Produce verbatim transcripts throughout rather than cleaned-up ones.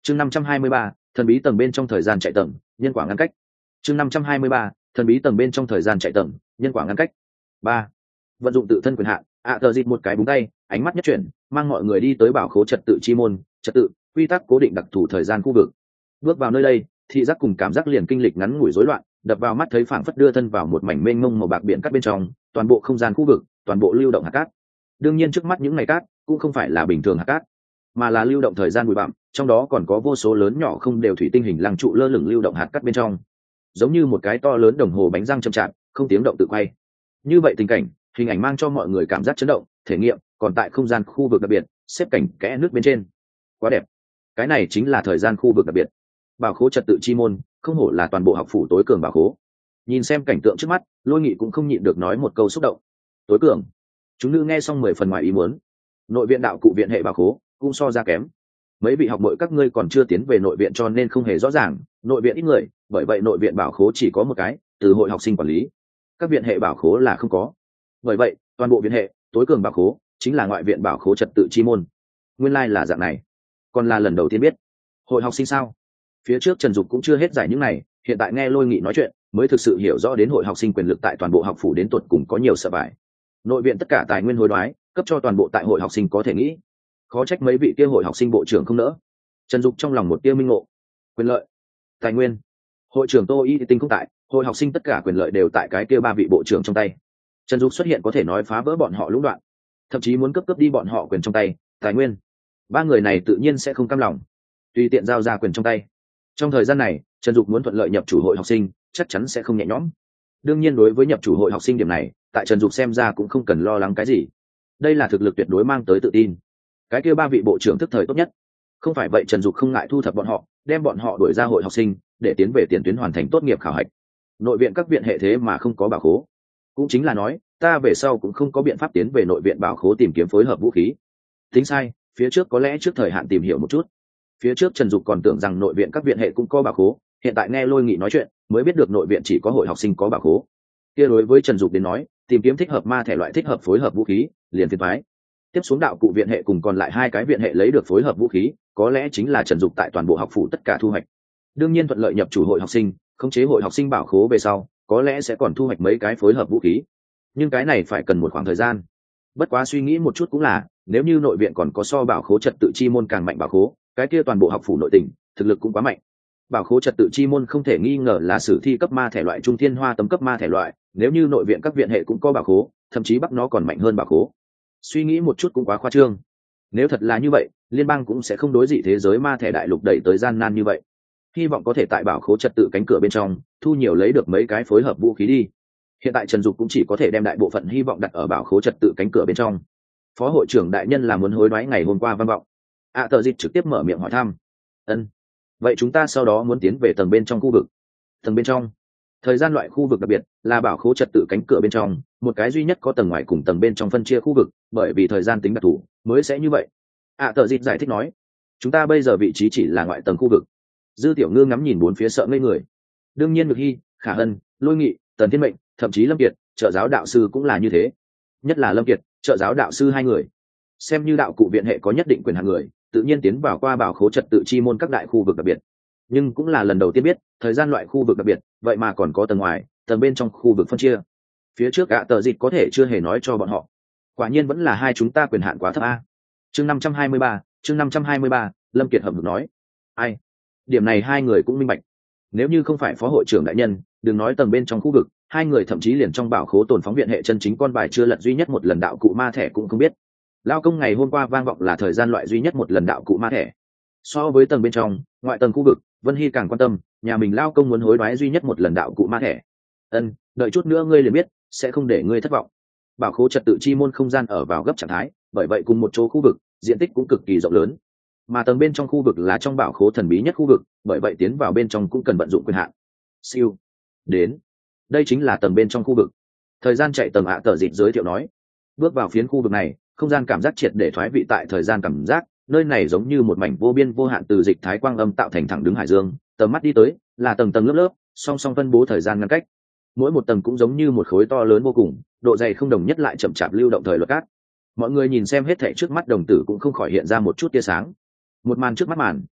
chương năm trăm hai mươi ba, thần bí tầng bên trong thời gian chạy tầng, nhân quả ngăn cách. chương năm trăm hai mươi ba, thần bí tầng bên trong thời gian chạy tầng, nhân quả ngăn cách. Ba, vận dụng tự thân quyền hạn, ạ tờ dịt một cái búng tay, ánh mắt nhất chuyển, mang mọi người đi tới bảo khố trật tự chi môn, trật tự, quy tắc cố định đặc thù thời gian khu vực. Bước vào nơi đây, thị giác cùng cảm giác liền kinh lịch ngắn ngủi rối loạn, đập vào mắt thấy phảng phất đưa thân vào một mảnh mênh mông màu bạc biển cát bên trong, toàn bộ không gian khu vực, toàn bộ lưu động hạt cát. Đương nhiên trước mắt những ngày cát cũng không phải là bình thường hạt cát, mà là lưu động thời gian bụi bặm, trong đó còn có vô số lớn nhỏ không đều thủy tinh hình lăng trụ lơ lửng lưu động hạt cát bên trong, giống như một cái to lớn đồng hồ bánh răng chậm chạp, không tiếng động tự quay. Như vậy tình cảnh, hình ảnh mang cho mọi người cảm giác chấn động, thể nghiệm, còn tại không gian khu vực đặc biệt, xếp cảnh kẽ nước bên trên. Quá đẹp. Cái này chính là thời gian khu vực đặc biệt. Bảo khố trật tự chi môn, không hổ là toàn bộ học phủ tối cường bảo khố. Nhìn xem cảnh tượng trước mắt, Lôi Nghị cũng không nhịn được nói một câu xúc động. Tối cường. Chúng nữ nghe xong mười phần ngoài ý muốn. Nội viện đạo cụ viện hệ bảo khố cũng so ra kém. Mấy vị học muội các ngươi còn chưa tiến về nội viện cho nên không hề rõ ràng, nội viện ít người, bởi vậy nội viện bảo khố chỉ có một cái, từ hội học sinh quản lý. Các viện hệ bảo khố là không có. Bởi vậy, toàn bộ viện hệ, tối cường bảo khố chính là ngoại viện bảo khố trật tự chi môn. Nguyên lai là dạng này, còn là lần đầu tiên biết. Hội học sinh sao? Phía trước Trần Dục cũng chưa hết giải những này, hiện tại nghe Lôi Nghị nói chuyện, mới thực sự hiểu rõ đến hội học sinh quyền lực tại toàn bộ học phủ đến tột cùng có nhiều sợ bại. Nội viện tất cả tài nguyên hối đoái, cấp cho toàn bộ tại hội học sinh có thể nghĩ. Khó trách mấy vị kia hội học sinh bộ trưởng không nỡ. Trần Dục trong lòng một tia minh ngộ. Quyền lợi, tài nguyên. Hội trưởng Tô Y Tinh không tại, hội học sinh tất cả quyền lợi đều tại cái kia ba vị bộ trưởng trong tay. Trần Dục xuất hiện có thể nói phá vỡ bọn họ lũng đoạn, thậm chí muốn cấp cấp đi bọn họ quyền trong tay, tài nguyên. Ba người này tự nhiên sẽ không cam lòng, tùy tiện giao ra quyền trong tay. Trong thời gian này, Trần Dục muốn thuận lợi nhập chủ hội học sinh, chắc chắn sẽ không nhẹ nhõm. Đương nhiên đối với nhập chủ hội học sinh điểm này, tại Trần Dục xem ra cũng không cần lo lắng cái gì. Đây là thực lực tuyệt đối mang tới tự tin. Cái kia ba vị bộ trưởng thức thời tốt nhất. Không phải vậy Trần Dục không ngại thu thập bọn họ, đem bọn họ đuổi ra hội học sinh, để tiến về tiền tuyến hoàn thành tốt nghiệp khảo hạch. Nội viện các viện hệ thế mà không có bảo khố, cũng chính là nói, ta về sau cũng không có biện pháp tiến về nội viện bảo khố tìm kiếm phối hợp vũ khí. Tính sai, phía trước có lẽ trước thời hạn tìm hiểu một chút. Phía trước Trần Dục còn tưởng rằng nội viện các viện hệ cũng có bảo khố, hiện tại nghe Lôi Nghị nói chuyện, mới biết được nội viện chỉ có hội học sinh có bảo khố. Kia đối với Trần Dục đến nói, tìm kiếm thích hợp ma thể loại thích hợp phối hợp vũ khí, liền phiền toái. Tiếp xuống đạo cụ viện hệ cùng còn lại hai cái viện hệ lấy được phối hợp vũ khí, có lẽ chính là Trần Dục tại toàn bộ học phủ tất cả thu hoạch. Đương nhiên thuận lợi nhập chủ hội học sinh, khống chế hội học sinh bảo khố về sau, có lẽ sẽ còn thu hoạch mấy cái phối hợp vũ khí. Nhưng cái này phải cần một khoảng thời gian. Bất quá suy nghĩ một chút cũng là, nếu như nội viện còn có so bảo khố trật tự chi môn càng mạnh bảo khố, cái kia toàn bộ học phủ nội tỉnh thực lực cũng quá mạnh. Bảo khố trật tự chi môn không thể nghi ngờ là sử thi cấp ma thể loại trung thiên hoa tấm cấp ma thể loại, nếu như nội viện các viện hệ cũng có bảo khố, thậm chí bắt nó còn mạnh hơn bảo khố. Suy nghĩ một chút cũng quá khoa trương. Nếu thật là như vậy, liên bang cũng sẽ không đối dị thế giới ma thể đại lục đẩy tới gian nan như vậy. Hy vọng có thể tại bảo khố trật tự cánh cửa bên trong thu nhiều lấy được mấy cái phối hợp vũ khí đi. Hiện tại Trần Dục cũng chỉ có thể đem đại bộ phận hy vọng đặt ở bảo khố trật tự cánh cửa bên trong. Phó hội trưởng đại nhân là muốn hối đoái ngày hôm qua vang vọng. ạ tờ dịch trực tiếp mở miệng hỏi thăm. Ân, vậy chúng ta sau đó muốn tiến về tầng bên trong khu vực. Tầng bên trong, thời gian loại khu vực đặc biệt là bảo khố trật tự cánh cửa bên trong, một cái duy nhất có tầng ngoài cùng tầng bên trong phân chia khu vực, bởi vì thời gian tính đặc thù mới sẽ như vậy. ạ tờ dịch giải thích nói, chúng ta bây giờ vị trí chỉ là ngoại tầng khu vực. Dư Tiểu Ngư ngắm nhìn bốn phía sợ ngây người. Đương nhiên Ngực Hy, Khả Hân, Lôi Nghị, Tần Thiên Mệnh, thậm chí Lâm Kiệt, trợ giáo đạo sư cũng là như thế. Nhất là Lâm Kiệt, trợ giáo đạo sư hai người, xem như đạo cụ viện hệ có nhất định quyền hạn người, tự nhiên tiến vào qua bảo khố trật tự chi môn các đại khu vực đặc biệt. Nhưng cũng là lần đầu tiên biết, thời gian loại khu vực đặc biệt, vậy mà còn có tầng ngoài, tầng bên trong khu vực phân chia. Phía trước ạ tờ dịch có thể chưa hề nói cho bọn họ. Quả nhiên vẫn là hai chúng ta quyền hạn quá thấp a. Chương năm trăm hai mươi ba, chương năm trăm hai mươi ba, Lâm Kiệt hậm hực nói. Ai? Điểm này hai người cũng minh bạch. Nếu như không phải phó hội trưởng đại nhân, đừng nói tầng bên trong khu vực, hai người thậm chí liền trong bảo khố tồn phóng viện hệ chân chính con bài chưa lật duy nhất một lần đạo cụ ma thẻ cũng không biết. Lao công ngày hôm qua vang vọng là thời gian loại duy nhất một lần đạo cụ ma thẻ. So với tầng bên trong, ngoại tầng khu vực, Vân Hy càng quan tâm, nhà mình Lao công muốn hối đoái duy nhất một lần đạo cụ ma thẻ. Ân, đợi chút nữa ngươi liền biết, sẽ không để ngươi thất vọng. Bảo khố trật tự chi môn không gian ở vào gấp trạng thái, bởi vậy cùng một chỗ khu vực, diện tích cũng cực kỳ rộng lớn. Mà tầng bên trong khu vực là trong bảo khố thần bí nhất khu vực, bởi vậy tiến vào bên trong cũng cần vận dụng quyền hạn. Siêu, đến, đây chính là tầng bên trong khu vực. Thời gian chạy tầng ạ tờ dịt giới thiệu nói. Bước vào phiến khu vực này, không gian cảm giác triệt để thoái vị tại thời gian cảm giác, nơi này giống như một mảnh vô biên vô hạn từ dịch thái quang âm tạo thành thẳng đứng hải dương, tầm mắt đi tới là tầng tầng lớp lớp, song song phân bố thời gian ngăn cách. Mỗi một tầng cũng giống như một khối to lớn vô cùng, độ dày không đồng nhất lại chậm chạp lưu động thời luật cát. Mọi người nhìn xem hết thảy trước mắt đồng tử cũng không khỏi hiện ra một chút tia sáng. Một màn trước mắt màn,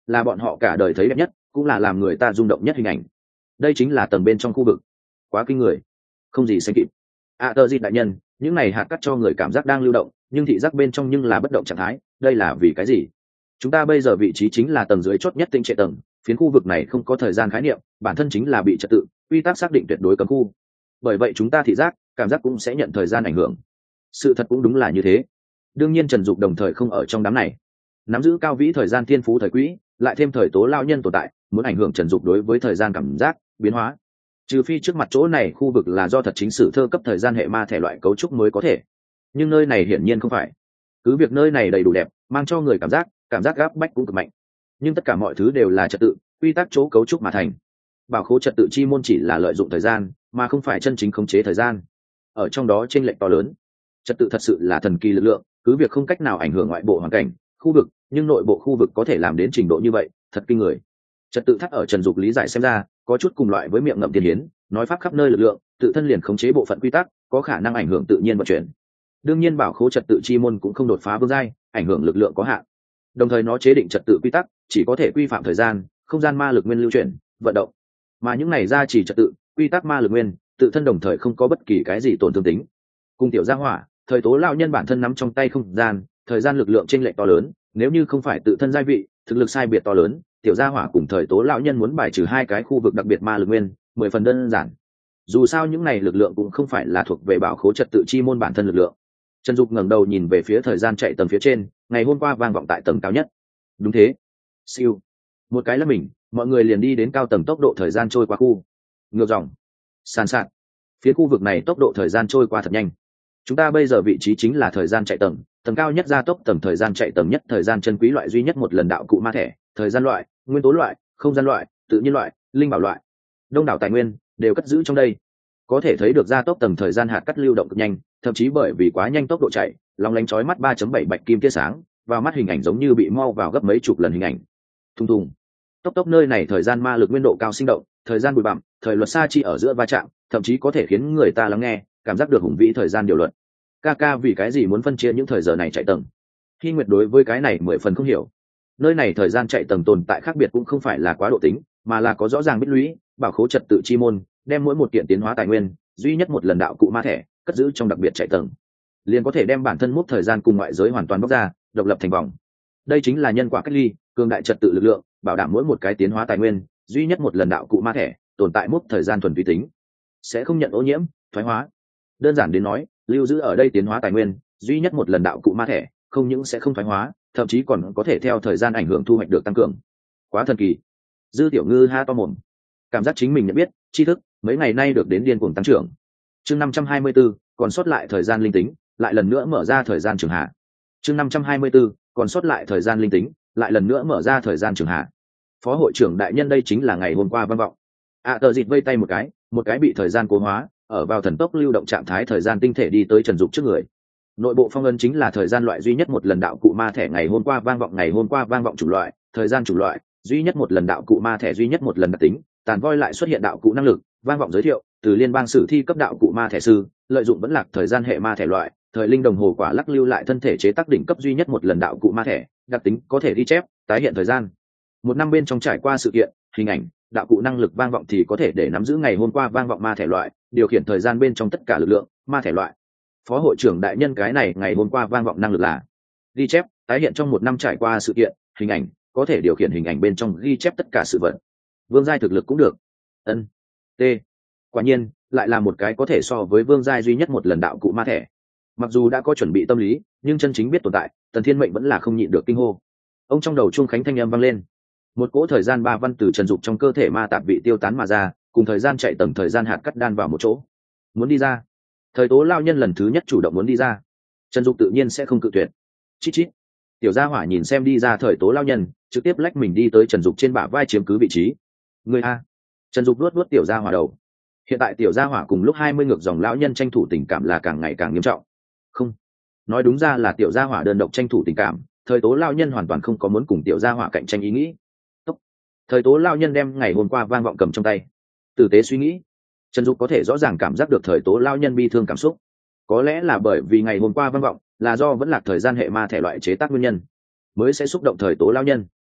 là bọn họ cả đời thấy đẹp nhất, cũng là làm người ta rung động nhất hình ảnh. Đây chính là tầng bên trong khu vực. Quá kinh người, không gì sánh kịp. À tờ gì đại nhân, những này hạt cắt cho người cảm giác đang lưu động, nhưng thị giác bên trong nhưng là bất động trạng thái, đây là vì cái gì? Chúng ta bây giờ vị trí chính là tầng dưới chót nhất tinh trệ tầng, phiến khu vực này không có thời gian khái niệm, bản thân chính là bị trật tự quy tắc xác định tuyệt đối cấm khu. Bởi vậy chúng ta thị giác cảm giác cũng sẽ nhận thời gian ảnh hưởng. Sự thật cũng đúng là như thế. Đương nhiên Trần Dục đồng thời không ở trong đám này, nắm giữ cao vĩ thời gian thiên phú thời quỹ, lại thêm thời tố lao nhân tồn tại, muốn ảnh hưởng Trần Dục đối với thời gian cảm giác biến hóa, trừ phi trước mặt chỗ này khu vực là do thật chính sử thơ cấp thời gian hệ ma thể loại cấu trúc mới có thể, nhưng nơi này hiển nhiên không phải. Cứ việc nơi này đầy đủ đẹp, mang cho người cảm giác cảm giác gáp bách cũng cực mạnh, nhưng tất cả mọi thứ đều là trật tự quy tắc chỗ cấu trúc mà thành. Bảo khố trật tự chi môn chỉ là lợi dụng thời gian, mà không phải chân chính khống chế thời gian. Ở trong đó chênh lệch to lớn. Trật tự thật sự là thần kỳ lực lượng, cứ việc không cách nào ảnh hưởng ngoại bộ hoàn cảnh khu vực, nhưng nội bộ khu vực có thể làm đến trình độ như vậy, thật kinh người. Trật tự thắt ở Trần Dục lý giải xem ra có chút cùng loại với miệng ngậm tiên hiến, nói pháp khắp nơi lực lượng tự thân liền khống chế bộ phận quy tắc, có khả năng ảnh hưởng tự nhiên vận chuyển. Đương nhiên bảo khố trật tự chi môn cũng không đột phá vương giai, ảnh hưởng lực lượng có hạn. Đồng thời nó chế định trật tự quy tắc chỉ có thể quy phạm thời gian, không gian ma lực nguyên lưu chuyển vận động, mà những này ra chỉ trật tự quy tắc ma lực nguyên tự thân đồng thời không có bất kỳ cái gì tổn thương tính. Cùng tiểu gia hỏa thời tố lao nhân bản thân nắm trong tay không gian thời gian lực lượng chênh lệch to lớn, nếu như không phải tự thân giai vị thực lực sai biệt to lớn, tiểu gia hỏa cùng thời tố lão nhân muốn bài trừ hai cái khu vực đặc biệt ma lực nguyên mười phần đơn giản. Dù sao những này lực lượng cũng không phải là thuộc về bảo khố trật tự chi môn bản thân lực lượng. Trần Dục ngẩng đầu nhìn về phía thời gian chạy tầng phía trên, ngày hôm qua vang vọng tại tầng cao nhất. Đúng thế. Siêu. Một cái là mình, mọi người liền đi đến cao tầng, tốc độ thời gian trôi qua khu. Ngược dòng. Sàn sạt. Phía khu vực này tốc độ thời gian trôi qua thật nhanh. Chúng ta bây giờ vị trí chính là thời gian chạy tầng, tầng cao nhất gia tốc tầng thời gian chạy tầng nhất thời gian chân quý loại duy nhất một lần đạo cụ ma thẻ, thời gian loại, nguyên tố loại, không gian loại, tự nhiên loại, linh bảo loại. Đông đảo tài nguyên đều cất giữ trong đây. Có thể thấy được gia tốc tầng thời gian hạt cắt lưu động cực nhanh, thậm chí bởi vì quá nhanh tốc độ chạy, long lánh chói mắt ba chấm bảy bạch kim tia sáng, vào mắt hình ảnh giống như bị mau vào gấp mấy chục lần hình ảnh. Thùng thùng. Tốc tốc nơi này thời gian ma lực nguyên độ cao sinh động, thời gian bụi bặm, thời luật sa chi ở giữa va chạm, thậm chí có thể khiến người ta lắng nghe, cảm giác được hùng vĩ thời gian điều luật. Ca ca vì cái gì muốn phân chia những thời giờ này chạy tầng? Khi Nguyệt đối với cái này mười phần không hiểu. Nơi này thời gian chạy tầng tồn tại khác biệt cũng không phải là quá độ tính, mà là có rõ ràng biết lũy, bảo khố trật tự chi môn, đem mỗi một kiện tiến hóa tài nguyên, duy nhất một lần đạo cụ ma thẻ, cất giữ trong đặc biệt chạy tầng, liền có thể đem bản thân mút thời gian cùng ngoại giới hoàn toàn bóc ra, độc lập thành vòng. Đây chính là nhân quả cách ly, cường đại trật tự lực lượng, bảo đảm mỗi một cái tiến hóa tài nguyên, duy nhất một lần đạo cụ ma thẻ, tồn tại mút thời gian thuần túy tính, sẽ không nhận ô nhiễm, thoái hóa. Đơn giản đến nói, lưu giữ ở đây tiến hóa tài nguyên, duy nhất một lần đạo cụ ma thẻ, không những sẽ không thoái hóa, thậm chí còn có thể theo thời gian ảnh hưởng thu hoạch được tăng cường. Quá thần kỳ. Dư Tiểu Ngư ha to mồm, cảm giác chính mình nhận biết tri thức mấy ngày nay được đến điên cuồng tăng trưởng. Chương năm trăm hai mươi 524, còn sót lại thời gian linh tính, lại lần nữa mở ra thời gian trường hạ. Chương năm trăm hai mươi 524, còn sót lại thời gian linh tính, lại lần nữa mở ra thời gian trường hạ. Phó hội trưởng đại nhân, đây chính là ngày hôm qua vang vọng. À tờ dịt vây tay một cái, một cái bị thời gian cố hóa, ở vào thần tốc lưu động trạng thái thời gian tinh thể đi tới Trần Dục trước người. Nội bộ phong ấn chính là thời gian loại duy nhất một lần đạo cụ ma thẻ ngày hôm qua vang vọng, ngày hôm qua vang vọng chủng loại, thời gian chủng loại, duy nhất một lần đạo cụ ma thẻ duy nhất một lần đặc tính, tàn voi lại xuất hiện đạo cụ năng lực, vang vọng giới thiệu, từ liên bang sử thi cấp đạo cụ ma thẻ sư, lợi dụng vẫn lạc thời gian hệ ma thẻ loại, thời linh đồng hồ quả lắc lưu lại thân thể chế tác đỉnh cấp duy nhất một lần đạo cụ ma thẻ, đặc tính có thể ghi chép, tái hiện thời gian. Một năm bên trong trải qua sự kiện, hình ảnh, đạo cụ năng lực vang vọng thì có thể để nắm giữ ngày hôm qua vang vọng ma thẻ loại, điều khiển thời gian bên trong tất cả lực lượng ma thẻ loại. Phó hội trưởng đại nhân, cái này ngày hôm qua vang vọng năng lực là ghi chép, tái hiện trong một năm trải qua sự kiện, hình ảnh, có thể điều khiển hình ảnh bên trong ghi chép tất cả sự vật. Vương giai thực lực cũng được. Ân. T. Quả nhiên, lại là một cái có thể so với vương giai duy nhất một lần đạo cụ ma thẻ. Mặc dù đã có chuẩn bị tâm lý, nhưng chân chính biết tồn tại, Tần Thiên Mệnh vẫn là không nhịn được kinh hô. Ông trong đầu chuông khánh thanh âm vang lên. Một cỗ thời gian ba văn từ Trần Dục trong cơ thể ma tạp vị tiêu tán mà ra, cùng thời gian chạy tầng thời gian hạt cắt đan vào một chỗ. Muốn đi ra. Thời tố lao nhân lần thứ nhất chủ động muốn đi ra. Trần Dục tự nhiên sẽ không cự tuyệt. Chít chít. Tiểu gia hỏa nhìn xem đi ra thời tố lao nhân, trực tiếp lách mình đi tới Trần Dục trên bả vai chiếm cứ vị trí. Người a. Trần Dục luốt luốt tiểu gia hỏa đầu. Hiện tại tiểu gia hỏa cùng lúc hai mươi ngược dòng lão nhân tranh thủ tình cảm là càng ngày càng nghiêm trọng. Không, nói đúng ra là tiểu gia hỏa đơn độc tranh thủ tình cảm, thời tố lao nhân hoàn toàn không có muốn cùng tiểu gia hỏa cạnh tranh ý nghĩ. Tốt. Thời tố lao nhân đem ngày hôm qua vang vọng cầm trong tay, tử tế suy nghĩ. Trần Dục có thể rõ ràng cảm giác được thời tố lao nhân bi thương cảm xúc. Có lẽ là bởi vì ngày hôm qua vang vọng là do vẫn là thời gian hệ ma thể loại chế tác nguyên nhân, mới sẽ xúc động thời tố lao nhân.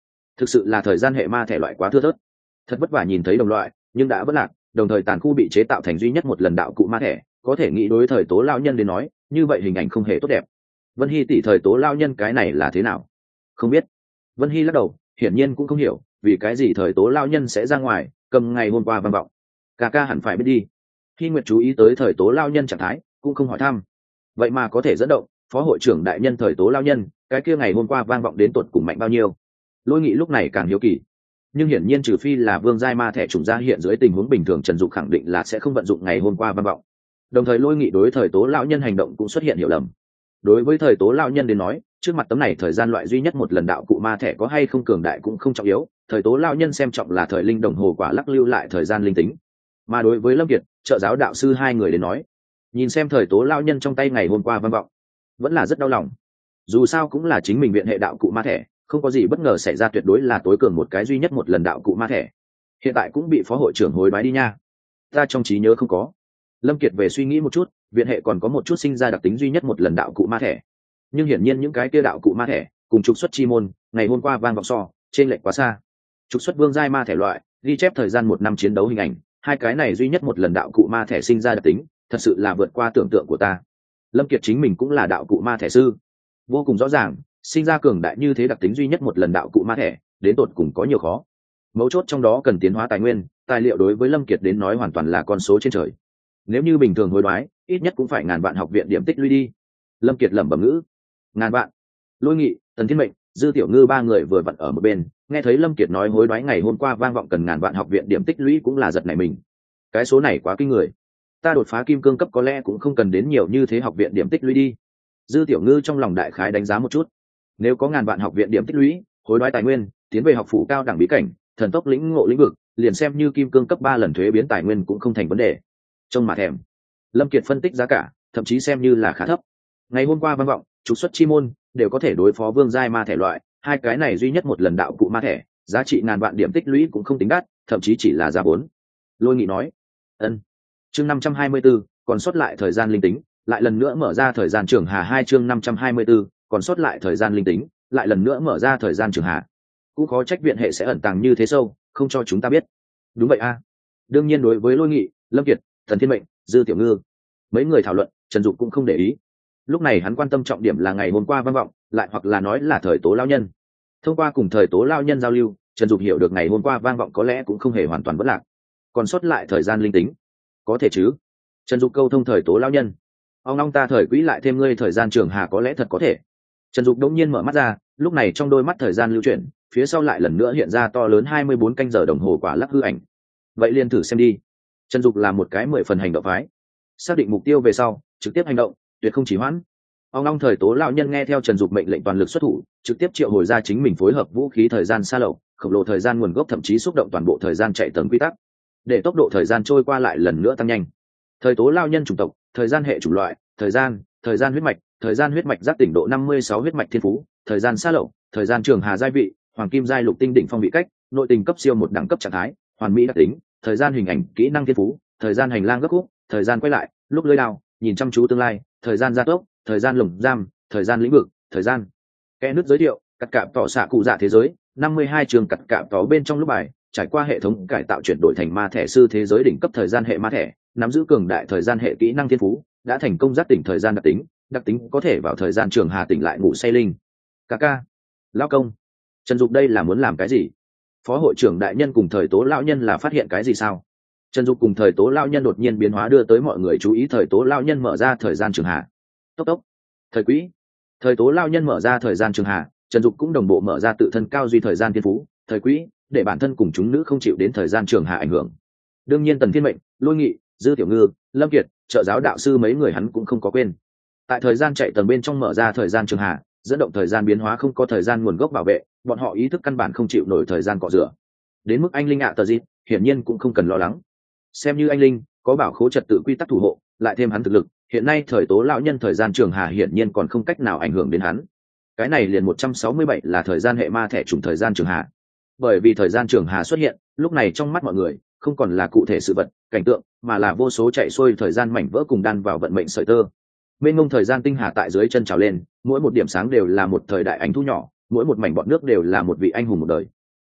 thực sự là thời gian hệ ma thẻ loại quá thưa thớt, thật vất vả nhìn thấy đồng loại nhưng đã vất lạc, đồng thời tàn khu bị chế tạo thành duy nhất một lần đạo cụ ma thẻ, có thể nghĩ đối thời tố lao nhân đến nói như vậy hình ảnh không hề tốt đẹp. Vân Hy tỷ, thời tố lao nhân cái này là thế nào? Không biết. Vân Hy lắc đầu, hiển nhiên cũng không hiểu vì cái gì thời tố lao nhân sẽ ra ngoài cầm ngày hôm qua vang vọng. Ca ca hẳn phải biết đi. Khi Nguyệt chú ý tới thời tố lao nhân trạng thái cũng không hỏi thăm, vậy mà có thể dẫn động phó hội trưởng đại nhân thời tố lao nhân, cái kia ngày hôm qua vang vọng đến tột cùng mạnh bao nhiêu? Lôi Nghị lúc này càng hiếu kỳ, nhưng hiển nhiên trừ phi là vương giai ma thẻ trùng ra hiện dưới tình huống bình thường, Trần Dục khẳng định là sẽ không vận dụng ngày hôm qua vang vọng. Đồng thời Lôi Nghị đối thời tố lão nhân hành động cũng xuất hiện hiểu lầm. Đối với thời tố lão nhân đến nói, trước mặt tấm này thời gian loại duy nhất một lần đạo cụ ma thẻ có hay không cường đại cũng không trọng yếu, thời tố lão nhân xem trọng là thời linh đồng hồ quả lắc lưu lại thời gian linh tính. Mà đối với Lâm Kiệt, trợ giáo đạo sư hai người đến nói, nhìn xem thời tố lão nhân trong tay ngày hôm qua vang vọng, vẫn là rất đau lòng. Dù sao cũng là chính mình viện hệ đạo cụ ma thẻ, không có gì bất ngờ xảy ra, tuyệt đối là tối cường một cái duy nhất một lần đạo cụ ma thẻ. Hiện tại cũng bị phó hội trưởng hối đoái đi nha. Ta trong trí nhớ không có. Lâm Kiệt về suy nghĩ một chút, viện hệ còn có một chút sinh ra đặc tính duy nhất một lần đạo cụ ma thẻ, nhưng hiển nhiên những cái kia đạo cụ ma thẻ cùng trục xuất chi môn ngày hôm qua vang vọng so trên lệch quá xa. Trục xuất vương giai ma thẻ loại ghi chép thời gian một năm chiến đấu hình ảnh, hai cái này duy nhất một lần đạo cụ ma thẻ sinh ra đặc tính thật sự là vượt qua tưởng tượng của ta. Lâm Kiệt chính mình cũng là đạo cụ ma thẻ sư, vô cùng rõ ràng sinh ra cường đại như thế đặc tính duy nhất một lần đạo cụ ma thẻ đến tột cùng có nhiều khó. Mấu chốt trong đó cần tiến hóa tài nguyên, tài liệu đối với Lâm Kiệt đến nói hoàn toàn là con số trên trời. Nếu như bình thường hối đoái, ít nhất cũng phải ngàn vạn học viện điểm tích lũy đi. Lâm Kiệt lẩm bẩm ngữ. Ngàn vạn. Lôi Nghị, Tần Thiên Mệnh, Dư Tiểu Ngư ba người vừa vặn ở một bên, nghe thấy Lâm Kiệt nói hối đoái ngày hôm qua vang vọng cần ngàn vạn học viện điểm tích lũy cũng là giật nảy mình. Cái số này quá kinh người. Ta đột phá kim cương cấp có lẽ cũng không cần đến nhiều như thế học viện điểm tích lũy đi. Dư Tiểu Ngư trong lòng đại khái đánh giá một chút. Nếu có ngàn vạn học viện điểm tích lũy, hối đoái tài nguyên, tiến về học phủ cao đẳng bí cảnh, thần tốc lĩnh ngộ lĩnh vực, liền xem như kim cương cấp ba lần thuế biến tài nguyên cũng không thành vấn đề. Trông mà thèm. Lâm Kiệt phân tích giá cả, thậm chí xem như là khá thấp. Ngày hôm qua vang vọng, trục xuất chi môn đều có thể đối phó vương giai ma thẻ loại, hai cái này duy nhất một lần đạo cụ ma thẻ, giá trị ngàn vạn điểm tích lũy cũng không tính đắt, thậm chí chỉ là giá vốn. Lôi Nghị nói. Ân. Chương năm trăm hai mươi 4, còn sót lại thời gian linh tính, lại lần nữa mở ra thời gian trường hà hai chương năm trăm hai mươi 4, còn sót lại thời gian linh tính, lại lần nữa mở ra thời gian trường hà. Cũng khó trách viện hệ sẽ ẩn tàng như thế sâu, không cho chúng ta biết. Đúng vậy a. Đương nhiên đối với Lôi Nghị, Lâm Kiệt, Thần Thiên Mệnh, Dư Tiểu Ngư, mấy người thảo luận, Trần Dục cũng không để ý. Lúc này hắn quan tâm trọng điểm là ngày hôm qua vang vọng, lại hoặc là nói là thời tố lao nhân. Thông qua cùng thời tố lao nhân giao lưu, Trần Dục hiểu được ngày hôm qua vang vọng có lẽ cũng không hề hoàn toàn vỡ lạc, còn sót lại thời gian linh tính. Có thể chứ? Trần Dục câu thông thời tố lao nhân. Ông long ta thời quỹ lại thêm ngươi thời gian trường hà có lẽ thật có thể. Trần Dục đống nhiên mở mắt ra, lúc này trong đôi mắt thời gian lưu chuyển, phía sau lại lần nữa hiện ra to lớn hai mươi bốn canh giờ đồng hồ quả lắc hư ảnh. Vậy liền thử xem đi. Trần Dục là một cái mười phần hành động phái, xác định mục tiêu về sau trực tiếp hành động, tuyệt không chỉ hoãn. Ông long thời tố lão nhân nghe theo Trần Dục mệnh lệnh toàn lực xuất thủ, trực tiếp triệu hồi ra chính mình phối hợp vũ khí thời gian xa lậu, khổng lồ thời gian nguồn gốc thậm chí xúc động toàn bộ thời gian chạy tầng quy tắc, để tốc độ thời gian trôi qua lại lần nữa tăng nhanh. Thời tố lão nhân chủng tộc, thời gian hệ chủng loại, thời gian, thời gian huyết mạch, thời gian huyết mạch giác tỉnh độ năm mươi sáu huyết mạch thiên phú, thời gian xa lậu, thời gian trường hà giai vị, hoàng kim giai lục tinh đỉnh phong vị cách, nội tình cấp siêu một đẳng cấp trạng thái, hoàn mỹ đặc tính, thời gian hình ảnh, kỹ năng thiên phú, thời gian hành lang gấp khúc, thời gian quay lại, lúc lưỡi đao, nhìn chăm chú tương lai, thời gian gia tốc, thời gian lồng giam, thời gian lĩnh vực, thời gian kẽ nứt giới thiệu, cắt cạm tỏ xạ cụ dạ thế giới, năm mươi hai trường cắt cạm tỏ bên trong lúc bài, trải qua hệ thống cải tạo chuyển đổi thành ma thẻ sư thế giới đỉnh cấp thời gian hệ ma thẻ, nắm giữ cường đại thời gian hệ kỹ năng thiên phú, đã thành công giác tỉnh thời gian đặc tính, đặc tính có thể vào thời gian trường hà tỉnh lại ngủ say linh. Ca ca, lão công, Trần Dục đây là muốn làm cái gì? Phó hội trưởng đại nhân cùng thời tố lão nhân là phát hiện cái gì sao? Trần Dục cùng thời tố lão nhân đột nhiên biến hóa đưa tới mọi người chú ý. Thời tố lão nhân mở ra thời gian trường hà. Tốc tốc. Thời quỹ. Thời tố lão nhân mở ra thời gian trường hà, Trần Dục cũng đồng bộ mở ra tự thân cao duy thời gian thiên phú, thời quỹ, để bản thân cùng chúng nữ không chịu đến thời gian trường hà ảnh hưởng. Đương nhiên Tần Thiên Mệnh, Lôi Nghị, Dư Tiểu Ngư, Lâm Kiệt, trợ giáo đạo sư mấy người hắn cũng không có quên. Tại thời gian chạy tầng bên trong mở ra thời gian trường hà, dẫn động thời gian biến hóa không có thời gian nguồn gốc bảo vệ, bọn họ ý thức căn bản không chịu nổi thời gian cọ rửa. Đến mức anh linh ạ tờ gì, hiển nhiên cũng không cần lo lắng. Xem như anh linh có bảo khố trật tự quy tắc thủ hộ, lại thêm hắn thực lực, hiện nay thời tố lão nhân thời gian trường hà hiển nhiên còn không cách nào ảnh hưởng đến hắn. Cái này liền một trăm sáu mươi bảy là thời gian hệ ma thẻ trùng thời gian trường hà. Bởi vì thời gian trường hà xuất hiện, lúc này trong mắt mọi người không còn là cụ thể sự vật, cảnh tượng, mà là vô số chạy xuôi thời gian mảnh vỡ cùng đan vào vận mệnh sợi tơ. Mênh mông thời gian tinh hà tại dưới chân trào lên, mỗi một điểm sáng đều là một thời đại ánh thu nhỏ, mỗi một mảnh bọt nước đều là một vị anh hùng một đời.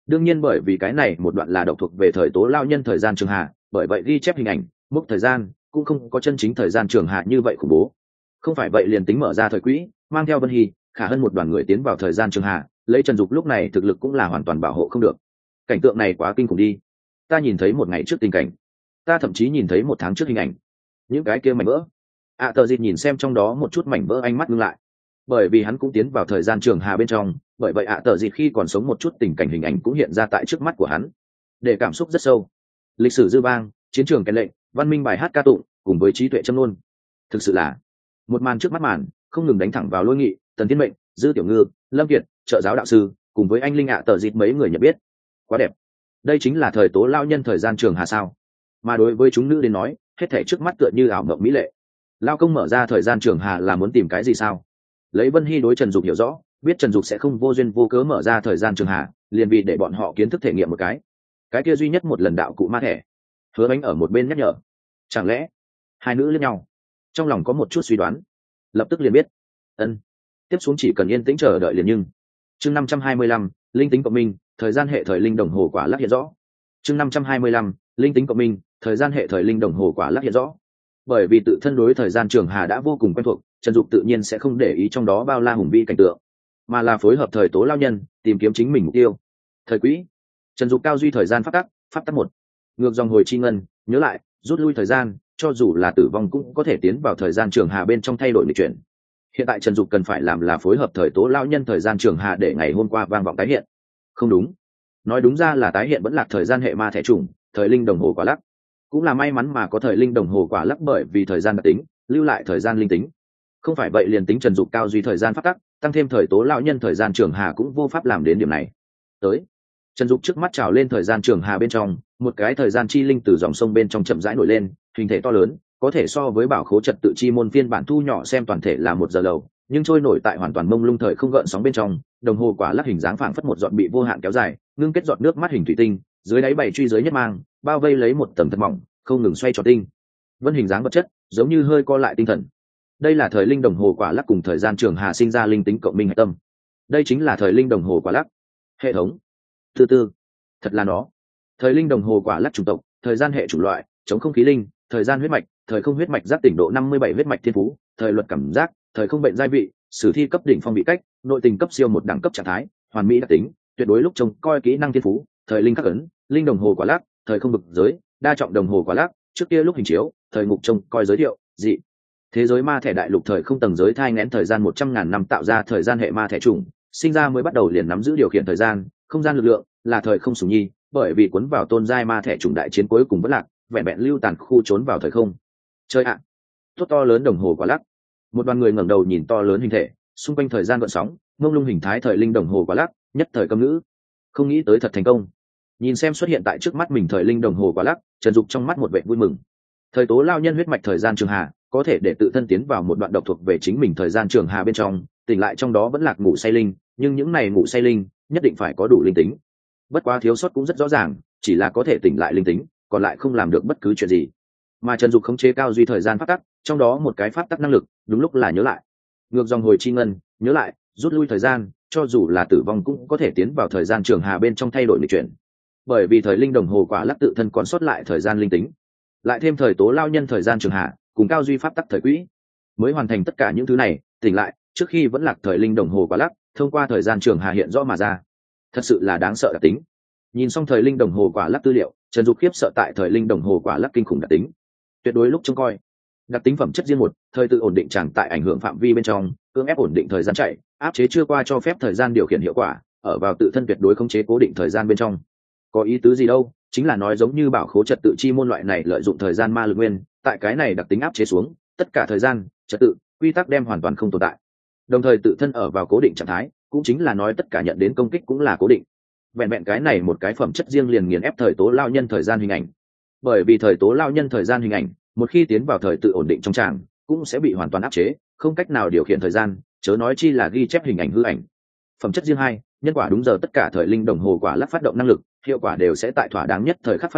đương nhiên bởi vì cái này một đoạn là độc thuộc về thời tố lao nhân thời gian trường hạ, bởi vậy ghi chép hình ảnh mốc thời gian cũng không có chân chính thời gian trường hạ như vậy khủng bố. Không phải vậy liền tính mở ra thời quỹ, mang theo Vân Hy khả hơn một đoàn người tiến vào thời gian trường hạ, lấy Trần Dục lúc này thực lực cũng là hoàn toàn bảo hộ không được. Cảnh tượng này quá kinh khủng đi, ta nhìn thấy một ngày trước tình cảnh, ta thậm chí nhìn thấy một tháng trước hình ảnh. Những cái kia mảnh vỡ, ạ tờ dịt nhìn xem trong đó một chút mảnh vỡ, ánh mắt ngưng lại, bởi vì hắn cũng tiến vào thời gian trường hà bên trong, bởi vậy ạ tờ dịt khi còn sống một chút tình cảnh hình ảnh cũng hiện ra tại trước mắt của hắn, để cảm xúc rất sâu. Lịch sử dư vang, chiến trường kèn lệnh, văn minh bài hát ca tụng, cùng với trí tuệ châm luôn, thực sự là một màn trước mắt màn không ngừng đánh thẳng vào Lôi Nghị, Tần Thiên Mệnh, Dư Tiểu Ngư, Lâm Kiệt, trợ giáo đạo sư, cùng với anh linh ạ tờ dịt mấy người nhận biết. Quá đẹp, đây chính là thời tố lao nhân thời gian trường hà sao? Mà đối với chúng nữ đến nói, hết thảy trước mắt tựa như ảo mộng mỹ lệ. Lao công mở ra thời gian trường hà là muốn tìm cái gì sao? Lấy Vân Hy đối Trần Dục hiểu rõ, biết Trần Dục sẽ không vô duyên vô cớ mở ra thời gian trường hà, liền vì để bọn họ kiến thức thể nghiệm một cái. Cái kia duy nhất một lần đạo cụ ma thẻ. Hứa Bánh ở một bên nhắc nhở. Chẳng lẽ hai nữ liếc nhau, trong lòng có một chút suy đoán, lập tức liền biết. Ân, tiếp xuống chỉ cần yên tĩnh chờ đợi liền. Nhưng chương năm trăm hai mươi lăm, linh tính cộng minh, thời gian hệ thời linh đồng hồ quả lắc hiện rõ. chương năm trăm hai mươi lăm, linh tính cộng minh, thời gian hệ thời linh đồng hồ quả lắc hiện rõ. Bởi vì tự thân đối thời gian trường hà đã vô cùng quen thuộc, Trần Dục tự nhiên sẽ không để ý trong đó bao la hùng vĩ cảnh tượng, mà là phối hợp thời tố lao nhân tìm kiếm chính mình mục tiêu. Thời quỹ, Trần Dục cao duy thời gian pháp tắc, pháp tắc một, ngược dòng hồi chi ngân, nhớ lại, rút lui thời gian, cho dù là tử vong cũng có thể tiến vào thời gian trường hà bên trong thay đổi lịch chuyển. Hiện tại Trần Dục cần phải làm là phối hợp thời tố lao nhân thời gian trường hà để ngày hôm qua vang vọng tái hiện. Không đúng, nói đúng ra là tái hiện vẫn là thời gian hệ ma thẻ trùng, thời linh đồng hồ quả lắc. Cũng là may mắn mà có thời linh đồng hồ quả lắc, bởi vì thời gian đặc tính lưu lại thời gian linh tính. Không phải vậy liền tính Trần Dục cao duy thời gian pháp tắc, tăng thêm thời tố lão nhân thời gian trường hà cũng vô pháp làm đến điểm này. Tới, Trần Dục trước mắt trào lên thời gian trường hà bên trong, một cái thời gian chi linh từ dòng sông bên trong chậm rãi nổi lên, hình thể to lớn, có thể so với bảo khố trật tự chi môn phiên bản thu nhỏ xem toàn thể là một giờ lầu, nhưng trôi nổi tại hoàn toàn mông lung thời không gợn sóng bên trong. Đồng hồ quả lắc hình dáng phảng phất một giọt bị vô hạn kéo dài, ngưng kết giọt nước mắt hình thủy tinh, dưới đáy bảy truy dưới nhất mang, bao vây lấy một tầng thật mỏng, không ngừng xoay tròn tinh vân hình dáng vật chất, giống như hơi co lại tinh thần. Đây là thời linh đồng hồ quả lắc cùng thời gian trường hà sinh ra linh tính cộng minh hạch tâm. Đây chính là thời linh đồng hồ quả lắc hệ thống. Thứ tư, thật là nó. Thời linh đồng hồ quả lắc chủng tộc, thời gian hệ chủng loại, chống không khí linh, thời gian huyết mạch, thời không huyết mạch giác tỉnh độ năm mươi bảy huyết mạch thiên phú, thời luật cảm giác, thời không bệnh giai vị, sử thi cấp đỉnh phong vị cách, nội tình cấp siêu một đẳng cấp trạng thái, hoàn mỹ đặc tính, tuyệt đối lúc trông coi kỹ năng thiên phú, thời linh khắc ấn, linh đồng hồ quả lắc, thời không vực giới, đa trọng đồng hồ quả lắc, trước kia lúc hình chiếu, thời ngục trông coi giới thiệu, dị thế giới ma thẻ đại lục, thời không tầng giới thai nghén thời gian một trăm ngàn năm tạo ra thời gian hệ ma thẻ trùng, sinh ra mới bắt đầu liền nắm giữ điều khiển thời gian, không gian lực lượng, là thời không sủng nhi, bởi vì cuốn vào tôn giai ma thẻ trùng đại chiến cuối cùng vẫn lạc, vẹn vẹn lưu tàn khu trốn vào thời không. Chơi ạ, tốt to lớn đồng hồ quả lắc. Một đoàn người ngẩng đầu nhìn to lớn hình thể, xung quanh thời gian gợn sóng, ngông lung hình thái thời linh đồng hồ quả lắc, nhất thời câm ngữ. Không nghĩ tới thật thành công. Nhìn xem xuất hiện tại trước mắt mình thời linh đồng hồ quả lắc, Trần Dục trong mắt một vẻ vui mừng. Thời tố lao nhân huyết mạch thời gian trường hà, có thể để tự thân tiến vào một đoạn độc thuộc về chính mình thời gian trường hà bên trong, tỉnh lại trong đó vẫn lạc ngủ say linh, nhưng những này ngủ say linh nhất định phải có đủ linh tính. Bất quá thiếu sót cũng rất rõ ràng, chỉ là có thể tỉnh lại linh tính, còn lại không làm được bất cứ chuyện gì. Mà Trần Dục khống chế cao duy thời gian pháp tắc, trong đó một cái pháp tắc năng lực, đúng lúc là nhớ lại. Ngược dòng hồi chi ngân, nhớ lại, rút lui thời gian, cho dù là tử vong cũng có thể tiến vào thời gian trường hà bên trong thay đổi lịch chuyển. Bởi vì thời linh đồng hồ quả lắc tự thân còn sót lại thời gian linh tính, lại thêm thời tố lao nhân thời gian trường hà, cùng cao duy pháp tắc thời quỹ, mới hoàn thành tất cả những thứ này, tỉnh lại trước khi vẫn lạc thời linh đồng hồ quả lắc, thông qua thời gian trường hà hiện rõ mà ra. Thật sự là đáng sợ đặc tính. Nhìn xong thời linh đồng hồ quả lắc tư liệu, Trần Dục khiếp sợ tại thời linh đồng hồ quả lắc kinh khủng đặc tính. Tuyệt đối lúc trông coi. Đặc tính phẩm chất riêng một, thời tự ổn định chẳng tại ảnh hưởng phạm vi bên trong, cưỡng ép ổn định thời gian chạy, áp chế chưa qua cho phép thời gian điều khiển hiệu quả, ở vào tự thân tuyệt đối khống chế cố định thời gian bên trong. Có ý tứ gì đâu, chính là nói giống như bảo khố trật tự chi môn loại này lợi dụng thời gian ma lực nguyên, tại cái này đặc tính áp chế xuống, tất cả thời gian, trật tự, quy tắc đem hoàn toàn không tồn tại. Đồng thời tự thân ở vào cố định trạng thái, cũng chính là nói tất cả nhận đến công kích cũng là cố định. Vẹn vẹn cái này một cái phẩm chất riêng liền nghiền ép thời tố lao nhân thời gian hình ảnh. Bởi vì thời tố lao nhân thời gian hình ảnh, một khi tiến vào thời tự ổn định trong tràng, cũng sẽ bị hoàn toàn áp chế, không cách nào điều khiển thời gian, chớ nói chi là ghi chép hình ảnh hư ảnh. Phẩm chất riêng hai, nhân quả đúng giờ tất cả thời linh đồng hồ quả lắc phát động năng lực, hiệu quả đều sẽ tại thỏa đáng nhất thời khắc phát sinh,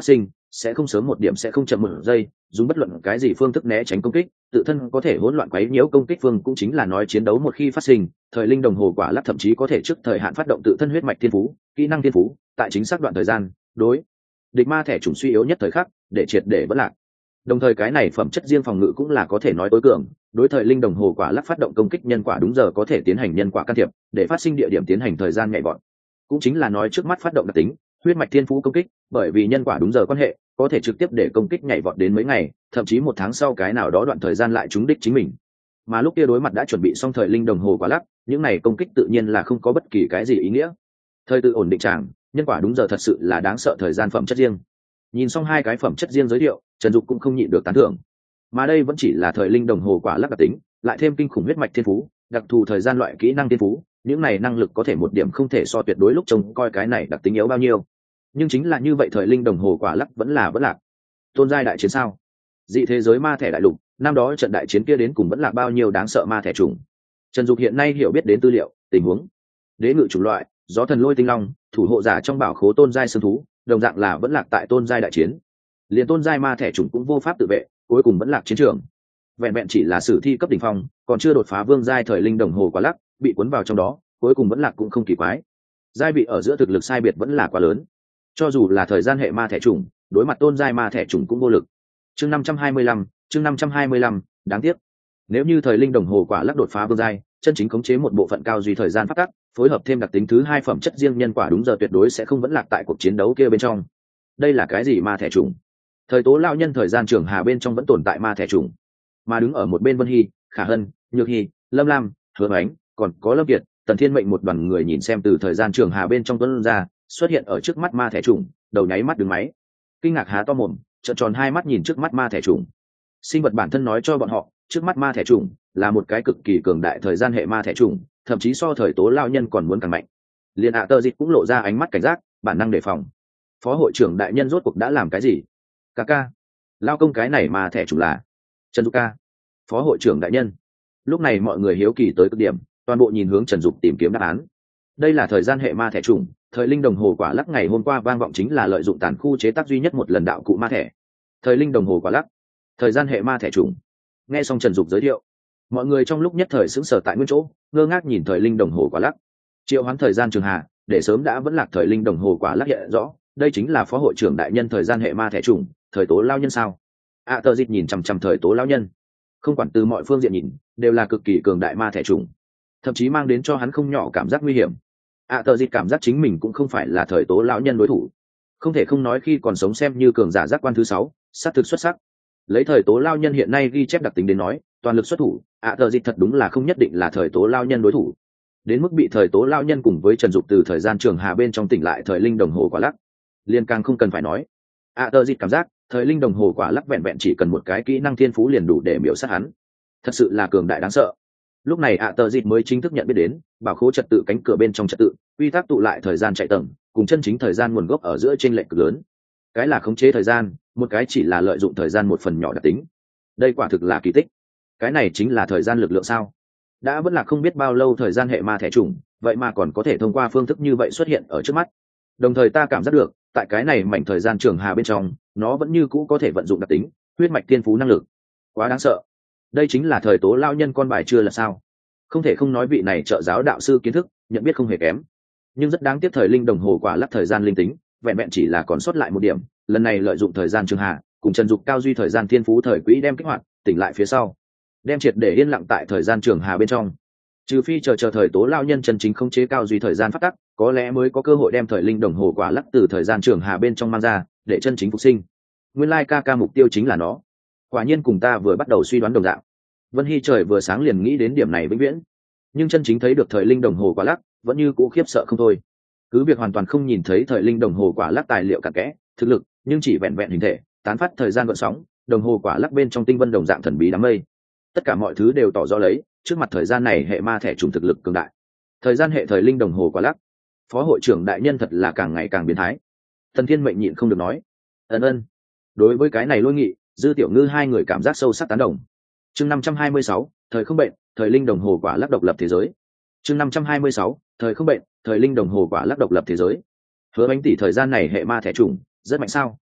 sẽ không sớm một điểm sẽ không chậm một giây, dùng bất luận cái gì phương thức né tránh công kích, tự thân có thể hỗn loạn quấy nhiễu công kích phương, cũng chính là nói chiến đấu một khi phát sinh, thời linh đồng hồ quả lắc thậm chí có thể trước thời hạn phát động tự thân huyết mạch thiên phú, kỹ năng thiên phú, tại chính xác đoạn thời gian, đối địch ma thẻ chủng suy yếu nhất thời khắc, để triệt để vỡ lạc. Đồng thời cái này phẩm chất riêng phòng ngự cũng là có thể nói tối cường, đối thời linh đồng hồ quả lắc phát động công kích nhân quả đúng giờ có thể tiến hành nhân quả can thiệp, để phát sinh địa điểm tiến hành thời gian nhạy vọt. Cũng chính là nói trước mắt phát động đặc tính, huyết mạch thiên phú công kích, bởi vì nhân quả đúng giờ quan hệ, có thể trực tiếp để công kích nhảy vọt đến mấy ngày, thậm chí một tháng sau cái nào đó đoạn thời gian lại trúng đích chính mình. Mà lúc kia đối mặt đã chuẩn bị xong thời linh đồng hồ quả lắc, những này công kích tự nhiên là không có bất kỳ cái gì ý nghĩa. Thời tự ổn định tràng, nhân quả đúng giờ thật sự là đáng sợ thời gian phẩm chất riêng. Nhìn xong hai cái phẩm chất riêng giới thiệu, Trần Dục cũng không nhịn được tán thưởng. Mà đây vẫn chỉ là thời linh đồng hồ quả lắc đặc tính, lại thêm kinh khủng huyết mạch thiên phú, đặc thù thời gian loại kỹ năng thiên phú, những này năng lực có thể một điểm không thể so tuyệt đối lúc trông coi cái này đặc tính yếu bao nhiêu. Nhưng chính là như vậy thời linh đồng hồ quả lắc vẫn là vẫn lạc. Tôn giai đại chiến sao? Dị thế giới ma thẻ đại lục, năm đó trận đại chiến kia đến cùng vẫn là bao nhiêu đáng sợ ma thẻ trùng. Trần Dục hiện nay hiểu biết đến tư liệu, tình huống. Đế ngự chủng loại, gió thần lôi tinh long, thủ hộ giả trong bảo khố tôn giai sơn thú, đồng dạng là vẫn lạc tại tôn giai đại chiến. Liên tôn giai ma thẻ trùng cũng vô pháp tự vệ, cuối cùng vẫn lạc chiến trường. Vẹn vẹn chỉ là sử thi cấp đỉnh phong, còn chưa đột phá vương giai thời linh đồng hồ quả lắc, bị cuốn vào trong đó, cuối cùng vẫn lạc cũng không kỳ quái. Giai vị ở giữa thực lực sai biệt vẫn là quá lớn. Cho dù là thời gian hệ ma thẻ trùng, đối mặt tôn giai ma thẻ trùng cũng vô lực. Chương năm trăm hai mươi lăm, chương năm trăm hai mươi lăm, đáng tiếc. Nếu như thời linh đồng hồ quả lắc đột phá vương giai, chân chính khống chế một bộ phận cao duy thời gian phát tắc, phối hợp thêm đặc tính thứ hai phẩm chất riêng nhân quả đúng giờ tuyệt đối sẽ không vẫn lạc tại cuộc chiến đấu kia bên trong. Đây là cái gì ma thẻ trùng? Thời tố lao nhân thời gian trường hà bên trong vẫn tồn tại ma thẻ trùng, mà đứng ở một bên Vân Hy, Khả Hân, Nhược Hy, Lâm Lam, Hứa Ánh, còn có Lâm Kiệt, Tần Thiên mệnh một đoàn người nhìn xem từ thời gian trường hà bên trong tuấn ra, xuất hiện ở trước mắt ma thẻ trùng, đầu nháy mắt đứng máy, kinh ngạc há to mồm, trợn tròn hai mắt nhìn trước mắt ma thẻ trùng. Sinh vật bản thân nói cho bọn họ, trước mắt ma thẻ trùng là một cái cực kỳ cường đại thời gian hệ ma thẻ trùng, thậm chí so thời tố lao nhân còn muốn càng mạnh. Liên ạ tơ dịch cũng lộ ra ánh mắt cảnh giác, bản năng đề phòng. Phó hội trưởng đại nhân rốt cuộc đã làm cái gì? Ca ca, lao công cái này ma thẻ trùng là Trần Dục ca. Phó hội trưởng đại nhân. Lúc này mọi người hiếu kỳ tới cực điểm, toàn bộ nhìn hướng Trần Dục tìm kiếm đáp án. Đây là thời gian hệ ma thẻ trùng, thời linh đồng hồ quả lắc ngày hôm qua vang vọng chính là lợi dụng tàn khu chế tác duy nhất một lần đạo cụ ma thẻ. Thời linh đồng hồ quả lắc, thời gian hệ ma thẻ trùng. Nghe xong Trần Dục giới thiệu, mọi người trong lúc nhất thời sững sờ tại nguyên chỗ, ngơ ngác nhìn thời linh đồng hồ quả lắc. Triệu hoán thời gian trường hạ, để sớm đã vẫn lạc thời linh đồng hồ quả lắc hiện rõ, đây chính là phó hội trưởng đại nhân thời gian hệ ma thẻ trùng, thời tố lao nhân sao? À, tờ dịch nhìn chằm chằm thời tố lao nhân, không quản từ mọi phương diện nhìn, đều là cực kỳ cường đại ma thẻ trùng, thậm chí mang đến cho hắn không nhỏ cảm giác nguy hiểm. À, tờ dịch cảm giác chính mình cũng không phải là thời tố lão nhân đối thủ, không thể không nói khi còn sống xem như cường giả giác quan thứ sáu, sát thực xuất sắc. Lấy thời tố lao nhân hiện nay ghi chép đặc tính đến nói, toàn lực xuất thủ, ạ tờ dịch thật đúng là không nhất định là thời tố lao nhân đối thủ. Đến mức bị thời tố lao nhân cùng với Trần Dục từ thời gian trường hà bên trong tỉnh lại thời linh đồng hồ quả lắc, liên càng không cần phải nói. ạ tờ dịch cảm giác thời linh đồng hồ quả lắc vẹn vẹn chỉ cần một cái kỹ năng thiên phú liền đủ để miểu sát hắn, thật sự là cường đại đáng sợ. Lúc này ạ tờ dịch mới chính thức nhận biết đến bảo khố trật tự cánh cửa bên trong trật tự, quy tắc tụ lại thời gian chạy tầng cùng chân chính thời gian nguồn gốc ở giữa chênh lệch cực lớn. Cái là khống chế thời gian, một cái chỉ là lợi dụng thời gian một phần nhỏ đặc tính. Đây quả thực là kỳ tích. Cái này chính là thời gian lực lượng sao? Đã vẫn là không biết bao lâu thời gian hệ ma thẻ trùng, vậy mà còn có thể thông qua phương thức như vậy xuất hiện ở trước mắt. Đồng thời ta cảm giác được, tại cái này mảnh thời gian trường hà bên trong, nó vẫn như cũ có thể vận dụng đặc tính, huyết mạch thiên phú năng lực. Quá đáng sợ. Đây chính là thời tố lao nhân con bài chưa là sao? Không thể không nói vị này trợ giáo đạo sư kiến thức, nhận biết không hề kém. Nhưng rất đáng tiếc thời linh đồng hồ quả lắc thời gian linh tính, vẹn vẹn chỉ là còn sót lại một điểm, lần này lợi dụng thời gian trường hạ cùng Trần Dục cao duy thời gian thiên phú thời quỹ đem kích hoạt, tỉnh lại phía sau, đem triệt để yên lặng tại thời gian trường hà bên trong. Trừ phi chờ chờ thời tố lao nhân chân chính không chế cao duy thời gian phát tắc, có lẽ mới có cơ hội đem thời linh đồng hồ quả lắc từ thời gian trường hà bên trong mang ra, để chân chính phục sinh. Nguyên lai ca ca mục tiêu chính là nó. Quả nhiên cùng ta vừa bắt đầu suy đoán đồng dạng. Vân Hy trời vừa sáng liền nghĩ đến điểm này vĩnh viễn, nhưng chân chính thấy được thời linh đồng hồ quả lắc, vẫn như cũ khiếp sợ không thôi. Cứ việc hoàn toàn không nhìn thấy thời linh đồng hồ quả lắc tài liệu cặn kẽ, thực lực, nhưng chỉ vẹn vẹn hình thể, tán phát thời gian gợn sóng, đồng hồ quả lắc bên trong tinh vân đồng dạng thần bí đám mây. Tất cả mọi thứ đều tỏ rõ lấy, trước mặt thời gian này hệ ma thẻ trùng thực lực cường đại. Thời gian hệ thời linh đồng hồ quả lắc, phó hội trưởng đại nhân thật là càng ngày càng biến thái. Thần Thiên mệnh nhịn không được nói, ân ân. Đối với cái này Lôi Nghị, Dư Tiểu Ngư hai người cảm giác sâu sắc tán đồng. Chương năm trăm hai mươi sáu, thời không bệnh, thời linh đồng hồ quả lắc độc lập thế giới. Chương năm trăm hai mươi sáu, thời không bệnh, thời linh đồng hồ quả lắc độc lập thế giới. Hứa Bánh tỷ thời gian này hệ ma thẻ trùng rất mạnh sao?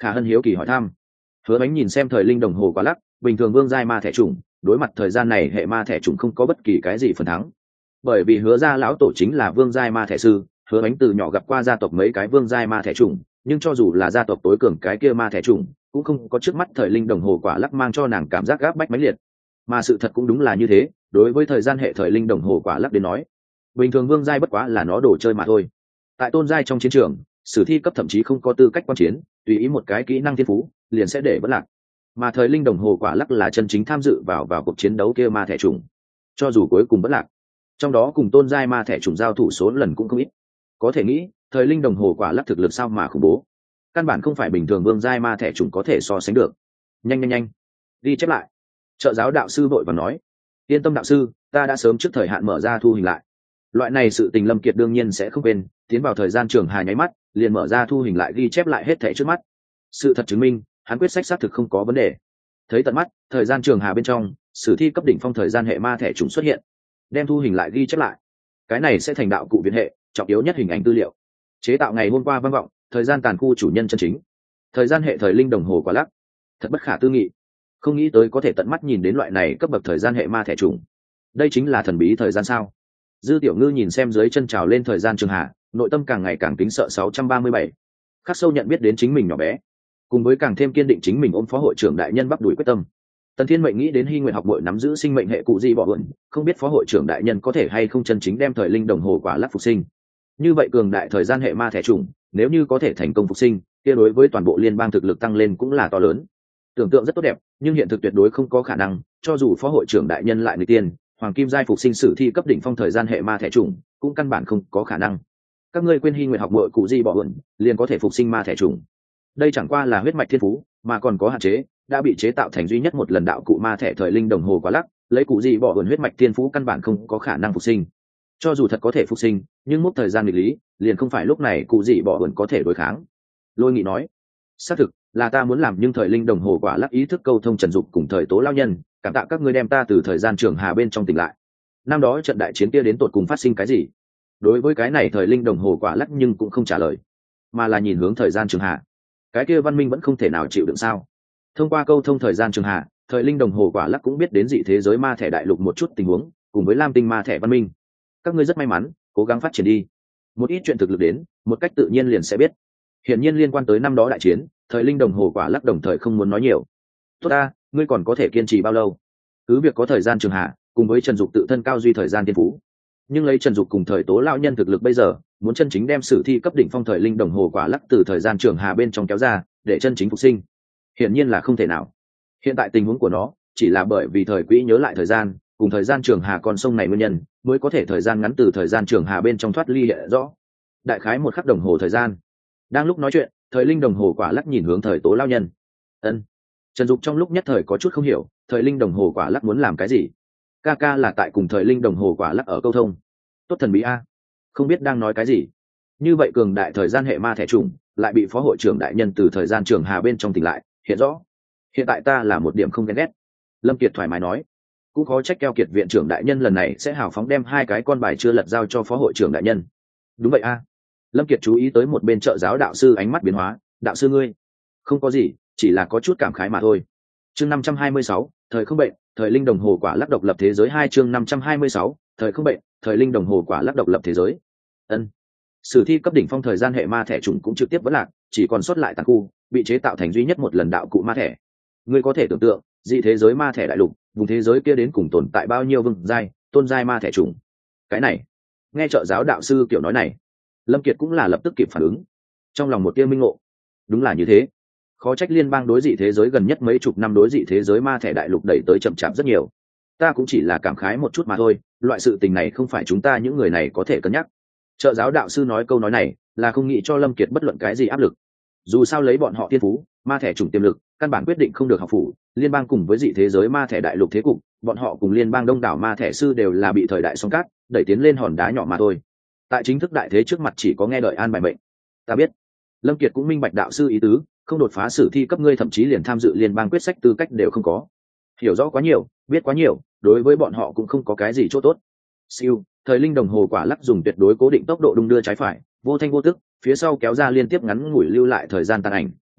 Khả Hân hiếu kỳ hỏi thăm. Hứa Bánh nhìn xem thời linh đồng hồ quả lắc, bình thường vương giai ma thẻ trùng, đối mặt thời gian này hệ ma thẻ trùng không có bất kỳ cái gì phần thắng. Bởi vì Hứa gia lão tổ chính là vương giai ma thẻ sư, Hứa Bánh từ nhỏ gặp qua gia tộc mấy cái vương giai ma thẻ trùng, nhưng cho dù là gia tộc tối cường cái kia ma thẻ trùng, cũng không có trước mắt thời linh đồng hồ quả lắc mang cho nàng cảm giác gáp bách mãnh liệt. Mà sự thật cũng đúng là như thế, đối với thời gian hệ thời linh đồng hồ quả lắc đến nói, bình thường vương giai bất quá là nó đồ chơi mà thôi. Tại tôn giai trong chiến trường, sử thi cấp thậm chí không có tư cách quan chiến, tùy ý một cái kỹ năng thiên phú liền sẽ để vẫn lạc. Mà thời linh đồng hồ quả lắc là chân chính tham dự vào vào cuộc chiến đấu kia ma thẻ trùng, cho dù cuối cùng vẫn lạc, trong đó cùng tôn giai ma thẻ trùng giao thủ số lần cũng không ít. Có thể nghĩ thời linh đồng hồ quả lắc thực lực sao mà khủng bố, căn bản không phải bình thường vương giai ma thẻ trùng có thể so sánh được. Nhanh nhanh nhanh, đi chép lại. Trợ giáo đạo sư vội vàng nói. Yên tâm đạo sư, ta đã sớm trước thời hạn mở ra thu hình lại. Loại này sự tình Lâm Kiệt đương nhiên sẽ không quên, tiến vào thời gian trường hà nháy mắt liền mở ra thu hình lại ghi chép lại hết thảy trước mắt. Sự thật chứng minh hắn quyết sách xác thực không có vấn đề. Thấy tận mắt thời gian trường hà bên trong sử thi cấp đỉnh phong thời gian hệ ma thẻ trùng xuất hiện, đem thu hình lại ghi chép lại, cái này sẽ thành đạo cụ viện hệ trọng yếu nhất hình ảnh tư liệu. Chế tạo ngày hôm qua vang vọng thời gian tàn khu chủ nhân chân chính, thời gian hệ thời linh đồng hồ quả lắc, thật bất khả tư nghị. Không nghĩ tới có thể tận mắt nhìn đến loại này cấp bậc thời gian hệ ma thẻ trùng. Đây chính là thần bí thời gian sao? Dư Tiểu Ngư nhìn xem dưới chân trào lên thời gian trường hạ, nội tâm càng ngày càng kính sợ sáu trăm ba mươi bảy, khắc sâu nhận biết đến chính mình nhỏ bé, cùng với càng thêm kiên định chính mình ôm phó hội trưởng đại nhân bắt đuổi quyết tâm. Tần Thiên Mệnh nghĩ đến Hy Nguyện học muội nắm giữ sinh mệnh hệ cụ gì bỏ hụn, không biết phó hội trưởng đại nhân có thể hay không chân chính đem thời linh đồng hồ quả lắc phục sinh. Như vậy cường đại thời gian hệ ma thẻ trùng, nếu như có thể thành công phục sinh, kia đối với toàn bộ liên bang thực lực tăng lên cũng là to lớn. Tưởng tượng rất tốt đẹp, nhưng hiện thực tuyệt đối không có khả năng, cho dù phó hội trưởng đại nhân lại người tiên, hoàng kim giai phục sinh sử thi cấp đỉnh phong thời gian hệ ma thẻ trùng, cũng căn bản không có khả năng. Các ngươi quên Hy Nguyện học muội cụ gì bỏ hụn, liền có thể phục sinh ma thẻ trùng. Đây chẳng qua là huyết mạch thiên phú, mà còn có hạn chế, đã bị chế tạo thành duy nhất một lần đạo cụ ma thẻ thời linh đồng hồ quả lắc, lấy cụ gì bỏ hụn huyết mạch thiên phú căn bản không có khả năng phục sinh. Cho dù thật có thể phục sinh, nhưng mốc thời gian nghịch lý, liền không phải lúc này cụ gì bỏ hụn có thể đối kháng. Lôi Nghị nói, xác thực là ta muốn làm, nhưng thời linh đồng hồ quả lắc ý thức câu thông Trần Dục cùng thời Tố lão nhân, cảm tạ các ngươi đem ta từ thời gian trường hà bên trong tỉnh lại. Năm đó trận đại chiến kia đến tột cùng phát sinh cái gì? Đối với cái này thời linh đồng hồ quả lắc nhưng cũng không trả lời, mà là nhìn hướng thời gian trường hà. Cái kia văn minh vẫn không thể nào chịu đựng sao? Thông qua câu thông thời gian trường hà, thời linh đồng hồ quả lắc cũng biết đến dị thế giới ma thẻ đại lục một chút tình huống, cùng với lam tinh ma thẻ văn minh. Các ngươi rất may mắn, cố gắng phát triển đi. Một ít chuyện thực lực đến, một cách tự nhiên liền sẽ biết. Hiển nhiên liên quan tới năm đó đại chiến, thời linh đồng hồ quả lắc đồng thời không muốn nói nhiều. Tốt ta, ngươi còn có thể kiên trì bao lâu? Cứ việc có thời gian trường hạ, cùng với Trần Dục tự thân cao duy thời gian tiên phú, nhưng lấy Trần Dục cùng thời Tố lão nhân thực lực bây giờ, muốn chân chính đem sử thi cấp đỉnh phong thời linh đồng hồ quả lắc từ thời gian trường hạ bên trong kéo ra, để chân chính phục sinh, hiển nhiên là không thể nào. Hiện tại tình huống của nó chỉ là bởi vì thời quỹ nhớ lại thời gian, cùng thời gian trường hà con sông này nguyên nhân, mới có thể thời gian ngắn từ thời gian trường hà bên trong thoát ly hiện rõ. Đại khái một khắc đồng hồ thời gian. Đang lúc nói chuyện, thời linh đồng hồ quả lắc nhìn hướng thời Tố lão nhân. Ân. Trần Dục trong lúc nhất thời có chút không hiểu, thời linh đồng hồ quả lắc muốn làm cái gì? Ca ca là tại cùng thời linh đồng hồ quả lắc ở câu thông. Tốt thần bí a, không biết đang nói cái gì. Như vậy cường đại thời gian hệ ma thẻ trùng, lại bị phó hội trưởng đại nhân từ thời gian trường hà bên trong tỉnh lại, hiện rõ. Hiện tại ta là một điểm không ghen ghét. Lâm Kiệt thoải mái nói, cũng khó trách keo kiệt viện trưởng đại nhân lần này sẽ hào phóng đem hai cái con bài chưa lật giao cho phó hội trưởng đại nhân. Đúng vậy a. Lâm Kiệt chú ý tới một bên trợ giáo đạo sư ánh mắt biến hóa, đạo sư ngươi, không có gì, chỉ là có chút cảm khái mà thôi. Chương năm trăm hai mươi sáu, thời không bệnh, thời linh đồng hồ quả lắc độc lập thế giới hai. Chương năm trăm hai mươi sáu, thời không bệnh, thời linh đồng hồ quả lắc độc lập thế giới. Ân. Sử thi cấp đỉnh phong thời gian hệ ma thẻ trùng cũng trực tiếp vỡ lạc, chỉ còn sót lại tàn khu, bị chế tạo thành duy nhất một lần đạo cụ ma thẻ. Ngươi có thể tưởng tượng, dị thế giới ma thẻ đại lục, vùng thế giới kia đến cùng tồn tại bao nhiêu vương giai, tôn giai ma thẻ trùng. Cái này, nghe trợ giáo đạo sư kiểu nói này, Lâm Kiệt cũng là lập tức kịp phản ứng, trong lòng một tia minh ngộ. Đúng là như thế, khó trách liên bang đối dị thế giới gần nhất mấy chục năm đối dị thế giới ma thẻ đại lục đẩy tới chậm chạp rất nhiều. Ta cũng chỉ là cảm khái một chút mà thôi, loại sự tình này không phải chúng ta những người này có thể cân nhắc. Trợ giáo đạo sư nói câu nói này là không nghĩ cho Lâm Kiệt bất luận cái gì áp lực. Dù sao lấy bọn họ tiên phú, ma thẻ trùng tiềm lực, căn bản quyết định không được học phủ, liên bang cùng với dị thế giới ma thẻ đại lục thế cục, bọn họ cùng liên bang đông đảo ma thẻ sư đều là bị thời đại sóng cát đẩy tiến lên hòn đá nhỏ mà thôi. Tại chính thức đại thế trước mặt chỉ có nghe đợi an bài mệnh. Ta biết. Lâm Kiệt cũng minh bạch đạo sư ý tứ, không đột phá sử thi cấp ngươi thậm chí liền tham dự liên bang quyết sách tư cách đều không có. Hiểu rõ quá nhiều, biết quá nhiều, đối với bọn họ cũng không có cái gì chỗ tốt. Siêu, thời linh đồng hồ quả lắc dùng tuyệt đối cố định tốc độ đung đưa trái phải, vô thanh vô tức, phía sau kéo ra liên tiếp ngắn ngủi lưu lại thời gian tàn ảnh,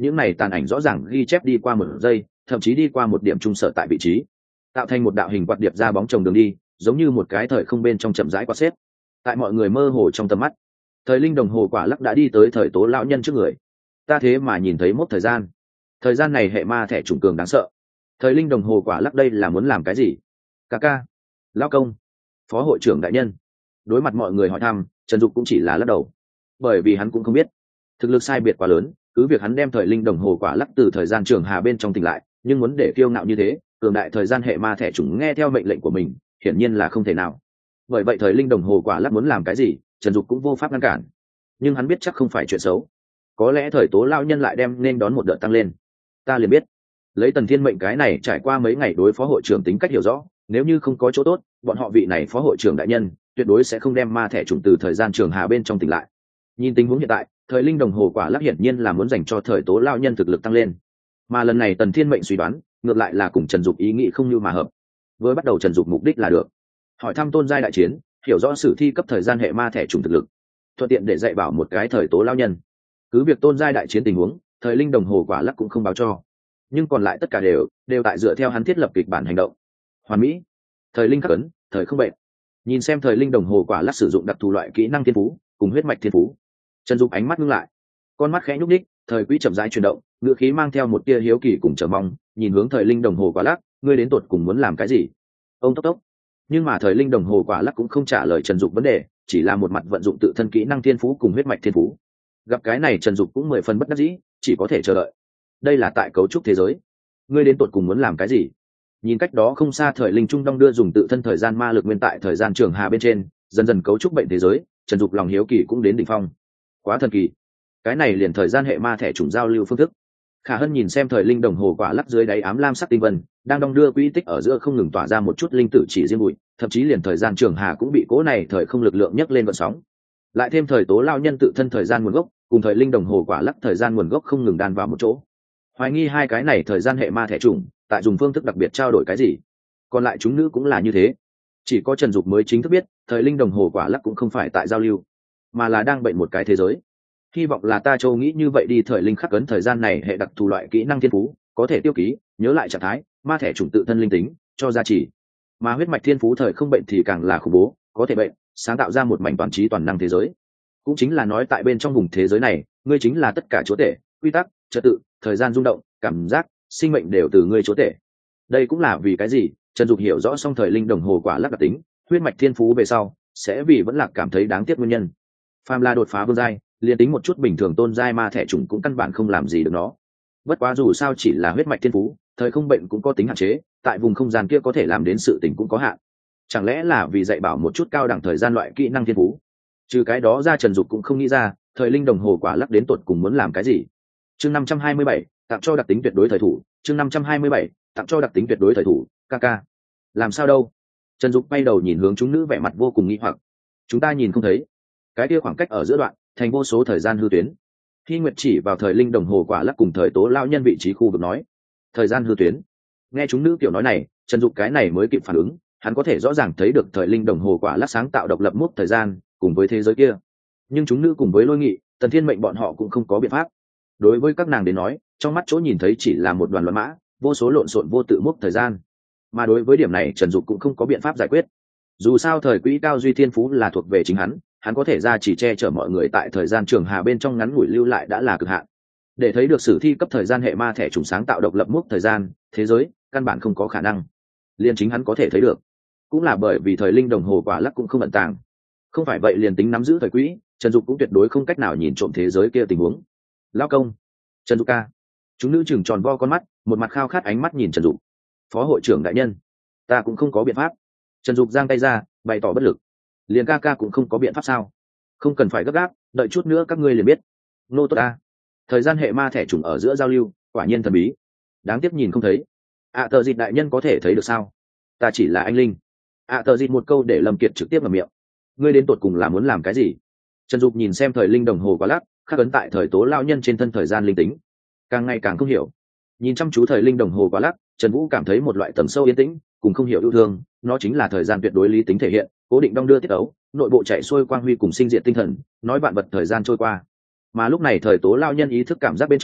những này tàn ảnh rõ ràng ghi chép đi qua một giây, thậm chí đi qua một điểm trung sở tại vị trí, tạo thành một đạo hình quạt điệp ra bóng chồng đường đi, giống như một cái thời không bên trong chậm rãi quạt xếp. Tại mọi người mơ hồ trong tầm mắt, thời linh đồng hồ quả lắc đã đi tới thời tố lão nhân trước người. Ta thế mà nhìn thấy mốc thời gian. Thời gian này hệ ma thẻ trùng cường đáng sợ. Thời linh đồng hồ quả lắc đây là muốn làm cái gì? Ca ca, lão công, phó hội trưởng đại nhân. Đối mặt mọi người hỏi thăm, Trần Dục cũng chỉ là lắc đầu, bởi vì hắn cũng không biết, thực lực sai biệt quá lớn, cứ việc hắn đem thời linh đồng hồ quả lắc từ thời gian trường hà bên trong tỉnh lại, nhưng muốn để kiêu ngạo như thế, cường đại thời gian hệ ma thẻ trùng nghe theo mệnh lệnh của mình, hiển nhiên là không thể nào. Bởi vậy thời linh đồng hồ quả lắc muốn làm cái gì, Trần Dục cũng vô pháp ngăn cản. Nhưng hắn biết chắc không phải chuyện xấu, có lẽ thời tố lao nhân lại đem nên đón một đợt tăng lên. Ta liền biết, lấy Tần Thiên mệnh cái này trải qua mấy ngày đối phó hội trưởng tính cách hiểu rõ, nếu như không có chỗ tốt, bọn họ vị này phó hội trưởng đại nhân tuyệt đối sẽ không đem ma thẻ trùng từ thời gian trường hà bên trong tỉnh lại. Nhìn tình huống hiện tại, thời linh đồng hồ quả lắc hiển nhiên là muốn dành cho thời tố lao nhân thực lực tăng lên, mà lần này Tần Thiên mệnh suy đoán ngược lại là cùng Trần Dục ý nghĩ không như mà hợp. Với bắt đầu Trần Dục mục đích là được hỏi thăm tôn giai đại chiến, hiểu rõ sử thi cấp thời gian hệ ma thẻ trùng thực lực, thuận tiện để dạy bảo một cái thời tố lao nhân. Cứ việc tôn giai đại chiến tình huống, thời linh đồng hồ quả lắc cũng không báo cho, nhưng còn lại tất cả đều đều tại dựa theo hắn thiết lập kịch bản hành động. Hoàn mỹ, thời linh khắc ấn, thời không bệnh. Nhìn xem thời linh đồng hồ quả lắc sử dụng đặc thù loại kỹ năng thiên phú cùng huyết mạch thiên phú, Trần Dục ánh mắt ngưng lại, con mắt khẽ nhúc nhích, thời quỹ chậm rãi chuyển động, ngữ khí mang theo một tia hiếu kỳ cùng chờ mong, nhìn hướng thời linh đồng hồ quả lắc, ngươi đến tột cùng muốn làm cái gì? Ông tốc tốc. Nhưng mà thời linh đồng hồ quả lắc cũng không trả lời Trần Dục vấn đề, chỉ là một mặt vận dụng tự thân kỹ năng thiên phú cùng huyết mạch thiên phú. Gặp cái này Trần Dục cũng mười phần bất đắc dĩ, chỉ có thể chờ đợi. Đây là tại cấu trúc thế giới, ngươi đến tột cùng muốn làm cái gì? Nhìn cách đó không xa thời linh trung đông đưa dùng tự thân thời gian ma lực nguyên tại thời gian trường hà bên trên, dần dần cấu trúc bệnh thế giới, Trần Dục lòng hiếu kỳ cũng đến đỉnh phong. Quá thần kỳ, cái này liền thời gian hệ ma thẻ chủng giao lưu phương thức. Khả Hân nhìn xem thời linh đồng hồ quả lắc dưới đáy ám lam sắc tinh vân đang đong đưa quỹ tích ở giữa không ngừng tỏa ra một chút linh tử chỉ riêng bụi, thậm chí liền thời gian trường hà cũng bị cố này thời không lực lượng nhấc lên vận sóng. Lại thêm thời tố lao nhân tự thân thời gian nguồn gốc cùng thời linh đồng hồ quả lắc thời gian nguồn gốc không ngừng đan vào một chỗ. Hoài nghi hai cái này thời gian hệ ma thẻ chủng tại dùng phương thức đặc biệt trao đổi cái gì. Còn lại chúng nữ cũng là như thế. Chỉ có Trần Dục mới chính thức biết thời linh đồng hồ quả lắc cũng không phải tại giao lưu, mà là đang bệnh một cái thế giới. Hy vọng là ta châu nghĩ như vậy đi. Thời linh khắc ấn thời gian này hệ đặc thù loại kỹ năng thiên phú có thể tiêu ký nhớ lại trạng thái ma thẻ chủng tự thân linh tính cho gia trì, mà huyết mạch thiên phú thời không bệnh thì càng là khủng bố, có thể bệnh sáng tạo ra một mảnh toàn trí toàn năng thế giới. Cũng chính là nói tại bên trong vùng thế giới này, ngươi chính là tất cả chúa tể, quy tắc, trật tự, thời gian rung động, cảm giác, sinh mệnh đều từ ngươi chúa tể. Đây cũng là vì cái gì Trần Dục hiểu rõ xong thời linh đồng hồ quả lắc đặc tính huyết mạch thiên phú về sau sẽ vì vẫn lạc cảm thấy đáng tiếc nguyên nhân. Phàm là đột phá vương giai, liền tính một chút bình thường tôn giai ma thẻ trùng cũng căn bản không làm gì được nó. Bất quá dù sao chỉ là huyết mạch thiên phú, thời không bệnh cũng có tính hạn chế, tại vùng không gian kia có thể làm đến sự tình cũng có hạn. Chẳng lẽ là vì dạy bảo một chút cao đẳng thời gian loại kỹ năng thiên phú? Trừ cái đó ra Trần Dục cũng không nghĩ ra thời linh đồng hồ quả lắc đến tột cùng muốn làm cái gì. Chương năm trăm hai mươi bảy, tặng cho đặc tính tuyệt đối thời thủ. Chương năm trăm hai mươi bảy, tặng cho đặc tính tuyệt đối thời thủ. Ca ca, làm sao đâu? Trần Dục bay đầu nhìn hướng chúng nữ vẻ mặt vô cùng nghi hoặc. Chúng ta nhìn không thấy. Cái kia khoảng cách ở giữa đoạn thành vô số thời gian hư tuyến. Khi Nguyệt chỉ vào thời linh đồng hồ quả lắc cùng thời tố lao nhân vị trí khu vực nói, thời gian hư tuyến. Nghe chúng nữ kiểu nói này, Trần Dục cái này mới kịp phản ứng, hắn có thể rõ ràng thấy được thời linh đồng hồ quả lắc sáng tạo độc lập mốc thời gian cùng với thế giới kia. Nhưng chúng nữ cùng với Lôi Nghị, Tần Thiên mệnh bọn họ cũng không có biện pháp. Đối với các nàng đến nói, trong mắt chỗ nhìn thấy chỉ là một đoàn loạn mã, vô số lộn xộn vô tự mốc thời gian. Mà đối với điểm này Trần Dục cũng không có biện pháp giải quyết. Dù sao thời quỹ cao duy thiên phú là thuộc về chính hắn, hắn có thể ra chỉ che chở mọi người tại thời gian trường hà bên trong ngắn ngủi lưu lại đã là cực hạn. Để thấy được sử thi cấp thời gian hệ ma thẻ trùng sáng tạo độc lập mốc thời gian, thế giới, căn bản không có khả năng. Liên chính hắn có thể thấy được, cũng là bởi vì thời linh đồng hồ quả lắc cũng không ẩn tàng. Không phải vậy liền tính nắm giữ thời quỹ, Trần Dục cũng tuyệt đối không cách nào nhìn trộm thế giới kia tình huống. Lão công, Trần Dục ca. Chúng nữ chừng tròn vo con mắt, một mặt khao khát ánh mắt nhìn Trần Dục. Phó hội trưởng đại nhân, ta cũng không có biện pháp. Trần Dục giang tay ra, bày tỏ bất lực. Liền ca ca cũng không có biện pháp sao? Không cần phải gấp gáp, đợi chút nữa các ngươi liền biết. Nô tốt a. Thời gian hệ ma thẻ trùng ở giữa giao lưu, quả nhiên thần bí. Đáng tiếc nhìn không thấy. ạ à, tờ dịt đại nhân có thể thấy được sao? Ta chỉ là anh linh. ạ à, tờ dịt một câu để Lâm Kiệt trực tiếp vào miệng. Ngươi đến tột cùng là muốn làm cái gì? Trần Dục nhìn xem thời linh đồng hồ quả lắc, khắc ấn tại thời tố lao nhân trên thân thời gian linh tính, càng ngày càng không hiểu. Nhìn chăm chú thời linh đồng hồ quả lắc, Trần Vũ cảm thấy một loại tầng sâu yên tĩnh, cùng không hiểu yêu thương, nó chính là thời gian tuyệt đối lý tính thể hiện, cố định đong đưa tiết ấu, nội bộ chạy xuôi quang huy cùng sinh diệt tinh thần, nói vạn vật thời gian trôi qua. Mà lúc này thời tố lao nhân ý thức cảm giác bên trong,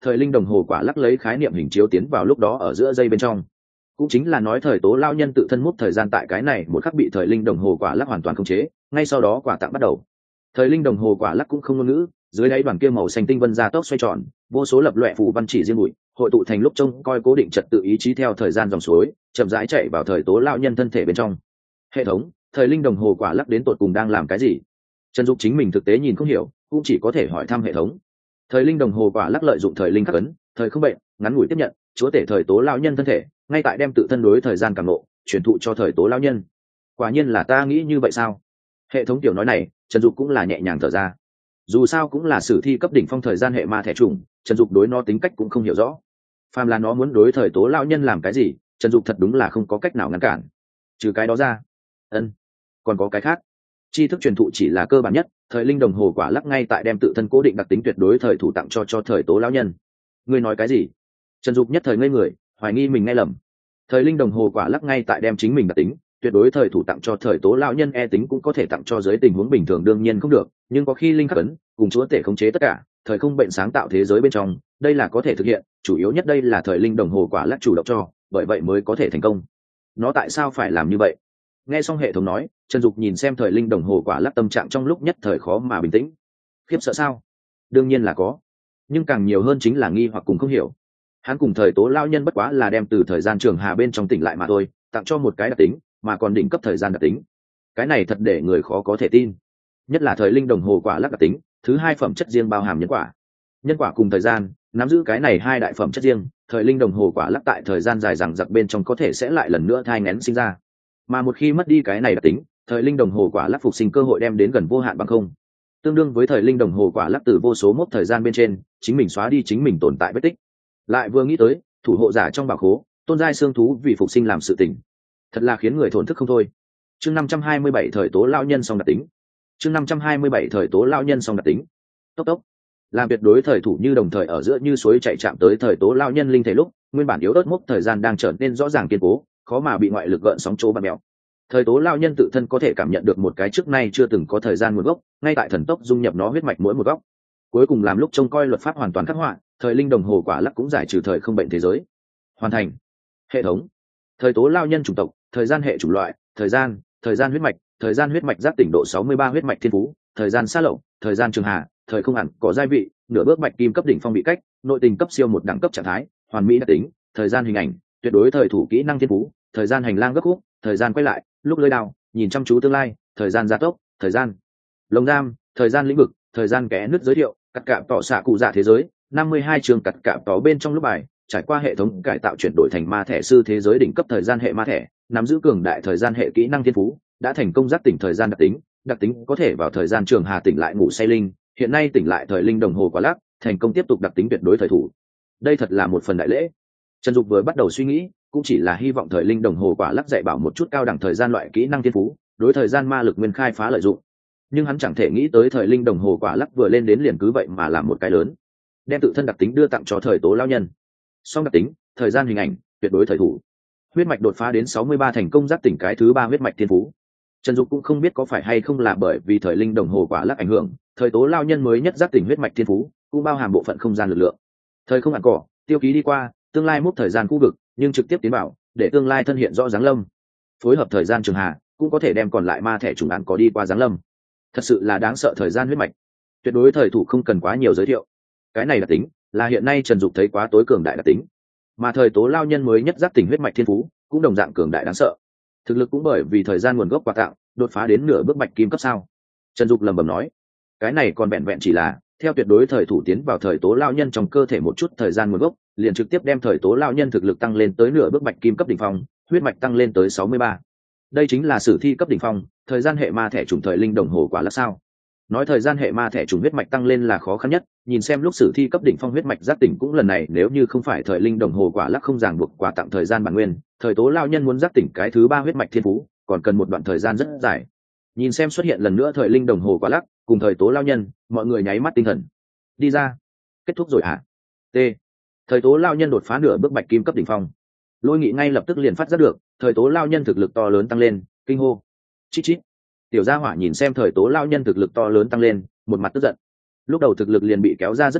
thời linh đồng hồ quả lắc lấy khái niệm hình chiếu tiến vào lúc đó ở giữa dây bên trong, cũng chính là nói thời tố lao nhân tự thân mút thời gian tại cái này một khắc bị thời linh đồng hồ quả lắc hoàn toàn khống chế. Ngay sau đó quả tặng bắt đầu, thời linh đồng hồ quả lắc cũng không ngôn ngữ, dưới đáy đoàn kia màu xanh tinh vân ra tốc xoay tròn, vô số lập loè phù văn chỉ riêng bụi hội tụ thành lúc trông coi cố định trật tự ý chí theo thời gian dòng suối chậm rãi chạy vào thời tố lao nhân thân thể bên trong. Hệ thống, thời linh đồng hồ quả lắc đến tột cùng đang làm cái gì? Trần Dục chính mình thực tế nhìn không hiểu, cũng chỉ có thể hỏi thăm hệ thống. Thời linh đồng hồ quả lắc lợi dụng thời linh khắc ấn, thời không bệnh, ngắn ngủi tiếp nhận chúa tể thời tố lao nhân thân thể, ngay tại đem tự thân đối thời gian cảm ngộ truyền thụ cho thời tố lao nhân. Quả nhiên là ta nghĩ như vậy sao? Hệ thống tiểu nói này, Trần Dục cũng là nhẹ nhàng thở ra. Dù sao cũng là sử thi cấp đỉnh phong thời gian hệ ma thẻ trùng, Trần Dục đối nó tính cách cũng không hiểu rõ. Phàm là nó muốn đối thời tố lao nhân làm cái gì, Trần Dục thật đúng là không có cách nào ngăn cản. Trừ cái đó ra, ân, còn có cái khác. Tri thức truyền thụ chỉ là cơ bản nhất, thời linh đồng hồ quả lắc ngay tại đem tự thân cố định đặc tính tuyệt đối thời thủ tặng cho cho thời tố lao nhân. Ngươi nói cái gì? Trần Dục nhất thời ngây người, hoài nghi mình nghe lầm. Thời linh đồng hồ quả lắc ngay tại đem chính mình đặc tính tuyệt đối thời thủ tặng cho thời tố lao nhân, e tính cũng có thể tặng cho dưới tình huống bình thường đương nhiên không được, nhưng có khi linh khắc ấn cùng chúa tể khống chế tất cả thời không bệnh sáng tạo thế giới bên trong, đây là có thể thực hiện. Chủ yếu nhất đây là thời linh đồng hồ quả lắc chủ động cho, bởi vậy mới có thể thành công. Nó tại sao phải làm như vậy? Nghe xong hệ thống nói, Trần Dục nhìn xem thời linh đồng hồ quả lắc, tâm trạng trong lúc nhất thời khó mà bình tĩnh. Khiếp sợ sao? Đương nhiên là có, nhưng càng nhiều hơn chính là nghi hoặc cùng không hiểu. Hắn cùng thời tố lao nhân bất quá là đem từ thời gian trường hà bên trong tỉnh lại mà thôi, tặng cho một cái đặc tính mà còn đỉnh cấp thời gian đặc tính, cái này thật để người khó có thể tin. Nhất là thời linh đồng hồ quả lắc đặc tính thứ hai phẩm chất riêng bao hàm nhân quả. Nhân quả cùng thời gian nắm giữ cái này hai đại phẩm chất riêng, thời linh đồng hồ quả lắc tại thời gian dài dằng dặc bên trong có thể sẽ lại lần nữa thai nghén sinh ra, mà một khi mất đi cái này đặc tính, thời linh đồng hồ quả lắc phục sinh cơ hội đem đến gần vô hạn bằng không, tương đương với thời linh đồng hồ quả lắc từ vô số mốc thời gian bên trên chính mình xóa đi chính mình tồn tại vết tích. Lại vừa nghĩ tới thủ hộ giả trong bảo khố tôn giai xương thú vì phục sinh làm sự tỉnh, thật là khiến người thổn thức không thôi. Chương năm trăm hai mươi bảy thời tố lao nhân song đặc tính. Chương năm trăm hai mươi bảy thời tố lao nhân song đặc tính. Tốc tốc làm tuyệt đối thời thủ như đồng thời ở giữa như suối chạy chạm tới thời tố lao nhân linh thể lúc, nguyên bản yếu ớt mốc thời gian đang trở nên rõ ràng kiên cố, khó mà bị ngoại lực gợn sóng chỗ bạt mèo. Thời tố lao nhân tự thân có thể cảm nhận được một cái trước nay chưa từng có thời gian nguồn gốc, ngay tại thần tốc dung nhập nó huyết mạch mỗi một góc. Cuối cùng làm lúc trông coi luật pháp hoàn toàn khắc họa, thời linh đồng hồ quả lắc cũng giải trừ thời không bệnh thế giới. Hoàn thành. Hệ thống, thời tố lao nhân chủng tộc, thời gian hệ chủng loại, thời gian, thời gian huyết mạch, thời gian huyết mạch giác tỉnh độ sáu mươi ba huyết mạch thiên phú, thời gian xa lậu, thời gian trường hà, thời không hẳn có giai vị, nửa bước bạch kim cấp đỉnh phong bị cách, nội tình cấp siêu một đẳng cấp trạng thái, hoàn mỹ đặc tính, thời gian hình ảnh, tuyệt đối thời thủ kỹ năng thiên phú, thời gian hành lang gấp khúc, thời gian quay lại, lúc lưỡi đao, nhìn chăm chú tương lai, thời gian gia tốc, thời gian lồng giam, thời gian lĩnh vực, thời gian kẽ nứt giới thiệu, cắt cạm tỏ xạ cụ dạ thế giới, năm mươi hai trường cắt cạm tỏ bên trong lúc bài, trải qua hệ thống cải tạo chuyển đổi thành ma thẻ sư thế giới đỉnh cấp thời gian hệ ma thẻ, nắm giữ cường đại thời gian hệ kỹ năng thiên phú, đã thành công giác tỉnh thời gian đặc tính, đặc tính có thể vào thời gian trường hà tỉnh lại ngủ say linh, hiện nay tỉnh lại thời linh đồng hồ quả lắc, thành công tiếp tục đặc tính tuyệt đối thời thủ. Đây thật là một phần đại lễ. Trần Dục vừa bắt đầu suy nghĩ, cũng chỉ là hy vọng thời linh đồng hồ quả lắc dạy bảo một chút cao đẳng thời gian loại kỹ năng thiên phú, đối thời gian ma lực nguyên khai phá lợi dụng. Nhưng hắn chẳng thể nghĩ tới thời linh đồng hồ quả lắc vừa lên đến liền cứ vậy mà làm một cái lớn, đem tự thân đặc tính đưa tặng cho thời tố lao nhân. Song đặc tính, thời gian hình ảnh, tuyệt đối thời thủ. Huyết mạch đột phá đến sáu mươi ba, thành công giác tỉnh cái thứ ba huyết mạch thiên phú. Trần Dục cũng không biết có phải hay không là bởi vì thời linh đồng hồ quả lắc ảnh hưởng, thời tố lao nhân mới nhất giác tỉnh huyết mạch thiên phú, cũng bao hàm bộ phận không gian lực lượng. Thời không hẳn cỏ, tiêu ký đi qua, tương lai mốc thời gian khu vực, nhưng trực tiếp tiến bảo, để tương lai thân hiện rõ dáng lâm. Phối hợp thời gian trường hà, cũng có thể đem còn lại ma thẻ trùng án có đi qua dáng lâm. Thật sự là đáng sợ thời gian huyết mạch. Tuyệt đối thời thủ không cần quá nhiều giới thiệu. Cái này đặc tính là hiện nay Trần Dục thấy quá tối cường đại đặc tính. Mà thời tố lao nhân mới nhất giác tỉnh huyết mạch thiên phú, cũng đồng dạng cường đại đáng sợ. Thực lực cũng bởi vì thời gian nguồn gốc quà tặng, đột phá đến nửa bước bạch kim cấp sao. Trần Dục lẩm bẩm nói, cái này còn vẹn vẹn chỉ là theo tuyệt đối thời thủ tiến vào thời tố lao nhân trong cơ thể một chút thời gian nguồn gốc, liền trực tiếp đem thời tố lao nhân thực lực tăng lên tới nửa bước bạch kim cấp đỉnh phong, huyết mạch tăng lên tới sáu mươi ba. Đây chính là sử thi cấp đỉnh phong, thời gian hệ ma thẻ trùng thời linh đồng hồ quả lắc sao? Nói thời gian hệ ma thẻ trùng huyết mạch tăng lên là khó khăn nhất, nhìn xem lúc sử thi cấp đỉnh phong huyết mạch giác tỉnh cũng lần này, nếu như không phải thời linh đồng hồ quả lắc không ràng buộc quà tặng thời gian bản nguyên, thời tố lao nhân muốn giác tỉnh cái thứ ba huyết mạch thiên phú, còn cần một đoạn thời gian rất dài. Nhìn xem xuất hiện lần nữa thời linh đồng hồ quả lắc cùng thời tố lao nhân, mọi người nháy mắt tinh thần. Đi ra. Kết thúc rồi hả? T. Thời tố lao nhân đột phá nửa bước bạch kim cấp đỉnh phong. Lôi Nghị ngay lập tức liền phát giác được, thời tố lao nhân thực lực to lớn tăng lên, kinh hô. Chít chít. Tiểu Gia Hỏa nhìn xem thời tố lao nhân thực lực to lớn tăng lên, một mặt tức giận. Lúc đầu thực lực liền bị kéo ra rất nhiều,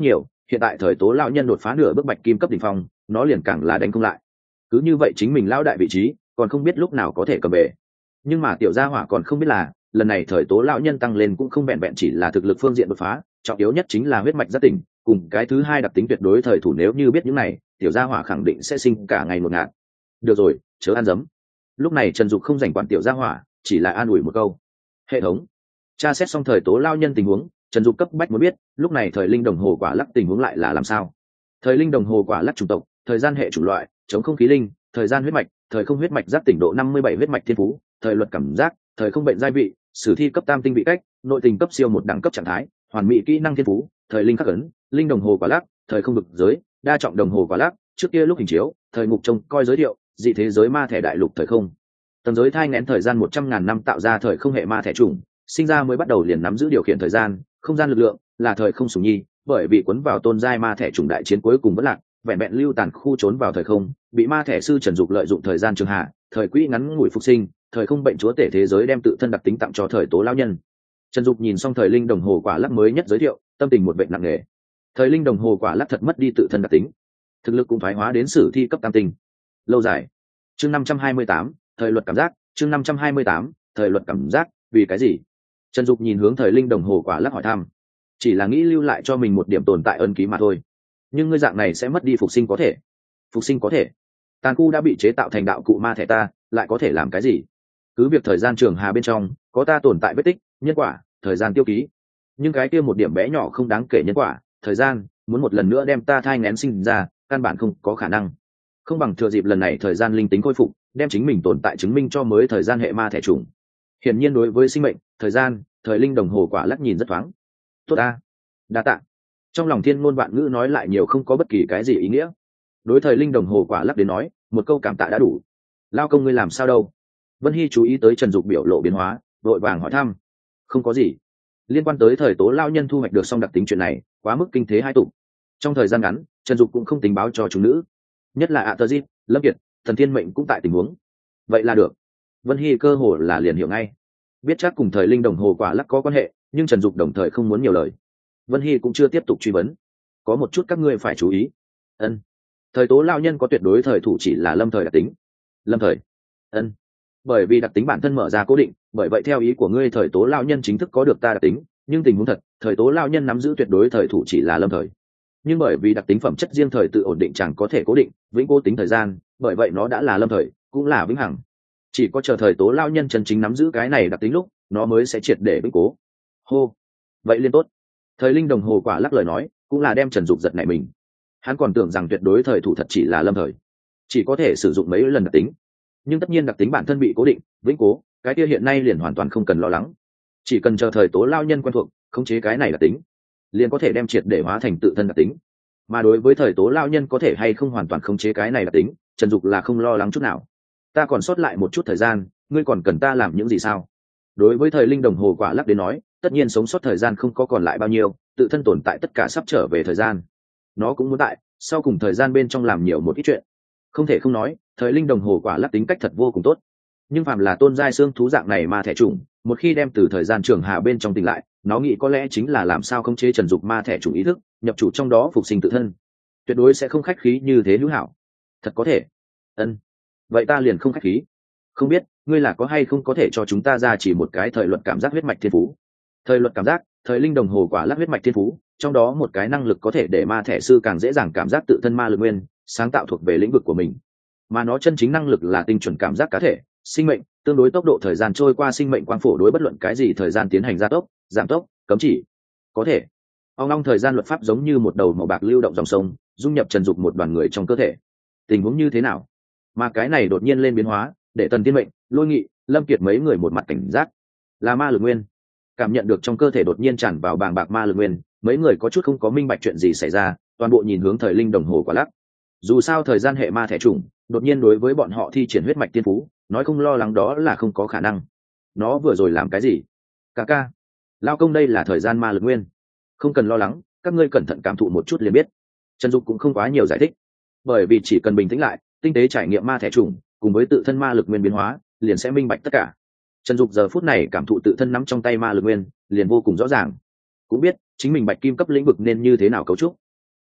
hiện tại thời tố lão nhân đột phá nửa bước bạch kim cấp đỉnh phong, nó liền càng là đánh không lại. Cứ như vậy chính mình lão đại vị trí còn không biết lúc nào có thể cầm về. Nhưng mà tiểu gia hỏa còn không biết là lần này thời tố lão nhân tăng lên cũng không vẹn vẹn chỉ là thực lực phương diện đột phá, trọng yếu nhất chính là huyết mạch giác tỉnh cùng cái thứ hai đặc tính tuyệt đối thời thủ. Nếu như biết những này, tiểu gia hỏa khẳng định sẽ sinh cả ngày một ngạt. Được rồi, chớ ăn dấm. Lúc này Trần Dục không dành quản tiểu gia hỏa, chỉ là an ủi một câu. Hệ thống tra xét xong thời tố lao nhân tình huống, Trần Dục cấp bách muốn biết lúc này thời linh đồng hồ quả lắc tình huống lại là làm sao. Thời linh đồng hồ quả lắc chủng tộc, thời gian hệ chủng loại, chống không khí linh, thời gian huyết mạch, thời không huyết mạch giác tỉnh độ năm mươi bảy huyết mạch thiên phú, thời luật cảm giác, thời không bệnh giai vị, sử thi cấp tam tinh vị cách, nội tình cấp siêu một đẳng cấp trạng thái, hoàn mỹ kỹ năng thiên phú, thời linh khắc ấn, linh đồng hồ quả lắc, thời không vực giới, đa trọng đồng hồ quả lắc, trước kia lúc hình chiếu, thời ngục trông coi giới thiệu, dị thế giới ma thẻ đại lục thời không. Tầng giới thai nghén thời gian một trăm ngàn năm tạo ra thời không hệ ma thẻ chủng, sinh ra mới bắt đầu liền nắm giữ điều khiển thời gian, không gian lực lượng, là thời không sủng nhi, bởi vì cuốn vào tôn giai ma thẻ chủng đại chiến cuối cùng vẫn lạc, vẹn vẹn lưu tàn khu trốn vào thời không, bị ma thẻ sư Trần Dục lợi dụng thời gian trường hạ, thời quỹ ngắn ngủi phục sinh, thời không bệnh chúa tể thế giới đem tự thân đặc tính tặng cho thời tố lão nhân. Trần Dục nhìn xong thời linh đồng hồ quả lắc mới nhất giới thiệu, tâm tình một bệnh nặng nề. Thời linh đồng hồ quả lắc thật mất đi tự thân đặc tính, thực lực cũng thoái hóa đến sử thi cấp tam tinh. Lâu dài. Chương năm trăm hai mươi tám, thời luật cảm giác, chương năm trăm hai mươi tám, thời luật cảm giác, vì cái gì? Trần Dục nhìn hướng thời linh đồng hồ quả lắc hỏi thăm. Chỉ là nghĩ lưu lại cho mình một điểm tồn tại ân ký mà thôi. Nhưng ngươi dạng này sẽ mất đi phục sinh có thể. Phục sinh có thể? Tàn khu đã bị chế tạo thành đạo cụ ma thẻ ta, lại có thể làm cái gì? Cứ việc thời gian trường hà bên trong có ta tồn tại vết tích, nhân quả, thời gian tiêu ký. Nhưng cái kia một điểm bé nhỏ không đáng kể nhân quả, thời gian, muốn một lần nữa đem ta thai nghén sinh ra, căn bản không có khả năng. Không bằng thừa dịp lần này thời gian linh tính khôi phục, đem chính mình tồn tại chứng minh cho mới thời gian hệ ma thẻ chủng. Hiển nhiên đối với sinh mệnh, thời gian, thời linh đồng hồ quả lắc nhìn rất thoáng. Tốt a, đa tạ. Trong lòng thiên ngôn vạn ngữ nói lại nhiều không có bất kỳ cái gì ý nghĩa. Đối thời linh đồng hồ quả lắc đến nói, một câu cảm tạ đã đủ. Lao công ngươi làm sao đâu? Vân Hy chú ý tới Trần Dục biểu lộ biến hóa, vội vàng hỏi thăm. Không có gì. Liên quan tới thời tố lao nhân thu hoạch được xong đặc tính chuyện này, quá mức kinh thế hai tụ. Trong thời gian ngắn, Trần Dục cũng không tính báo cho chúng nữ, nhất là ạ tơ dít, Lâm Kiệt, Thần Thiên Mệnh cũng tại tình huống. Vậy là được. Vân Hy cơ hồ là liền hiểu ngay, biết chắc cùng thời linh đồng hồ quả lắc có quan hệ, nhưng Trần Dục đồng thời không muốn nhiều lời. Vân Hy cũng chưa tiếp tục truy vấn. Có một chút các ngươi phải chú ý. Ân. Thời tố lao nhân có tuyệt đối thời thủ chỉ là lâm thời đặc tính. Lâm thời. Ân. Bởi vì đặc tính bản thân mở ra cố định, bởi vậy theo ý của ngươi thời tố lao nhân chính thức có được ta đặc tính, nhưng tình huống thật, thời tố lao nhân nắm giữ tuyệt đối thời thủ chỉ là lâm thời. Nhưng bởi vì đặc tính phẩm chất riêng thời tự ổn định chẳng có thể cố định, vĩnh cố tính thời gian, bởi vậy nó đã là lâm thời, cũng là vĩnh hằng. Chỉ có chờ thời tố lao nhân chân chính nắm giữ cái này đặc tính lúc, nó mới sẽ triệt để vĩnh cố. Hô. Vậy liên tốt. Thời linh đồng hồ quả lắc lời nói, cũng là đem Trần Dục giật nảy mình. Hắn còn tưởng rằng tuyệt đối thời thủ thật chỉ là lâm thời, chỉ có thể sử dụng mấy lần đặc tính. Nhưng tất nhiên đặc tính bản thân bị cố định, vĩnh cố, cái kia hiện nay liền hoàn toàn không cần lo lắng. Chỉ cần chờ thời tố lao nhân quen thuộc, khống chế cái này đặc tính, liền có thể đem triệt để hóa thành tự thân đặc tính. Mà đối với thời tố lao nhân có thể hay không hoàn toàn khống chế cái này đặc tính, Trần Dục là không lo lắng chút nào. Ta còn sót lại một chút thời gian, ngươi còn cần ta làm những gì sao? Đối với thời linh đồng hồ quả lắc đến nói, tất nhiên sống sót thời gian không có còn lại bao nhiêu, tự thân tồn tại tất cả sắp trở về thời gian. Nó cũng muốn tại sau cùng thời gian bên trong làm nhiều một ít chuyện. Không thể không nói, thời linh đồng hồ quả lắc tính cách thật vô cùng tốt. Nhưng phàm là tôn giai xương thú dạng này ma thẻ trùng, một khi đem từ thời gian trường hạ bên trong tỉnh lại, nó nghĩ có lẽ chính là làm sao khống chế Trần Dục ma thẻ trùng ý thức, nhập chủ trong đó phục sinh tự thân. Tuyệt đối sẽ không khách khí như thế hữu hảo. Thật có thể. Ân. Vậy ta liền không khách khí. Không biết ngươi là có hay không có thể cho chúng ta ra chỉ một cái thời luật cảm giác huyết mạch thiên phú. Thời luật cảm giác, thời linh đồng hồ quả lắc huyết mạch thiên phú, trong đó một cái năng lực có thể để ma thẻ sư càng dễ dàng cảm giác tự thân ma lực nguyên, sáng tạo thuộc về lĩnh vực của mình. Mà nó chân chính năng lực là tinh chuẩn cảm giác cá thể, sinh mệnh, tương đối tốc độ thời gian trôi qua sinh mệnh quang phổ đối bất luận cái gì thời gian tiến hành gia tốc, giảm tốc, cấm chỉ. Có thể. Ông long thời gian luật pháp giống như một đầu màu bạc lưu động dòng sông, dung nhập Trần Dục một đoàn người trong cơ thể. Tình huống như thế nào? Mà cái này đột nhiên lên biến hóa, để Tần Tiên Mệnh, Lôi Nghị, Lâm Kiệt mấy người một mặt cảnh giác. Là ma lực nguyên. Cảm nhận được trong cơ thể đột nhiên tràn vào bàng bạc ma lực nguyên, mấy người có chút không có minh bạch chuyện gì xảy ra, toàn bộ nhìn hướng thời linh đồng hồ quả lắc. Dù sao thời gian hệ ma thẻ trùng, đột nhiên đối với bọn họ thi triển huyết mạch tiên phú, nói không lo lắng đó là không có khả năng. Nó vừa rồi làm cái gì? Ca ca, lao công đây là thời gian ma lực nguyên. Không cần lo lắng, các ngươi cẩn thận cảm thụ một chút liền biết. Trần Dục cũng không quá nhiều giải thích, bởi vì chỉ cần bình tĩnh lại, tinh tế trải nghiệm ma thẻ trùng, cùng với tự thân ma lực nguyên biến hóa, liền sẽ minh bạch tất cả. Trần Dục giờ phút này cảm thụ tự thân nắm trong tay ma lực nguyên, liền vô cùng rõ ràng, cũng biết chính mình bạch kim cấp lĩnh vực nên như thế nào cấu trúc.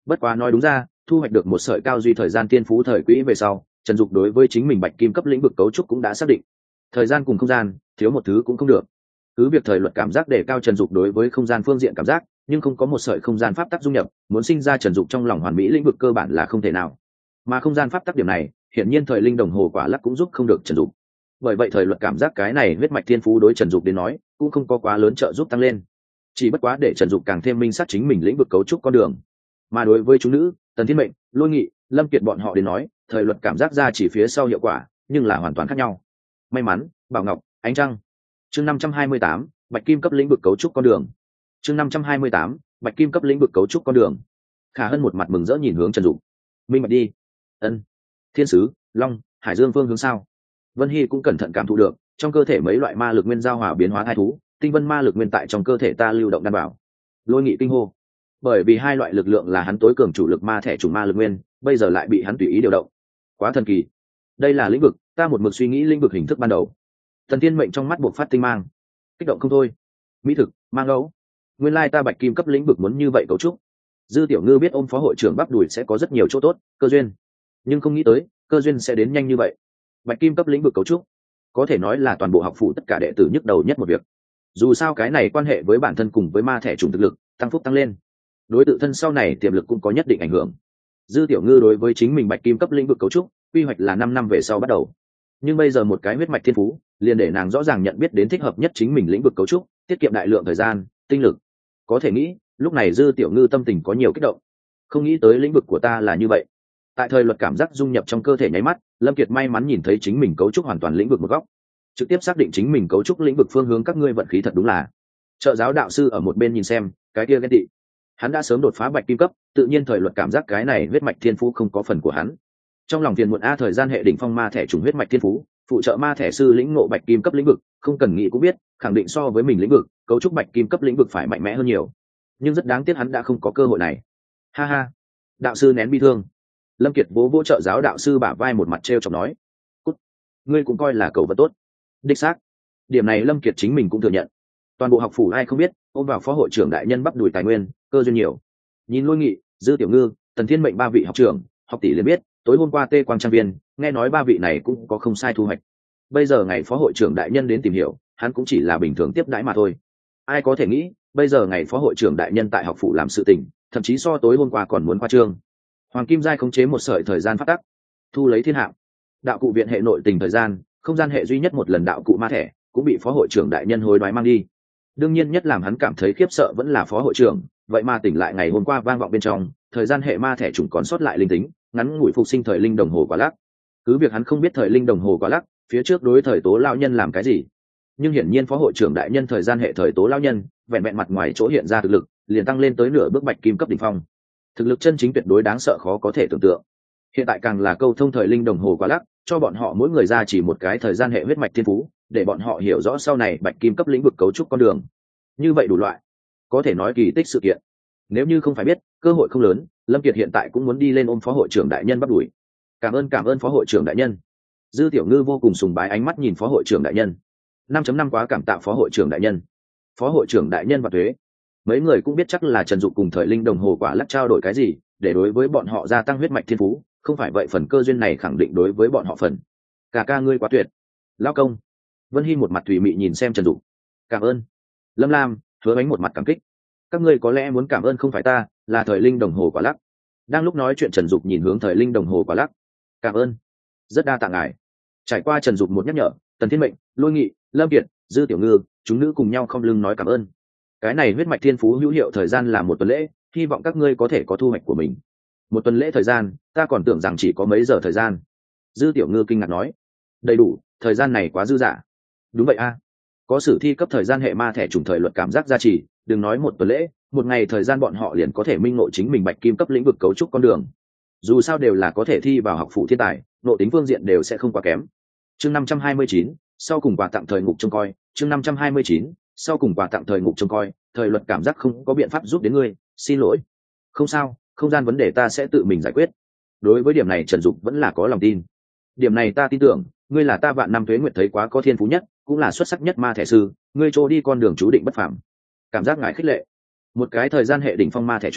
Bất quá nói đúng ra, thu hoạch được một sợi cao duy thời gian tiên phú thời quỹ về sau, Trần Dục đối với chính mình bạch kim cấp lĩnh vực cấu trúc cũng đã xác định. Thời gian cùng không gian, thiếu một thứ cũng không được. Cứ việc thời luật cảm giác đề cao Trần Dục đối với không gian phương diện cảm giác, nhưng không có một sợi không gian pháp tắc dung nhập, muốn sinh ra Trần Dục trong lòng hoàn mỹ lĩnh vực cơ bản là không thể nào. Mà không gian pháp tắc điểm này, hiển nhiên thời linh đồng hồ quả lắc cũng giúp không được Trần Dục. Bởi vậy thời luật cảm giác cái này huyết mạch thiên phú đối Trần Dục đến nói, cũng không có quá lớn trợ giúp tăng lên. Chỉ bất quá để Trần Dục càng thêm minh xác chính mình lĩnh vực cấu trúc con đường. Mà đối với chúng nữ, Tần Thiên Mệnh, Lôi Nghị, Lâm Kiệt bọn họ đến nói, thời luật cảm giác ra chỉ phía sau hiệu quả, nhưng là hoàn toàn khác nhau. May mắn, Bảo Ngọc, Ánh Trăng. Chương năm trăm hai mươi tám, Bạch Kim cấp lĩnh vực cấu trúc con đường. Chương năm trăm hai mươi tám, Bạch Kim cấp lĩnh vực cấu trúc con đường. Khả Hân một mặt mừng rỡ nhìn hướng Trần Dục. Minh bạch đi. Ân. Thiên sứ, Long, Hải Dương phương hướng sao? Vân Hy cũng cẩn thận cảm thụ được, trong cơ thể mấy loại ma lực nguyên giao hòa biến hóa thai thú, tinh vân ma lực nguyên tại trong cơ thể ta lưu động đảm bảo. Lôi Nghị kinh hô. Bởi vì hai loại lực lượng là hắn tối cường chủ lực ma thể trùng ma lực nguyên, bây giờ lại bị hắn tùy ý điều động. Quá thần kỳ. Đây là lĩnh vực, ta một mực suy nghĩ lĩnh vực hình thức ban đầu. Thần Thiên Mệnh trong mắt buộc phát tinh mang, kích động không thôi. Mỹ thực, mang ấu. Nguyên lai ta bạch kim cấp lĩnh vực muốn như vậy cấu trúc. Dư Tiểu Ngư biết ôm phó hội trưởng bắp đùi sẽ có rất nhiều chỗ tốt, cơ duyên, nhưng không nghĩ tới cơ duyên sẽ đến nhanh như vậy. Bạch kim cấp lĩnh vực cấu trúc, có thể nói là toàn bộ học phủ tất cả đệ tử nhức đầu nhất một việc. Dù sao cái này quan hệ với bản thân cùng với ma thể trùng thực lực tăng phúc tăng lên, đối tự thân sau này tiềm lực cũng có nhất định ảnh hưởng. Dư Tiểu Ngư đối với chính mình bạch kim cấp lĩnh vực cấu trúc quy hoạch là năm năm về sau bắt đầu, nhưng bây giờ một cái huyết mạch thiên phú liền để nàng rõ ràng nhận biết đến thích hợp nhất chính mình lĩnh vực cấu trúc, tiết kiệm đại lượng thời gian tinh lực. Có thể nghĩ lúc này Dư Tiểu Ngư tâm tình có nhiều kích động. Không nghĩ tới lĩnh vực của ta là như vậy. Tại thời luật cảm giác dung nhập trong cơ thể nháy mắt, Lâm Kiệt may mắn nhìn thấy chính mình cấu trúc hoàn toàn lĩnh vực một góc, trực tiếp xác định chính mình cấu trúc lĩnh vực phương hướng. Các ngươi vận khí thật đúng là. Trợ giáo đạo sư ở một bên nhìn xem, cái kia ghen tị. Hắn đã sớm đột phá bạch kim cấp, tự nhiên thời luật cảm giác cái này huyết mạch thiên phú không có phần của hắn. Trong lòng phiền muộn a, thời gian hệ đỉnh phong ma thể trùng huyết mạch thiên phú, phụ trợ ma thể sư lĩnh ngộ bạch kim cấp lĩnh vực, không cần nghĩ cũng biết, khẳng định so với mình lĩnh vực, cấu trúc bạch kim cấp lĩnh vực phải mạnh mẽ hơn nhiều. Nhưng rất đáng tiếc hắn đã không có cơ hội này. Ha ha. Đạo sư nén bi thương. Lâm Kiệt vỗ vỗ trợ giáo đạo sư bả vai một mặt trêu chọc nói, cút, ngươi cũng coi là cậu vật tốt. Đích xác, điểm này Lâm Kiệt chính mình cũng thừa nhận. Toàn bộ học phủ ai không biết, ôm vào phó hội trưởng đại nhân bắp đùi tài nguyên, cơ duyên nhiều. Nhìn Lôi Nghị, Dư Tiểu Ngư, Tần Thiên Mệnh ba vị học trưởng, học tỷ liền biết, tối hôm qua Tê Quang Trang Viên, nghe nói ba vị này cũng có không sai thu hoạch. Bây giờ ngày phó hội trưởng đại nhân đến tìm hiểu, hắn cũng chỉ là bình thường tiếp đãi mà thôi. Ai có thể nghĩ, bây giờ ngày phó hội trưởng đại nhân tại học phủ làm sự tình, thậm chí so tối hôm qua còn muốn khoa trương. Hoàng Kim Giai khống chế một sợi thời gian phát tắc, thu lấy thiên hạng. Đạo cụ viện hệ nội tình thời gian, không gian hệ duy nhất một lần đạo cụ ma thể, cũng bị phó hội trưởng đại nhân hối đoái mang đi. Đương nhiên nhất làm hắn cảm thấy khiếp sợ vẫn là phó hội trưởng, vậy mà tỉnh lại ngày hôm qua vang vọng bên trong, thời gian hệ ma thể trùng còn sót lại linh tính, ngắn ngủi phục sinh thời linh đồng hồ quả lắc. Cứ việc hắn không biết thời linh đồng hồ quả lắc phía trước đối thời tố lao nhân làm cái gì, nhưng hiển nhiên phó hội trưởng đại nhân thời gian hệ thời tố lao nhân, vẹn vẹn mặt ngoài chỗ hiện ra thực lực, liền tăng lên tới nửa bước bạch kim cấp đỉnh phong. Thực lực chân chính tuyệt đối đáng sợ khó có thể tưởng tượng. Hiện tại càng là câu thông thời linh đồng hồ quả lắc, cho bọn họ mỗi người ra chỉ một cái thời gian hệ huyết mạch thiên phú, để bọn họ hiểu rõ sau này bạch kim cấp lĩnh vực cấu trúc con đường. Như vậy đủ loại, có thể nói kỳ tích sự kiện. Nếu như không phải biết, cơ hội không lớn, Lâm Kiệt hiện tại cũng muốn đi lên ôm phó hội trưởng đại nhân bắt đuổi. Cảm ơn cảm ơn phó hội trưởng đại nhân. Dư Tiểu Ngư vô cùng sùng bái ánh mắt nhìn phó hội trưởng đại nhân. năm chấm năm quá cảm tạ phó hội trưởng đại nhân. Phó hội trưởng đại nhân và thuế. Mấy người cũng biết chắc là Trần Dục cùng thời linh đồng hồ quả lắc trao đổi cái gì, để đối với bọn họ gia tăng huyết mạch thiên phú, không phải vậy phần cơ duyên này khẳng định đối với bọn họ phần. Cả ca ngươi quá tuyệt. Lão công. Vân Hy một mặt thủy mị nhìn xem Trần Dục. Cảm ơn. Lâm Lam, Hứa Bánh một mặt cảm kích. Các ngươi có lẽ muốn cảm ơn không phải ta, là thời linh đồng hồ quả lắc. Đang lúc nói chuyện Trần Dục nhìn hướng thời linh đồng hồ quả lắc. Cảm ơn. Rất đa tạ ngài. Trải qua Trần Dục một nhắc nhở, Tần Thiên Mệnh, Lôi Nghị, Lâm Kiệt, Dư Tiểu Ngư, chúng nữ cùng nhau không lưng nói cảm ơn. Cái này huyết mạch thiên phú hữu hiệu thời gian là một tuần lễ, hy vọng các ngươi có thể có thu hoạch của mình. Một tuần lễ thời gian, ta còn tưởng rằng chỉ có mấy giờ thời gian. Dư Tiểu Ngư kinh ngạc nói, đầy đủ, thời gian này quá dư dả. Đúng vậy a, có sử thi cấp thời gian hệ ma thẻ trùng thời luật cảm giác gia trì, đừng nói một tuần lễ, một ngày thời gian bọn họ liền có thể minh ngộ chính mình bạch kim cấp lĩnh vực cấu trúc con đường. Dù sao đều là có thể thi vào học phủ thiên tài, nội tính phương diện đều sẽ không quá kém. Chương năm trăm hai mươi chín, sau cùng quà tặng thời ngục trông coi. Chương năm trăm hai mươi chín, sau cùng quà tặng thời ngục trông coi. Thời luật cảm giác không có biện pháp giúp đến ngươi, xin lỗi. Không sao, không gian vấn đề ta sẽ tự mình giải quyết. Đối với điểm này Trần Dục vẫn là có lòng tin. Điểm này ta tin tưởng, ngươi là ta vạn năm tuế nguyệt thấy quá có thiên phú nhất, cũng là xuất sắc nhất ma thể sư, ngươi trôi đi con đường chú định bất phàm. Cảm giác ngài khích lệ. Một cái thời gian hệ đỉnh phong ma thể trùng,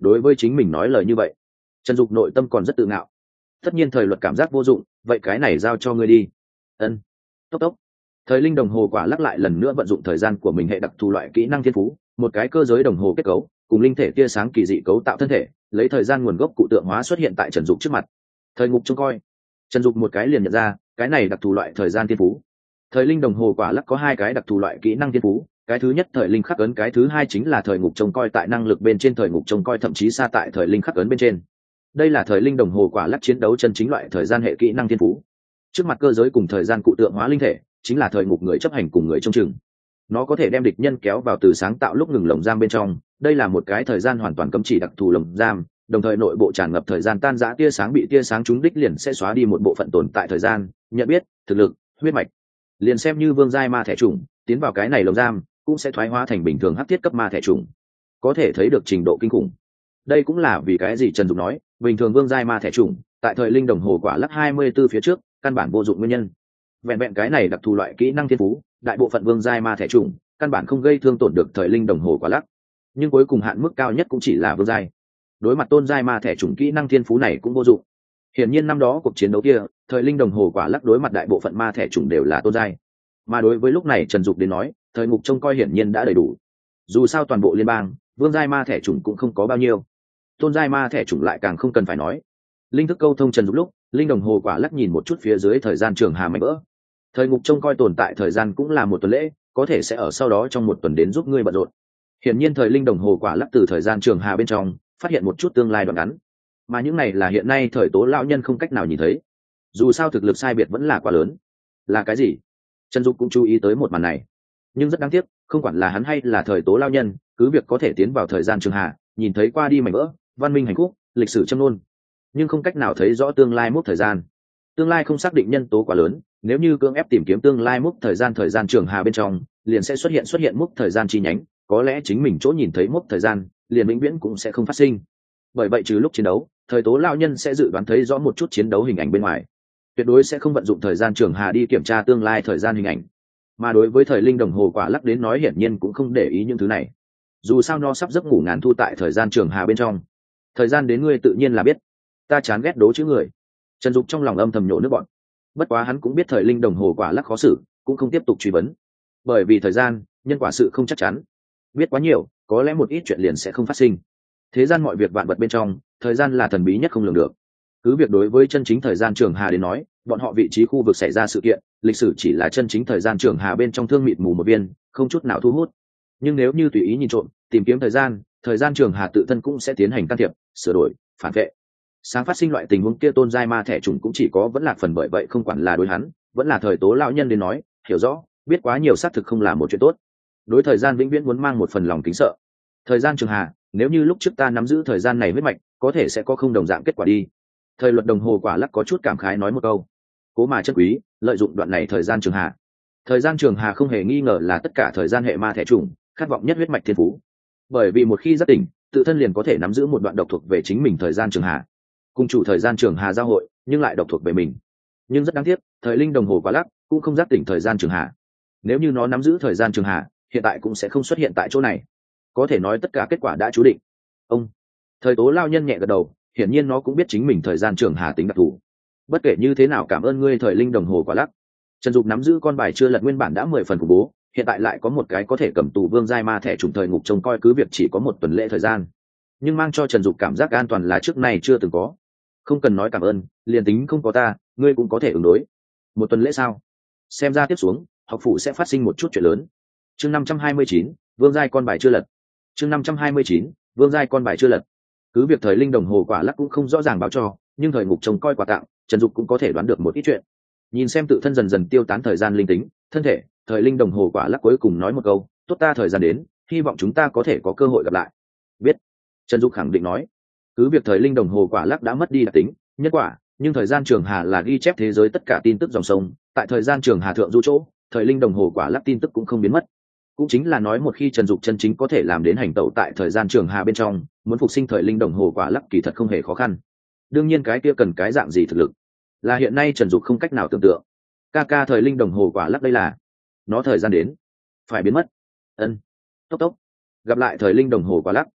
đối với chính mình nói lời như vậy. Trần Dục nội tâm còn rất tự ngạo. Tất nhiên thời luật cảm giác vô dụng, vậy cái này giao cho ngươi đi. Ân. Tốc tốc. Thời linh đồng hồ quả lắc lại lần nữa vận dụng thời gian của mình hệ đặc thù loại kỹ năng thiên phú, một cái cơ giới đồng hồ kết cấu cùng linh thể tia sáng kỳ dị cấu tạo thân thể, lấy thời gian nguồn gốc cụ tượng hóa xuất hiện tại Trần Dục trước mặt. Thời ngục trông coi. Trần Dục một cái liền nhận ra, cái này đặc thù loại thời gian thiên phú. Thời linh đồng hồ quả lắc có hai cái đặc thù loại kỹ năng thiên phú, cái thứ nhất thời linh khắc ấn, cái thứ hai chính là thời ngục trông coi. Tại năng lực bên trên, thời ngục trông coi thậm chí xa tại thời linh khắc ấn bên trên. Đây là thời linh đồng hồ quả lắc chiến đấu chân chính loại thời gian hệ kỹ năng thiên phú. Trước mặt cơ giới cùng thời gian cụ tượng hóa linh thể, chính là thời ngục người chấp hành cùng người trông chừng. Nó có thể đem địch nhân kéo vào từ sáng tạo lúc ngừng lồng giam bên trong. Đây là một cái thời gian hoàn toàn cấm chỉ đặc thù lồng giam, đồng thời nội bộ tràn ngập thời gian tan rã, tia sáng bị tia sáng trúng đích liền sẽ xóa đi một bộ phận tồn tại thời gian, nhận biết, thực lực, huyết mạch. Liền xem như vương giai ma thể trùng tiến vào cái này lồng giam, cũng sẽ thoái hóa thành bình thường hắc thiết cấp ma thể trùng. Có thể thấy được trình độ kinh khủng. Đây cũng là vì cái gì Trần Dục nói, bình thường vương giai ma thể trùng tại thời linh đồng hồ quả lắc hai mươi tư phía trước, căn bản vô dụng nguyên nhân. Vẹn vẹn cái này đặc thù loại kỹ năng thiên phú, đại bộ phận vương giai ma thể trùng căn bản không gây thương tổn được thời linh đồng hồ quả lắc. Nhưng cuối cùng hạn mức cao nhất cũng chỉ là vương giai. Đối mặt tôn giai ma thể trùng kỹ năng thiên phú này cũng vô dụng. Hiển nhiên năm đó cuộc chiến đấu kia, thời linh đồng hồ quả lắc đối mặt đại bộ phận ma thể trùng đều là tôn giai. Mà đối với lúc này Trần Dục đến nói, thời ngục trông coi hiển nhiên đã đầy đủ. Dù sao toàn bộ liên bang, vương giai ma thể trùng cũng không có bao nhiêu. Tôn giai ma thể trùng lại càng không cần phải nói. Linh thức câu thông Trần Dục lúc, linh đồng hồ quả lắc nhìn một chút phía dưới thời gian trường hà mảnh vỡ. Thời ngục trông coi tồn tại thời gian cũng là một tuần lễ, có thể sẽ ở sau đó trong một tuần đến giúp ngươi bận rộn. Hiển nhiên thời linh đồng hồ quả lắc từ thời gian trường hà bên trong phát hiện một chút tương lai đoạn ngắn, mà những này là hiện nay thời tố lão nhân không cách nào nhìn thấy. Dù sao thực lực sai biệt vẫn là quá lớn. Là cái gì? Trần Dục cũng chú ý tới một màn này, nhưng rất đáng tiếc, không quản là hắn hay là thời tố lão nhân, cứ việc có thể tiến vào thời gian trường hà, nhìn thấy qua đi mảnh vỡ, văn minh hành khúc, lịch sử châm ngôn, nhưng không cách nào thấy rõ tương lai mốc thời gian. Tương lai không xác định nhân tố quá lớn, nếu như cưỡng ép tìm kiếm tương lai mốc thời gian thời gian trường hà bên trong, liền sẽ xuất hiện xuất hiện mốc thời gian chi nhánh, có lẽ chính mình chỗ nhìn thấy mốc thời gian, liền vĩnh viễn cũng sẽ không phát sinh. Bởi vậy trừ lúc chiến đấu, thời tố lão nhân sẽ dự đoán thấy rõ một chút chiến đấu hình ảnh bên ngoài, tuyệt đối sẽ không vận dụng thời gian trường hà đi kiểm tra tương lai thời gian hình ảnh. Mà đối với thời linh đồng hồ quả lắc đến nói, hiển nhiên cũng không để ý những thứ này. Dù sao nó sắp giấc ngủ ngàn thu tại thời gian trường hà bên trong. Thời gian đến ngươi tự nhiên là biết. Ta chán ghét đố chữ người. Trần Dục trong lòng âm thầm nhổ nước bọn. Bất quá hắn cũng biết thời linh đồng hồ quả lắc khó xử, cũng không tiếp tục truy vấn. Bởi vì thời gian, nhân quả sự không chắc chắn. Biết quá nhiều, có lẽ một ít chuyện liền sẽ không phát sinh. Thế gian mọi việc vạn vật bên trong, thời gian là thần bí nhất không lường được. Cứ việc đối với chân chính thời gian trường hà đến nói, bọn họ vị trí khu vực xảy ra sự kiện, lịch sử chỉ là chân chính thời gian trường hà bên trong thương mịt mù một viên, không chút nào thu hút. Nhưng nếu như tùy ý nhìn trộm, tìm kiếm thời gian, thời gian trường hà tự thân cũng sẽ tiến hành can thiệp, sửa đổi, phản vệ. Sáng phát sinh loại tình huống kia tôn giai ma thẻ trùng cũng chỉ có vẫn lạc phần, bởi vậy không quản là đối hắn, vẫn là thời tố lão nhân đến nói, hiểu rõ, biết quá nhiều xác thực không là một chuyện tốt. Đối thời gian vĩnh viễn muốn mang một phần lòng kính sợ. Thời gian trường hà, nếu như lúc trước ta nắm giữ thời gian này huyết mạch, có thể sẽ có không đồng dạng kết quả đi. Thời luật đồng hồ quả lắc có chút cảm khái nói một câu. Cố mà chất quý, lợi dụng đoạn này thời gian trường hà. Thời gian trường hà không hề nghi ngờ là tất cả thời gian hệ ma thẻ trùng khát vọng nhất huyết mạch thiên phú. Bởi vì một khi giác tỉnh, tự thân liền có thể nắm giữ một đoạn độc thuộc về chính mình thời gian trường hà, cùng chủ thời gian trường hà giao hội, nhưng lại độc thuộc về mình. Nhưng rất đáng tiếc, thời linh đồng hồ quả lắc cũng không giác tỉnh thời gian trường hà. Nếu như nó nắm giữ thời gian trường hà, hiện tại cũng sẽ không xuất hiện tại chỗ này. Có thể nói tất cả kết quả đã chú định. Ông thời tố lao nhân nhẹ gật đầu, hiển nhiên nó cũng biết chính mình thời gian trường hà tính đặc thù. Bất kể như thế nào, cảm ơn ngươi thời linh đồng hồ quả lắc. Trần Dục nắm giữ con bài chưa lật nguyên bản đã mười phần khủng bố, hiện tại lại có một cái có thể cầm tù vương giai ma thẻ trùng thời ngục trông coi, cứ việc chỉ có một tuần lễ thời gian, nhưng mang cho Trần Dục cảm giác an toàn là trước này chưa từng có. Không cần nói cảm ơn, liền tính không có ta, ngươi cũng có thể ứng đối. Một tuần lễ sao? Xem ra tiếp xuống, học phủ sẽ phát sinh một chút chuyện lớn. Chương năm trăm hai mươi chín, vương giai con bài chưa lật. Chương năm trăm hai mươi chín, vương giai con bài chưa lật. Cứ việc thời linh đồng hồ quả lắc cũng không rõ ràng báo cho, nhưng thời ngục trông coi quà tặng, Trần Dục cũng có thể đoán được một ít chuyện. Nhìn xem tự thân dần dần tiêu tán thời gian linh tính, thân thể, thời linh đồng hồ quả lắc cuối cùng nói một câu, tốt, ta thời gian đến, hy vọng chúng ta có thể có cơ hội gặp lại. Biết. Trần Dục khẳng định nói. Cứ việc thời linh đồng hồ quả lắc đã mất đi đặc tính nhân quả, nhưng thời gian trường hà là ghi chép thế giới tất cả tin tức dòng sông, tại thời gian trường hà thượng du chỗ, thời linh đồng hồ quả lắc tin tức cũng không biến mất. Cũng chính là nói, một khi Trần Dục chân chính có thể làm đến hành tẩu tại thời gian trường hà bên trong, muốn phục sinh thời linh đồng hồ quả lắc kỳ thật không hề khó khăn. Đương nhiên cái kia cần cái dạng gì thực lực, là hiện nay Trần Dục không cách nào tưởng tượng. Ca ca thời linh đồng hồ quả lắc đây là, nó thời gian đến, phải biến mất. Ân. Tốc tốc. Gặp lại thời linh đồng hồ quả lắc.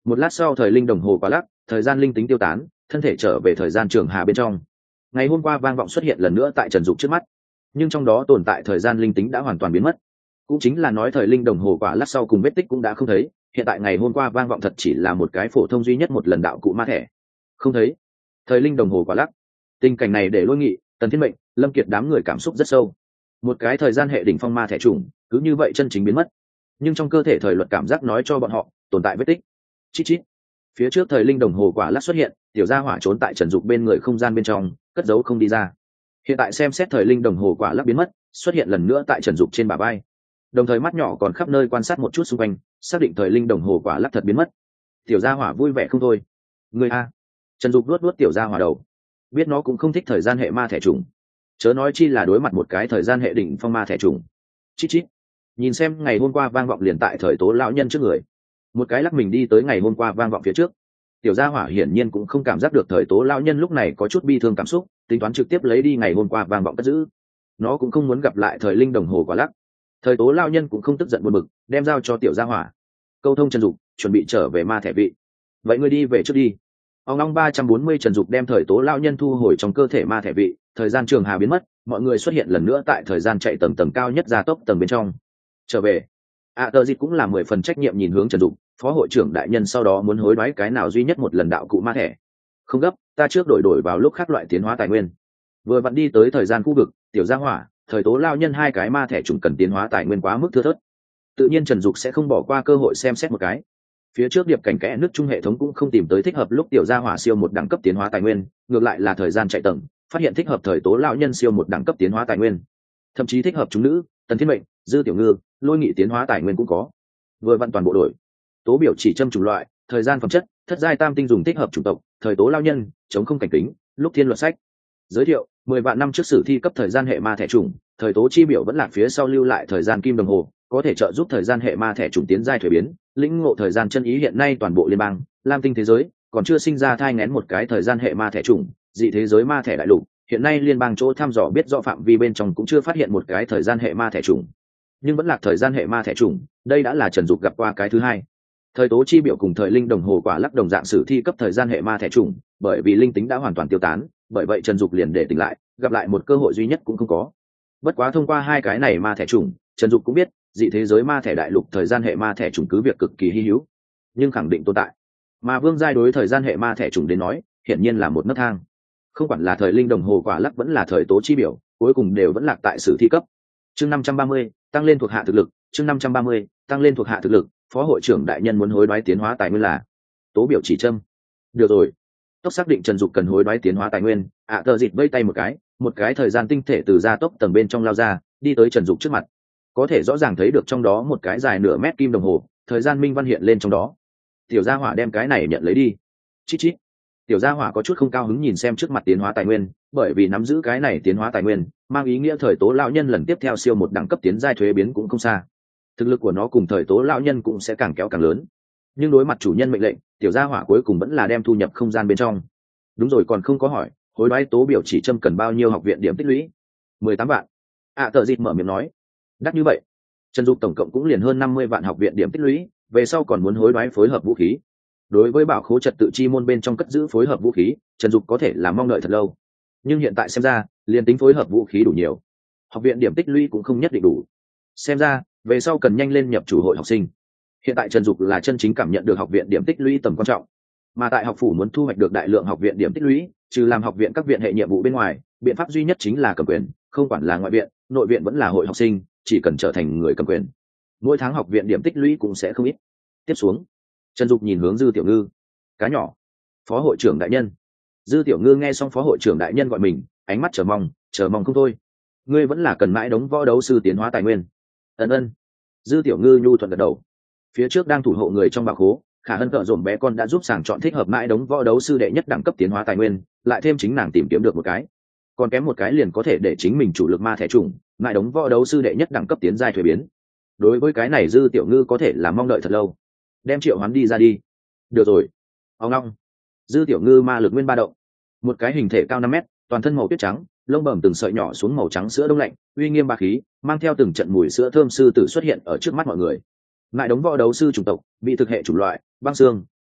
Một lát sau thời linh đồng hồ quá lắc, thời gian linh tính tiêu tán, thân thể trở về thời gian trường hà bên trong. Ngày hôm qua vang vọng xuất hiện lần nữa tại Trần Dục trước mắt, nhưng trong đó tồn tại thời gian linh tính đã hoàn toàn biến mất. Cũng chính là nói thời linh đồng hồ quả lắc sau cùng vết tích cũng đã không thấy, hiện tại ngày hôm qua vang vọng thật chỉ là một cái phổ thông duy nhất một lần đạo cụ ma thẻ. Không thấy. Thời linh đồng hồ quả lắc. Tình cảnh này để Lôi Nghị, Tần Thiên Mệnh, Lâm Kiệt đám người cảm xúc rất sâu. Một cái thời gian hệ đỉnh phong ma thẻ trùng, cứ như vậy chân chính biến mất. Nhưng trong cơ thể thời luật cảm giác nói cho bọn họ, tồn tại vết tích. Chít chít. Phía trước thời linh đồng hồ quả lắc xuất hiện, tiểu gia hỏa trốn tại Trần Dục bên người không gian bên trong, cất giấu không đi ra. Hiện tại xem xét thời linh đồng hồ quả lắc biến mất, xuất hiện lần nữa tại Trần Dục trên bả vai. Đồng thời mắt nhỏ còn khắp nơi quan sát một chút xung quanh, xác định thời linh đồng hồ quả lắc thật biến mất. Tiểu gia hỏa vui vẻ không thôi. Người a. Trần Dục luốt luốt tiểu gia hỏa đầu, biết nó cũng không thích thời gian hệ ma thẻ trùng, chớ nói chi là đối mặt một cái thời gian hệ đỉnh phong ma thẻ trùng. Chít chít. Nhìn xem ngày hôm qua vang vọng liền tại thời tố lão nhân trước người, một cái lắc mình đi tới ngày hôm qua vang vọng phía trước. Tiểu gia hỏa hiển nhiên cũng không cảm giác được thời tố lão nhân lúc này có chút bi thương cảm xúc, tính toán trực tiếp lấy đi ngày hôm qua vang vọng cất giữ. Nó cũng không muốn gặp lại thời linh đồng hồ quả lắc. Thời tố lão nhân cũng không tức giận buồn bực, đem giao cho tiểu gia hỏa. Câu thông Trần Dục, chuẩn bị trở về ma thẻ vị. Vậy ngươi đi về trước đi. Ông long ba trăm bốn mươi Trần Dục đem thời tố lão nhân thu hồi trong cơ thể ma thẻ vị, thời gian trường hà biến mất, mọi người xuất hiện lần nữa tại thời gian chạy tầng tầng cao nhất gia tốc tầng bên trong. Trở về. À tờ dịch cũng là mười phần trách nhiệm nhìn hướng Trần Dục, phó hội trưởng đại nhân sau đó muốn hối đoái cái nào duy nhất một lần đạo cụ ma thẻ. Không gấp, ta trước đổi đổi vào lúc khác loại tiến hóa tài nguyên. Vừa vặn đi tới thời gian khu vực, tiểu gia hỏa, thời tố lao nhân hai cái ma thẻ trùng cần tiến hóa tài nguyên quá mức thưa thớt. Tự nhiên Trần Dục sẽ không bỏ qua cơ hội xem xét một cái. Phía trước điệp cảnh kẽ nước trung hệ thống cũng không tìm tới thích hợp lúc tiểu gia hỏa siêu một đẳng cấp tiến hóa tài nguyên, ngược lại là thời gian chạy tầng, phát hiện thích hợp thời tố lão nhân siêu một đẳng cấp tiến hóa tài nguyên. Thậm chí thích hợp chúng nữ, Tần Thiên Mệnh, Dư Tiểu Ngư, Lôi Nghị tiến hóa tài nguyên cũng có. Vừa vặn toàn bộ đội. Tố biểu chỉ châm chủng loại, thời gian phẩm chất, thất giai tam tinh dùng thích hợp chủng tộc, thời tố lao nhân, chống không cảnh kính, lúc thiên luật sách. Giới thiệu, mười vạn năm trước sử thi cấp thời gian hệ ma thẻ chủng, thời tố chi biểu vẫn lạc phía sau lưu lại thời gian kim đồng hồ, có thể trợ giúp thời gian hệ ma thẻ chủng tiến giai thuế biến, lĩnh ngộ thời gian chân ý hiện nay toàn bộ liên bang, lam tinh thế giới, còn chưa sinh ra thai nghén một cái thời gian hệ ma thẻ chủng, dị thế giới ma thẻ đại lục, hiện nay liên bang chỗ thăm dò biết rõ phạm vi bên trong cũng chưa phát hiện một cái thời gian hệ ma thẻ chủng. Nhưng vẫn lạc thời gian hệ ma thẻ chủng, đây đã là Trần Dục gặp qua cái thứ hai. Thời tố chi biểu cùng thời linh đồng hồ quả lắc đồng dạng sử thi cấp thời gian hệ ma thẻ chủng, bởi vì linh tính đã hoàn toàn tiêu tán, bởi vậy Trần Dục liền để tỉnh lại, gặp lại một cơ hội duy nhất cũng không có. Bất quá thông qua hai cái này ma thẻ chủng, Trần Dục cũng biết, dị thế giới ma thẻ đại lục thời gian hệ ma thẻ chủng cứ việc cực kỳ hy hữu, nhưng khẳng định tồn tại. Mà Vương giai đối thời gian hệ ma thẻ chủng đến nói, hiển nhiên là một nấc thang. Không quản là thời linh đồng hồ quả lắc vẫn là thời tố chi biểu, cuối cùng đều vẫn lạc tại sử thi cấp. Chương năm trăm ba mươi, tăng lên thuộc hạ thực lực, chương năm trăm ba mươi, tăng lên thuộc hạ thực lực, phó hội trưởng đại nhân muốn hối đoái tiến hóa tài nguyên là tố biểu chỉ châm. Được rồi. Tốc xác định Trần Dục cần hối đoái tiến hóa tài nguyên, ạ à, tờ dịt vây tay một cái, một cái thời gian tinh thể từ gia tốc tầng bên trong lao ra, đi tới Trần Dục trước mặt. Có thể rõ ràng thấy được trong đó một cái dài nửa mét kim đồng hồ, thời gian minh văn hiện lên trong đó. Tiểu gia hỏa đem cái này nhận lấy đi. Chít chít. Tiểu gia hỏa có chút không cao hứng nhìn xem trước mặt tiến hóa tài nguyên, bởi vì nắm giữ cái này tiến hóa tài nguyên, mang ý nghĩa thời tố lão nhân lần tiếp theo siêu một đẳng cấp tiến giai thuế biến cũng không xa. Thực lực của nó cùng thời tố lão nhân cũng sẽ càng kéo càng lớn. Nhưng đối mặt chủ nhân mệnh lệnh, tiểu gia hỏa cuối cùng vẫn là đem thu nhập không gian bên trong. Đúng rồi, còn không có hỏi, hối đoái tố biểu chỉ châm cần bao nhiêu học viện điểm tích lũy? mười tám vạn. ạ à, tờ dịt mở miệng nói. Đắt như vậy. Trần Dục tổng cộng cũng liền hơn năm mươi vạn học viện điểm tích lũy, về sau còn muốn hối đoái phối hợp vũ khí. Đối với bảo khố trật tự chi môn bên trong cất giữ phối hợp vũ khí, Trần Dục có thể là mong đợi thật lâu. Nhưng hiện tại xem ra, liền tính phối hợp vũ khí đủ nhiều, học viện điểm tích lũy cũng không nhất định đủ. Xem ra, về sau cần nhanh lên nhập chủ hội học sinh. Hiện tại Trần Dục là chân chính cảm nhận được học viện điểm tích lũy tầm quan trọng. Mà tại học phủ muốn thu hoạch được đại lượng học viện điểm tích lũy, trừ làm học viện các viện hệ nhiệm vụ bên ngoài, biện pháp duy nhất chính là cầm quyền, không quản là ngoại viện, nội viện vẫn là hội học sinh, chỉ cần trở thành người cầm quyền. Mỗi tháng học viện điểm tích lũy cũng sẽ không ít. Tiếp xuống, Trần Dục nhìn hướng Dư Tiểu Ngư. Cá nhỏ, phó hội trưởng đại nhân. Dư Tiểu Ngư nghe xong phó hội trưởng đại nhân gọi mình, ánh mắt chờ mong, chờ mong không thôi. Ngươi vẫn là cần mãi đống võ đấu sư tiến hóa tài nguyên. Ân ân. Dư Tiểu Ngư nhu thuận gật đầu. Phía trước đang thủ hộ người trong bảo khố, Khả Hân cỡ dồn bé con đã giúp sàng chọn thích hợp mãi đống võ đấu sư đệ nhất đẳng cấp tiến hóa tài nguyên, lại thêm chính nàng tìm kiếm được một cái, còn kém một cái liền có thể để chính mình chủ lực ma thẻ trùng, mãi đống võ đấu sư đệ nhất đẳng cấp tiến giai thuế biến. Đối với cái này Dư Tiểu Ngư có thể là mong đợi thật lâu. Đem triệu hoán đi ra đi. Được rồi. Ông long. Dư Tiểu Ngư ma lực nguyên ba động. Một cái hình thể cao năm mét, toàn thân màu tuyết trắng, lông bẩm từng sợi nhỏ xuống màu trắng sữa đông lạnh, uy nghiêm ba khí, mang theo từng trận mùi sữa thơm sư tử xuất hiện ở trước mắt mọi người. Ngại đống võ đấu sư chủng tộc, bị thực hệ chủng loại, băng xương,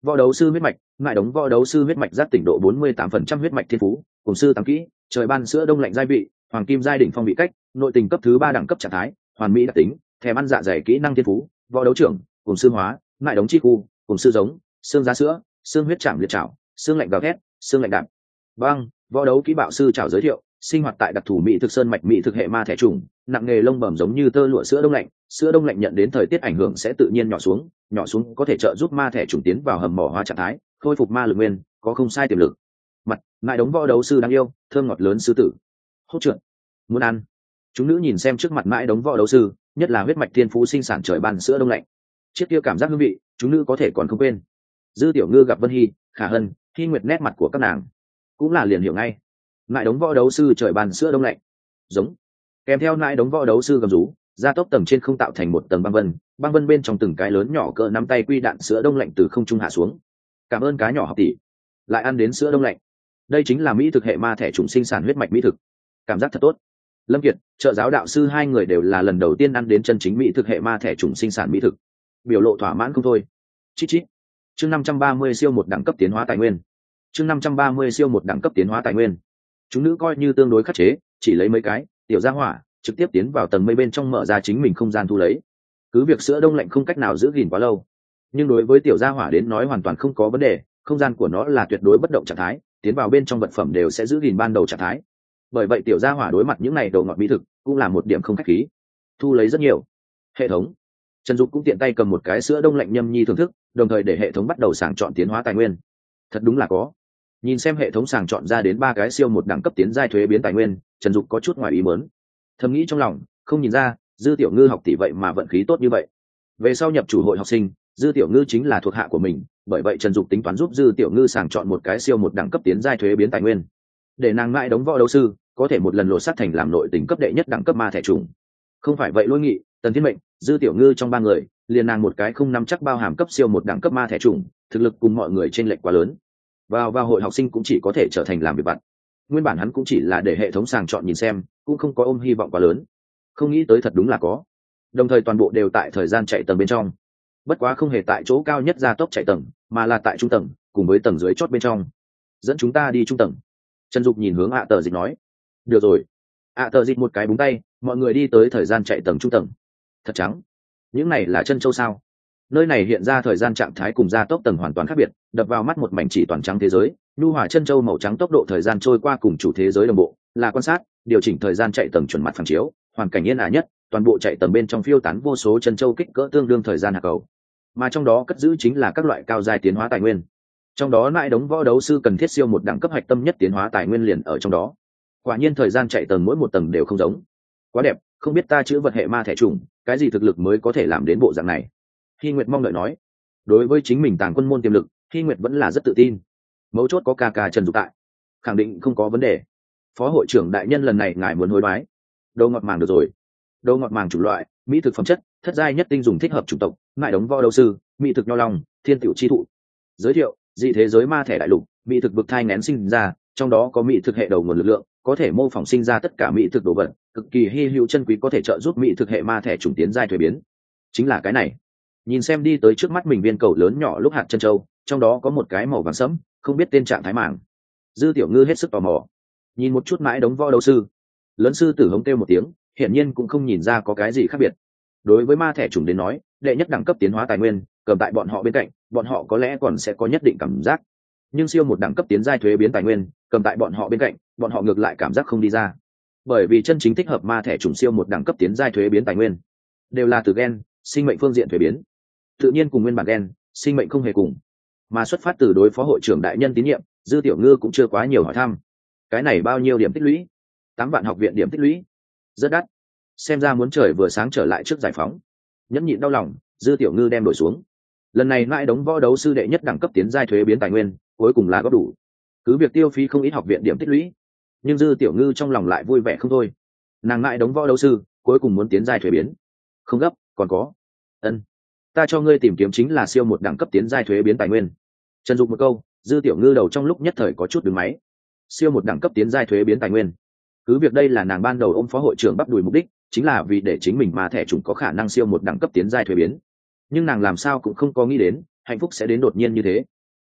Võ đấu sư huyết mạch, ngại đống võ đấu sư huyết mạch giác tỉnh độ bốn mươi tám phần trăm huyết mạch thiên phú, cùng sư tám kỹ, trời ban sữa đông lạnh giai vị, hoàng kim giai đỉnh phong vị cách, nội tình cấp thứ ba đẳng cấp trạng thái, hoàn mỹ đặc tính, thèm ăn dạ dày kỹ năng thiên phú, võ đấu trưởng, cùng sư hóa, ngại đống chi khu, cùng sư giống, xương giá sữa, xương huyết chạm liệt chảo, xương lạnh gào thét, xương lạnh đạp. Băng, võ đấu kỹ bạo sư chảo giới thiệu, sinh hoạt tại đặc thù mỹ thực sơn mạch mỹ thực hệ ma thể trùng, nặng nghề lông bẩm giống như tơ lụa sữa đông lạnh, sữa đông lạnh nhận đến thời tiết ảnh hưởng sẽ tự nhiên nhỏ xuống, nhỏ xuống có thể trợ giúp ma thể trùng tiến vào hầm mỏ hóa trạng thái, khôi phục ma lực nguyên, có không sai tiềm lực. Mặt, ngại đống võ đấu sư đáng yêu, thơm ngọt lớn sư tử. Hốt trượt, muốn ăn. Chúng nữ nhìn xem trước mặt mãi đống võ đấu sư, nhất là huyết mạch thiên phú sinh sản trời ban sữa đông lạnh. Chiếc kia cảm giác hương vị, chúng nữ có thể còn không quên. Dư Tiểu Ngư gặp Vân Hy, Khả Hân, Hy Nguyệt nét mặt của các nàng, cũng là liền hiểu ngay. Ngại đống võ đấu sư trời ban sữa đông lạnh. Giống. Kèm theo ngại đống võ đấu sư gầm rú, gia tốc tầng trên không tạo thành một tầng băng vân, băng vân bên trong từng cái lớn nhỏ cỡ nắm tay quy đạn sữa đông lạnh từ không trung hạ xuống. Cảm ơn cá nhỏ học tỷ, lại ăn đến sữa đông lạnh. Đây chính là mỹ thực hệ ma thể trùng sinh sản huyết mạch mỹ thực, cảm giác thật tốt. Lâm Kiệt, trợ giáo đạo sư hai người đều là lần đầu tiên ăn đến chân chính mỹ thực hệ ma thể trùng sinh sản mỹ thực, biểu lộ thỏa mãn không thôi. Chít chít. Chương năm trăm ba mươi siêu một đẳng cấp tiến hóa tài nguyên. Chương năm trăm ba mươi siêu một đẳng cấp tiến hóa tài nguyên. Chúng nữ coi như tương đối khắc chế, chỉ lấy mấy cái tiểu gia hỏa, trực tiếp tiến vào tầng mây bên trong mở ra chính mình không gian thu lấy. Cứ việc sữa đông lạnh không cách nào giữ gìn quá lâu, nhưng đối với tiểu gia hỏa đến nói hoàn toàn không có vấn đề, không gian của nó là tuyệt đối bất động trạng thái, tiến vào bên trong vật phẩm đều sẽ giữ gìn ban đầu trạng thái. Bởi vậy tiểu gia hỏa đối mặt những này đồ ngọt mỹ thực cũng là một điểm không khách khí, thu lấy rất nhiều. Hệ thống, Trần Dục cũng tiện tay cầm một cái sữa đông lạnh nhâm nhi thưởng thức, đồng thời để hệ thống bắt đầu sàng chọn tiến hóa tài nguyên. Thật đúng là có. Nhìn xem hệ thống sàng chọn ra đến ba cái siêu một đẳng cấp tiến giai thuế biến tài nguyên, Trần Dục có chút ngoài ý muốn. Thầm nghĩ trong lòng, không nhìn ra, Dư Tiểu Ngư học tỷ vậy mà vận khí tốt như vậy. Về sau nhập chủ hội học sinh, Dư Tiểu Ngư chính là thuộc hạ của mình, bởi vậy Trần Dục tính toán giúp Dư Tiểu Ngư sàng chọn một cái siêu một đẳng cấp tiến giai thuế biến tài nguyên, để nàng mãi đóng võ đấu sư, có thể một lần lột xác thành làm nội tình cấp đệ nhất đẳng cấp ma thể trùng. Không phải vậy Lôi Nghị, Tần Thiên Mệnh, Dư Tiểu Ngư trong ba người, liền nàng một cái không nắm chắc bao hàm cấp siêu một đẳng cấp ma thể trùng, thực lực cùng mọi người chênh lệch quá lớn. Vào vào hội học sinh cũng chỉ có thể trở thành làm việc vặt. Nguyên bản hắn cũng chỉ là để hệ thống sàng chọn nhìn xem, cũng không có ôm hy vọng quá lớn. Không nghĩ tới thật đúng là có. Đồng thời toàn bộ đều tại thời gian chạy tầng bên trong. Bất quá không hề tại chỗ cao nhất gia tốc chạy tầng, mà là tại trung tầng, cùng với tầng dưới chót bên trong. Dẫn chúng ta đi trung tầng. Trần Dục nhìn hướng ạ tờ dịch nói. Được rồi. ạ tờ dịch một cái búng tay, mọi người đi tới thời gian chạy tầng trung tầng. Thật trắng. Những này là chân châu sao? Nơi này hiện ra thời gian trạng thái cùng gia tốc tầng hoàn toàn khác biệt, đập vào mắt một mảnh chỉ toàn trắng thế giới, nhu hòa chân châu màu trắng tốc độ thời gian trôi qua cùng chủ thế giới đồng bộ, là quan sát, điều chỉnh thời gian chạy tầng chuẩn mặt phản chiếu, hoàn cảnh yên ả nhất, toàn bộ chạy tầng bên trong phiêu tán vô số chân châu kích cỡ tương đương thời gian hạt cầu, mà trong đó cất giữ chính là các loại cao giai tiến hóa tài nguyên. Trong đó lại đống võ đấu sư cần thiết siêu một đẳng cấp hạch tâm nhất tiến hóa tài nguyên liền ở trong đó. Quả nhiên thời gian chạy tầng mỗi một tầng đều không giống. Quá đẹp, không biết ta chữ vật hệ ma thể trùng, cái gì thực lực mới có thể làm đến bộ dạng này. Hy Nguyệt mong đợi nói. Đối với chính mình tàng quân môn tiềm lực, Hy Nguyệt vẫn là rất tự tin. Mấu chốt có ca ca Trần Dục tại, khẳng định không có vấn đề. Phó hội trưởng đại nhân lần này ngài muốn hối đoái. Đâu ngọt màng được rồi. Đâu ngọt màng chủ loại, mỹ thực phẩm chất, thất giai nhất tinh dùng thích hợp chủng tộc, ngại đống võ đấu sư, mỹ thực nho lòng, thiên tiểu chi thụ. Giới thiệu, dị thế giới ma thể đại lục, mỹ thực vực thai ngén sinh ra, trong đó có mỹ thực hệ đầu nguồn lực lượng, có thể mô phỏng sinh ra tất cả mỹ thực đồ vật, cực kỳ hy hữu chân quý, có thể trợ giúp mỹ thực hệ ma thể chủng tiến giai thuế biến. Chính là cái này. Nhìn xem đi tới trước mắt mình viên cầu lớn nhỏ lúc hạt chân châu, trong đó có một cái màu vàng sẫm, không biết tên trạng thái màng. Dư Tiểu Ngư hết sức tò mò, nhìn một chút mãi đống võ đấu sư, lớn sư tử hống kêu một tiếng, hiển nhiên cũng không nhìn ra có cái gì khác biệt. Đối với ma thể chủng đến nói, đệ nhất đẳng cấp tiến hóa tài nguyên, cầm tại bọn họ bên cạnh, bọn họ có lẽ còn sẽ có nhất định cảm giác. Nhưng siêu một đẳng cấp tiến giai thuế biến tài nguyên, cầm tại bọn họ bên cạnh, bọn họ ngược lại cảm giác không đi ra. Bởi vì chân chính thích hợp ma thể chủng siêu một đẳng cấp tiến giai thuế biến tài nguyên, đều là từ gen, sinh mệnh phương diện thuế biến. Tự nhiên cùng nguyên bản gen, sinh mệnh không hề cùng, mà xuất phát từ đối phó hội trưởng đại nhân tín nhiệm, Dư Tiểu Ngư cũng chưa quá nhiều hỏi thăm. Cái này bao nhiêu điểm tích lũy? Tám vạn học viện điểm tích lũy, rất đắt. Xem ra muốn trời vừa sáng trở lại trước giải phóng. Nhẫn nhịn đau lòng, Dư Tiểu Ngư đem đổi xuống. Lần này mãi đống võ đấu sư đệ nhất đẳng cấp tiến giai thuế biến tài nguyên, cuối cùng là góp đủ. Cứ việc tiêu phí không ít học viện điểm tích lũy, nhưng Dư Tiểu Ngư trong lòng lại vui vẻ không thôi. Nàng mãi đống võ đấu sư, cuối cùng muốn tiến giai thuế biến. Không gấp, còn có. Ân, ta cho ngươi tìm kiếm chính là siêu một đẳng cấp tiến giai thuế biến tài nguyên. Trần Dục một câu, Dư Tiểu Ngư đầu trong lúc nhất thời có chút đứng máy. Siêu một đẳng cấp tiến giai thuế biến tài nguyên. Cứ việc đây là nàng ban đầu ôm phó hội trưởng bắp đùi mục đích, chính là vì để chính mình mà thẻ chủng có khả năng siêu một đẳng cấp tiến giai thuế biến. Nhưng nàng làm sao cũng không có nghĩ đến, hạnh phúc sẽ đến đột nhiên như thế.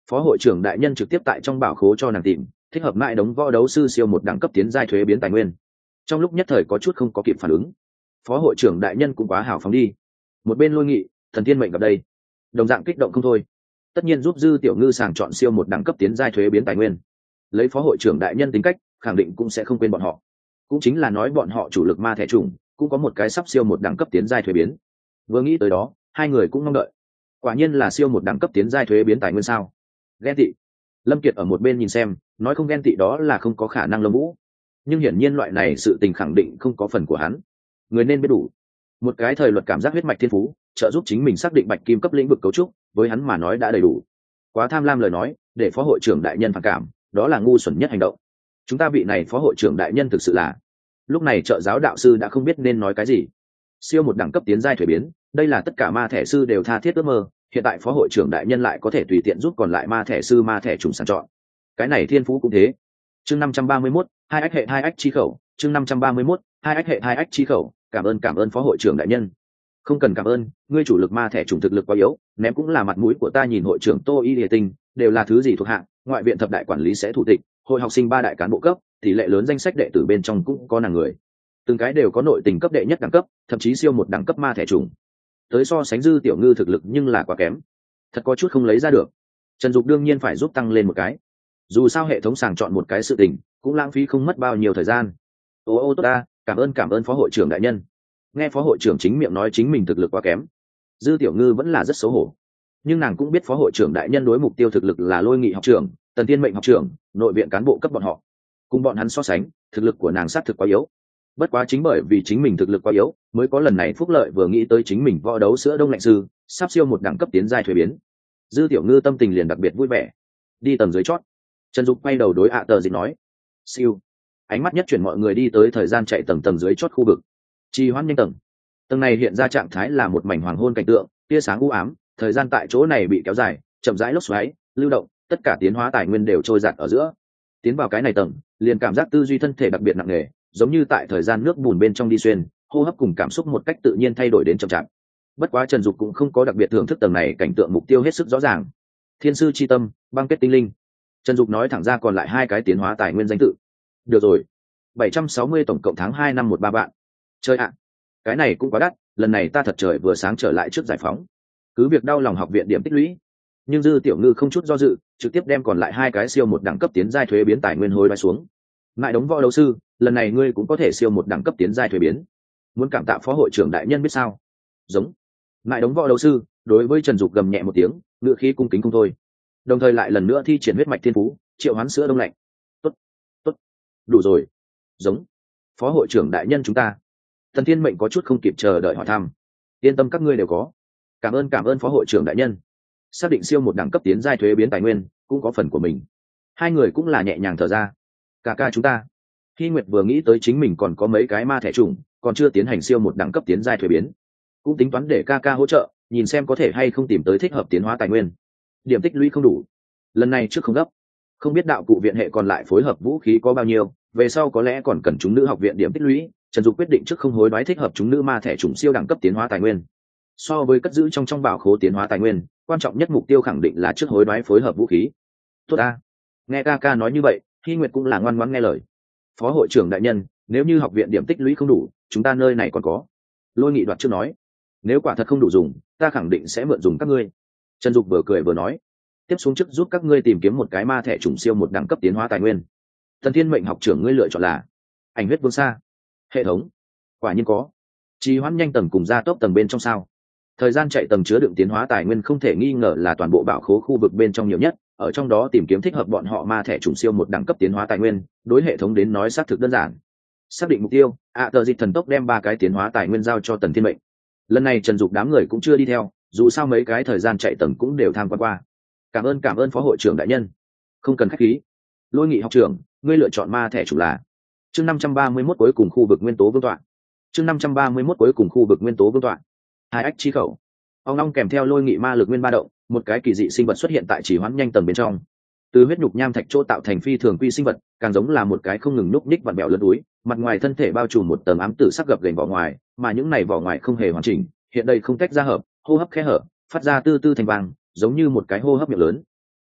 Phó hội trưởng đại nhân trực tiếp tại trong bảo khố cho nàng tìm thích hợp mãi đống võ đấu sư siêu một đẳng cấp tiến giai thuế biến tài nguyên. Trong lúc nhất thời có chút không có kịp phản ứng, phó hội trưởng đại nhân cũng quá hào phóng đi. Một bên Lôi Nghị, Thần Thiên Mệnh gặp đây đồng dạng kích động không thôi, tất nhiên giúp Dư Tiểu Ngư sàng chọn siêu một đẳng cấp tiến giai thuế biến tài nguyên. Lấy phó hội trưởng đại nhân tính cách, khẳng định cũng sẽ không quên bọn họ. Cũng chính là nói bọn họ chủ lực ma thẻ trùng cũng có một cái sắp siêu một đẳng cấp tiến giai thuế biến. Vừa nghĩ tới đó, hai người cũng mong đợi. Quả nhiên là siêu một đẳng cấp tiến giai thuế biến tài nguyên sao? Ghen tị. Lâm Kiệt ở một bên nhìn xem, nói không ghen tị đó là không có khả năng. Lâm Vũ, nhưng hiển nhiên loại này sự tình khẳng định không có phần của hắn. Người nên biết đủ. Một cái thời luật cảm giác huyết mạch thiên phú, trợ giúp chính mình xác định bạch kim cấp lĩnh vực cấu trúc, với hắn mà nói đã đầy đủ. Quá tham lam lời nói, để phó hội trưởng đại nhân phản cảm, đó là ngu xuẩn nhất hành động. Chúng ta vị này phó hội trưởng đại nhân thực sự là. Lúc này trợ giáo đạo sư đã không biết nên nói cái gì. Siêu một đẳng cấp tiến giai thuế biến, đây là tất cả ma thẻ sư đều tha thiết ước mơ, hiện tại phó hội trưởng đại nhân lại có thể tùy tiện giúp còn lại ma thẻ sư ma thẻ trùng sàng chọn. Cái này thiên phú cũng thế. Chương năm trăm ba mươi mốt, hai ách hệ hai ách chi khẩu, chương năm trăm ba mươi mốt, hai ách hệ hai ách chi khẩu, cảm ơn cảm ơn phó hội trưởng đại nhân. Không cần cảm ơn, ngươi chủ lực ma thẻ trùng thực lực quá yếu, ném cũng là mặt mũi của ta. Nhìn hội trưởng Tô Y Lìa Tinh, đều là thứ gì thuộc hạng, ngoại viện thập đại quản lý sẽ thủ tịch, hội học sinh ba đại cán bộ cấp, tỷ lệ lớn danh sách đệ tử bên trong cũng có nàng người. Từng cái đều có nội tình cấp đệ nhất đẳng cấp, thậm chí siêu một đẳng cấp ma thẻ trùng. Tới so sánh Dư Tiểu Ngư thực lực nhưng là quá kém, thật có chút không lấy ra được. Trần Dục đương nhiên phải giúp tăng lên một cái, dù sao hệ thống sàng chọn một cái sự tình cũng lãng phí không mất bao nhiêu thời gian. Ô ô tốt ta, cảm ơn cảm ơn phó hội trưởng đại nhân. Nghe phó hội trưởng chính miệng nói chính mình thực lực quá kém, Dư Tiểu Ngư vẫn là rất xấu hổ, nhưng nàng cũng biết phó hội trưởng đại nhân đối mục tiêu thực lực là Lôi Nghị học trưởng, Tần Thiên Mệnh học trưởng, nội viện cán bộ cấp bọn họ, cùng bọn hắn so sánh thực lực của nàng sát thực quá yếu. Bất quá chính bởi vì chính mình thực lực quá yếu, mới có lần này phúc lợi. Vừa nghĩ tới chính mình võ đấu sữa đông lạnh sư sắp siêu một đẳng cấp tiến giai thuế biến, Dư Tiểu Ngư tâm tình liền đặc biệt vui vẻ. Đi tầng dưới chót, Trần Dục quay đầu đối ạ tờ dịch nói. Siêu. Ánh mắt nhất chuyển mọi người đi tới thời gian chạy tầng tầng dưới chót khu vực. Trì hoãn nhanh tầng. Tầng này hiện ra trạng thái là một mảnh hoàng hôn cảnh tượng, tia sáng u ám, thời gian tại chỗ này bị kéo dài, chậm rãi lốc xoáy, lưu động, tất cả tiến hóa tài nguyên đều trôi giạt ở giữa. Tiến vào cái này tầng, liền cảm giác tư duy thân thể đặc biệt nặng nề, giống như tại thời gian nước bùn bên trong đi xuyên, hô hấp cùng cảm xúc một cách tự nhiên thay đổi đến chậm chạp. Bất quá Trần Dục cũng không có đặc biệt thưởng thức tầng này cảnh tượng, mục tiêu hết sức rõ ràng. Thiên sư chi tâm, băng kết tinh linh. Trần Dục nói thẳng ra còn lại hai cái tiến hóa tài nguyên danh tự. Được rồi, bảy trăm sáu mươi tổng cộng tháng hai năm một ba bạn. Chơi ạ, cái này cũng quá đắt, lần này ta thật trời vừa sáng trở lại trước giải phóng. Cứ việc đau lòng học viện điểm tích lũy, nhưng Dư Tiểu Ngư không chút do dự, trực tiếp đem còn lại hai cái siêu một đẳng cấp tiến giai thuế biến tài nguyên hối đoái xuống. Ngại đống võ đấu sư, lần này ngươi cũng có thể siêu một đẳng cấp tiến giai thuế biến. Muốn cảm tạ phó hội trưởng đại nhân biết sao? Giống. Ngại đống võ đấu sư, đối với Trần Dục gầm nhẹ một tiếng, ngựa khí cung kính không thôi. Đồng thời lại lần nữa thi triển huyết mạch thiên phú, triệu hoán sữa đông lạnh. Tốt, tốt, đủ rồi. Giống. Phó hội trưởng đại nhân chúng ta. Thần Thiên Mệnh có chút không kịp chờ đợi hỏi thăm. Yên tâm các ngươi đều có. Cảm ơn cảm ơn phó hội trưởng đại nhân. Xác định siêu một đẳng cấp tiến giai thuế biến tài nguyên, cũng có phần của mình. Hai người cũng là nhẹ nhàng thở ra. Cả ca chúng ta. Hy Nguyệt vừa nghĩ tới chính mình còn có mấy cái ma thẻ trùng, còn chưa tiến hành siêu một đẳng cấp tiến giai thuế biến, cũng tính toán để ca ca hỗ trợ, nhìn xem có thể hay không tìm tới thích hợp tiến hóa tài nguyên. Điểm tích lũy không đủ, lần này trước không gấp. Không biết đạo cụ viện hệ còn lại phối hợp vũ khí có bao nhiêu, về sau có lẽ còn cần chúng nữ học viện điểm tích lũy. Trần Dục quyết định trước không hối đoái thích hợp chúng nữ ma thẻ trùng siêu đẳng cấp tiến hóa tài nguyên. So với cất giữ trong trong bảo khố tiến hóa tài nguyên, quan trọng nhất mục tiêu khẳng định là trước hối đoái phối hợp vũ khí. Tốt ta, nghe ca ca nói như vậy, Hy Nguyệt cũng là ngoan ngoãn nghe lời. Phó hội trưởng đại nhân, nếu như học viện điểm tích lũy không đủ, chúng ta nơi này còn có. Lôi Nghị đoạt trước nói, nếu quả thật không đủ dùng, ta khẳng định sẽ mượn dùng các ngươi. Trần Dục vừa cười vừa nói, tiếp xuống trước giúp các ngươi tìm kiếm một cái ma thẻ trùng siêu một đẳng cấp tiến hóa tài nguyên. Thần Thiên Mệnh học trưởng ngươi lựa chọn là ảnh huyết vương xa. Hệ thống, quả nhiên có. Trì hoãn nhanh tầng cùng gia tốc tầng bên trong sao? Thời gian chạy tầng chứa đựng tiến hóa tài nguyên không thể nghi ngờ là toàn bộ bảo khố khu vực bên trong nhiều nhất, ở trong đó tìm kiếm thích hợp bọn họ ma thẻ trùng siêu một đẳng cấp tiến hóa tài nguyên, đối hệ thống đến nói xác thực đơn giản. Xác định mục tiêu, ạ tờ dịch thần tốc đem ba cái tiến hóa tài nguyên giao cho Tần Thiên Mệnh. Lần này Trần Dục đám người cũng chưa đi theo, dù sao mấy cái thời gian chạy tầng cũng đều tham quan qua. Cảm ơn cảm ơn phó hội trưởng đại nhân. Không cần khách khí. Lôi Nghị học trưởng, ngươi lựa chọn ma thẻ trùng là chương năm trăm ba mươi mốt cuối cùng khu vực nguyên tố vương tọa. Chương năm trăm ba mươi mốt cuối cùng khu vực nguyên tố vương tọa. Hai ách chi khẩu. Ông long kèm theo Lôi Nghị ma lực nguyên ba động, một cái kỳ dị sinh vật xuất hiện tại chỉ hoãn nhanh tầng bên trong. Từ huyết nhục nham thạch chỗ tạo thành phi thường quy sinh vật, càng giống là một cái không ngừng núp ních vặn bèo lớn núi, mặt ngoài thân thể bao trùm một tầng ám tử sắc gập ghềnh vỏ ngoài, mà những này vỏ ngoài không hề hoàn chỉnh, hiện đây không tách ra hợp, hô hấp khe hở, phát ra tư tư thành vàng, giống như một cái hô hấp miệng lớn.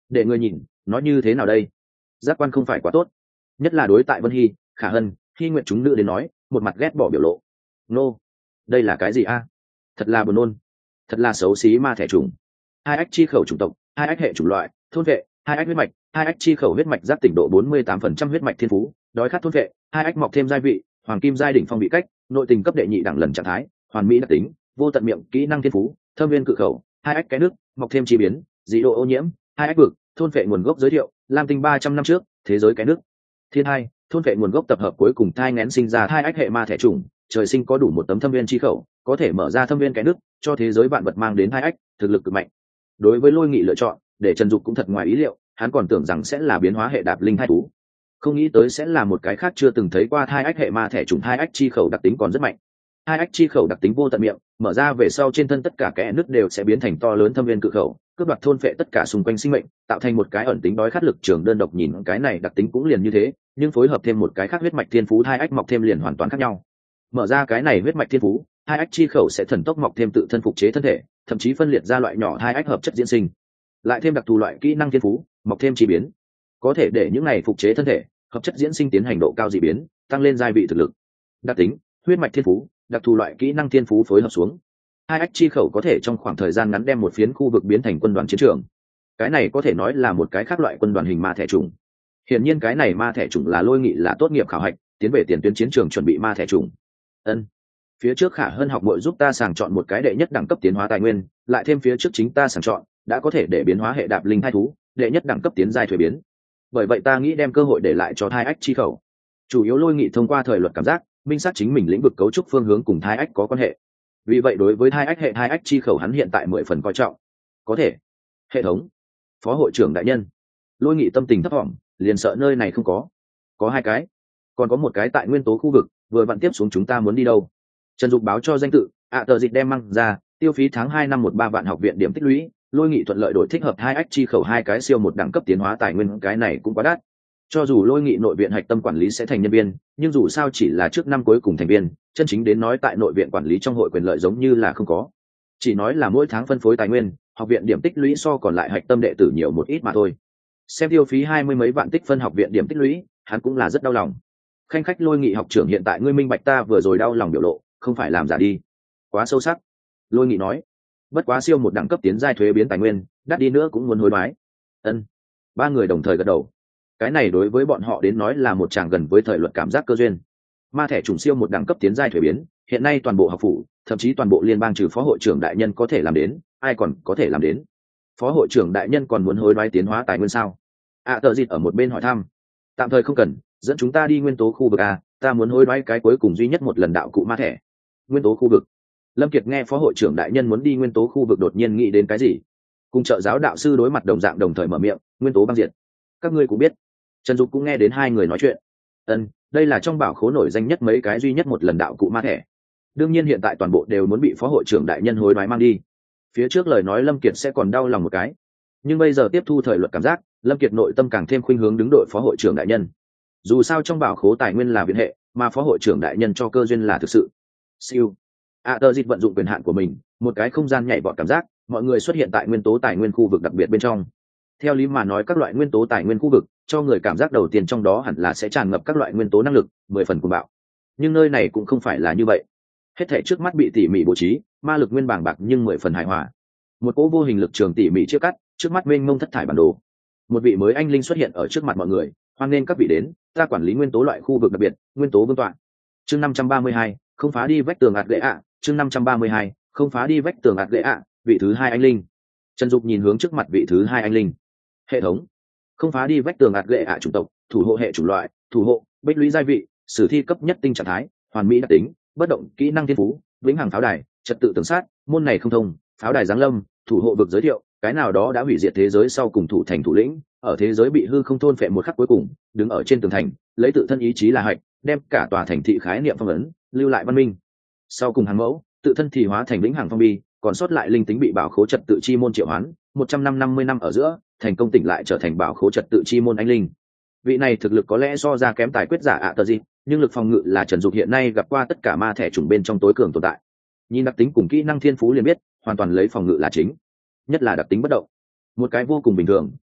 để người nhìn nó như thế nào đây. Giác quan không phải quá tốt, nhất là đối tại Vân Hy, Khả Hân, Hy Nguyện chúng nữ đến nói, một mặt ghét bỏ biểu lộ. Nô, đây là cái gì a? Thật là buồn nôn, thật là xấu xí ma thẻ trùng. Hai ách chi khẩu chủng tộc, hai ách hệ chủng loại, thôn vệ, hai ách huyết mạch, hai ách chi khẩu huyết mạch giác tỉnh độ bốn mươi tám phần trăm huyết mạch thiên phú, đói khát thôn vệ, hai ách mọc thêm giai vị, hoàng kim giai đỉnh phong bị cách, nội tình cấp đệ nhị đẳng lần trạng thái, hoàn mỹ đặc tính, vô tận miệng, kỹ năng thiên phú, thâm viên cự khẩu, hai ách cái nước, mọc thêm chi biến, dị độ ô nhiễm, hai ách vực, thôn vệ nguồn gốc giới thiệu, lam tinh ba trăm năm trước, thế giới cái nước. Thiên hai, thôn vệ nguồn gốc tập hợp cuối cùng thai nghén sinh ra hai ách hệ ma thẻ trùng, trời sinh có đủ một tấm thâm viên chi khẩu, có thể mở ra thâm viên cái nước, cho thế giới vạn vật mang đến hai ách, thực lực cực mạnh. Đối với Lôi Nghị lựa chọn, để Trần Dục cũng thật ngoài ý liệu, hắn còn tưởng rằng sẽ là biến hóa hệ đạp linh thai thú, không nghĩ tới sẽ là một cái khác chưa từng thấy qua hai ách hệ ma thẻ trùng. Hai ách chi khẩu đặc tính còn rất mạnh, hai ách chi khẩu đặc tính vô tận miệng, mở ra về sau trên thân tất cả kẽ nứt đều sẽ biến thành to lớn thâm viên cự khẩu, cướp đoạt thôn phệ tất cả xung quanh sinh mệnh, tạo thành một cái ẩn tính đói khát lực trường đơn độc. Nhìn cái này đặc tính cũng liền như thế, nhưng phối hợp thêm một cái khác huyết mạch thiên phú hai ách mọc thêm liền hoàn toàn khác nhau. Mở ra cái này huyết mạch thiên phú, hai ách chi khẩu sẽ thần tốc mọc thêm tự thân phục chế thân thể, thậm chí phân liệt ra loại nhỏ hai ách hợp chất diễn sinh, lại thêm đặc thù loại kỹ năng thiên phú mọc thêm chi biến, có thể để những này phục chế thân thể hợp chất diễn sinh tiến hành độ cao dị biến, tăng lên giai vị thực lực. Đặc tính huyết mạch thiên phú, đặc thù loại kỹ năng thiên phú phối hợp xuống, hai ách chi khẩu có thể trong khoảng thời gian ngắn đem một phiến khu vực biến thành quân đoàn chiến trường. Cái này có thể nói là một cái khác loại quân đoàn hình ma thẻ trùng. Hiển nhiên cái này ma thẻ trùng là Lôi Nghị là tốt nghiệp khảo hạch, tiến về tiền tuyến chiến trường chuẩn bị ma thẻ trùng. Ân, phía trước Khả Hân học muội giúp ta sàng chọn một cái đệ nhất đẳng cấp tiến hóa tài nguyên, lại thêm phía trước chính ta sàng chọn, đã có thể để biến hóa hệ đạp linh thai thú, đệ nhất đẳng cấp tiến giai thuế biến. Bởi vậy ta nghĩ đem cơ hội để lại cho thai ách chi khẩu. Chủ yếu Lôi Nghị thông qua thời luật cảm giác, minh xác chính mình lĩnh vực cấu trúc phương hướng cùng thai ách có quan hệ. Vì vậy đối với thai ách hệ thai ách chi khẩu hắn hiện tại mười phần coi trọng. Có thể. Hệ thống. Phó hội trưởng đại nhân. Lôi Nghị tâm tình thấp thỏm, liền sợ nơi này không có. Có hai cái. Còn có một cái tại nguyên tố khu vực, vừa vặn tiếp xuống chúng ta muốn đi đâu. Trần Dục báo cho danh tự, ạ tờ dịch đem mang ra, tiêu phí tháng hai năm một ba vạn học viện điểm tích lũy. Lôi Nghị thuận lợi đổi thích hợp hai ách chi khẩu hai cái siêu một đẳng cấp tiến hóa tài nguyên, cái này cũng quá đắt. Cho dù Lôi Nghị nội viện hạch tâm quản lý sẽ thành nhân viên, nhưng dù sao chỉ là trước năm cuối cùng thành viên, chân chính đến nói tại nội viện quản lý trong hội quyền lợi giống như là không có. Chỉ nói là mỗi tháng phân phối tài nguyên, học viện điểm tích lũy so còn lại hạch tâm đệ tử nhiều một ít mà thôi. Xem tiêu phí hai mươi mấy vạn tích phân học viện điểm tích lũy, hắn cũng là rất đau lòng. Khanh khách Lôi Nghị học trưởng hiện tại ngươi minh bạch ta vừa rồi đau lòng biểu lộ, không phải làm giả đi. Quá sâu sắc. Lôi Nghị nói. Bất quá siêu một đẳng cấp tiến giai thuế biến tài nguyên, đắt đi nữa cũng muốn hối đoái. Ân. Ba người đồng thời gật đầu. Cái này đối với bọn họ đến nói là một tràng gần với thời luật cảm giác cơ duyên. Ma thẻ trùng siêu một đẳng cấp tiến giai thuế biến, hiện nay toàn bộ học phủ, thậm chí toàn bộ liên bang trừ phó hội trưởng đại nhân có thể làm đến, ai còn có thể làm đến. Phó hội trưởng đại nhân còn muốn hối đoái tiến hóa tài nguyên sao? À, tờ dịt ở một bên hỏi thăm. Tạm thời không cần, dẫn chúng ta đi nguyên tố khu vực a, ta muốn hối đoái cái cuối cùng duy nhất một lần đạo cụ ma thẻ. Nguyên tố khu vực. Lâm Kiệt nghe phó hội trưởng đại nhân muốn đi nguyên tố khu vực đột nhiên nghĩ đến cái gì. Cùng trợ giáo đạo sư đối mặt đồng dạng đồng thời mở miệng, nguyên tố băng diệt. Các ngươi cũng biết. Trần Dục cũng nghe đến hai người nói chuyện. Ân, đây là trong bảo khố nổi danh nhất mấy cái duy nhất một lần đạo cụ ma thẻ. Đương nhiên hiện tại toàn bộ đều muốn bị phó hội trưởng đại nhân hối đoái mang đi. Phía trước lời nói Lâm Kiệt sẽ còn đau lòng một cái, nhưng bây giờ tiếp thu thời luật cảm giác, Lâm Kiệt nội tâm càng thêm khuynh hướng đứng đội phó hội trưởng đại nhân. Dù sao trong bảo khố tài nguyên là viện hệ, mà phó hội trưởng đại nhân cho cơ duyên là thực sự. Siêu. À, tờ dịch vận dụng quyền hạn của mình, một cái không gian nhảy vọt cảm giác, mọi người xuất hiện tại nguyên tố tài nguyên khu vực đặc biệt bên trong. Theo lý mà nói các loại nguyên tố tài nguyên khu vực, cho người cảm giác đầu tiên trong đó hẳn là sẽ tràn ngập các loại nguyên tố năng lực, mười phần cuồng bạo. Nhưng nơi này cũng không phải là như vậy. Hết thảy trước mắt bị tỉ mỉ bố trí, ma lực nguyên bảng bạc nhưng mười phần hài hòa. Một cỗ vô hình lực trường tỉ mỉ chia cắt, trước mắt mênh mông thất thải bản đồ. Một vị mới anh linh xuất hiện ở trước mặt mọi người, hoan nghênh các vị đến, ta quản lý nguyên tố loại khu vực đặc biệt, nguyên tố vương tọa. Chương năm trăm ba mươi hai, không phá đi vách tường ạt lệ ạ, chương năm trăm ba mươi hai, không phá đi vách tường ạt lệ ạ, vị thứ hai anh linh. Trần Dục nhìn hướng trước mặt vị thứ hai anh linh. Hệ thống. Không phá đi vách tường ạt lệ ạ chủng tộc, thủ hộ hệ chủng loại, thủ hộ, bích lũy giai vị, sử thi cấp nhất tinh trạng thái, hoàn mỹ đặc tính, bất động, kỹ năng thiên phú, vĩnh hằng pháo đài, trật tự tường sát, môn này không thông, pháo đài giáng lâm, thủ hộ vực giới thiệu, cái nào đó đã hủy diệt thế giới sau cùng thủ thành thủ lĩnh, ở thế giới bị hư không thôn phệ một khắc cuối cùng, đứng ở trên tường thành, lấy tự thân ý chí là hạch, đem cả tòa thành thị khái niệm phong ấn, lưu lại văn minh. Sau cùng hàng mẫu, tự thân thì hóa thành vĩnh hằng phong bi, còn sót lại linh tính bị bảo khố trật tự chi môn triệu hoán, một trăm năm năm mươi năm ở giữa, thành công tỉnh lại trở thành bảo khố trật tự chi môn anh linh. Vị này thực lực có lẽ so ra kém tài quyết giả ạ tờ gì, nhưng lực phòng ngự là Trần Dục hiện nay gặp qua tất cả ma thẻ chủng bên trong tối cường tồn tại. Nhìn đặc tính cùng kỹ năng thiên phú liền biết, hoàn toàn lấy phòng ngự là chính, nhất là đặc tính bất động. Một cái vô cùng bình thường,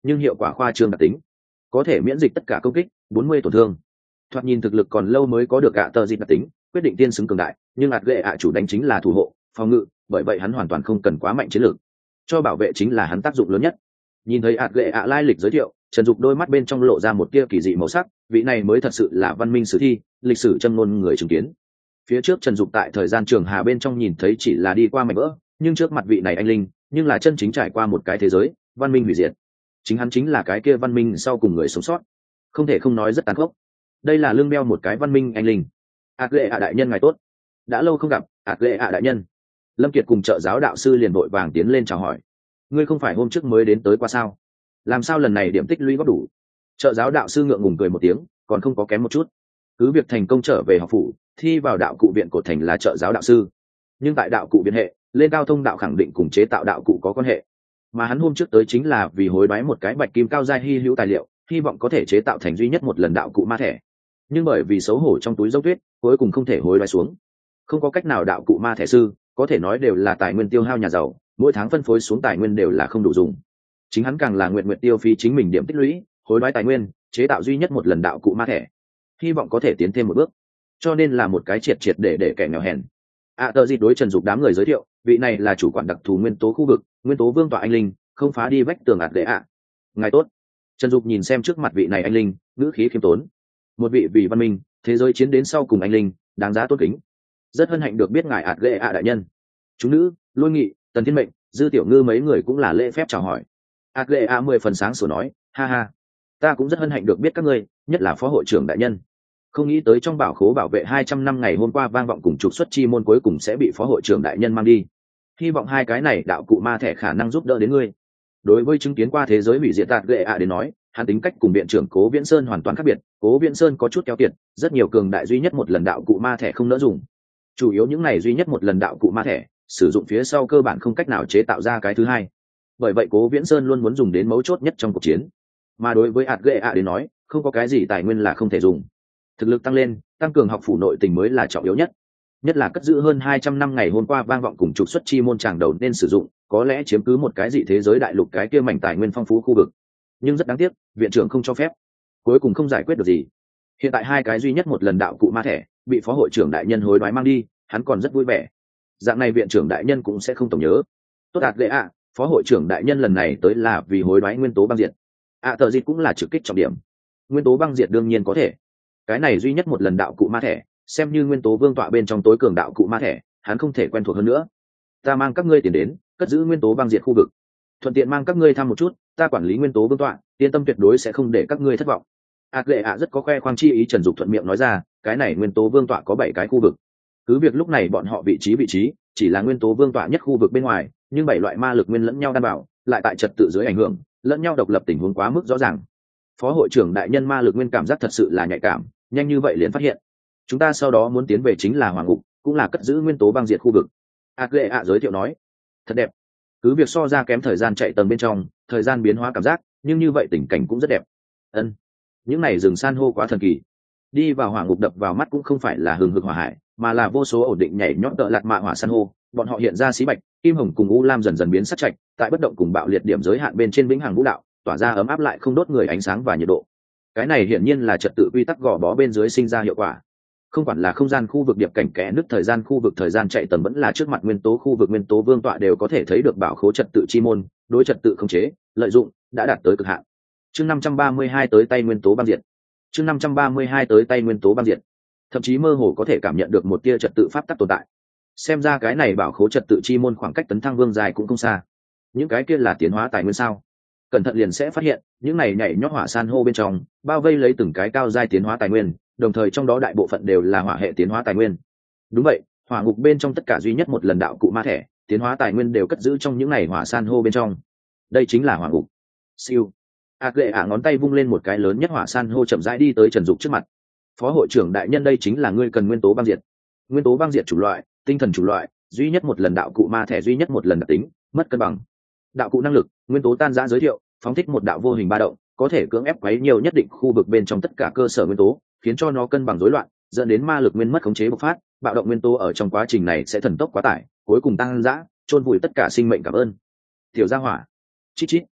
nhưng hiệu quả khoa trương đặc tính, có thể miễn dịch tất cả công kích, bốn mươi tổn thương. Thoạt nhìn thực lực còn lâu mới có được ạ tờ dịt đặc tính, quyết định tiên xứng cường đại, nhưng ạt ghệ ạ chủ đánh chính là thủ hộ, phòng ngự, bởi vậy hắn hoàn toàn không cần quá mạnh chiến lược, cho bảo vệ chính là hắn tác dụng lớn nhất. Nhìn thấy ạt ghệ ạ lai lịch giới thiệu, Trần Dục đôi mắt bên trong lộ ra một tia kỳ dị màu sắc, vị này mới thật sự là văn minh sử thi, lịch sử châm ngôn người chứng kiến. Phía trước Trần Dục tại thời gian trường hà bên trong nhìn thấy chỉ là đi qua mảnh vỡ, nhưng trước mặt vị này anh linh, nhưng là chân chính trải qua một cái thế giới, văn minh hủy diệt. Chính hắn chính là cái kia văn minh sau cùng người sống sót. Không thể không nói rất tàn khốc. Đây là lương đeo một cái văn minh anh linh. ạt ghệ ạ đại nhân ngài tốt. Đã lâu không gặp, ạt ghệ ạ đại nhân. Lâm Kiệt cùng trợ giáo đạo sư liền vội vàng tiến lên chào hỏi. Ngươi không phải hôm trước mới đến tới qua sao? Làm sao lần này điểm tích lũy góp đủ? Trợ giáo đạo sư ngượng ngùng cười một tiếng, còn không có kém một chút. Cứ việc thành công trở về học phủ, thi vào đạo cụ viện cột thành là trợ giáo đạo sư, nhưng tại đạo cụ viện hệ, lên cao thông đạo khẳng định cùng chế tạo đạo cụ có quan hệ. Mà hắn hôm trước tới chính là vì hối đoái một cái bạch kim cao giai hy hữu tài liệu, hy vọng có thể chế tạo thành duy nhất một lần đạo cụ ma thẻ. Nhưng bởi vì xấu hổ trong túi dốc tuyết, cuối cùng không thể hối đoái xuống. Không có cách nào, đạo cụ ma thẻ sư có thể nói đều là tài nguyên tiêu hao nhà giàu, mỗi tháng phân phối xuống tài nguyên đều là không đủ dùng. Chính hắn càng là nguyện nguyện tiêu phí chính mình điểm tích lũy, hối đoái tài nguyên, chế tạo duy nhất một lần đạo cụ ma thẻ, hy vọng có thể tiến thêm một bước, cho nên là một cái triệt triệt để để kẻ nghèo hèn. ạ tờ dịt đối Trần Dục đám người giới thiệu, vị này là chủ quản đặc thù nguyên tố khu vực, nguyên tố vương tọa anh linh, không phá đi vách tường ạt đệ ạ. Ngài tốt. Trần Dục nhìn xem trước mặt vị này anh linh, ngữ khí khiêm tốn. Một vị vì văn minh, thế giới chiến đến sau cùng anh linh, đáng giá tôn kính. Rất hân hạnh được biết ngài ạt đệ ạ đại nhân. Chúng nữ, Lôi Nghị, Tần Thiên Mệnh, Dư Tiểu Ngư mấy người cũng là lễ phép chào hỏi. ạt đệ ạ mười phần sáng sủa nói, ha ha, ta cũng rất hân hạnh được biết các ngươi, nhất là phó hội trưởng đại nhân. Không nghĩ tới trong bảo khố bảo vệ hai trăm năm ngày hôm qua vang vọng cùng trục xuất chi môn cuối cùng sẽ bị phó hội trưởng đại nhân mang đi. Hy vọng hai cái này đạo cụ ma thẻ khả năng giúp đỡ đến ngươi. Đối với chứng kiến qua thế giới hủy diệt tạt ghệ ạ đến nói, hắn tính cách cùng viện trưởng Cố Viễn Sơn hoàn toàn khác biệt. Cố Viễn Sơn có chút keo kiệt, rất nhiều cường đại duy nhất một lần đạo cụ ma thẻ không nỡ dùng. Chủ yếu những này duy nhất một lần đạo cụ ma thẻ, sử dụng phía sau cơ bản không cách nào chế tạo ra cái thứ hai. Bởi vậy Cố Viễn Sơn luôn muốn dùng đến mấu chốt nhất trong cuộc chiến. Mà đối với ạt ghệ ạ đến nói, không có cái gì tài nguyên là không thể dùng. Thực lực tăng lên, tăng cường học phủ nội tình mới là trọng yếu nhất. Nhất là cất giữ hơn hai trăm năm ngày hôm qua vang vọng cùng trục xuất chi môn tràng đầu nên sử dụng, có lẽ chiếm cứ một cái dị thế giới đại lục cái kia mảnh tài nguyên phong phú khu vực. Nhưng rất đáng tiếc, viện trưởng không cho phép. Cuối cùng không giải quyết được gì. Hiện tại hai cái duy nhất một lần đạo cụ ma thẻ bị phó hội trưởng đại nhân hối đoái mang đi, hắn còn rất vui vẻ. Dạng này viện trưởng đại nhân cũng sẽ không tổng nhớ. Tốt đạt lệ ạ, phó hội trưởng đại nhân lần này tới là vì hối đoái nguyên tố băng diệt. ạ tờ dịch cũng là trực kích trọng điểm. Nguyên tố băng diệt đương nhiên có thể. Cái này duy nhất một lần đạo cụ ma thẻ, xem như nguyên tố vương tọa bên trong tối cường đạo cụ ma thẻ, hắn không thể quen thuộc hơn nữa. Ta mang các ngươi tiền đến, cất giữ nguyên tố băng diệt khu vực, thuận tiện mang các ngươi thăm một chút, ta quản lý nguyên tố vương tọa, yên tâm tuyệt đối sẽ không để các ngươi thất vọng. ạt lệ ạ rất có khoe khoang chi ý. Trần Dục thuận miệng nói ra, cái này nguyên tố vương tọa có bảy cái khu vực. Cứ việc lúc này bọn họ vị trí vị trí chỉ là nguyên tố vương tọa nhất khu vực bên ngoài, nhưng bảy loại ma lực nguyên lẫn nhau đảm bảo, lại tại trật tự dưới ảnh hưởng, lẫn nhau độc lập tình huống quá mức rõ ràng. Phó hội trưởng đại nhân ma lực nguyên cảm giác thật sự là nhạy cảm, nhanh như vậy liền phát hiện. Chúng ta sau đó muốn tiến về chính là hoàng ngục, cũng là cất giữ nguyên tố băng diệt khu vực. ạt lệ ạ giới thiệu nói, thật đẹp. Cứ việc so ra kém thời gian chạy tầng bên trong, thời gian biến hóa cảm giác, nhưng như vậy tình cảnh cũng rất đẹp. Ân, những này rừng san hô quá thần kỳ. Đi vào hỏa ngục đập vào mắt cũng không phải là hừng hực hỏa hải, mà là vô số ổn định nhảy nhót tợ lạt mạ hỏa san hô. Bọn họ hiện ra xí bạch, kim hồng cùng u lam dần dần biến sắc chạch, tại bất động cùng bạo liệt điểm giới hạn bên trên vĩnh hằng vũ đạo, tỏa ra ấm áp lại không đốt người ánh sáng và nhiệt độ. Cái này hiển nhiên là trật tự quy tắc gò bó bên dưới sinh ra hiệu quả. Không quản là không gian khu vực điệp cảnh kẽ nứt thời gian khu vực thời gian chạy tầng vẫn là trước mặt nguyên tố khu vực nguyên tố vương tọa đều có thể thấy được bảo khố trật tự chi môn, đối trật tự khống chế, lợi dụng đã đạt tới cực hạn. Chương năm trăm ba mươi hai tới tay nguyên tố băng diệt. Chương năm trăm ba mươi hai tới tay nguyên tố băng diệt. Thậm chí mơ hồ có thể cảm nhận được một tia trật tự pháp tắc tồn tại. Xem ra cái này bảo khố trật tự chi môn khoảng cách tấn thăng vương dài cũng không xa. Những cái kia là tiến hóa tài nguyên sao? Cẩn thận liền sẽ phát hiện, những này nhảy nhót hỏa san hô bên trong, bao vây lấy từng cái cao giai tiến hóa tài nguyên, đồng thời trong đó đại bộ phận đều là hỏa hệ tiến hóa tài nguyên. Đúng vậy, hỏa ngục bên trong tất cả duy nhất một lần đạo cụ ma thẻ, tiến hóa tài nguyên đều cất giữ trong những này hỏa san hô bên trong. Đây chính là hỏa ngục. Siêu. ạt lệ ạ ngón tay vung lên một cái lớn nhất hỏa san hô chậm rãi đi tới Trần Dục trước mặt. Phó hội trưởng đại nhân, đây chính là ngươi cần nguyên tố băng diệt. Nguyên tố băng diệt chủ loại, tinh thần chủ loại, duy nhất một lần đạo cụ ma thẻ duy nhất một lần đặc tính, mất cân bằng. Đạo cụ năng lực, nguyên tố tan rã giới thiệu, phóng thích một đạo vô hình ba động, có thể cưỡng ép quấy nhiều nhất định khu vực bên trong tất cả cơ sở nguyên tố, khiến cho nó cân bằng rối loạn, dẫn đến ma lực nguyên mất khống chế bộc phát, bạo động nguyên tố ở trong quá trình này sẽ thần tốc quá tải, cuối cùng tăng dã, chôn vùi tất cả sinh mệnh. Cảm ơn. Tiểu gia hỏa. Chít chít.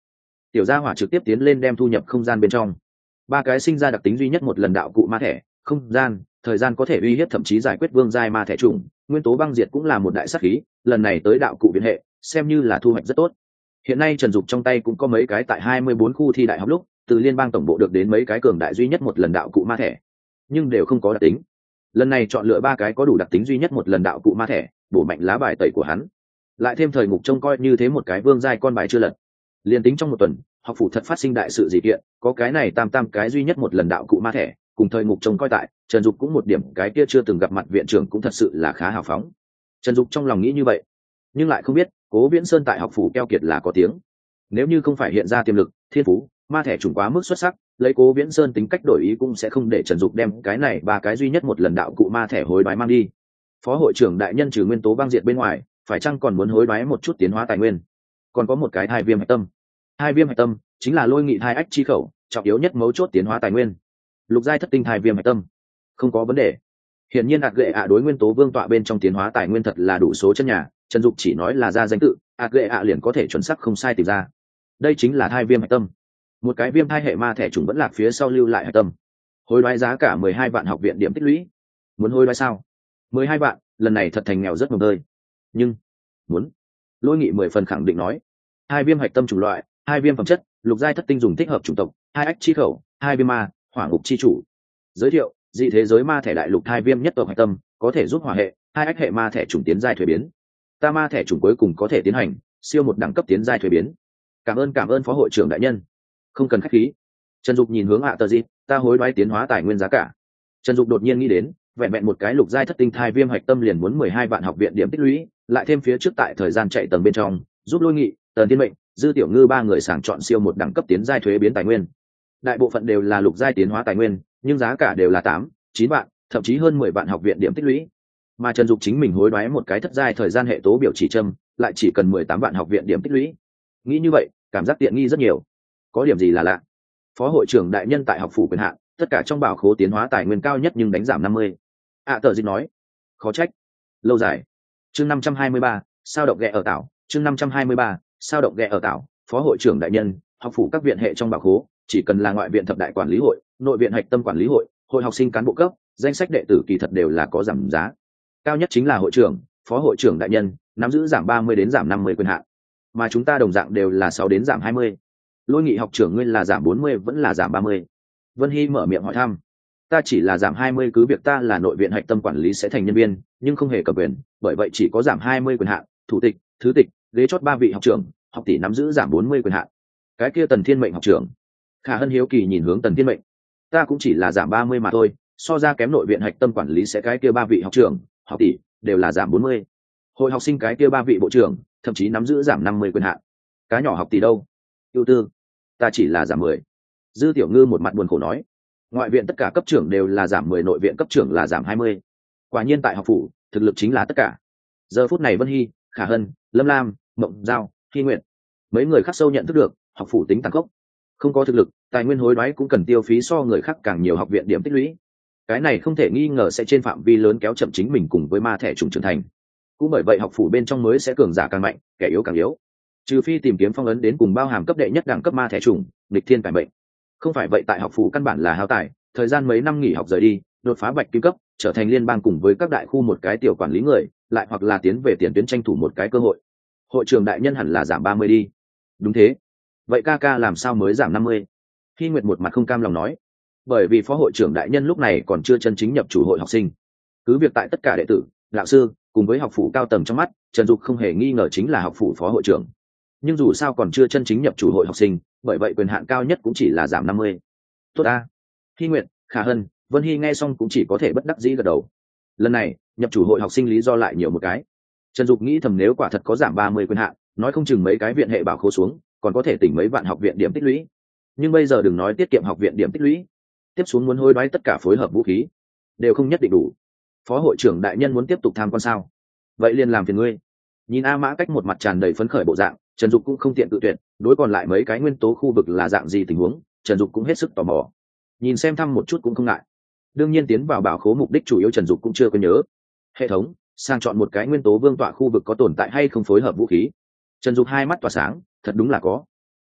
tiểu gia hỏa trực tiếp tiến lên đem thu nhập không gian bên trong. Ba cái sinh ra đặc tính duy nhất một lần đạo cụ ma thẻ, không gian, thời gian có thể uy hiếp thậm chí giải quyết vương giai ma thẻ trùng, nguyên tố băng diệt cũng là một đại sát khí, lần này tới đạo cụ viện hệ, xem như là thu hoạch rất tốt. Hiện nay Trần Dục trong tay cũng có mấy cái tại hai mươi bốn khu thi đại học lúc, từ liên bang tổng bộ được đến mấy cái cường đại duy nhất một lần đạo cụ ma thẻ, nhưng đều không có đặc tính. Lần này chọn lựa ba cái có đủ đặc tính duy nhất một lần đạo cụ ma thẻ, bổ mạnh lá bài tẩy của hắn. Lại thêm thời ngục trông coi như thế một cái vương giai con bài chưa lật. Liên tính trong một tuần, học phủ thật phát sinh đại sự gì kiện, có cái này tam tam cái duy nhất một lần đạo cụ ma thẻ, cùng thời ngục trông coi tại, Trần Dục cũng một điểm cái kia chưa từng gặp mặt viện trưởng cũng thật sự là khá hào phóng. Trần Dục trong lòng nghĩ như vậy, nhưng lại không biết, Cố Viễn Sơn tại học phủ keo kiệt là có tiếng. Nếu như không phải hiện ra tiềm lực, thiên phú, ma thẻ trùng quá mức xuất sắc, lấy Cố Viễn Sơn tính cách đổi ý cũng sẽ không để Trần Dục đem cái này ba cái duy nhất một lần đạo cụ ma thẻ hối đoái mang đi. Phó hội trưởng đại nhân trừ nguyên tố băng diệt bên ngoài, phải chăng còn muốn hối đoái một chút tiến hóa tài nguyên? Còn có một cái thai viêm hạch tâm. Hai viêm hạch tâm chính là lôi nghị thai ách chi khẩu, trọng yếu nhất mấu chốt tiến hóa tài nguyên. Lục giai thất tinh thai viêm hạch tâm, không có vấn đề. Hiển nhiên ạt gệ ạ đối nguyên tố vương tọa bên trong tiến hóa tài nguyên thật là đủ số chân nhà, Trần Dục chỉ nói là ra danh tự, ạt gệ ạ liền có thể chuẩn xác không sai tìm ra. Đây chính là thai viêm hạch tâm. Một cái viêm thai hệ ma thẻ trùng vẫn lạc phía sau lưu lại hạch tâm. Hối đoái giá cả mười hai vạn học viện điểm tích lũy. Muốn hối đoái sao? mười hai vạn, lần này thật thành nghèo rất mồng tơi. Nhưng muốn. Lôi nghị mười phần khẳng định nói, hai viêm hạch tâm chủng loại, hai viêm phẩm chất, lục giai thất tinh dùng thích hợp chủng tộc, hai ách chi khẩu, hai viêm ma, hỏa ngục chi chủ. Giới thiệu, dị thế giới ma thẻ đại lục hai viêm nhất tộc hạch tâm, có thể giúp hỏa hệ, hai ách hệ ma thẻ chủng tiến giai thuế biến. Ta ma thẻ chủng cuối cùng có thể tiến hành siêu một đẳng cấp tiến giai thuế biến. Cảm ơn cảm ơn phó hội trưởng đại nhân. Không cần khách khí. Trần Dục nhìn hướng hạ tờ dị, ta hối đoái tiến hóa tài nguyên giá cả. Trần Dục đột nhiên nghĩ đến, vẹn vẹn một cái lục giai thất tinh thai viêm hạch tâm liền muốn mười hai vạn học viện điểm tích lũy, lại thêm phía trước tại thời gian chạy tầng bên trong, giúp Lôi Nghị, Tần Thiên Mệnh, Dư Tiểu Ngư ba người sàng chọn siêu một đẳng cấp tiến giai thuế biến tài nguyên. Đại bộ phận đều là lục giai tiến hóa tài nguyên, nhưng giá cả đều là tám, chín vạn, thậm chí hơn mười vạn học viện điểm tích lũy. Mà Trần Dục chính mình hối đoái một cái thất giai thời gian hệ tố biểu chỉ châm, lại chỉ cần mười tám vạn học viện điểm tích lũy. Nghĩ như vậy, cảm giác tiện nghi rất nhiều. Có điểm gì là lạ? Phó hội trưởng đại nhân tại học phủ quyền hạn, tất cả trong bảo khố tiến hóa tài nguyên cao nhất nhưng đánh giảm năm mươi. ạ tờ dịch nói, khó trách. Lâu dài. Chương năm trăm hai mươi ba, sao động ghẹ ở tảo. Chương năm trăm hai mươi ba, sao động ghẹ ở tảo. Phó hội trưởng đại nhân, học phủ các viện hệ trong bảo khố, chỉ cần là ngoại viện thập đại quản lý hội, nội viện hạch tâm quản lý hội, hội học sinh cán bộ cấp, danh sách đệ tử kỳ thật đều là có giảm giá. Cao nhất chính là hội trưởng, phó hội trưởng đại nhân, nắm giữ giảm ba mươi đến giảm năm mươi quyền hạn. Mà chúng ta đồng dạng đều là sáu đến giảm hai mươi. Lôi Nghị học trưởng ngươi là giảm bốn mươi vẫn là giảm ba mươi? Vân Hy mở miệng hỏi thăm. Ta chỉ là giảm hai mươi, cứ việc ta là nội viện hạch tâm quản lý sẽ thành nhân viên, nhưng không hề cầm quyền, bởi vậy chỉ có giảm hai mươi quyền hạn, thủ tịch, thứ tịch, ghế chót ba vị học trưởng, học tỷ nắm giữ giảm bốn mươi quyền hạn. Cái kia Tần Thiên Mệnh học trưởng. Khả Hân hiếu kỳ nhìn hướng Tần Thiên Mệnh. Ta cũng chỉ là giảm ba mươi mà thôi, so ra kém nội viện hạch tâm quản lý sẽ cái kia ba vị học trưởng, học tỷ đều là giảm bốn mươi. Hội học sinh cái kia ba vị bộ trưởng, thậm chí nắm giữ giảm năm mươi quyền hạn. Cá nhỏ học tỷ đâu? Ưu tư. Ta chỉ là giảm mười. Dư Tiểu Ngư một mặt buồn khổ nói, ngoại viện tất cả cấp trưởng đều là giảm mười, nội viện cấp trưởng là giảm hai mươi. Quả nhiên tại học phủ, thực lực chính là tất cả. Giờ phút này Vân Hy, Khả Hân, Lâm Lam, Mộng Giao, Hy Nguyện, mấy người khác sâu nhận thức được, học phủ tính tàn khốc. Không có thực lực, tài nguyên hối đoái cũng cần tiêu phí so người khác càng nhiều học viện điểm tích lũy. Cái này không thể nghi ngờ sẽ trên phạm vi lớn kéo chậm chính mình cùng với ma thẻ trùng trưởng thành. Cũng bởi vậy học phủ bên trong mới sẽ cường giả càng mạnh, kẻ yếu càng yếu. Trừ phi tìm kiếm phong ấn đến cùng bao hàm cấp đệ nhất đẳng cấp ma thẻ trùng, nghịch thiên cải mệnh. Không phải vậy tại học phủ căn bản là hao tài, thời gian mấy năm nghỉ học rời đi, đột phá bạch kim cấp, trở thành liên bang cùng với các đại khu một cái tiểu quản lý người, lại hoặc là tiến về tiền tuyến tranh thủ một cái cơ hội. Hội trưởng đại nhân hẳn là giảm ba mươi đi. Đúng thế. Vậy ca ca làm sao mới giảm năm mươi? Hy Nguyệt một mặt không cam lòng nói. Bởi vì phó hội trưởng đại nhân lúc này còn chưa chân chính nhập chủ hội học sinh. Cứ việc tại tất cả đệ tử, đạo sư cùng với học phủ cao tầng trong mắt, Trần Dục không hề nghi ngờ chính là học phủ phó hội trưởng. Nhưng dù sao còn chưa chân chính nhập chủ hội học sinh, bởi vậy quyền hạn cao nhất cũng chỉ là giảm năm mươi. Tốt a. Hy Nguyệt, Khả Hân, Vân Hy nghe xong cũng chỉ có thể bất đắc dĩ gật đầu. Lần này, nhập chủ hội học sinh lý do lại nhiều một cái. Trần Dục nghĩ thầm nếu quả thật có giảm ba mươi quyền hạn, nói không chừng mấy cái viện hệ bảo khố xuống, còn có thể tỉnh mấy vạn học viện điểm tích lũy. Nhưng bây giờ đừng nói tiết kiệm học viện điểm tích lũy, tiếp xuống muốn hối đoái tất cả phối hợp vũ khí, đều không nhất định đủ. Phó hội trưởng đại nhân muốn tiếp tục tham quan sao? Vậy liền làm phiền ngươi. Nhìn A Mã cách một mặt tràn đầy phấn khởi bộ dạng, Trần Dục cũng không tiện tự tuyệt, đối còn lại mấy cái nguyên tố khu vực là dạng gì tình huống, Trần Dục cũng hết sức tò mò. Nhìn xem thăm một chút cũng không ngại. Đương nhiên tiến vào bảo khố mục đích chủ yếu Trần Dục cũng chưa có nhớ. Hệ thống, sang chọn một cái nguyên tố vương tọa khu vực có tồn tại hay không phối hợp vũ khí. Trần Dục hai mắt tỏa sáng, thật đúng là có.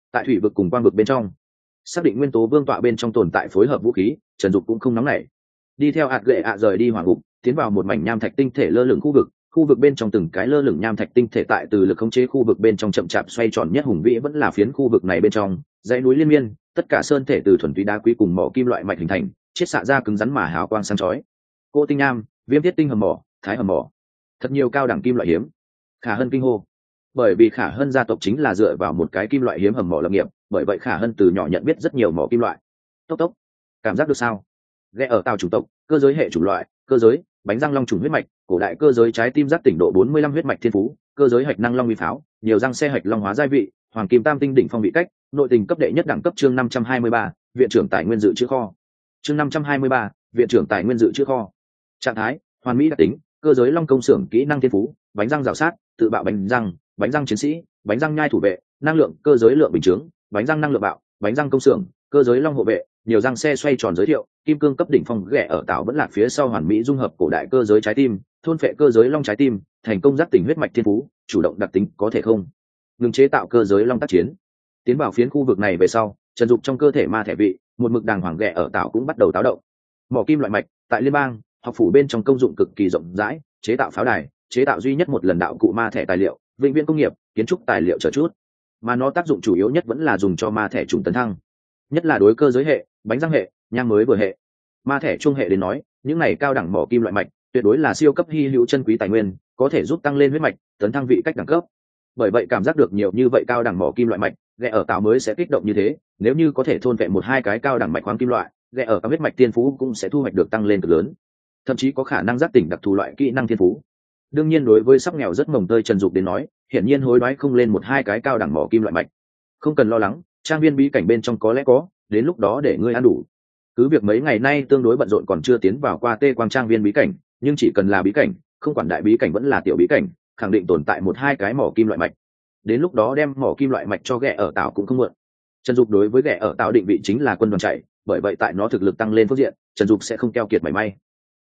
tại thủy vực cùng quang vực bên trong xác định nguyên tố vương tọa bên trong tồn tại phối hợp vũ khí, Trần Dục cũng không nóng nảy, đi theo hạt gệ ạ rời đi hoàng ngục, tiến vào một mảnh nham thạch tinh thể lơ lửng khu vực. Khu vực bên trong từng cái lơ lửng nham thạch tinh thể tại từ lực khống chế khu vực bên trong chậm chạp xoay tròn nhất hùng vĩ vẫn là phiến khu vực này bên trong dãy núi liên miên, tất cả sơn thể từ thuần túy đá quý cùng mỏ kim loại mạch hình thành, chiết xạ ra cứng rắn mà hào quang sáng chói. Cô tinh nham, viêm thiết tinh hầm mỏ, thái hầm mỏ, thật nhiều cao đẳng kim loại hiếm. Khả Hân kinh hô, bởi vì Khả Hân gia tộc chính là dựa vào một cái kim loại hiếm hầm mỏ lập nghiệp, bởi vậy Khả Hân từ nhỏ nhận biết rất nhiều mỏ kim loại. Tốc tốc, cảm giác được sao? Ghé ở tàu chủng tộc, cơ giới hệ chủng loại, cơ giới, bánh răng long trùng huyết mạch, cổ đại cơ giới trái tim giác tỉnh độ bốn mươi lăm huyết mạch thiên phú, cơ giới hạch năng long uy pháo, nhiều răng xe hạch long hóa giai vị, hoàng kim tam tinh đỉnh phong vị cách, nội tình cấp đệ nhất đẳng cấp. Chương năm trăm hai mươi ba, viện trưởng tài nguyên dự trữ kho. Chương năm trăm hai mươi ba, viện trưởng tài nguyên dự trữ kho. Trạng thái: hoàn mỹ đặc tính, cơ giới long công xưởng kỹ năng thiên phú, bánh răng rào sát, tự bạo bánh răng, bánh răng chiến sĩ, bánh răng nhai thủ vệ, năng lượng cơ giới lượng bình chướng, bánh răng năng lượng bạo, bánh răng công xưởng, cơ giới long hộ vệ, nhiều răng xe xoay tròn giới thiệu, kim cương cấp đỉnh phong ghẻ ở tạo vẫn lạc phía sau hoàn mỹ dung hợp cổ đại cơ giới trái tim, thôn phệ cơ giới long trái tim, thành công giác tỉnh huyết mạch thiên phú, chủ động đặc tính có thể không ngừng chế tạo cơ giới long tác chiến. Tiến vào phiến khu vực này về sau, Trần Dục trong cơ thể ma thể vị, một mực đàng hoàng ghẻ ở tạo cũng bắt đầu táo động. Mỏ kim loại mạch tại liên bang học phủ bên trong công dụng cực kỳ rộng rãi, chế tạo pháo đài, chế tạo duy nhất một lần đạo cụ ma thẻ tài liệu, vĩnh viễn công nghiệp, kiến trúc tài liệu trở chút, mà nó tác dụng chủ yếu nhất vẫn là dùng cho ma thẻ trùng tấn thăng, nhất là đối cơ giới hệ, bánh răng hệ, nhang mới vừa hệ, ma thẻ trung hệ đến nói, những này cao đẳng mỏ kim loại mạch tuyệt đối là siêu cấp hy hữu chân quý tài nguyên, có thể giúp tăng lên huyết mạch, tấn thăng vị cách đẳng cấp. Bởi vậy cảm giác được nhiều như vậy cao đẳng mỏ kim loại mạch, ghẻ ở tạo mới sẽ kích động như thế. Nếu như có thể thôn vệ một hai cái cao đẳng mạch khoáng kim loại, ghẻ ở các huyết mạch tiên phú cũng sẽ thu hoạch được tăng lên cực lớn, thậm chí có khả năng giác tỉnh đặc thù loại kỹ năng thiên phú. Đương nhiên đối với sắp nghèo rất mồng tơi Trần Dục đến nói, hiển nhiên hối đoái không lên một hai cái cao đẳng mỏ kim loại mạch. Không cần lo lắng, trang viên bí cảnh bên trong có lẽ có, đến lúc đó để ngươi ăn đủ. Cứ việc mấy ngày nay tương đối bận rộn còn chưa tiến vào qua tê quang trang viên bí cảnh, nhưng chỉ cần là bí cảnh, không quản đại bí cảnh vẫn là tiểu bí cảnh, khẳng định tồn tại một hai cái mỏ kim loại mạch. Đến lúc đó đem mỏ kim loại mạch cho ghẻ ở tạo cũng không muộn. Trần Dục đối với ghẻ ở tạo định vị chính là quân đoàn chạy, bởi vậy tại nó thực lực tăng lên phương diện, Trần Dục sẽ không keo kiệt mảy may.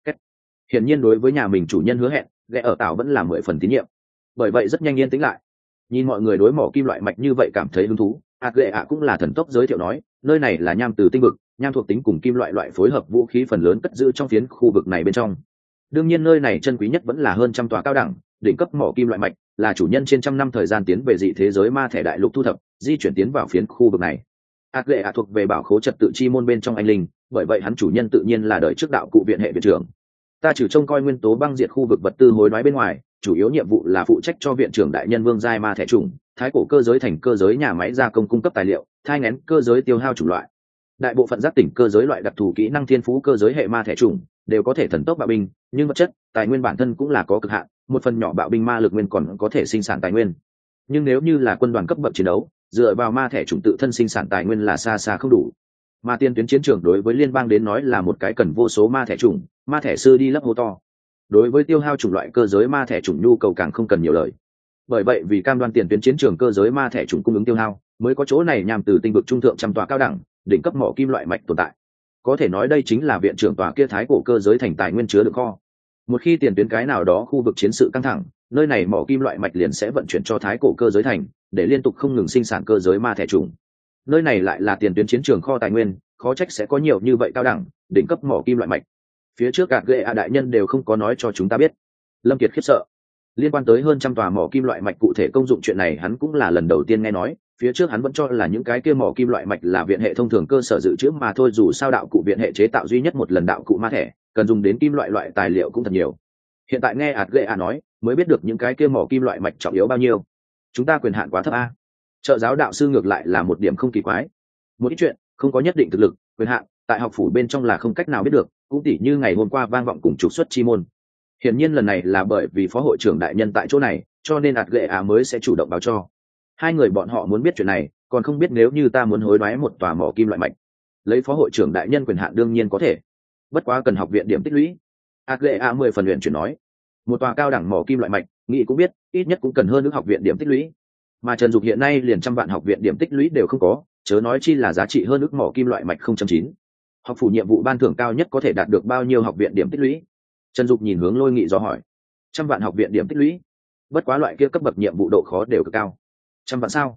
Hiển nhiên đối với nhà mình chủ nhân hứa hẹn, ghẻ ở tạo vẫn là mười phần tín nhiệm, bởi vậy rất nhanh yên tĩnh lại. Nhìn mọi người đối mỏ kim loại mạch như vậy cảm thấy hứng thú, ạt ghệ ạ cũng là thần tốc giới thiệu nói, nơi này là nham từ tinh vực, nham thuộc tính cùng kim loại loại phối hợp vũ khí phần lớn cất giữ trong phiến khu vực này bên trong. Đương nhiên nơi này chân quý nhất vẫn là hơn trăm tòa cao đẳng đỉnh cấp mỏ kim loại mạch, là chủ nhân trên trăm năm thời gian tiến về dị thế giới ma thẻ đại lục thu thập, di chuyển tiến vào phiến khu vực này. ạt ghệ ạ thuộc về bảo khố trật tự chi môn bên trong anh linh, bởi vậy hắn chủ nhân tự nhiên là đời trước đạo cụ viện hệ viện trưởng. Ta trừ trông coi nguyên tố băng diệt khu vực vật tư hối đoái bên ngoài, chủ yếu nhiệm vụ là phụ trách cho viện trưởng đại nhân Vương giai ma thẻ trùng, thái cổ cơ giới thành cơ giới nhà máy gia công cung cấp tài liệu, thai nghén cơ giới tiêu hao chủng loại. Đại bộ phận giác tỉnh cơ giới loại đặc thù kỹ năng thiên phú cơ giới hệ ma thẻ trùng đều có thể thần tốc bạo binh, nhưng vật chất, tài nguyên bản thân cũng là có cực hạn, một phần nhỏ bạo binh ma lực nguyên còn có thể sinh sản tài nguyên. Nhưng nếu như là quân đoàn cấp bậc chiến đấu, dựa vào ma thẻ trùng tự thân sinh sản tài nguyên là xa xa không đủ. Mà tiên tuyến chiến trường đối với liên bang đến nói là một cái cần vô số ma thẻ trùng, ma thẻ sư đi lấp hố to. Đối với tiêu hao chủng loại cơ giới ma thẻ chủng nhu cầu càng không cần nhiều lời. Bởi vậy vì cam đoan tiền tuyến chiến trường cơ giới ma thẻ chủng cung ứng tiêu hao, mới có chỗ này nhằm từ tinh vực trung thượng trăm tòa cao đẳng đỉnh cấp mỏ kim loại mạch tồn tại. Có thể nói đây chính là viện trưởng tòa kia thái cổ cơ giới thành tài nguyên chứa đựng kho. Một khi tiền tuyến cái nào đó khu vực chiến sự căng thẳng, nơi này mỏ kim loại mạch liền sẽ vận chuyển cho thái cổ cơ giới thành, để liên tục không ngừng sinh sản cơ giới ma thẻ chủng. Nơi này lại là tiền tuyến chiến trường kho tài nguyên, khó trách sẽ có nhiều như vậy cao đẳng đỉnh cấp mỏ kim loại mạch. Phía trước gạt ghệ a đại nhân đều không có nói cho chúng ta biết. Lâm Kiệt khiếp sợ. Liên quan tới hơn trăm tòa mỏ kim loại mạch cụ thể công dụng chuyện này hắn cũng là lần đầu tiên nghe nói, phía trước hắn vẫn cho là những cái kia mỏ kim loại mạch là viện hệ thông thường cơ sở dự trữ mà thôi, dù sao đạo cụ viện hệ chế tạo duy nhất một lần đạo cụ ma thẻ, cần dùng đến kim loại loại tài liệu cũng thật nhiều. Hiện tại nghe ạt ghệ a nói, mới biết được những cái kia mỏ kim loại mạch trọng yếu bao nhiêu. Chúng ta quyền hạn quá thấp a. Trợ giáo đạo sư ngược lại là một điểm không kỳ quái. Một ít chuyện không có nhất định thực lực, quyền hạn tại học phủ bên trong là không cách nào biết được, cũng tỉ như ngày hôm qua vang vọng cùng trục xuất chi môn. Hiển nhiên lần này là bởi vì phó hội trưởng đại nhân tại chỗ này, cho nên ạt ghệ á mới sẽ chủ động báo cho. Hai người bọn họ muốn biết chuyện này, còn không biết nếu như ta muốn hối đoái một tòa mỏ kim loại mạch, lấy phó hội trưởng đại nhân quyền hạn đương nhiên có thể, bất quá cần học viện điểm tích lũy. ạt ghệ á mười phần luyện chuyển nói, một tòa cao đẳng mỏ kim loại mạch, nghĩ cũng biết, ít nhất cũng cần hơn nước học viện điểm tích lũy. Mà Trần Dục hiện nay liền trăm vạn học viện điểm tích lũy đều không có, chớ nói chi là giá trị hơn nước mỏ kim loại mạch không chấm chín. Học phủ nhiệm vụ ban thưởng cao nhất có thể đạt được bao nhiêu học viện điểm tích lũy? Trần Dục nhìn hướng Lôi Nghị do hỏi. Trăm vạn học viện điểm tích lũy. Bất quá loại kia cấp bậc nhiệm vụ độ khó đều cực cao. Trăm vạn sao?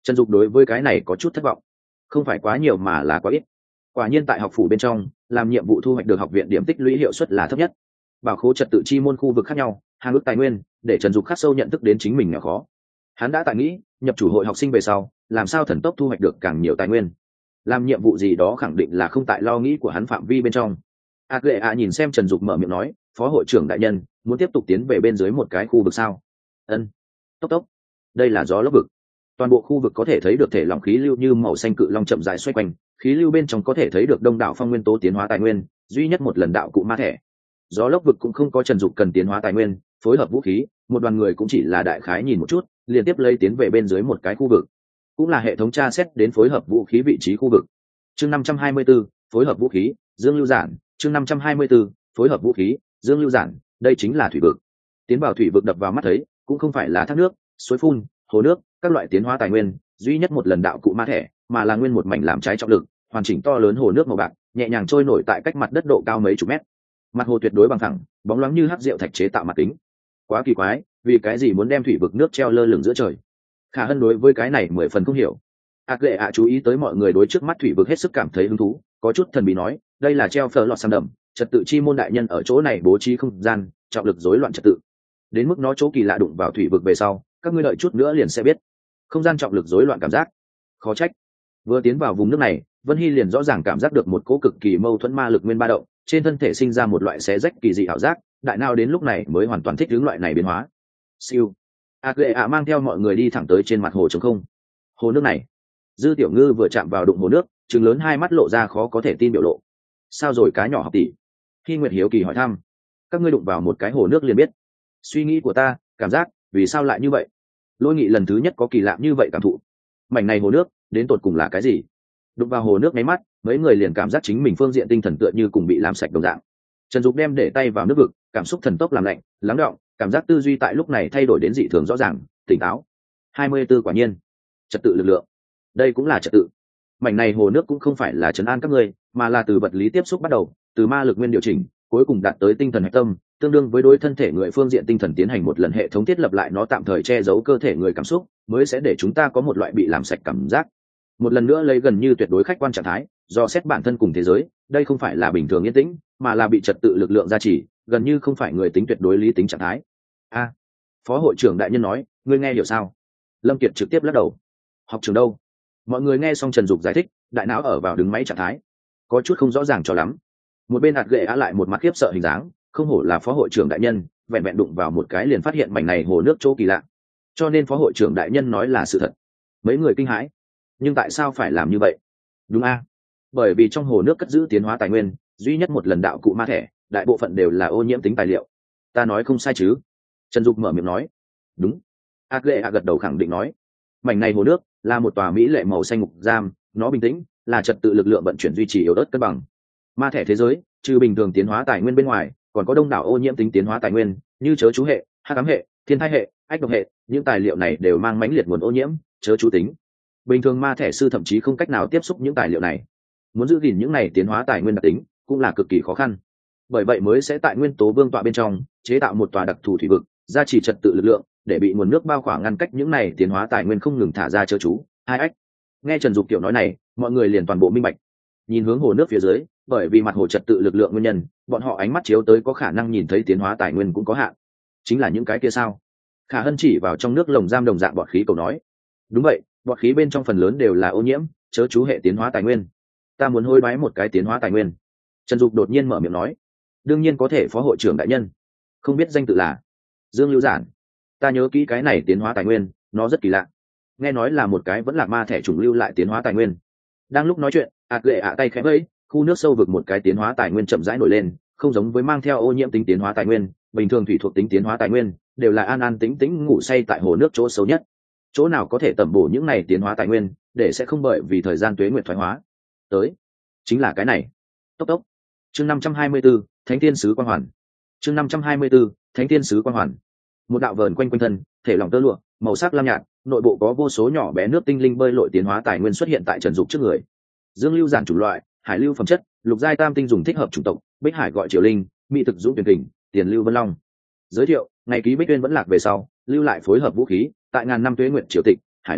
Trần Dục đối với cái này có chút thất vọng, không phải quá nhiều mà là quá ít. Quả nhiên tại học phủ bên trong, làm nhiệm vụ thu hoạch được học viện điểm tích lũy hiệu suất là thấp nhất. Bảo khố trật tự chi môn khu vực khác nhau, hàng ước tài nguyên, để Trần Dục khắc sâu nhận thức đến chính mình nghèo khó. Hắn đã tại nghĩ, nhập chủ hội học sinh về sau, làm sao thần tốc thu hoạch được càng nhiều tài nguyên. Làm nhiệm vụ gì đó khẳng định là không tại lo nghĩ của hắn phạm vi bên trong. A Lệ A nhìn xem Trần Dục mở miệng nói, phó hội trưởng đại nhân, muốn tiếp tục tiến về bên dưới một cái khu vực sao? Ân. Tốc tốc. Đây là gió lốc vực. Toàn bộ khu vực có thể thấy được thể lỏng khí lưu như màu xanh cự long chậm rãi xoay quanh, khí lưu bên trong có thể thấy được đông đảo phong nguyên tố tiến hóa tài nguyên, duy nhất một lần đạo cụ ma thẻ. Gió lốc vực cũng không có Trần Dục cần tiến hóa tài nguyên, phối hợp vũ khí, một đoàn người cũng chỉ là đại khái nhìn một chút, liên tiếp lấy tiến về bên dưới một cái khu vực. Cũng là hệ thống tra xét đến phối hợp vũ khí vị trí khu vực. Chương năm trăm hai mươi 524, phối hợp vũ khí, Dương Lưu Giản, chương năm trăm hai mươi 524, phối hợp vũ khí, Dương Lưu Giản, đây chính là thủy vực. Tiến vào thủy vực đập vào mắt thấy, cũng không phải là thác nước, suối phun, hồ nước, các loại tiến hóa tài nguyên, duy nhất một lần đạo cụ ma thẻ, mà là nguyên một mảnh làm trái trọng lực, hoàn chỉnh to lớn hồ nước màu bạc, nhẹ nhàng trôi nổi tại cách mặt đất độ cao mấy chục mét. Mặt hồ tuyệt đối bằng phẳng, bóng loáng như hắc rượu thạch chế tạo mặt kính. Quá kỳ quái, vì cái gì muốn đem thủy vực nước treo lơ lửng giữa trời? Khả Hân đối với cái này mười phần không hiểu. A Lệ ạ chú ý tới mọi người đối trước mắt thủy vực hết sức cảm thấy hứng thú, có chút thần bí nói, đây là treo phở lọt sam đầm, trật tự chi môn đại nhân ở chỗ này bố trí không gian, trọng lực rối loạn trật tự. Đến mức nó chỗ kỳ lạ đụng vào thủy vực về sau, các ngươi đợi chút nữa liền sẽ biết. Không gian trọng lực rối loạn cảm giác. Khó trách. Vừa tiến vào vùng nước này, Vân Hy liền rõ ràng cảm giác được một cỗ cực kỳ mâu thuẫn ma lực nguyên ba động, trên thân thể sinh ra một loại xé rách kỳ dị ảo giác, đại não đến lúc này mới hoàn toàn thích ứng loại này biến hóa. Siêu. A Lệ ạ mang theo mọi người đi thẳng tới trên mặt hồ trống không. Hồ nước này, Dư Tiểu Ngư vừa chạm vào đụng hồ nước, trừng lớn hai mắt lộ ra khó có thể tin biểu lộ. Sao rồi cá nhỏ học tỷ? Khi Nguyệt hiếu kỳ hỏi thăm. Các ngươi đụng vào một cái hồ nước liền biết. Suy nghĩ của ta, cảm giác, vì sao lại như vậy? Lôi Nghị lần thứ nhất có kỳ lạ như vậy cảm thụ. Mảnh này hồ nước, đến tột cùng là cái gì? Đụng vào hồ nước mấy mắt, mấy người liền cảm giác chính mình phương diện tinh thần tựa như cùng bị làm sạch đồng dạng. Trần Dục đem để tay vào nước vực, cảm xúc thần tốc làm lạnh, lắng đọng, cảm giác tư duy tại lúc này thay đổi đến dị thường rõ ràng, tỉnh táo. hai mươi 24 quả nhiên, trật tự lực lượng. Đây cũng là trật tự. Mảnh này hồ nước cũng không phải là trấn an các ngươi, mà là từ vật lý tiếp xúc bắt đầu, từ ma lực nguyên điều chỉnh, cuối cùng đạt tới tinh thần hạch tâm, tương đương với đối thân thể người phương diện tinh thần tiến hành một lần hệ thống thiết lập lại nó tạm thời che giấu cơ thể người cảm xúc, mới sẽ để chúng ta có một loại bị làm sạch cảm giác. Một lần nữa lấy gần như tuyệt đối khách quan trạng thái, do xét bản thân cùng thế giới, đây không phải là bình thường yên tĩnh, mà là bị trật tự lực lượng gia trì, gần như không phải người tính tuyệt đối lý tính trạng thái. A, phó hội trưởng đại nhân nói, ngươi nghe hiểu sao? Lâm Kiệt trực tiếp lắc đầu. Học trường đâu? Mọi người nghe xong Trần Dục giải thích, đại não ở vào đứng máy trạng thái, có chút không rõ ràng cho lắm. Một bên hạt gệ á lại một mặt khiếp sợ hình dáng, không hổ là phó hội trưởng đại nhân, vẹn vẹn đụng vào một cái liền phát hiện mảnh này hồ nước chỗ kỳ lạ. Cho nên phó hội trưởng đại nhân nói là sự thật. Mấy người kinh hãi. Nhưng tại sao phải làm như vậy? Đúng a, bởi vì trong hồ nước cất giữ tiến hóa tài nguyên, duy nhất một lần đạo cụ ma thẻ, đại bộ phận đều là ô nhiễm tính tài liệu. Ta nói không sai chứ? Trần Dục mở miệng nói. Đúng. hạt gệ á gật đầu khẳng định nói. Mảnh này hồ nước là một tòa mỹ lệ màu xanh ngục giam, nó bình tĩnh, là trật tự lực lượng vận chuyển duy trì yếu ớt cân bằng. Ma thẻ thế giới, trừ bình thường tiến hóa tài nguyên bên ngoài, còn có đông đảo ô nhiễm tính tiến hóa tài nguyên, như chớ chú hệ, hắc ám hệ, thiên thai hệ, ách độc hệ, những tài liệu này đều mang mãnh liệt nguồn ô nhiễm, chớ chú tính. Bình thường ma thẻ sư thậm chí không cách nào tiếp xúc những tài liệu này. Muốn giữ gìn những này tiến hóa tài nguyên đặc tính, cũng là cực kỳ khó khăn. Bởi vậy mới sẽ tại nguyên tố vương tọa bên trong chế tạo một tòa đặc thù thủy vực, gia trì trật tự lực lượng, để bị nguồn nước bao khỏa ngăn cách những này tiến hóa tài nguyên không ngừng thả ra chớ chú. Hai ách. Nghe Trần Dục kiểu nói này, mọi người liền toàn bộ minh bạch. Nhìn hướng hồ nước phía dưới, bởi vì mặt hồ trật tự lực lượng nguyên nhân, bọn họ ánh mắt chiếu tới có khả năng nhìn thấy tiến hóa tài nguyên cũng có hạn. Chính là những cái kia sao? Khả Hân chỉ vào trong nước lồng giam đồng dạng bọt khí cầu nói. Đúng vậy, bọt khí bên trong phần lớn đều là ô nhiễm, chớ chú hệ tiến hóa tài nguyên. Ta muốn hối đoái một cái tiến hóa tài nguyên. Trần Dục đột nhiên mở miệng nói. Đương nhiên có thể phó hội trưởng đại nhân. Không biết danh tự là Dương Lưu Giản. Ta nhớ kỹ cái này tiến hóa tài nguyên, nó rất kỳ lạ. Nghe nói là một cái vẫn là ma thẻ chủng lưu lại tiến hóa tài nguyên. Đang lúc nói chuyện, ạt lệ ạ tay khẽ vẫy, khu nước sâu vực một cái tiến hóa tài nguyên chậm rãi nổi lên, không giống với mang theo ô nhiễm tính tiến hóa tài nguyên, bình thường thủy thuộc tính tiến hóa tài nguyên đều là an an tĩnh tĩnh ngủ say tại hồ nước chỗ sâu nhất. Chỗ nào có thể tẩm bổ những này tiến hóa tài nguyên, để sẽ không bởi vì thời gian tuế nguyệt thoái hóa. Tới, chính là cái này. Tốc tốc. Chương năm trăm hai mươi 524, Thánh Tiên sứ quang hoàn. Chương năm trăm hai mươi 524, Thánh Tiên sứ quang hoàn. Một đạo vờn quanh quanh thân, thể lỏng tơ lụa, màu sắc lam nhạt, nội bộ có vô số nhỏ bé nước tinh linh bơi lội tiến hóa tài nguyên xuất hiện tại Trần Dục trước người. Dương lưu giản chủng loại, hải lưu phẩm chất, lục giai tam tinh dùng thích hợp chủng tộc, Bích Hải gọi Triều Linh, mỹ thực dũng tuyển kình, tiền lưu Vân Long. Giới thiệu, ngày ký Bích Tuyên vẫn lạc về sau, lưu lại phối hợp vũ khí, tại ngàn năm tuế nguyện triều tịch, hải lưu,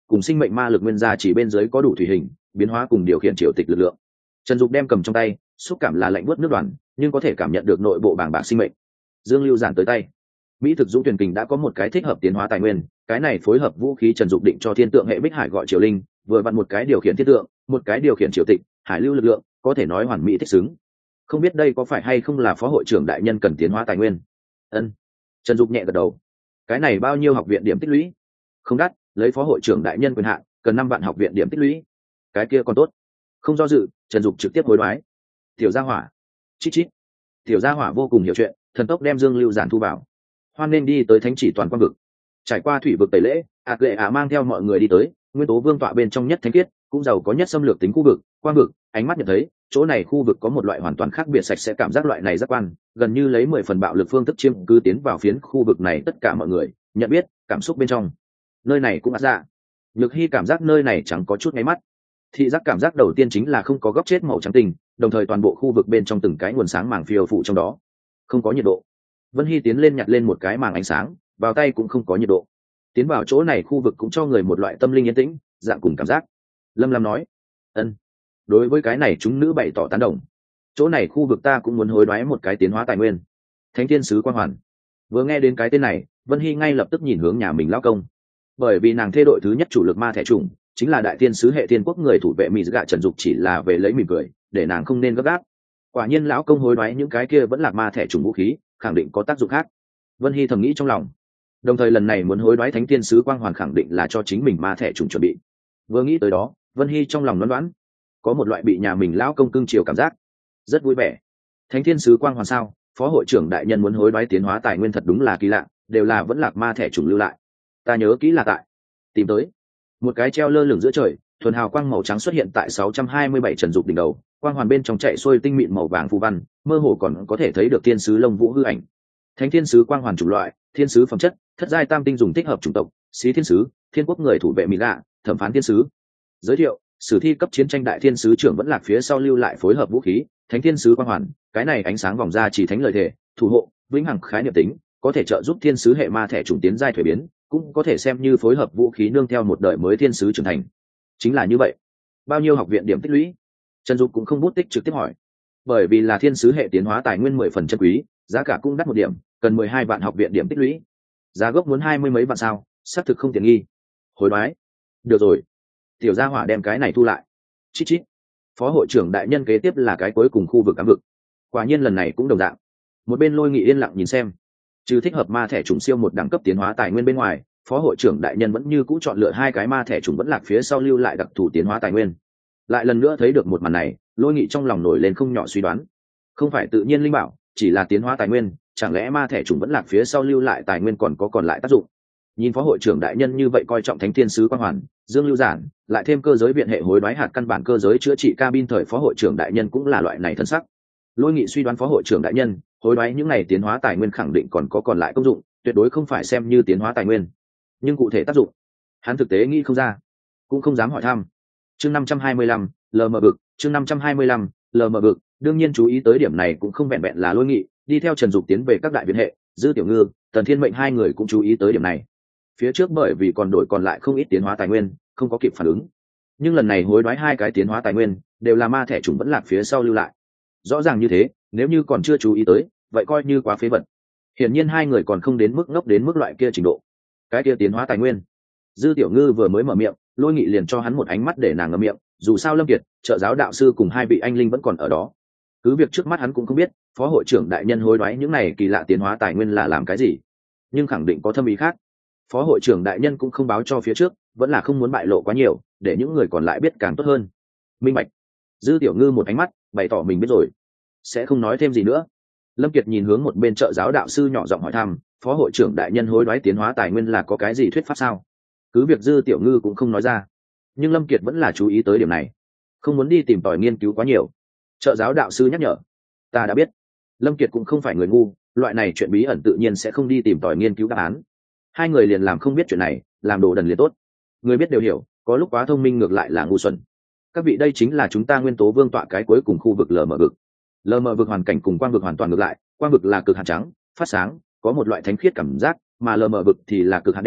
cùng sinh mệnh ma lực nguyên gia chỉ bên dưới có đủ thủy hình biến hóa cùng điều khiển triều tịch lực lượng. Trần Dục đem cầm trong tay, xúc cảm là lạnh buốt nước đoàn, nhưng có thể cảm nhận được nội bộ bàng bạc sinh mệnh. Dương Lưu giản tới tay, Mỹ thực dũng tuyển kình đã có một cái thích hợp tiến hóa tài nguyên, cái này phối hợp vũ khí Trần Dục định cho thiên tượng hệ Bích Hải gọi triều linh, vừa vặn một cái điều khiển thiên tượng, một cái điều khiển triều tịch, hải lưu lực lượng, có thể nói hoàn mỹ thích xứng. Không biết đây có phải hay không là phó hội trưởng đại nhân cần tiến hóa tài nguyên? Ân. Trần Dục nhẹ gật đầu. Cái này bao nhiêu học viện điểm tích lũy? Không đắt, lấy phó hội trưởng đại nhân quyền hạn, cần năm vạn học viện điểm tích lũy. Cái kia còn tốt. Không do dự, Trần Dục trực tiếp hối đoái. Tiểu gia hỏa. Chít chít. Tiểu gia hỏa vô cùng hiểu chuyện, thần tốc đem Dương Lưu giản thu vào. Hoan nên đi tới thánh chỉ toàn quang vực. Trải qua thủy vực tẩy lễ, ạt lệ ả mang theo mọi người đi tới nguyên tố vương tọa bên trong nhất thánh khiết, cũng giàu có nhất xâm lược tính khu vực quang vực. Ánh mắt nhận thấy chỗ này khu vực có một loại hoàn toàn khác biệt sạch sẽ cảm giác, loại này giác quan gần như lấy mười phần bạo lực phương thức chiếm cứ tiến vào phiến khu vực này. Tất cả mọi người nhận biết cảm xúc bên trong nơi này cũng ắt ra. Nhược Hy cảm giác nơi này chẳng có chút ngáy mắt. Thị giác cảm giác đầu tiên chính là không có góc chết màu trắng tinh, đồng thời toàn bộ khu vực bên trong từng cái nguồn sáng màng phiêu phụ trong đó không có nhiệt độ. Vân Hy tiến lên nhặt lên một cái màng ánh sáng, vào tay cũng không có nhiệt độ. Tiến vào chỗ này khu vực cũng cho người một loại tâm linh yên tĩnh, dạng cùng cảm giác. Lâm Lam nói, ân. Đối với cái này chúng nữ bày tỏ tán đồng. Chỗ này khu vực ta cũng muốn hối đoái một cái tiến hóa tài nguyên. Thánh Thiên Sứ Quang Hoàn. Vừa nghe đến cái tên này, Vân Hy ngay lập tức nhìn hướng nhà mình lão công. Bởi vì nàng thê đội thứ nhất chủ lực ma thẻ trùng, chính là đại thiên sứ hệ thiên quốc người thủ vệ mỹ gạ Trần Dục, chỉ là về lấy mỉm cười, để nàng không nên gấp gáp. Quả nhiên lão công hối đoái những cái kia vẫn là ma thẻ trùng vũ khí, khẳng định có tác dụng khác. Vân Hy thầm nghĩ trong lòng. Đồng thời lần này muốn hối đoái Thánh Thiên Sứ Quang Hoàn khẳng định là cho chính mình ma thẻ trùng chuẩn bị. Vừa nghĩ tới đó, Vân Hy trong lòng đoán đoán, có một loại bị nhà mình lão công cưng chiều cảm giác, rất vui vẻ. Thánh Thiên Sứ Quang Hoàn sao? Phó hội trưởng đại nhân muốn hối đoái tiến hóa tài nguyên thật đúng là kỳ lạ, đều là vẫn lạc ma thẻ trùng lưu lại. Ta nhớ kỹ là tại tìm tới một cái treo lơ lửng giữa trời, thuần hào quang màu trắng xuất hiện tại sáu trăm hai mươi bảy Trần Dục đỉnh đầu, quang hoàn bên trong chạy xuôi tinh mịn màu vàng phù văn, mơ hồ còn có thể thấy được thiên sứ lông vũ hư ảnh. Thánh Thiên Sứ Quang Hoàn chủng loại, thiên sứ phẩm chất, thất giai tam tinh dùng thích hợp chủng tộc, xí thiên sứ, thiên quốc người thủ vệ mỹ lạ, thẩm phán thiên sứ. Giới thiệu: sử thi cấp chiến tranh đại thiên sứ trưởng vẫn lạc phía sau lưu lại phối hợp vũ khí, Thánh Thiên Sứ Quang Hoàn, cái này ánh sáng vòng ra chỉ thánh lời thể, thủ hộ, vĩnh hằng khái niệm tính, có thể trợ giúp thiên sứ hệ ma thẻ chủng tiến giai thuế biến, cũng có thể xem như phối hợp vũ khí nương theo một đời mới thiên sứ trưởng thành. Chính là như vậy. Bao nhiêu học viện điểm tích lũy? Trần Dục cũng không bút tích trực tiếp hỏi. Bởi vì là thiên sứ hệ tiến hóa tài nguyên mười phần chân quý, giá cả cũng đắt một điểm, cần mười hai vạn học viện điểm tích lũy. Giá gốc muốn hai mươi mấy vạn sao, xác thực không tiện nghi. Hối đoái. Được rồi. Tiểu gia hỏa đem cái này thu lại. Chít chít. Phó hội trưởng đại nhân kế tiếp là cái cuối cùng khu vực ám vực. Quả nhiên lần này cũng đồng dạng. Một bên Lôi Nghị yên lặng nhìn xem. Trừ thích hợp ma thẻ trùng siêu một đẳng cấp tiến hóa tài nguyên bên ngoài, phó hội trưởng đại nhân vẫn như cũ chọn lựa hai cái ma thẻ trùng vẫn lạc phía sau lưu lại đặc thù tiến hóa tài nguyên. Lại lần nữa thấy được một màn này, Lôi Nghị trong lòng nổi lên không nhỏ suy đoán. Không phải tự nhiên linh bảo, chỉ là tiến hóa tài nguyên, chẳng lẽ ma thẻ trùng vẫn lạc phía sau lưu lại tài nguyên còn có còn lại tác dụng? Nhìn phó hội trưởng đại nhân như vậy coi trọng Thánh Thiên Sứ Quang Hoàn, Dương Lưu Giản, lại thêm cơ giới viện hệ hối đoái hạt căn bản cơ giới chữa trị cabin thời phó hội trưởng đại nhân cũng là loại này thân sắc. Lôi Nghị suy đoán phó hội trưởng đại nhân hối đoái những này tiến hóa tài nguyên khẳng định còn có còn lại công dụng, tuyệt đối không phải xem như tiến hóa tài nguyên, nhưng cụ thể tác dụng hắn thực tế nghĩ không ra, cũng không dám hỏi thăm. Chương năm trăm hai mươi lăm, lờ mờ vực. Chương năm trăm hai mươi lăm, lờ mờ vực. Đương nhiên chú ý tới điểm này cũng không vẹn vẹn là Lôi Nghị, đi theo Trần Dục tiến về các đại viện hệ, Dư Tiểu Ngư, Tần Thiên Mệnh hai người cũng chú ý tới điểm này. Phía trước bởi vì còn đổi còn lại không ít tiến hóa tài nguyên, không có kịp phản ứng, nhưng lần này hối đoái hai cái tiến hóa tài nguyên đều là ma thẻ trùng vẫn lạc phía sau lưu lại. Rõ ràng như thế, nếu như còn chưa chú ý tới, vậy coi như quá phế vật. Hiển nhiên hai người còn không đến mức ngốc đến mức loại kia trình độ. Cái kia tiến hóa tài nguyên. Dư Tiểu Ngư vừa mới mở miệng, Lôi Nghị liền cho hắn một ánh mắt để nàng ngậm miệng, dù sao Lâm Kiệt, trợ giáo đạo sư cùng hai vị anh linh vẫn còn ở đó. Cứ việc trước mắt hắn cũng không biết, phó hội trưởng đại nhân hối đoái những này kỳ lạ tiến hóa tài nguyên là làm cái gì, nhưng khẳng định có thâm ý khác. Phó hội trưởng đại nhân cũng không báo cho phía trước, vẫn là không muốn bại lộ quá nhiều, để những người còn lại biết càng tốt hơn. Minh bạch. Dư Tiểu Ngư một ánh mắt, bày tỏ mình biết rồi, sẽ không nói thêm gì nữa. Lâm Kiệt nhìn hướng một bên trợ giáo đạo sư nhỏ giọng hỏi thăm, phó hội trưởng đại nhân hối đoái tiến hóa tài nguyên là có cái gì thuyết pháp sao? Cứ việc Dư Tiểu Ngư cũng không nói ra, nhưng Lâm Kiệt vẫn là chú ý tới điểm này, không muốn đi tìm tòi nghiên cứu quá nhiều. Trợ giáo đạo sư nhắc nhở, ta đã biết. Lâm Kiệt cũng không phải người ngu, loại này chuyện bí ẩn tự nhiên sẽ không đi tìm tòi nghiên cứu đáp án. Hai người liền làm không biết chuyện này, làm đồ đần liền tốt. Người biết đều hiểu, có lúc quá thông minh ngược lại là ngu xuẩn. Các vị, đây chính là chúng ta nguyên tố vương tọa cái cuối cùng khu vực lờ mờ vực. Lờ mờ vực hoàn cảnh cùng quang vực hoàn toàn ngược lại, quang vực là cực hạt trắng, phát sáng, có một loại thánh khiết cảm giác, mà lờ mờ vực thì là cực hạt đen,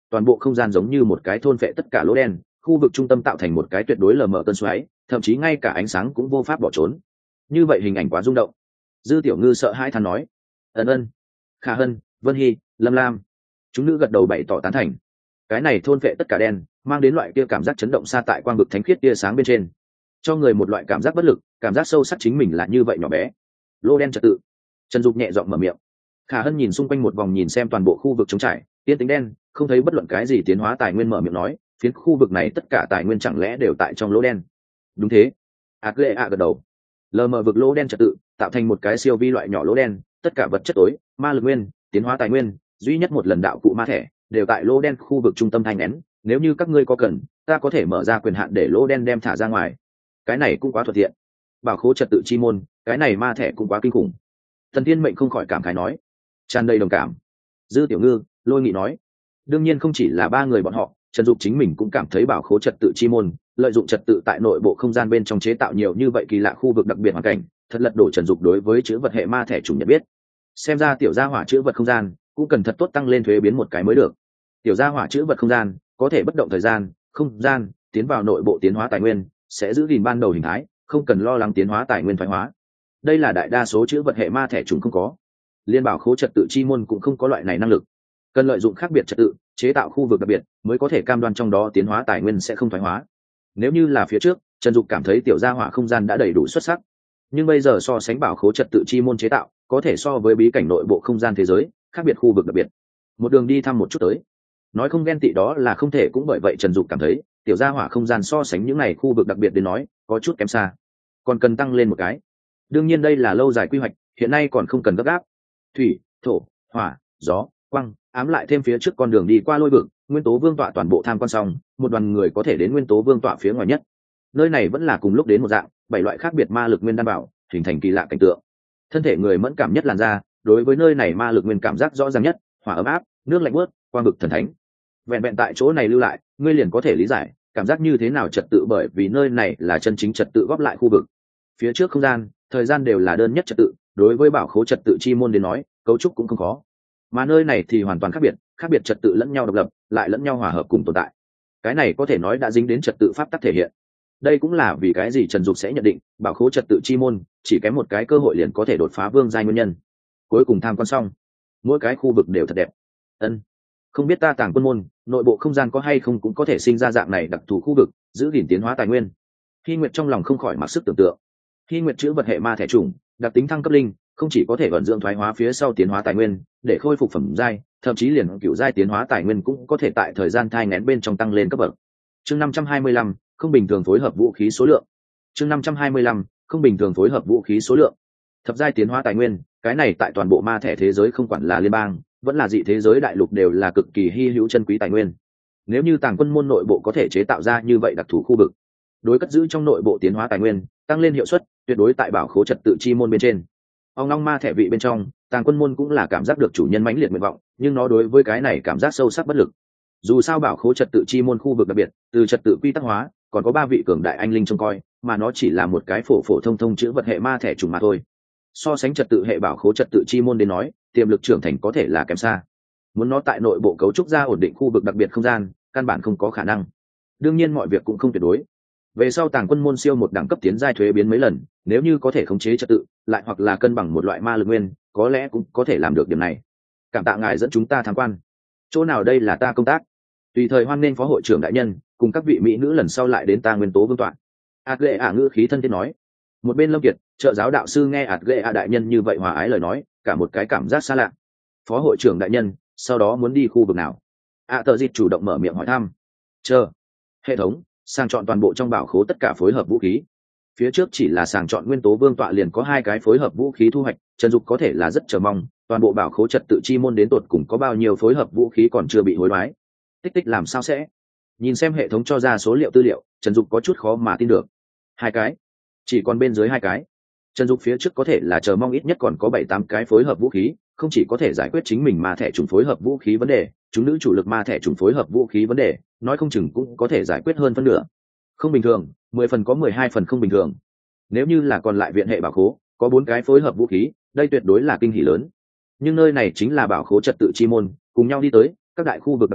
toàn bộ không gian giống như một cái thôn phệ tất cả lỗ đen, khu vực trung tâm tạo thành một cái tuyệt đối lờ mờ cơn xoáy, thậm chí ngay cả ánh sáng cũng vô pháp bỏ trốn. Như vậy hình ảnh quá rung động. Dư Tiểu Ngư sợ hãi than nói: ân ân, Khả Hân, Vân Hy, Lâm Lam. Chúng nữ gật đầu bày tỏ tán thành. Cái này thôn phệ tất cả đen, mang đến loại kia cảm giác chấn động xa tại quang vực thánh khiết tia sáng bên trên, cho người một loại cảm giác bất lực, cảm giác sâu sắc chính mình là như vậy nhỏ bé. Lô đen trật tự. Trần Dục nhẹ giọng mở miệng. Khả Hân nhìn xung quanh một vòng, nhìn xem toàn bộ khu vực trống trải tiên tính đen, không thấy bất luận cái gì tiến hóa tài nguyên, mở miệng nói: phiến khu vực này tất cả tài nguyên chẳng lẽ đều tại trong lỗ đen? Đúng thế. ạt lệ ạ gật đầu. Lờ mờ vực lỗ đen trật tự tạo thành một cái siêu vi loại nhỏ lỗ đen, tất cả vật chất tối, ma lực nguyên, tiến hóa tài nguyên, duy nhất một lần đạo cụ ma thẻ đều tại lỗ đen khu vực trung tâm thanh nén. Nếu như các ngươi có cần, ta có thể mở ra quyền hạn để lỗ đen đem thả ra ngoài. Cái này cũng quá thuận tiện. Bảo khố trật tự chi môn, cái này ma thẻ cũng quá kinh khủng. Thần Thiên Mệnh không khỏi cảm khái nói, tràn đầy đồng cảm. Dư Tiểu Ngư, Lôi Nghị nói, đương nhiên không chỉ là ba người bọn họ, Trần Dục chính mình cũng cảm thấy bảo khố trật tự chi môn lợi dụng trật tự tại nội bộ không gian bên trong chế tạo nhiều như vậy kỳ lạ khu vực đặc biệt hoàn cảnh, thật lật đổ Trần Dục đối với chữ vật hệ ma thẻ chủ nhận biết. Xem ra tiểu gia hỏa chữ vật không gian cũng cần thật tốt tăng lên thuế biến một cái mới được. Tiểu gia hỏa chữ vật không gian có thể bất động thời gian, không gian, tiến vào nội bộ tiến hóa tài nguyên, sẽ giữ gìn ban đầu hình thái, không cần lo lắng tiến hóa tài nguyên thoái hóa. Đây là đại đa số chữ vật hệ ma thẻ chúng không có. Liên bảo khố trật tự chi môn cũng không có loại này năng lực. Cần lợi dụng khác biệt trật tự, chế tạo khu vực đặc biệt, mới có thể cam đoan trong đó tiến hóa tài nguyên sẽ không thoái hóa. Nếu như là phía trước, Trần Dục cảm thấy tiểu gia hỏa không gian đã đầy đủ xuất sắc, nhưng bây giờ so sánh bảo khố trật tự chi môn chế tạo, có thể so với bí cảnh nội bộ không gian thế giới, khác biệt khu vực đặc biệt. Một đường đi thăm một chút tới, nói không ghen tị đó là không thể, cũng bởi vậy Trần Dục cảm thấy tiểu gia hỏa không gian so sánh những này khu vực đặc biệt đến nói có chút kém xa, còn cần tăng lên một cái. Đương nhiên đây là lâu dài quy hoạch, hiện nay còn không cần gấp gáp. Thủy, thổ, hỏa, gió, quăng, ám lại thêm phía trước con đường đi qua lôi vực, nguyên tố vương tọa toàn bộ tham quan xong, một đoàn người có thể đến nguyên tố vương tọa phía ngoài nhất. Nơi này vẫn là cùng lúc đến một dạng, bảy loại khác biệt ma lực nguyên đan bảo, hình thành kỳ lạ cảnh tượng. Thân thể người mẫn cảm nhất làn da, đối với nơi này ma lực nguyên cảm giác rõ ràng nhất, hỏa ấm áp, nước lạnh bớt, quang vực thần thánh. Vẹn vẹn tại chỗ này lưu lại, ngươi liền có thể lý giải cảm giác như thế nào trật tự, bởi vì nơi này là chân chính trật tự góp lại khu vực. Phía trước không gian, thời gian đều là đơn nhất trật tự, đối với bảo khố trật tự chi môn đến nói, cấu trúc cũng không khó. Mà nơi này thì hoàn toàn khác biệt, khác biệt trật tự lẫn nhau độc lập, lại lẫn nhau hòa hợp cùng tồn tại. Cái này có thể nói đã dính đến trật tự pháp tắc thể hiện. Đây cũng là vì cái gì Trần Dục sẽ nhận định bảo khố trật tự chi môn chỉ kém một cái cơ hội liền có thể đột phá vương giai nguyên nhân. Cuối cùng tham quan xong, mỗi cái khu vực đều thật đẹp. Ân, không biết ta Tàng Quân môn nội bộ không gian có hay không cũng có thể sinh ra dạng này đặc thù khu vực, giữ gìn tiến hóa tài nguyên. Hy Nguyệt trong lòng không khỏi mặc sức tưởng tượng. Hy Nguyệt chữ vật hệ ma thẻ chủng, đặc tính thăng cấp linh, không chỉ có thể vận dưỡng thoái hóa phía sau tiến hóa tài nguyên để khôi phục phẩm giai, thậm chí liền cựu giai tiến hóa tài nguyên cũng có thể tại thời gian thai nghén bên trong tăng lên cấp bậc. Chương năm trăm hai mươi lăm, không bình thường phối hợp vũ khí số lượng. Chương năm trăm hai mươi lăm, không bình thường phối hợp vũ khí số lượng. Thập giai tiến hóa tài nguyên, cái này tại toàn bộ ma thẻ thế giới không quản là liên bang, vẫn là dị thế giới đại lục đều là cực kỳ hy hữu chân quý tài nguyên. Nếu như Tàng Quân môn nội bộ có thể chế tạo ra như vậy đặc thù khu vực, đối cất giữ trong nội bộ tiến hóa tài nguyên, tăng lên hiệu suất, tuyệt đối tại bảo khố trật tự chi môn bên trên. Ông long ma thẻ vị bên trong, Tàng Quân môn cũng là cảm giác được chủ nhân mãnh liệt nguyện vọng, nhưng nó đối với cái này cảm giác sâu sắc bất lực. Dù sao bảo khố trật tự chi môn khu vực đặc biệt, từ trật tự quy tắc hóa, còn có ba vị cường đại anh linh trông coi, mà nó chỉ là một cái phổ phổ thông thông chữ vật hệ ma thẻ trùng mà thôi. So sánh trật tự hệ bảo khố trật tự chi môn đến nói, tiềm lực trưởng thành có thể là kém xa. Muốn nó tại nội bộ cấu trúc ra ổn định khu vực đặc biệt không gian, căn bản không có khả năng. Đương nhiên mọi việc cũng không tuyệt đối. Về sau Tàng Quân môn siêu một đẳng cấp tiến giai thuế biến mấy lần, nếu như có thể khống chế trật tự, lại hoặc là cân bằng một loại ma lực nguyên, có lẽ cũng có thể làm được điểm này. Cảm tạ ngài dẫn chúng ta tham quan. Chỗ nào đây là ta công tác. Tùy thời hoan nghênh phó hội trưởng đại nhân cùng các vị mỹ nữ lần sau lại đến ta nguyên tố vương tọa. ạt lệ ả ngữ khí thân thiết nói. Một bên Lâm Kiệt, trợ giáo đạo sư nghe ạt lệ ả đại nhân như vậy hòa ái lời nói, cả một cái cảm giác xa lạ. Phó hội trưởng đại nhân, sau đó muốn đi khu vực nào? ạ tờ dịch chủ động mở miệng hỏi thăm. Chờ. Hệ thống sàng chọn toàn bộ trong bảo khố tất cả phối hợp vũ khí. Phía trước chỉ là sàng chọn nguyên tố vương tọa liền có hai cái phối hợp vũ khí thu hoạch, Trần Dục có thể là rất chờ mong toàn bộ bảo khố trật tự chi môn đến tột cùng có bao nhiêu phối hợp vũ khí còn chưa bị hối đoái. Tích tích làm sao sẽ? Nhìn xem hệ thống cho ra số liệu tư liệu, Trần Dục có chút khó mà tin được. Hai cái? Chỉ còn bên dưới hai cái. Trần Dục phía trước có thể là chờ mong ít nhất còn có bảy tám cái phối hợp vũ khí, không chỉ có thể giải quyết chính mình ma thẻ trùng phối hợp vũ khí vấn đề, chúng nữ chủ lực ma thẻ trùng phối hợp vũ khí vấn đề, nói không chừng cũng có thể giải quyết hơn phân nửa. Không bình thường, mười phần có mười hai phần không bình thường. Nếu như là còn lại viện hệ bảo khố, có bốn cái phối hợp vũ khí, đây tuyệt đối là kinh hỉ lớn. Nhưng nơi này chính là bảo khố trật tự chi môn, cùng nhau đi tới, các đại khu vực đặc biệt,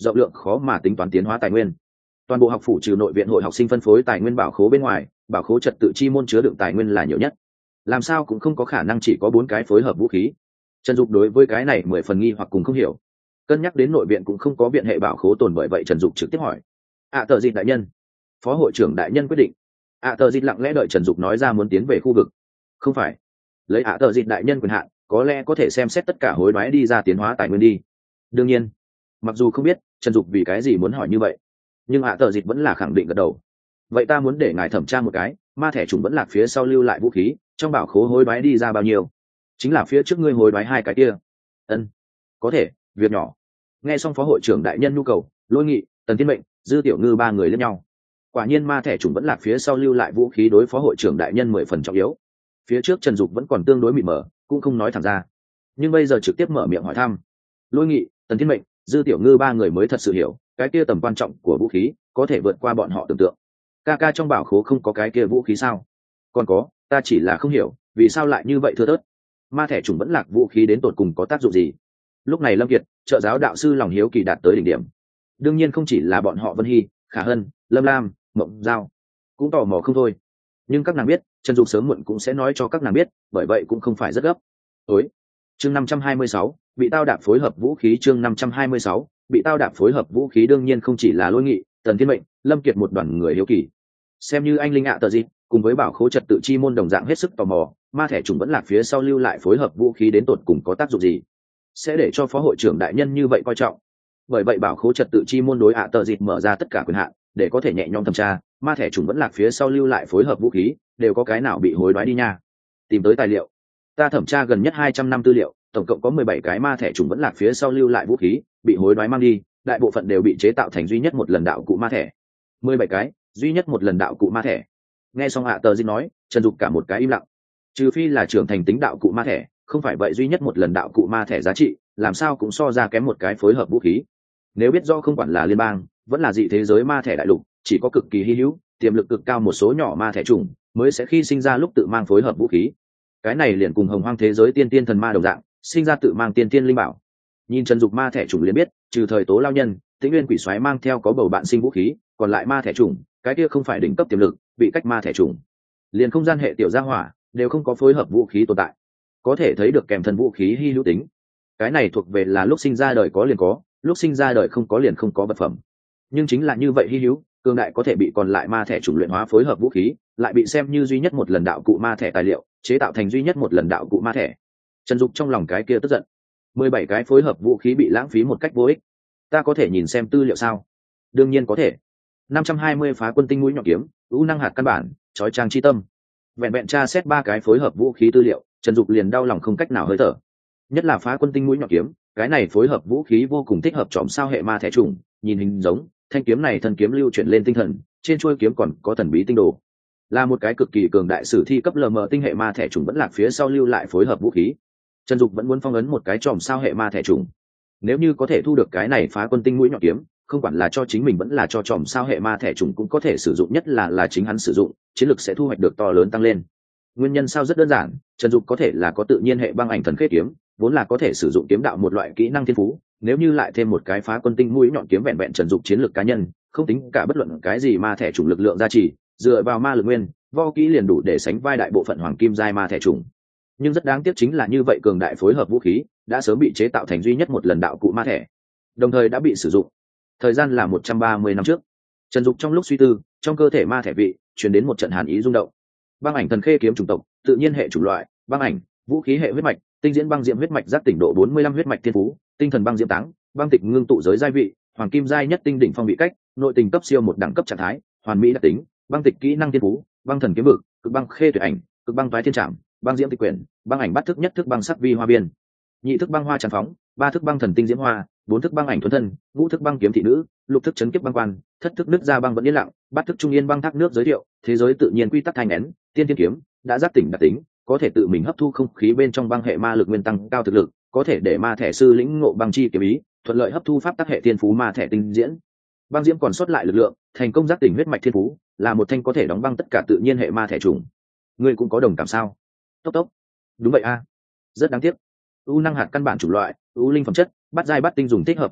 rộng lượng khó mà tính toán tiến hóa tài nguyên. Toàn bộ học phủ trừ nội viện hội học sinh phân phối tài nguyên bảo khố bên ngoài, bảo khố trật tự chi môn chứa đựng tài nguyên là nhiều nhất. Làm sao cũng không có khả năng chỉ có bốn cái phối hợp vũ khí. Trần Dục đối với cái này mười phần nghi hoặc cùng không hiểu. Cân nhắc đến nội viện cũng không có viện hệ bảo khố tồn, bởi vậy Trần Dục trực tiếp hỏi: ạ tờ dịt đại nhân, phó hội trưởng đại nhân quyết định. ạ tờ dịt lặng lẽ đợi Trần Dục nói ra muốn tiến về khu vực. Không phải, lấy ạ tờ dịt đại nhân quyền hạn, có lẽ có thể xem xét tất cả hối đoái đi ra tiến hóa tài nguyên đi. Đương nhiên, mặc dù không biết Trần Dục vì cái gì muốn hỏi như vậy, nhưng ạ tờ dịt vẫn là khẳng định gật đầu. Vậy ta muốn để ngài thẩm tra một cái, ma thẻ trùng vẫn lạc phía sau lưu lại vũ khí trong bảo khố hối đoái đi ra bao nhiêu? Chính là phía trước ngươi hối đoái hai cái kia. Ân, có thể, việc nhỏ. Nghe xong phó hội trưởng đại nhân nhu cầu, Lôi Nghị, Tần Thiên Mệnh, Dư Tiểu Ngư ba người lẫn nhau. Quả nhiên ma thẻ trùng vẫn lạc phía sau lưu lại vũ khí đối phó hội trưởng đại nhân mười phần trọng yếu. Phía trước Trần Dục vẫn còn tương đối mịt mờ, cũng không nói thẳng ra, nhưng bây giờ trực tiếp mở miệng hỏi thăm. Lôi Nghị, Tần Thiên Mệnh, Dư Tiểu Ngư ba người mới thật sự hiểu cái kia tầm quan trọng của vũ khí có thể vượt qua bọn họ tưởng tượng. Ca ca trong bảo khố không có cái kia vũ khí sao? Còn có, ta chỉ là không hiểu vì sao lại như vậy thưa thớt. Ma thẻ trùng vẫn lạc vũ khí đến tột cùng có tác dụng gì? Lúc này Lâm Kiệt, trợ giáo đạo sư lòng hiếu kỳ đạt tới đỉnh điểm. Đương nhiên không chỉ là bọn họ Vân Hy, Khả Hân, Lâm Lam, Mộng Giao cũng tò mò không thôi. Nhưng các nàng biết Trần Dục sớm muộn cũng sẽ nói cho các nàng biết, bởi vậy cũng không phải rất gấp. Tối chương năm trăm hai mươi sáu, bị tao đạp phối hợp vũ khí. Chương năm trăm hai mươi sáu, bị tao đạp phối hợp vũ khí. Đương nhiên không chỉ là Lôi Nghị, Tần Thiên Mệnh, Lâm Kiệt một đoàn người hiếu kỳ. Xem như anh linh ạ tờ gì, cùng với bảo khố trật tự chi môn đồng dạng hết sức tò mò, ma thẻ trùng vẫn lạc phía sau lưu lại phối hợp vũ khí đến tột cùng có tác dụng gì, sẽ để cho phó hội trưởng đại nhân như vậy coi trọng. Bởi vậy bảo khố trật tự chi môn đối ạ tờ dịt mở ra tất cả quyền hạn để có thể nhẹ nhõm thẩm tra ma thẻ trùng vẫn lạc phía sau lưu lại phối hợp vũ khí đều có cái nào bị hối đoái đi nha. Tìm tới tài liệu, ta thẩm tra gần nhất hai trăm năm tư liệu, tổng cộng có mười bảy cái ma thẻ trùng vẫn lạc phía sau lưu lại vũ khí bị hối đoái mang đi, đại bộ phận đều bị chế tạo thành duy nhất một lần đạo cụ ma thẻ. Mười bảy cái duy nhất một lần đạo cụ ma thẻ. Nghe xong ạ tờ dịt nói, Trần Dục cả một cái im lặng. Trừ phi là trưởng thành tính đạo cụ ma thẻ, không phải vậy duy nhất một lần đạo cụ ma thẻ giá trị làm sao cũng so ra kém một cái phối hợp vũ khí. Nếu biết do không quản là liên bang vẫn là dị thế giới ma thẻ đại lục, chỉ có cực kỳ hy hữu tiềm lực cực cao một số nhỏ ma thẻ trùng mới sẽ khi sinh ra lúc tự mang phối hợp vũ khí. Cái này liền cùng hồng hoang thế giới tiên tiên thần ma đồng dạng, sinh ra tự mang tiên tiên linh bảo. Nhìn Trần Dục ma thẻ trùng liền biết, trừ thời tố lao nhân, Tĩnh Nguyên quỷ xoáy mang theo có bầu bạn sinh vũ khí, còn lại ma thẻ trùng cái kia không phải đỉnh cấp tiềm lực, bị cách ma thẻ trùng liền không gian hệ tiểu gia hỏa đều không có phối hợp vũ khí tồn tại, có thể thấy được kèm thần vũ khí hy hữu tính. Cái này thuộc về là lúc sinh ra đời có liền có, lúc sinh ra đời không có liền không có vật phẩm. Nhưng chính là như vậy hy hữu cường đại có thể bị còn lại ma thẻ chủng luyện hóa phối hợp vũ khí, lại bị xem như duy nhất một lần đạo cụ ma thẻ tài liệu chế tạo thành duy nhất một lần đạo cụ ma thẻ. Trần Dục trong lòng cái kia tức giận. Mười bảy cái phối hợp vũ khí bị lãng phí một cách vô ích. Ta có thể nhìn xem tư liệu sao? Đương nhiên có thể. Năm trăm hai mươi phá quân tinh mũi nhọn kiếm, ưu năng hạt căn bản, chói trang chi tâm. Vẹn vẹn tra xét ba cái phối hợp vũ khí tư liệu, Trần Dục liền đau lòng không cách nào hơi thở. Nhất là phá quân tinh mũi nhọn kiếm, cái này phối hợp vũ khí vô cùng thích hợp chòm sao hệ ma thẻ trùng, nhìn hình giống thanh kiếm này thân kiếm lưu chuyển lên tinh thần, trên chuôi kiếm còn có thần bí tinh đồ, là một cái cực kỳ cường đại sử thi cấp lờ mờ tinh hệ ma thẻ trùng vẫn lạc phía sau lưu lại phối hợp vũ khí. Trần Dục vẫn muốn phong ấn một cái chòm sao hệ ma thẻ trùng. Nếu như có thể thu được cái này phá quân tinh mũi nhọn kiếm, không quản là cho chính mình vẫn là cho chòm sao hệ ma thẻ trùng cũng có thể sử dụng, nhất là là chính hắn sử dụng, chiến lực sẽ thu hoạch được to lớn tăng lên. Nguyên nhân sao rất đơn giản, Trần Dục có thể là có tự nhiên hệ băng ảnh thần khế kiếm, vốn là có thể sử dụng kiếm đạo một loại kỹ năng thiên phú, nếu như lại thêm một cái phá quân tinh mũi nhọn kiếm, vẹn vẹn Trần Dục chiến lược cá nhân, không tính cả bất luận cái gì ma thẻ trùng lực lượng gia trì, dựa vào ma lực nguyên, vo kỹ liền đủ để sánh vai đại bộ phận hoàng kim giai ma thẻ trùng. Nhưng rất đáng tiếc chính là như vậy cường đại phối hợp vũ khí đã sớm bị chế tạo thành duy nhất một lần đạo cụ ma thẻ, đồng thời đã bị sử dụng. Thời gian là một trăm ba mươi năm trước. Trần Dục trong lúc suy tư, trong cơ thể ma thẻ vị truyền đến một trận hàn ý rung động. Băng ảnh thần khê kiếm chủng tộc, tự nhiên hệ chủng loại, băng ảnh, vũ khí hệ huyết mạch, tinh diễn băng diệm huyết mạch giác tỉnh độ bốn mươi lăm huyết mạch thiên phú, tinh thần băng diệm táng, băng tịch ngưng tụ giới giai vị, hoàng kim giai nhất tinh đỉnh phong vị cách, nội tình cấp siêu một đẳng cấp trạng thái, hoàn mỹ đặc tính, băng tịch kỹ năng thiên phú, băng thần kiếm vực, cực băng khê tuyệt ảnh, cực băng toái thiên trảm, băng diễm tịch quyển, băng ảnh bắt thức nhất thức băng sắc vi hoa biên, nhị thức băng hoa tràn phóng, ba thức băng thần tinh diễm hoa, bốn thức băng ảnh thuần thân, ngũ thức băng kiếm thị nữ, lục thức chấn kiếp băng quan, thất thức nứt ra băng vẫn yên lặng, bát thức trung yên băng thác nước giới thiệu thế giới tự nhiên quy tắc thanh nén, tiên thiên kiếm đã giác tỉnh đặc tính, có thể tự mình hấp thu không khí bên trong băng hệ ma lực nguyên tăng cao thực lực, có thể để ma thẻ sư lĩnh ngộ băng chi kiếm ý, thuận lợi hấp thu pháp tắc hệ thiên phú ma thẻ tinh diễn. Băng diễm còn sót lại lực lượng, thành công giác tỉnh huyết mạch thiên phú, là một thanh có thể đóng băng tất cả tự nhiên hệ ma thẻ trùng. Ngươi cũng có đồng cảm sao? Tốc tốc. Đúng vậy a. Rất đáng tiếc. U năng hạt căn bản chủng loại, u linh phẩm chất, bắt giai bắt tinh dùng thích hợp chủng tộc,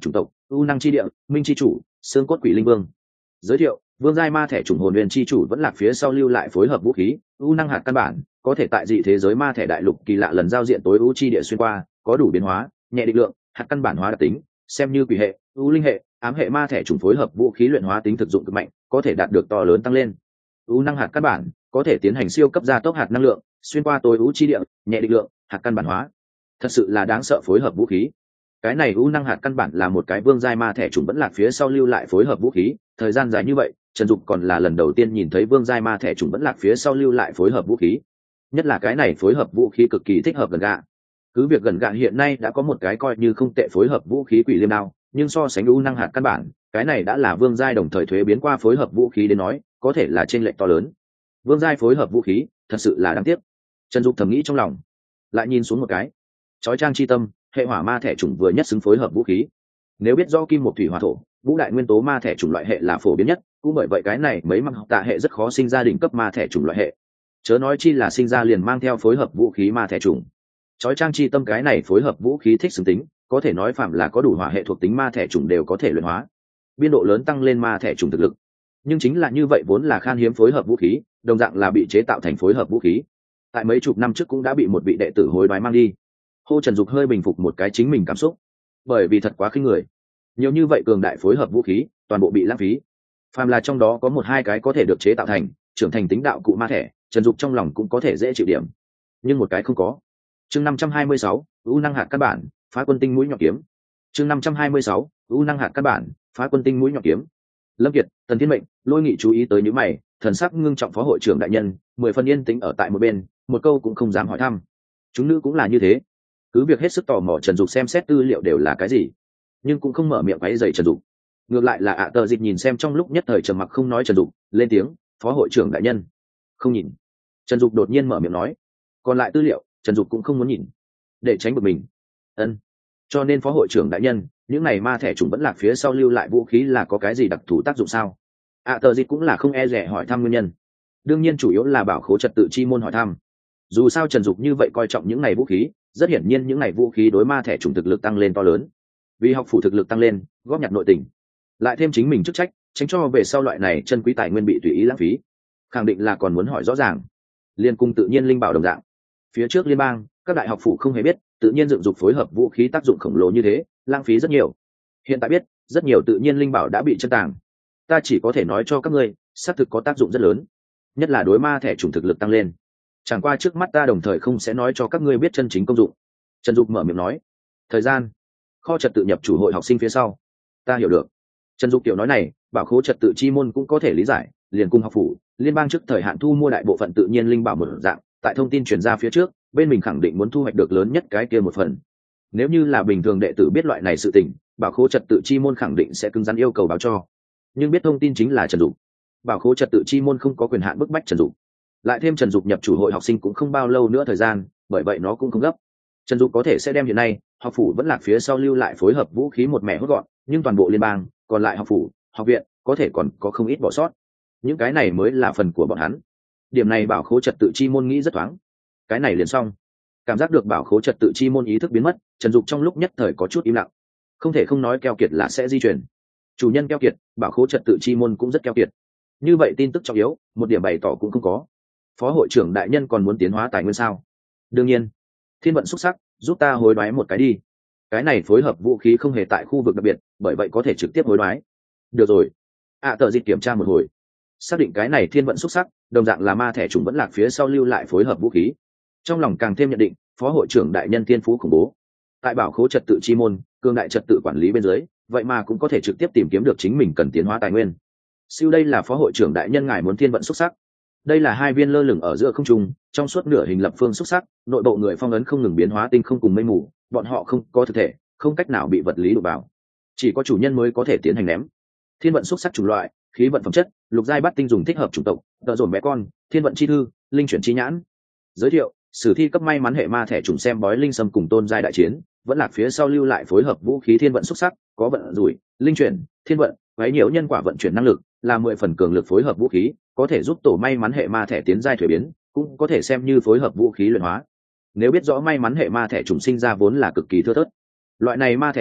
u năng chi địa, minh chi chủ, xương cốt quỷ linh vương. Giới thiệu: vương giai ma thể chủng hồn huyền chi chủ vẫn lạc phía sau lưu lại phối hợp vũ khí u năng hạt căn bản, có thể tại dị thế giới ma thể đại lục kỳ lạ lần giao diện tối u chi địa xuyên qua, có đủ biến hóa, nhẹ định lượng, hạt căn bản hóa đặc tính, xem như quỷ hệ, u linh hệ, ám hệ ma thể chủng phối hợp vũ khí luyện hóa tính thực dụng cực mạnh, có thể đạt được to lớn tăng lên. U năng hạt căn bản có thể tiến hành siêu cấp gia tốc hạt năng lượng, xuyên qua tối u chi địa, nhẹ định lượng, hạt căn bản hóa. Thật sự là đáng sợ phối hợp vũ khí. Cái này u năng hạt căn bản là một cái vương giai ma thể chủng vẫn lạc phía sau lưu lại phối hợp vũ khí, thời gian dài như vậy, Trần Dục còn là lần đầu tiên nhìn thấy vương giai ma thể chủng vẫn lạc phía sau lưu lại phối hợp vũ khí. Nhất là cái này phối hợp vũ khí cực kỳ thích hợp gần gạ. Cứ việc gần gạ hiện nay đã có một cái coi như không tệ phối hợp vũ khí quỷ liêm đao, nhưng so sánh u năng hạt căn bản, cái này đã là vương giai đồng thời thuế biến qua phối hợp vũ khí đến nói, có thể là chênh lệch to lớn. Vương giai phối hợp vũ khí, thật sự là đáng tiếc. Trần Dục thầm nghĩ trong lòng, lại nhìn xuống một cái. Chói trang chi tâm, hệ hỏa ma thể chủng vừa nhất xứng phối hợp vũ khí. Nếu biết do kim một thủy hỏa thổ, vũ đại nguyên tố ma thể chủng loại hệ là phổ biến nhất, cũng bởi vậy cái này mấy măng tạ hệ rất khó sinh ra đỉnh cấp ma thể chủng loại hệ. Chớ nói chi là sinh ra liền mang theo phối hợp vũ khí ma thể chủng. Chói trang chi tâm cái này phối hợp vũ khí thích xứng tính, có thể nói phạm là có đủ hỏa hệ thuộc tính ma thể chủng đều có thể luyện hóa, biên độ lớn tăng lên ma thể chủng thực lực. Nhưng chính là như vậy vốn là khan hiếm phối hợp vũ khí, đồng dạng là bị chế tạo thành phối hợp vũ khí. Tại mấy chục năm trước cũng đã bị một vị đệ tử hối đoái mang đi. Hô Trần Dục hơi bình phục một cái chính mình cảm xúc, bởi vì thật quá khinh người, nhiều như vậy cường đại phối hợp vũ khí toàn bộ bị lãng phí. Phàm là trong đó có một hai cái có thể được chế tạo thành trưởng thành tính đạo cụ ma thể, Trần Dục trong lòng cũng có thể dễ chịu điểm, nhưng một cái không có. Chương năm trăm hai mươi sáu, u năng hạt căn bản, phá quân tinh mũi nhọn kiếm. Chương năm trăm hai mươi sáu, u năng hạt căn bản, phá quân tinh mũi nhọn kiếm. Lâm Kiệt, Tần Thiên Mệnh, Lôi Nghị chú ý tới những mày, thần sắc ngưng trọng. Phó hội trưởng đại nhân mười phần yên tĩnh ở tại một bên, một câu cũng không dám hỏi thăm. Chúng nữ cũng là như thế, cứ việc hết sức tò mò Trần Dục xem xét tư liệu đều là cái gì, nhưng cũng không mở miệng quấy rầy Trần Dục. Ngược lại là ạ tờ dịch nhìn xem trong lúc nhất thời trầm mặc không nói Trần Dục, lên tiếng: phó hội trưởng đại nhân. Không nhìn. Trần Dục đột nhiên mở miệng nói. Còn lại tư liệu Trần Dục cũng không muốn nhìn, để tránh bực mình. Ân. Cho nên phó hội trưởng đại nhân, những này ma thể chủng vẫn lạc phía sau lưu lại vũ khí là có cái gì đặc thù tác dụng sao? ạ tờ dịch cũng là không e dè hỏi thăm nguyên nhân. Đương nhiên chủ yếu là bảo khố trật tự chi môn hỏi thăm. Dù sao Trần Dục như vậy coi trọng những này vũ khí, rất hiển nhiên những này vũ khí đối ma thể chủng thực lực tăng lên to lớn. Vì học phủ thực lực tăng lên, góp nhặt nội tình, lại thêm chính mình chức trách, tránh cho về sau loại này chân quý tài nguyên bị tùy ý lãng phí, khẳng định là còn muốn hỏi rõ ràng. Liên cung tự nhiên linh bảo đồng dạng, phía trước liên bang các đại học phủ không hề biết, tự nhiên dựng dục phối hợp vũ khí tác dụng khổng lồ như thế, lãng phí rất nhiều. Hiện tại biết, rất nhiều tự nhiên linh bảo đã bị chân tàng. Ta chỉ có thể nói cho các ngươi, xác thực có tác dụng rất lớn, nhất là đối ma thể chủng thực lực tăng lên. Chẳng qua trước mắt ta đồng thời không sẽ nói cho các ngươi biết chân chính công dụng. Trần Dục mở miệng nói. Thời gian, kho trật tự nhập chủ hội học sinh phía sau. Ta hiểu được. Trần Dục kiểu nói này, bảo khố trật tự chi môn cũng có thể lý giải, liền cung học phủ, liên bang trước thời hạn thu mua đại bộ phận tự nhiên linh bảo một dạng, tại thông tin truyền ra phía trước, bên mình khẳng định muốn thu hoạch được lớn nhất cái kia một phần. Nếu như là bình thường đệ tử biết loại này sự tình, bảo khố trật tự chi môn khẳng định sẽ cứng rắn yêu cầu báo cho. Nhưng biết thông tin chính là Trần Dục. Bảo khố trật tự chi môn không có quyền hạn bức bách Trần Dục. Lại thêm Trần Dục nhập chủ hội học sinh cũng không bao lâu nữa thời gian, bởi vậy nó cũng không gấp. Trần Dục có thể sẽ đem hiện nay học phủ vẫn lạc phía sau lưu lại phối hợp vũ khí một mẻ hốt gọn, nhưng toàn bộ liên bang còn lại học phủ, học viện có thể còn có không ít bỏ sót. Những cái này mới là phần của bọn hắn. Điểm này bảo khố trật tự chi môn nghĩ rất thoáng. Cái này liền xong. Cảm giác được bảo khố trật tự chi môn ý thức biến mất, Trần Dục trong lúc nhất thời có chút im lặng. Không thể không nói keo kiệt là sẽ di chuyển. Chủ nhân keo kiệt, bảo khố trật tự chi môn cũng rất keo kiệt. Như vậy tin tức trọng yếu, một điểm bày tỏ cũng không có. Phó hội trưởng đại nhân còn muốn tiến hóa tài nguyên sao? Đương nhiên. Thiên vận xuất sắc, giúp ta hối đoái một cái đi. Cái này phối hợp vũ khí không hề tại khu vực đặc biệt, bởi vậy có thể trực tiếp hối đoái. Được rồi. ạ tờ dịch kiểm tra một hồi, xác định cái này thiên vận xuất sắc, đồng dạng là ma thể chủng vẫn lạc phía sau lưu lại phối hợp vũ khí. Trong lòng càng thêm nhận định, phó hội trưởng đại nhân thiên phú khủng bố. Tại bảo khố trật tự chi môn, cương đại trật tự quản lý bên dưới, vậy mà cũng có thể trực tiếp tìm kiếm được chính mình cần tiến hóa tài nguyên. Siêu đây là phó hội trưởng đại nhân ngài muốn thiên vận xuất sắc. Đây là hai viên lơ lửng ở giữa không trung, trong suốt nửa hình lập phương xuất sắc, nội bộ người phong ấn không ngừng biến hóa tinh không cùng mây mù, bọn họ không có thực thể, không cách nào bị vật lý đụng vào, chỉ có chủ nhân mới có thể tiến hành ném. Thiên vận xuất sắc chủng loại, khí vận phẩm chất, lục giai bắt tinh dùng thích hợp chủng tộc, tợ dồn bé con, thiên vận chi thư, linh chuyển chi nhãn. Giới thiệu: sử thi cấp may mắn hệ ma thể chủng xem bói linh sâm cùng tôn giai đại chiến, vẫn lạc phía sau lưu lại phối hợp vũ khí thiên vận xuất sắc, có vận rủi, linh chuyển, thiên vận, quấy nhiễu nhân quả vận chuyển năng lực, là mười phần cường lực phối hợp vũ khí, có thể giúp tổ may mắn hệ ma thể tiến giai thuế biến, cũng có thể xem như phối hợp vũ khí luyện hóa. Nếu biết rõ may mắn hệ ma thể chủng sinh ra vốn là cực kỳ thưa thớt, loại này ma thể chủng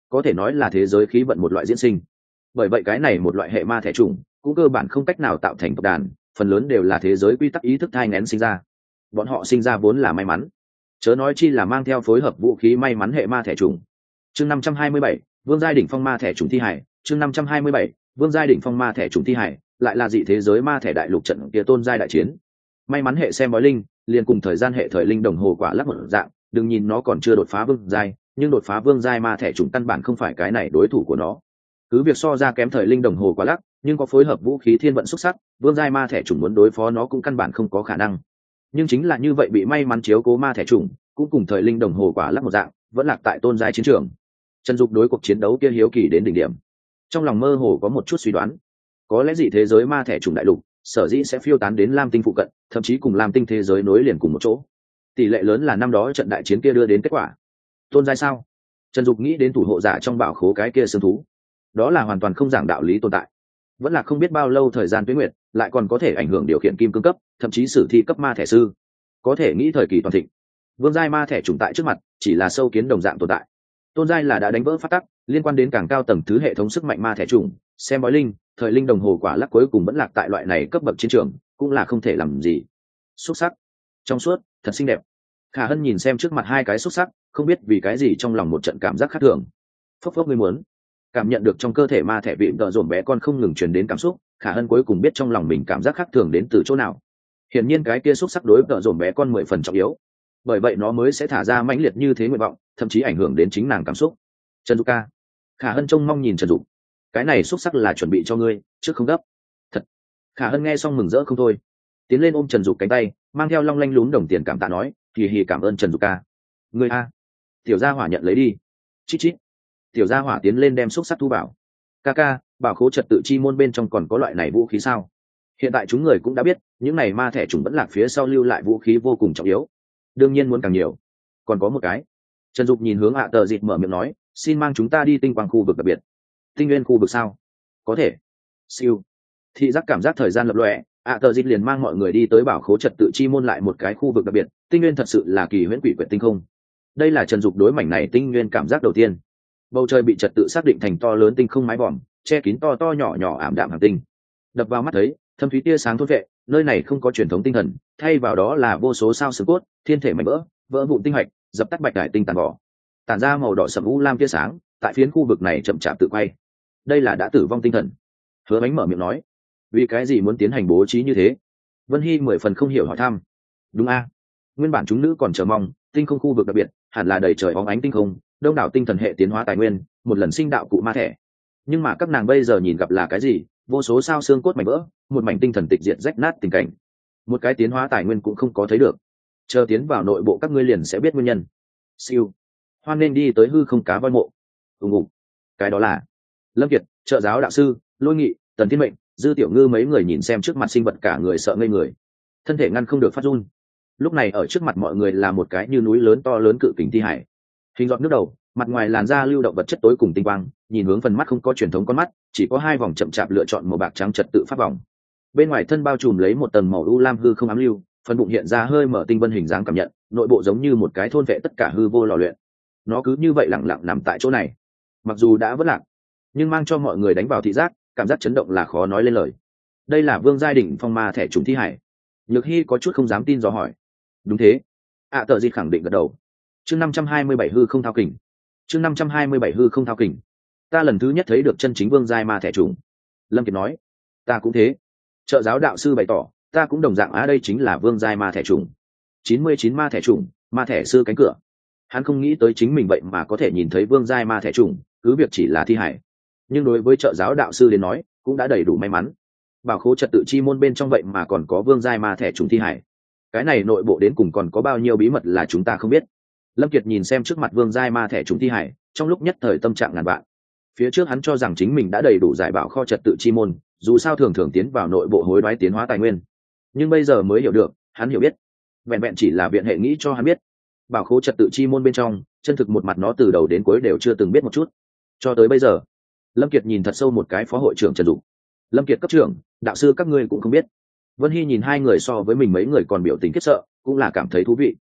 có thể nói là thế giới khí vận một loại diễn sinh. Bởi vậy cái này một loại hệ ma thể chủng cũng cơ bản không cách nào tạo thành tộc đàn, phần lớn đều là thế giới quy tắc ý thức thai nghén sinh ra. Bọn họ sinh ra vốn là may mắn, chớ nói chi là mang theo phối hợp vũ khí may mắn hệ ma thể chủng. Chương năm trăm hai mươi bảy, Vương giai đỉnh phong ma thể chủng thi hải. Chương năm trăm hai mươi bảy, Vương giai đỉnh phong ma thể chủng thi hải, lại là dị thế giới ma thể đại lục trận kia tôn giai đại chiến. May mắn hệ xem bói linh, liền cùng thời gian hệ thời linh đồng hồ quả lắc một dạng, đừng nhìn nó còn chưa đột phá vương giai, nhưng đột phá vương giai ma thể chủng căn bản không phải cái này đối thủ của nó. Cứ việc so ra kém thời linh đồng hồ quả lắc, nhưng có phối hợp vũ khí thiên vận xuất sắc, vương giai ma thể chủng muốn đối phó nó cũng căn bản không có khả năng. Nhưng chính là như vậy bị may mắn chiếu cố ma thể chủng, cũng cùng thời linh đồng hồ quả lắc một dạng, vẫn lạc tại tôn giai chiến trường. Trần Dục đối cuộc chiến đấu kia hiếu kỳ đến đỉnh điểm, trong lòng mơ hồ có một chút suy đoán, có lẽ dị thế giới ma thể chủng đại lục sở dĩ sẽ phiêu tán đến lam tinh phụ cận, thậm chí cùng lam tinh thế giới nối liền cùng một chỗ, tỷ lệ lớn là năm đó trận đại chiến kia đưa đến kết quả. Tôn giai sao? Trần Dục nghĩ đến thủ hộ giả trong bảo khố cái kia xương thú, đó là hoàn toàn không giảng đạo lý tồn tại, vẫn là không biết bao lâu thời gian tuế nguyệt, lại còn có thể ảnh hưởng điều khiển kim cương cấp, thậm chí sử thi cấp ma thể sư, có thể nghĩ thời kỳ toàn thịnh. Vương giai ma thể chủng tại trước mặt chỉ là sâu kiến đồng dạng tồn tại. Tôn giai là đã đánh vỡ phát tắc, liên quan đến càng cao tầng thứ hệ thống sức mạnh ma thể chủng, xem bói linh, thời linh đồng hồ quả lắc cuối cùng vẫn lạc tại loại này cấp bậc chiến trường, cũng là không thể làm gì. Xuất sắc, trong suốt, thật xinh đẹp. Khả Hân nhìn xem trước mặt hai cái xuất sắc, không biết vì cái gì trong lòng một trận cảm giác khác thường. Phốc phốc ngươi muốn cảm nhận được trong cơ thể ma thể vị tợ dồn bé con không ngừng truyền đến cảm xúc, Khả Hân cuối cùng biết trong lòng mình cảm giác khác thường đến từ chỗ nào. Hiển nhiên cái kia xuất sắc đối tợ dồn bé con mười phần trọng yếu, bởi vậy nó mới sẽ thả ra mãnh liệt như thế nguyện vọng, thậm chí ảnh hưởng đến chính nàng cảm xúc. Trần Dục ca. Khả Hân trông mong nhìn Trần Dục, cái này xuất sắc là chuẩn bị cho ngươi, trước không gấp. Thật. Khả Hân nghe xong mừng rỡ không thôi, tiến lên ôm Trần Dục cánh tay, mang theo long lanh lún đồng tiền cảm tạ nói, hì hì cảm ơn Trần Dục ca. Ngươi a. Tiểu gia hỏa nhận lấy đi. Chít chít. Tiểu gia hỏa tiến lên đem xúc sắc thu bảo. Ca ca, bảo khố trật tự chi môn bên trong còn có loại này vũ khí sao? Hiện tại chúng người cũng đã biết, những này ma thể trùng vẫn lạc phía sau lưu lại vũ khí vô cùng trọng yếu, đương nhiên muốn càng nhiều. Còn có một cái. Trần Dục nhìn hướng ạ tờ dịt mở miệng nói, xin mang chúng ta đi tinh quang khu vực đặc biệt. Tinh nguyên khu vực sao? Có thể. Siêu. Thị giác cảm giác thời gian lập lòe, ạ tờ dịt liền mang mọi người đi tới bảo khố trật tự chi môn lại một cái khu vực đặc biệt. Tinh nguyên thật sự là kỳ huyễn quỷ quyệt tinh không. Đây là Trần Dục đối mảnh này tinh nguyên cảm giác đầu tiên. Bầu trời bị trật tự xác định thành to lớn tinh không mái vòm, che kín to to nhỏ nhỏ ảm đạm hàng tinh. Đập vào mắt thấy, thâm thúy tia sáng thôn vệ, nơi này không có truyền thống tinh thần, thay vào đó là vô số sao xương cốt, thiên thể mảnh vỡ, vỡ vụn tinh hạch, dập tắt bạch đại tinh tàn vỏ, tản ra màu đỏ sẫm u lam tia sáng, tại phiến khu vực này chậm chạp tự quay. Đây là đã tử vong tinh thần. Hứa Bánh mở miệng nói, vì cái gì muốn tiến hành bố trí như thế? Vân Hy mười phần không hiểu hỏi thăm. Đúng a, nguyên bản chúng nữ còn chờ mong tinh không khu vực đặc biệt hẳn là đầy trời bóng ánh tinh không, đông đảo tinh thần hệ tiến hóa tài nguyên, một lần sinh đạo cụ ma thể. Nhưng mà các nàng bây giờ nhìn gặp là cái gì? Vô số sao xương cốt mảnh vỡ, một mảnh tinh thần tịch diệt rách nát tình cảnh, một cái tiến hóa tài nguyên cũng không có thấy được. Chờ tiến vào nội bộ các ngươi liền sẽ biết nguyên nhân. Siêu. Hoan nên đi tới hư không cá voi mộ. ủng ủng Cái đó là Lâm Kiệt, trợ giáo đạo sư, Lôi Nghị, Tần Thiên Mệnh, Dư Tiểu Ngư mấy người nhìn xem trước mặt sinh vật cả người sợ ngây người, thân thể ngăn không được phát run. Lúc này ở trước mặt mọi người là một cái như núi lớn to lớn cự kình thi hải, hình giọt nước đầu, mặt ngoài làn da lưu động vật chất tối cùng tinh quang, nhìn hướng phần mắt không có truyền thống con mắt, chỉ có hai vòng chậm chạp lựa chọn màu bạc trắng trật tự pháp vòng. Bên ngoài thân bao trùm lấy một tầng màu u lam hư không ám lưu, phần bụng hiện ra hơi mở tinh vân hình dáng cảm nhận, nội bộ giống như một cái thôn vệ tất cả hư vô lò luyện. Nó cứ như vậy lặng lặng nằm tại chỗ này, mặc dù đã vất lạc, nhưng mang cho mọi người đánh vào thị giác, cảm giác chấn động là khó nói lên lời. Đây là Vương giai đỉnh phong ma thể trùng thi hải. Nhược Hy có chút không dám tin dò hỏi. Đúng thế. ạ à, tờ gì khẳng định gật đầu. Chương năm trăm hai mươi bảy hư không thao kình. Chương năm trăm hai mươi bảy hư không thao kình. Ta lần thứ nhất thấy được chân chính vương giai ma thể trùng. Lâm Kiệt nói. Ta cũng thế. Trợ giáo đạo sư bày tỏ, ta cũng đồng dạng á, đây chính là vương giai ma thể trùng. chín mươi chín ma thể trùng, ma thể sư cánh cửa. Hắn không nghĩ tới chính mình vậy mà có thể nhìn thấy vương giai ma thể trùng, cứ việc chỉ là thi hải. Nhưng đối với trợ giáo đạo sư đến nói, cũng đã đầy đủ may mắn. Bảo khố trật tự chi môn bên trong vậy mà còn có vương giai ma thể trùng thi hải. Cái này nội bộ đến cùng còn có bao nhiêu bí mật là chúng ta không biết. Lâm Kiệt nhìn xem trước mặt vương giai ma thể trùng thi hải, trong lúc nhất thời tâm trạng ngàn vạn. Phía trước hắn cho rằng chính mình đã đầy đủ giải bảo kho trật tự chi môn, dù sao thường thường tiến vào nội bộ hối đoái tiến hóa tài nguyên. Nhưng bây giờ mới hiểu được, hắn hiểu biết, vẹn vẹn chỉ là viện hệ nghĩ cho hắn biết. Bảo khố trật tự chi môn bên trong, chân thực một mặt nó từ đầu đến cuối đều chưa từng biết một chút. Cho tới bây giờ, Lâm Kiệt nhìn thật sâu một cái phó hội trưởng Trần Dục. Lâm Kiệt cấp trưởng, đạo sư các ngươi cũng không biết. Vân Hy nhìn hai người so với mình mấy người còn biểu tình khiếp sợ, cũng là cảm thấy thú vị.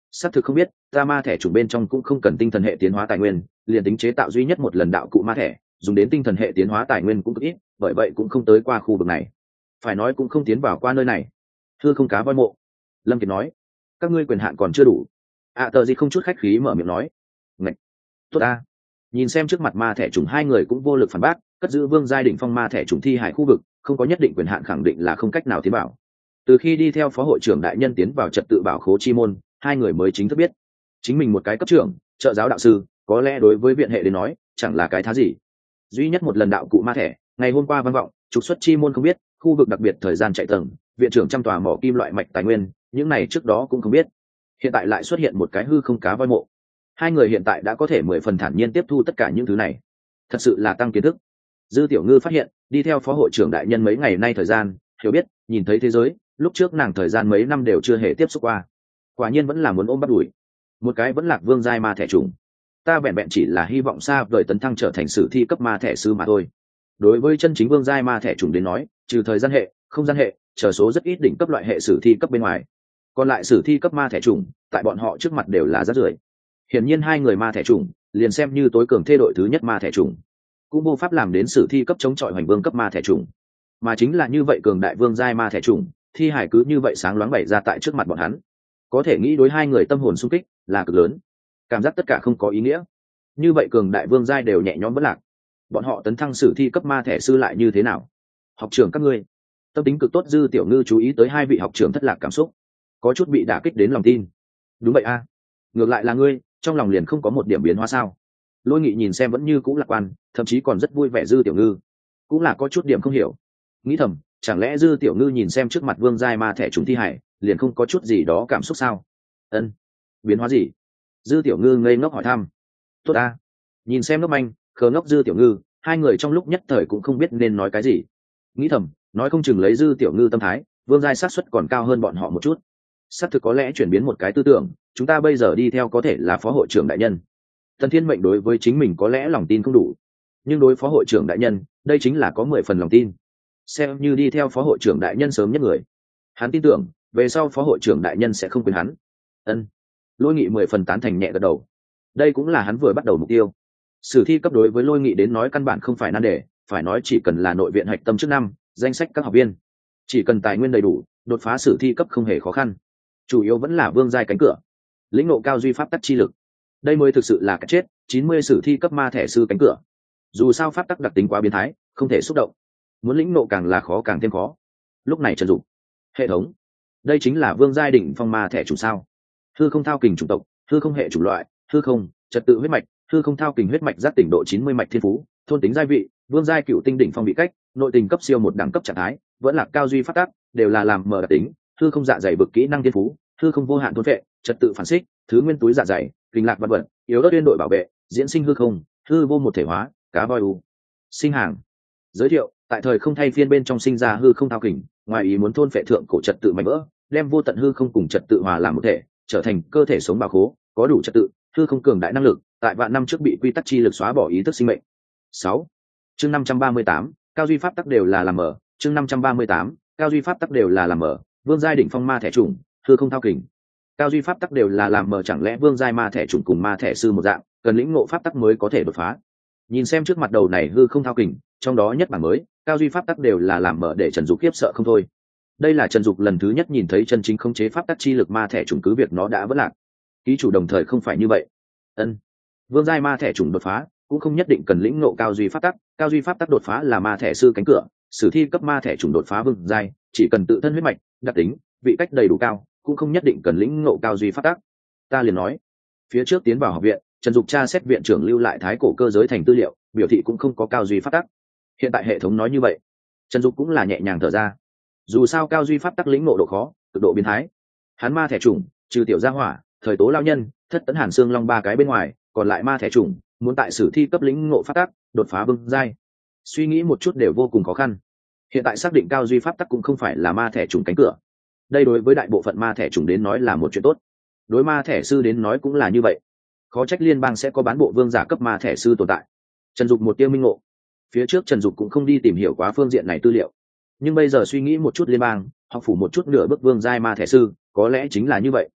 xác thực không biết, ta ma thẻ chủng bên trong cũng không cần tinh thần hệ tiến hóa tài nguyên, liền tính chế tạo duy nhất một lần đạo cụ ma thẻ dùng đến tinh thần hệ tiến hóa tài nguyên cũng cực ít, bởi vậy cũng không tới qua khu vực này, phải nói cũng không tiến vào qua nơi này. Thưa không cá voi mộ, Lâm Kiệt nói, các ngươi quyền hạn còn chưa đủ. À tờ gì không chút khách khí mở miệng nói, ngạch, tốt a. Nhìn xem trước mặt ma thẻ chủng hai người cũng vô lực phản bác, cất giữ vương giai đỉnh phong ma thẻ chủng thi hải khu vực không có nhất định quyền hạn khẳng định là không cách nào tiến vào. Từ khi đi theo phó hội trưởng đại nhân tiến vào trật tự bảo khố chi môn, hai người mới chính thức biết chính mình một cái cấp trưởng trợ giáo đạo sư có lẽ đối với viện hệ đến nói chẳng là cái thá gì. Duy nhất một lần đạo cụ ma thẻ ngày hôm qua vang vọng trục xuất chi môn không biết, khu vực đặc biệt thời gian chạy tầng viện trưởng trăm tòa mỏ kim loại mạch tài nguyên những này trước đó cũng không biết, hiện tại lại xuất hiện một cái hư không cá voi mộ. Hai người hiện tại đã có thể mười phần thản nhiên tiếp thu tất cả những thứ này, thật sự là tăng kiến thức. Dư Tiểu Ngư phát hiện đi theo phó hội trưởng đại nhân mấy ngày nay thời gian hiểu biết nhìn thấy thế giới, lúc trước nàng thời gian mấy năm đều chưa hề tiếp xúc qua, quả nhiên vẫn là muốn ôm bắt đuổi. Một cái vẫn lạc vương giai ma thẻ trùng, ta vẹn vẹn chỉ là hy vọng xa vời tấn thăng trở thành sử thi cấp ma thẻ sư mà thôi. Đối với chân chính vương giai ma thẻ trùng đến nói, trừ thời gian hệ không gian hệ trở số rất ít đỉnh cấp loại hệ sử thi cấp bên ngoài, còn lại sử thi cấp ma thẻ trùng tại bọn họ trước mặt đều là rất rưởi. Hiển nhiên hai người ma thẻ trùng liền xem như tối cường thê đội thứ nhất ma thẻ trùng cũng vô pháp làm đến sử thi cấp chống chọi hoành vương cấp ma thẻ trùng, mà chính là như vậy cường đại vương giai ma thẻ trùng thi hải cứ như vậy sáng loáng bày ra tại trước mặt bọn hắn, có thể nghĩ đối hai người tâm hồn sung kích là cực lớn, cảm giác tất cả không có ý nghĩa. Như vậy cường đại vương giai đều nhẹ nhõm bất lạc, bọn họ tấn thăng sử thi cấp ma thẻ sư lại như thế nào? Học trưởng các ngươi, tâm tính cực tốt Dư Tiểu Ngư chú ý tới hai vị học trưởng thất lạc cảm xúc, có chút bị đả kích đến lòng tin. Đúng vậy a, ngược lại là ngươi trong lòng liền không có một điểm biến hóa sao? Lôi Nghị nhìn xem vẫn như cũng lạc quan, thậm chí còn rất vui vẻ. Dư Tiểu Ngư cũng là có chút điểm không hiểu, nghĩ thầm chẳng lẽ Dư Tiểu Ngư nhìn xem trước mặt vương giai ma thẻ trùng thi hải liền không có chút gì đó cảm xúc sao? Ân, biến hóa gì? Dư Tiểu Ngư ngây ngốc hỏi thăm. Tốt a. Nhìn xem ngốc manh khờ ngốc Dư Tiểu Ngư, hai người trong lúc nhất thời cũng không biết nên nói cái gì, nghĩ thầm nói không chừng lấy Dư Tiểu Ngư tâm thái vương giai xác suất còn cao hơn bọn họ một chút. Xác thực có lẽ chuyển biến một cái tư tưởng, chúng ta bây giờ đi theo có thể là phó hội trưởng đại nhân. Tần Thiên Mệnh đối với chính mình có lẽ lòng tin không đủ, nhưng đối phó hội trưởng đại nhân đây chính là có mười phần lòng tin, xem như đi theo phó hội trưởng đại nhân sớm nhất người, hắn tin tưởng về sau phó hội trưởng đại nhân sẽ không quên hắn. Ân, Lôi Nghị mười phần tán thành nhẹ gật đầu, đây cũng là hắn vừa bắt đầu mục tiêu. Sử thi cấp đối với Lôi Nghị đến nói căn bản không phải nan đề, phải nói chỉ cần là nội viện hạch tâm trước năm danh sách các học viên, chỉ cần tài nguyên đầy đủ đột phá sử thi cấp không hề khó khăn, chủ yếu vẫn là vương giai cánh cửa, lĩnh ngộ cao duy pháp tắc chi lực, đây mới thực sự là cái chết chín mươi sử thi cấp ma thẻ sư cánh cửa. Dù sao pháp tắc đặc tính quá biến thái không thể xúc động, muốn lĩnh ngộ càng là khó càng thêm khó. Lúc này Trần Dục, hệ thống, đây chính là vương giai đỉnh phong ma thẻ chủ sao? Hư không thao kình chủng tộc, hư không hệ chủng loại, hư không trật tự huyết mạch, hư không thao kình huyết mạch giác tỉnh độ chín mươi mạch thiên phú, thôn tính giai vị, vương giai cựu tinh đỉnh phong bị cách, nội tình cấp siêu một đẳng cấp trạng thái, vẫn là cao duy pháp tắc, đều là làm mở đặc tính, hư không dạ dày vực kỹ năng thiên phú, hư không vô hạn thôn vệ, trật tự phản xích, thứ nguyên túi dạ dày, kinh lạc vật vật, yếu đất uyên đội bảo vệ, diễn sinh hư không, hư vô một thể hóa, cá voi u. Sinh hàng. Giới thiệu, tại thời không thay phiên bên trong sinh ra hư không thao kình, ngoài ý muốn thôn phệ thượng cổ trật tự mạnh vỡ, đem vô tận hư không cùng trật tự hòa làm một thể, trở thành cơ thể sống bảo khố, có đủ trật tự, hư không cường đại năng lực, tại vạn năm trước bị quy tắc chi lực xóa bỏ ý thức sinh mệnh. Sáu. Chương năm trăm ba mươi tám, cao duy pháp tắc đều là làm mở, chương năm trăm ba mươi tám, cao duy pháp tắc đều là làm mở, vương giai đỉnh phong ma thẻ trùng, hư không thao kình. Cao duy pháp tắc đều là làm mở, chẳng lẽ vương giai ma thẻ trùng cùng ma thẻ sư một dạng, cần lĩnh ngộ pháp tắc mới có thể đột phá. Nhìn xem trước mặt đầu này hư không thao kình, trong đó nhất bảng mới, cao duy pháp tắc đều là làm mở để Trần Dục khiếp sợ không thôi. Đây là Trần Dục lần thứ nhất nhìn thấy chân chính khống chế pháp tắc chi lực ma thẻ trùng, cứ việc nó đã vỡ lạc. Ký chủ đồng thời không phải như vậy. Ân, vương giai ma thẻ trùng đột phá cũng không nhất định cần lĩnh ngộ cao duy pháp tắc, cao duy pháp tắc đột phá là ma thẻ sư cánh cửa, sử thi cấp ma thẻ trùng đột phá vương giai, chỉ cần tự thân huyết mạch, đặc tính, vị cách đầy đủ cao, cũng không nhất định cần lĩnh ngộ cao duy pháp tắc. Ta liền nói, phía trước tiến vào học viện, Trần Dục tra xét viện trưởng lưu lại thái cổ cơ giới thành tư liệu, biểu thị cũng không có cao duy pháp tắc. Hiện tại hệ thống nói như vậy, Trần Dục cũng là nhẹ nhàng thở ra. Dù sao cao duy pháp tắc lĩnh ngộ độ khó, cực độ biến thái. Hắn ma thẻ trùng, trừ tiểu gia hỏa, thời tố lao nhân, thất tấn hàn xương long ba cái bên ngoài, còn lại ma thẻ trùng muốn tại sử thi cấp lĩnh ngộ pháp tắc, đột phá vương giai, suy nghĩ một chút đều vô cùng khó khăn. Hiện tại xác định cao duy pháp tắc cũng không phải là ma thẻ trùng cánh cửa, đây đối với đại bộ phận ma thẻ trùng đến nói là một chuyện tốt, đối ma thẻ sư đến nói cũng là như vậy. Khó trách liên bang sẽ có bán bộ vương giả cấp ma thẻ sư tồn tại. Trần Dục một tiêu minh ngộ. Phía trước Trần Dục cũng không đi tìm hiểu quá phương diện này tư liệu, nhưng bây giờ suy nghĩ một chút liên bang, học phủ một chút nửa bước vương giai ma thẻ sư, có lẽ chính là như vậy.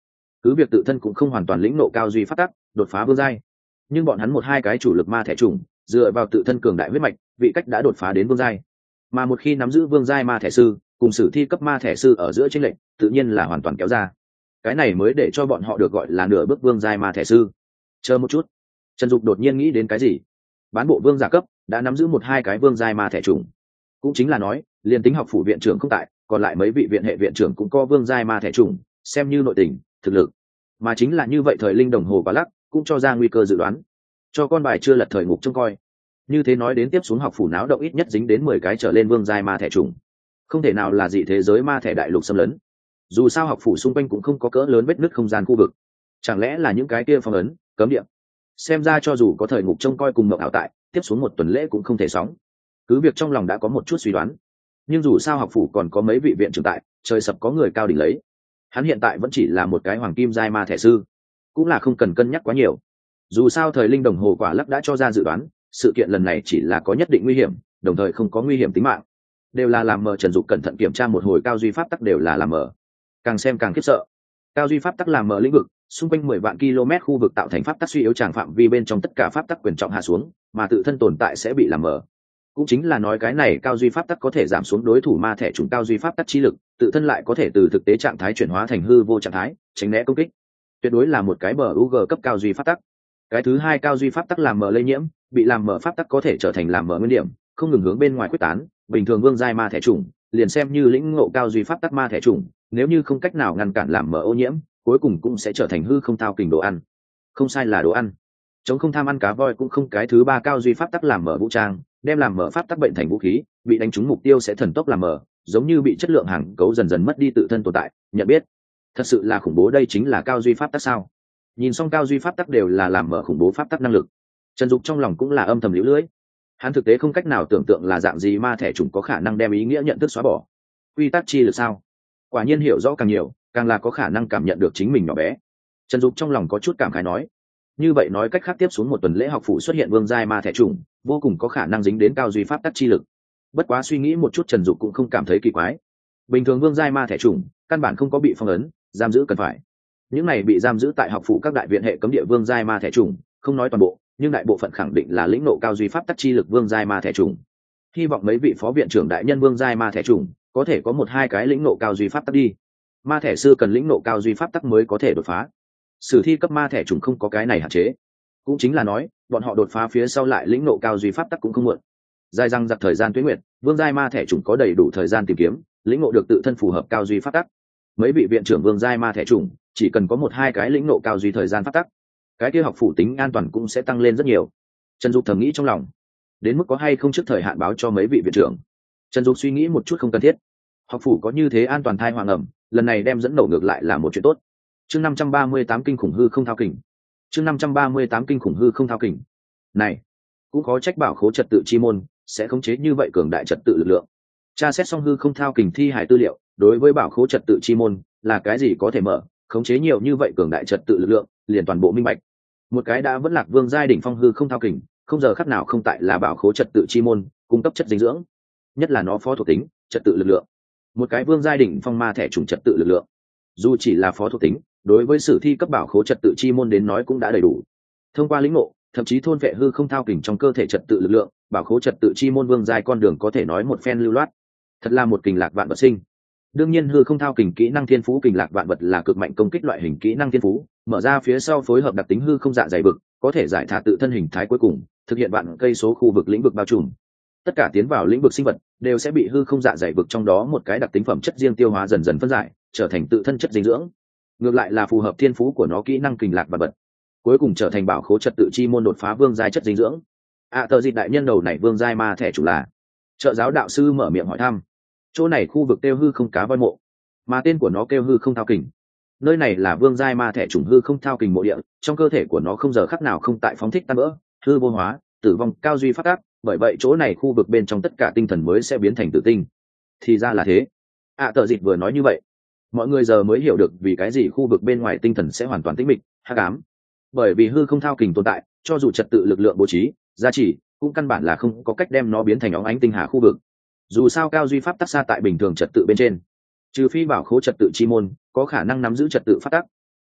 cứ việc tự thân cũng không hoàn toàn lĩnh nộ cao duy pháp tắc đột phá vương giai, nhưng bọn hắn một hai cái chủ lực ma thể trùng dựa vào tự thân cường đại huyết mạch vị cách đã đột phá đến vương giai, mà một khi nắm giữ vương giai ma thể sư cùng sử thi cấp ma thể sư ở giữa chênh lệch tự nhiên là hoàn toàn kéo ra. Cái này mới để cho bọn họ được gọi là nửa bước vương giai ma thể sư. Chờ một chút, Trần Dục đột nhiên nghĩ đến cái gì. Bán bộ vương giả cấp đã nắm giữ một hai cái vương giai ma thể trùng, cũng chính là nói liền tính học phủ viện trưởng không tại, còn lại mấy vị viện hệ viện trưởng cũng có vương giai ma thể trùng, xem như nội tình thực lực. Mà chính là như vậy, thời linh đồng hồ quá lắc cũng cho ra nguy cơ dự đoán, cho con bài chưa lật thời ngục trông coi. Như thế nói đến tiếp xuống học phủ náo động ít nhất dính đến mười cái trở lên vương giai ma thể trùng, không thể nào là dị thế giới ma thể đại lục xâm lấn. Dù sao học phủ xung quanh cũng không có cỡ lớn vết nứt không gian khu vực, chẳng lẽ là những cái kia phong ấn cấm địa? Xem ra cho dù có thời ngục trông coi cùng mộng ảo tại, tiếp xuống một tuần lễ cũng không thể sóng. Cứ việc trong lòng đã có một chút suy đoán, nhưng dù sao học phủ còn có mấy vị viện trưởng tại, trời sập có người cao đỉnh lấy. Hắn hiện tại vẫn chỉ là một cái hoàng kim giai ma thể sư, cũng là không cần cân nhắc quá nhiều. Dù sao thời linh đồng hồ quả lắc đã cho ra dự đoán, sự kiện lần này chỉ là có nhất định nguy hiểm, đồng thời không có nguy hiểm tính mạng. Đều là làm mờ. Trần Dục cẩn thận kiểm tra một hồi cao duy pháp tắc, đều là làm mờ. Càng xem càng khiếp sợ. Cao duy pháp tắc làm mờ lĩnh vực, xung quanh mười vạn km khu vực tạo thành pháp tắc suy yếu tràng phạm vi bên trong tất cả pháp tắc quyền trọng hạ xuống, mà tự thân tồn tại sẽ bị làm mờ. Cũng chính là nói cái này cao duy pháp tắc có thể giảm xuống đối thủ ma thể trùng cao duy pháp tắc chi lực, tự thân lại có thể từ thực tế trạng thái chuyển hóa thành hư vô trạng thái, tránh né công kích. Tuyệt đối là một cái bờ u g cấp cao duy pháp tắc. Cái thứ hai, cao duy pháp tắc làm mờ lây nhiễm, bị làm mờ pháp tắc có thể trở thành làm mờ nguyên điểm, không ngừng hướng bên ngoài quyết tán. Bình thường vương giai ma thể trùng liền xem như lĩnh ngộ cao duy pháp tắc ma thể trùng, nếu như không cách nào ngăn cản làm mờ ô nhiễm, cuối cùng cũng sẽ trở thành hư không thao kình đồ ăn. Không sai là đồ ăn. Chống không tham ăn cá voi cũng không. Cái thứ ba, cao duy pháp tắc làm mờ vũ trang, đem làm mờ pháp tắc bệnh thành vũ khí, bị đánh trúng mục tiêu sẽ thần tốc làm mờ, giống như bị chất lượng hàng cấu dần dần mất đi tự thân tồn tại, nhận biết. Thật sự là khủng bố. Đây chính là cao duy pháp tắc sao? Nhìn xong cao duy pháp tắc đều là làm mờ khủng bố pháp tắc năng lực, Trần Dục trong lòng cũng là âm thầm liễu lưỡi. Hắn thực tế không cách nào tưởng tượng là dạng gì ma thể trùng có khả năng đem ý nghĩa nhận thức xóa bỏ. Quy tắc chi lực sao? Quả nhiên hiểu rõ càng nhiều, càng là có khả năng cảm nhận được chính mình nhỏ bé. Trần Dục trong lòng có chút cảm khái nói, như vậy nói cách khác, tiếp xuống một tuần lễ học phủ xuất hiện vương giai ma thể trùng, vô cùng có khả năng dính đến cao duy pháp tắc chi lực. Bất quá suy nghĩ một chút, Trần Dục cũng không cảm thấy kỳ quái. Bình thường vương giai ma thể trùng căn bản không có bị phong ấn giam giữ cần phải. Những này bị giam giữ tại học phủ các đại viện hệ cấm địa vương giai ma thể trùng, không nói toàn bộ, nhưng đại bộ phận khẳng định là lĩnh nộ cao duy pháp tắc chi lực vương giai ma thể trùng. Hy vọng mấy vị phó viện trưởng đại nhân vương giai ma thể trùng có thể có một hai cái lĩnh nộ cao duy pháp tắc đi. Ma thể sư cần lĩnh nộ cao duy pháp tắc mới có thể đột phá. Sử thi cấp ma thể trùng không có cái này hạn chế, cũng chính là nói bọn họ đột phá phía sau lại lĩnh nộ cao duy pháp tắc cũng không muộn. Dài răng giặc thời gian tuyết nguyệt, vương giai ma thể trùng có đầy đủ thời gian tìm kiếm lĩnh nộ được tự thân phù hợp cao duy pháp tắc. Mấy vị viện trưởng vương giai ma thể trùng chỉ cần có một hai cái lĩnh nộ cao duy thời gian pháp tắc, cái kia học phủ tính an toàn cũng sẽ tăng lên rất nhiều. Trần Dục thầm nghĩ trong lòng, đến mức có hay không trước thời hạn báo cho mấy vị viện trưởng. Trần Dục suy nghĩ một chút, không cần thiết. Học phủ có như thế an toàn thai hoàng ẩm, lần này đem dẫn nổ ngược lại là một chuyện tốt. Chương năm trăm ba mươi tám kinh khủng hư không thao kình. Chương năm trăm ba mươi tám kinh khủng hư không thao kình. Này, cũng có trách bảo khố trật tự chi môn sẽ khống chế như vậy cường đại trật tự lực lượng. Tra xét xong hư không thao kình thi hải tư liệu, đối với bảo khố trật tự chi môn là cái gì có thể mở, khống chế nhiều như vậy cường đại trật tự lực lượng, liền toàn bộ minh bạch. Một cái đã vẫn lạc vương giai đỉnh phong hư không thao kình, không giờ khắc nào không tại là bảo khố trật tự chi môn cung cấp chất dinh dưỡng, nhất là nó phó thuộc tính trật tự lực lượng. Một cái vương giai đỉnh phong ma thể trùng trật tự lực lượng, dù chỉ là phó thuộc tính, đối với sử thi cấp bảo khố trật tự chi môn đến nói cũng đã đầy đủ. Thông qua lĩnh ngộ, thậm chí thôn vệ hư không thao kình trong cơ thể trật tự lực lượng, bảo khố trật tự chi môn vương giai con đường có thể nói một phen lưu loát. Thật là một kình lạc vạn vật sinh. Đương nhiên hư không thao kình kỹ năng thiên phú kình lạc vạn vật là cực mạnh công kích loại hình kỹ năng thiên phú, mở ra phía sau phối hợp đặc tính hư không dạ dày vực, có thể giải thả tự thân hình thái cuối cùng, thực hiện vạn cây số khu vực lĩnh vực bao trùm. Tất cả tiến vào lĩnh vực sinh vật đều sẽ bị hư không dạ dày vực trong đó một cái đặc tính phẩm chất riêng tiêu hóa dần dần phân giải, trở thành tự thân chất dinh dưỡng. Ngược lại là phù hợp thiên phú của nó kỹ năng kình lạc vạn vật, cuối cùng trở thành bảo khố trật tự chi môn đột phá vương giai chất dinh dưỡng. À, tờ dịch đại nhân đầu này vương giai ma thẻ chủ là? Trợ giáo đạo sư mở miệng hỏi thăm. Chỗ này khu vực kêu hư không cá voi mộ, mà tên của nó kêu hư không thao kình. Nơi này là vương giai ma thẻ chủng hư không thao kình mộ địa, trong cơ thể của nó không giờ khắc nào không tại phóng thích tan vỡ, hư vô hóa, tử vong cao duy phát tác, bởi vậy chỗ này khu vực bên trong tất cả tinh thần mới sẽ biến thành tử tinh. Thì ra là thế. À, tờ dịch vừa nói như vậy, mọi người giờ mới hiểu được vì cái gì khu vực bên ngoài tinh thần sẽ hoàn toàn tĩnh mịch, hắc ám. Bởi vì hư không thao kình tồn tại, cho dù trật tự lực lượng bố trí, gia trì, cũng căn bản là không có cách đem nó biến thành óng ánh tinh hà khu vực. Dù sao cao duy pháp tắc xa tại bình thường trật tự bên trên, trừ phi bảo khố trật tự chi môn có khả năng nắm giữ trật tự pháp tắc,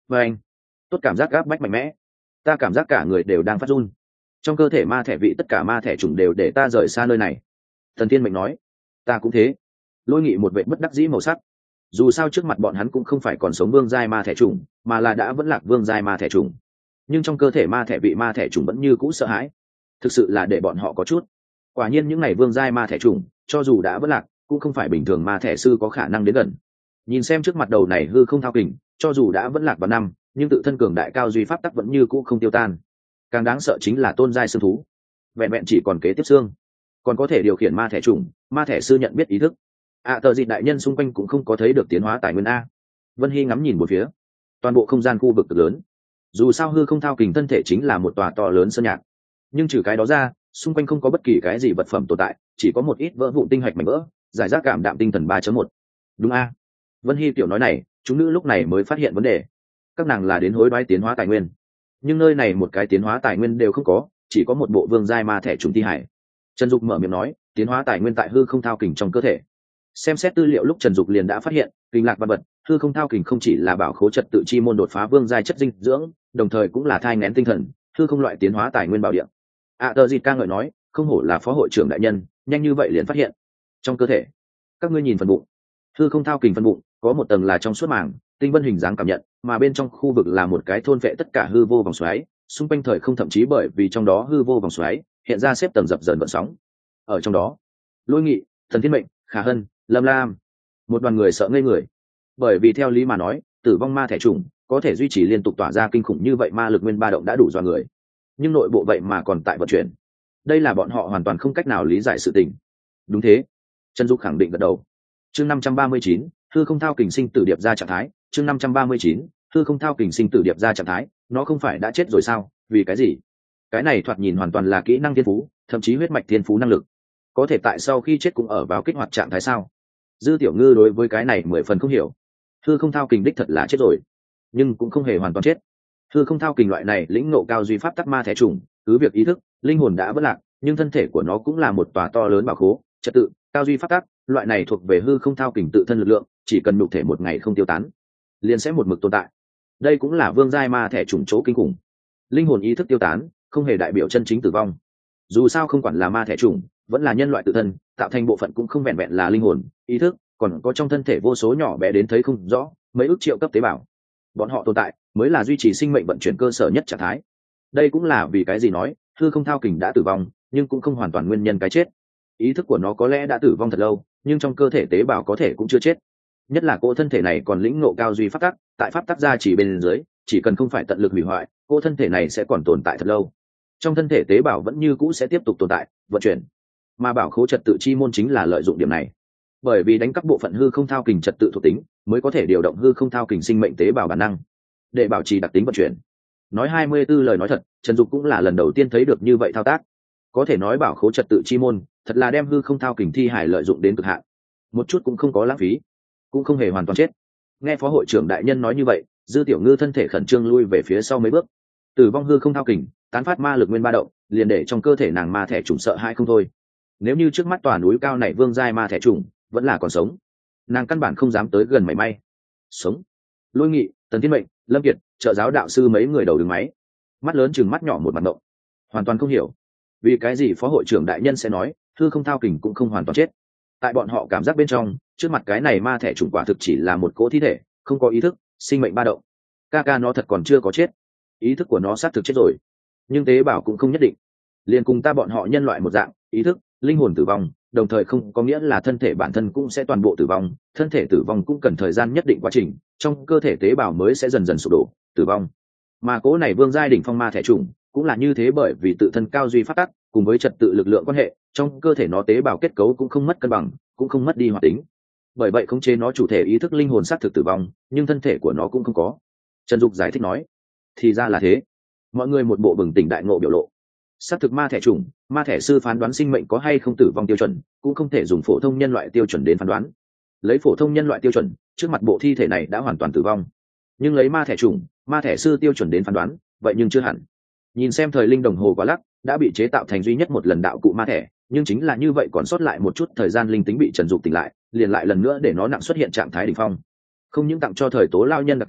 và anh tốt cảm giác gáp bách mạnh mẽ, ta cảm giác cả người đều đang phát run, trong cơ thể ma thể vị tất cả ma thể trùng đều để ta rời xa nơi này. Thần thiên mệnh nói. Ta cũng thế. Lôi Nghị một vệ bất đắc dĩ màu sắc. Dù sao trước mặt bọn hắn cũng không phải còn sống vương giai ma thể trùng, mà là đã vẫn lạc vương giai ma thể trùng, nhưng trong cơ thể ma thể vị ma thể trùng vẫn như cũ sợ hãi, thực sự là để bọn họ có chút. Quả nhiên những ngày vương giai ma thể trùng cho dù đã vẫn lạc cũng không phải bình thường ma thể sư có khả năng đến gần. Nhìn xem trước mặt đầu này hư không thao kình, cho dù đã vẫn lạc vào năm nhưng tự thân cường đại cao duy pháp tắc vẫn như cũ không tiêu tan. Càng đáng sợ chính là tôn giai xương thú, vẹn vẹn chỉ còn kế tiếp xương, còn có thể điều khiển ma thể trùng. Ma thể sư nhận biết ý thức. ạ à, tờ dịt đại nhân xung quanh cũng không có thấy được tiến hóa tài nguyên a. Vân Hy ngắm nhìn một phía, toàn bộ không gian khu vực cực lớn. Dù sao hư không thao kình thân thể chính là một tòa to lớn sơn nhạc, nhưng trừ cái đó ra xung quanh không có bất kỳ cái gì vật phẩm tồn tại, chỉ có một ít vỡ vụn tinh hạch mảnh vỡ, giải rác cảm đạm tinh thần ba chấm một. Đúng a. Vân Hy tiểu nói này chúng nữ lúc này mới phát hiện vấn đề. Các nàng là đến hối đoái tiến hóa tài nguyên, nhưng nơi này một cái tiến hóa tài nguyên đều không có, chỉ có một bộ vương giai ma thể trùng thi hải. Trần Dục mở miệng nói, tiến hóa tài nguyên tại hư không thao kình trong cơ thể. Xem xét tư liệu lúc Trần Dục liền đã phát hiện, kinh lạc văn vật hư không thao kình không chỉ là bảo khố trật tự chi môn đột phá vương giai chất dinh dưỡng, đồng thời cũng là thai nghén tinh thần, hư không loại tiến hóa tài nguyên bảo địa. À, tờ dịt ca ngợi nói, không hổ là phó hội trưởng đại nhân, nhanh như vậy liền phát hiện. Trong cơ thể, các ngươi nhìn phần bụng, hư không thao kình phần bụng có một tầng là trong suốt màng tinh vân hình dáng cảm nhận, mà bên trong khu vực là một cái thôn vệ tất cả hư vô vòng xoáy, xung quanh thời không thậm chí bởi vì trong đó hư vô vòng xoáy hiện ra xếp tầng dập dần vận sóng. Ở trong đó, Lôi Nghị, Thần Thiên Mệnh, Khả Hân, Lâm Lam, một đoàn người sợ ngây người, bởi vì theo lý mà nói tử vong ma thể trùng có thể duy trì liên tục tỏa ra kinh khủng như vậy ma lực nguyên ba động đã đủ dọa người, nhưng nội bộ vậy mà còn tại vận chuyển, đây là bọn họ hoàn toàn không cách nào lý giải sự tình. Đúng thế, Trần Dục khẳng định gật đầu. Chương năm trăm ba mươi chín, hư không thao kình sinh tử điệp ra trạng thái. Chương năm trăm ba mươi chín, hư không thao kình sinh tử điệp ra trạng thái. Nó không phải đã chết rồi sao? Vì cái gì? Cái này thoạt nhìn hoàn toàn là kỹ năng thiên phú, thậm chí huyết mạch thiên phú năng lực, có thể tại sau khi chết cũng ở vào kích hoạt trạng thái sao? Dư Tiểu Ngư đối với cái này mười phần không hiểu. Hư không thao kình đích thật là chết rồi, nhưng cũng không hề hoàn toàn chết. Hư không thao kình loại này lĩnh ngộ cao duy pháp tắc ma thể trùng, cứ việc ý thức, linh hồn đã vỡ lạc, nhưng thân thể của nó cũng là một tòa to lớn bảo khố, trật tự, cao duy pháp tắc, loại này thuộc về hư không thao kình tự thân lực lượng, chỉ cần nhục thể một ngày không tiêu tán, liền sẽ một mực tồn tại. Đây cũng là vương giai ma thể trùng chỗ kinh khủng. Linh hồn ý thức tiêu tán, không hề đại biểu chân chính tử vong. Dù sao không quản là ma thể trùng, vẫn là nhân loại tự thân, tạo thành bộ phận cũng không vẹn vẹn là linh hồn, ý thức, còn có trong thân thể vô số nhỏ bé đến thấy không rõ, mấy ức triệu cấp tế bào. Bọn họ tồn tại mới là duy trì sinh mệnh vận chuyển cơ sở nhất trạng thái. Đây cũng là vì cái gì nói hư không thao kình đã tử vong, nhưng cũng không hoàn toàn nguyên nhân cái chết. Ý thức của nó có lẽ đã tử vong thật lâu, nhưng trong cơ thể tế bào có thể cũng chưa chết. Nhất là cô thân thể này còn lĩnh ngộ cao duy pháp tắc, tại pháp tắc gia chỉ bên dưới, chỉ cần không phải tận lực hủy hoại, cô thân thể này sẽ còn tồn tại thật lâu. Trong thân thể tế bào vẫn như cũ sẽ tiếp tục tồn tại, vận chuyển. Mà bảo khố trật tự chi môn chính là lợi dụng điểm này. Bởi vì đánh cắp bộ phận hư không thao kình trật tự thuộc tính, mới có thể điều động hư không thao kình sinh mệnh tế bào bản năng, để bảo trì đặc tính vận chuyển. Nói hai mươi tư lời nói thật, Trần Dục cũng là lần đầu tiên thấy được như vậy thao tác. Có thể nói bảo khố trật tự chi môn, thật là đem hư không thao kình thi hải lợi dụng đến cực hạn, một chút cũng không có lãng phí, cũng không hề hoàn toàn chết. Nghe phó hội trưởng đại nhân nói như vậy, Dư Tiểu Ngư thân thể khẩn trương lui về phía sau mấy bước. Tử vong hư không thao kình, tán phát ma lực nguyên ba động, liền để trong cơ thể nàng ma thể trùng sợ hãi không thôi. Nếu như trước mắt tòa núi cao này vương giai ma thể trùng vẫn là còn sống, nàng căn bản không dám tới gần mảy may. Sống. Lôi Nghị, Tần Thiên Mệnh, Lâm Kiệt, trợ giáo đạo sư mấy người đầu đứng máy, mắt lớn chừng mắt nhỏ một mặt động, hoàn toàn không hiểu vì cái gì phó hội trưởng đại nhân sẽ nói hư không thao kình cũng không hoàn toàn chết. Tại bọn họ cảm giác bên trong, trước mặt cái này ma thể trùng quả thực chỉ là một cỗ thi thể, không có ý thức, sinh mệnh ba động. Ca ca nó thật còn chưa có chết, ý thức của nó xác thực chết rồi, nhưng tế bào cũng không nhất định. Liền cùng ta bọn họ nhân loại một dạng, ý thức, linh hồn tử vong, đồng thời không có nghĩa là thân thể bản thân cũng sẽ toàn bộ tử vong. Thân thể tử vong cũng cần thời gian nhất định quá trình, trong cơ thể tế bào mới sẽ dần dần sụp đổ, tử vong. Mà cố này vương giai đỉnh phong ma thể trùng cũng là như thế, bởi vì tự thân cao duy phát tắc cùng với trật tự lực lượng quan hệ, trong cơ thể nó tế bào kết cấu cũng không mất cân bằng, cũng không mất đi hoạt tính. Bởi vậy khống chế nó chủ thể ý thức linh hồn xác thực tử vong, nhưng thân thể của nó cũng không có. Trần Dục giải thích nói, thì ra là thế. Mọi người một bộ bừng tỉnh đại ngộ biểu lộ. Xác thực ma thể trùng, ma thể sư phán đoán sinh mệnh có hay không tử vong tiêu chuẩn, cũng không thể dùng phổ thông nhân loại tiêu chuẩn đến phán đoán. Lấy phổ thông nhân loại tiêu chuẩn, trước mặt bộ thi thể này đã hoàn toàn tử vong. Nhưng lấy ma thể trùng, ma thể sư tiêu chuẩn đến phán đoán, vậy nhưng chưa hẳn. Nhìn xem thời linh đồng hồ quá lắc, đã bị chế tạo thành duy nhất một lần đạo cụ ma thể, nhưng chính là như vậy còn sót lại một chút thời gian linh tính bị Trần Dục tỉnh lại, liền lại lần nữa để nó nặng xuất hiện trạng thái đỉnh phong. Không những tặng cho thời tố lao nhân đặc tính,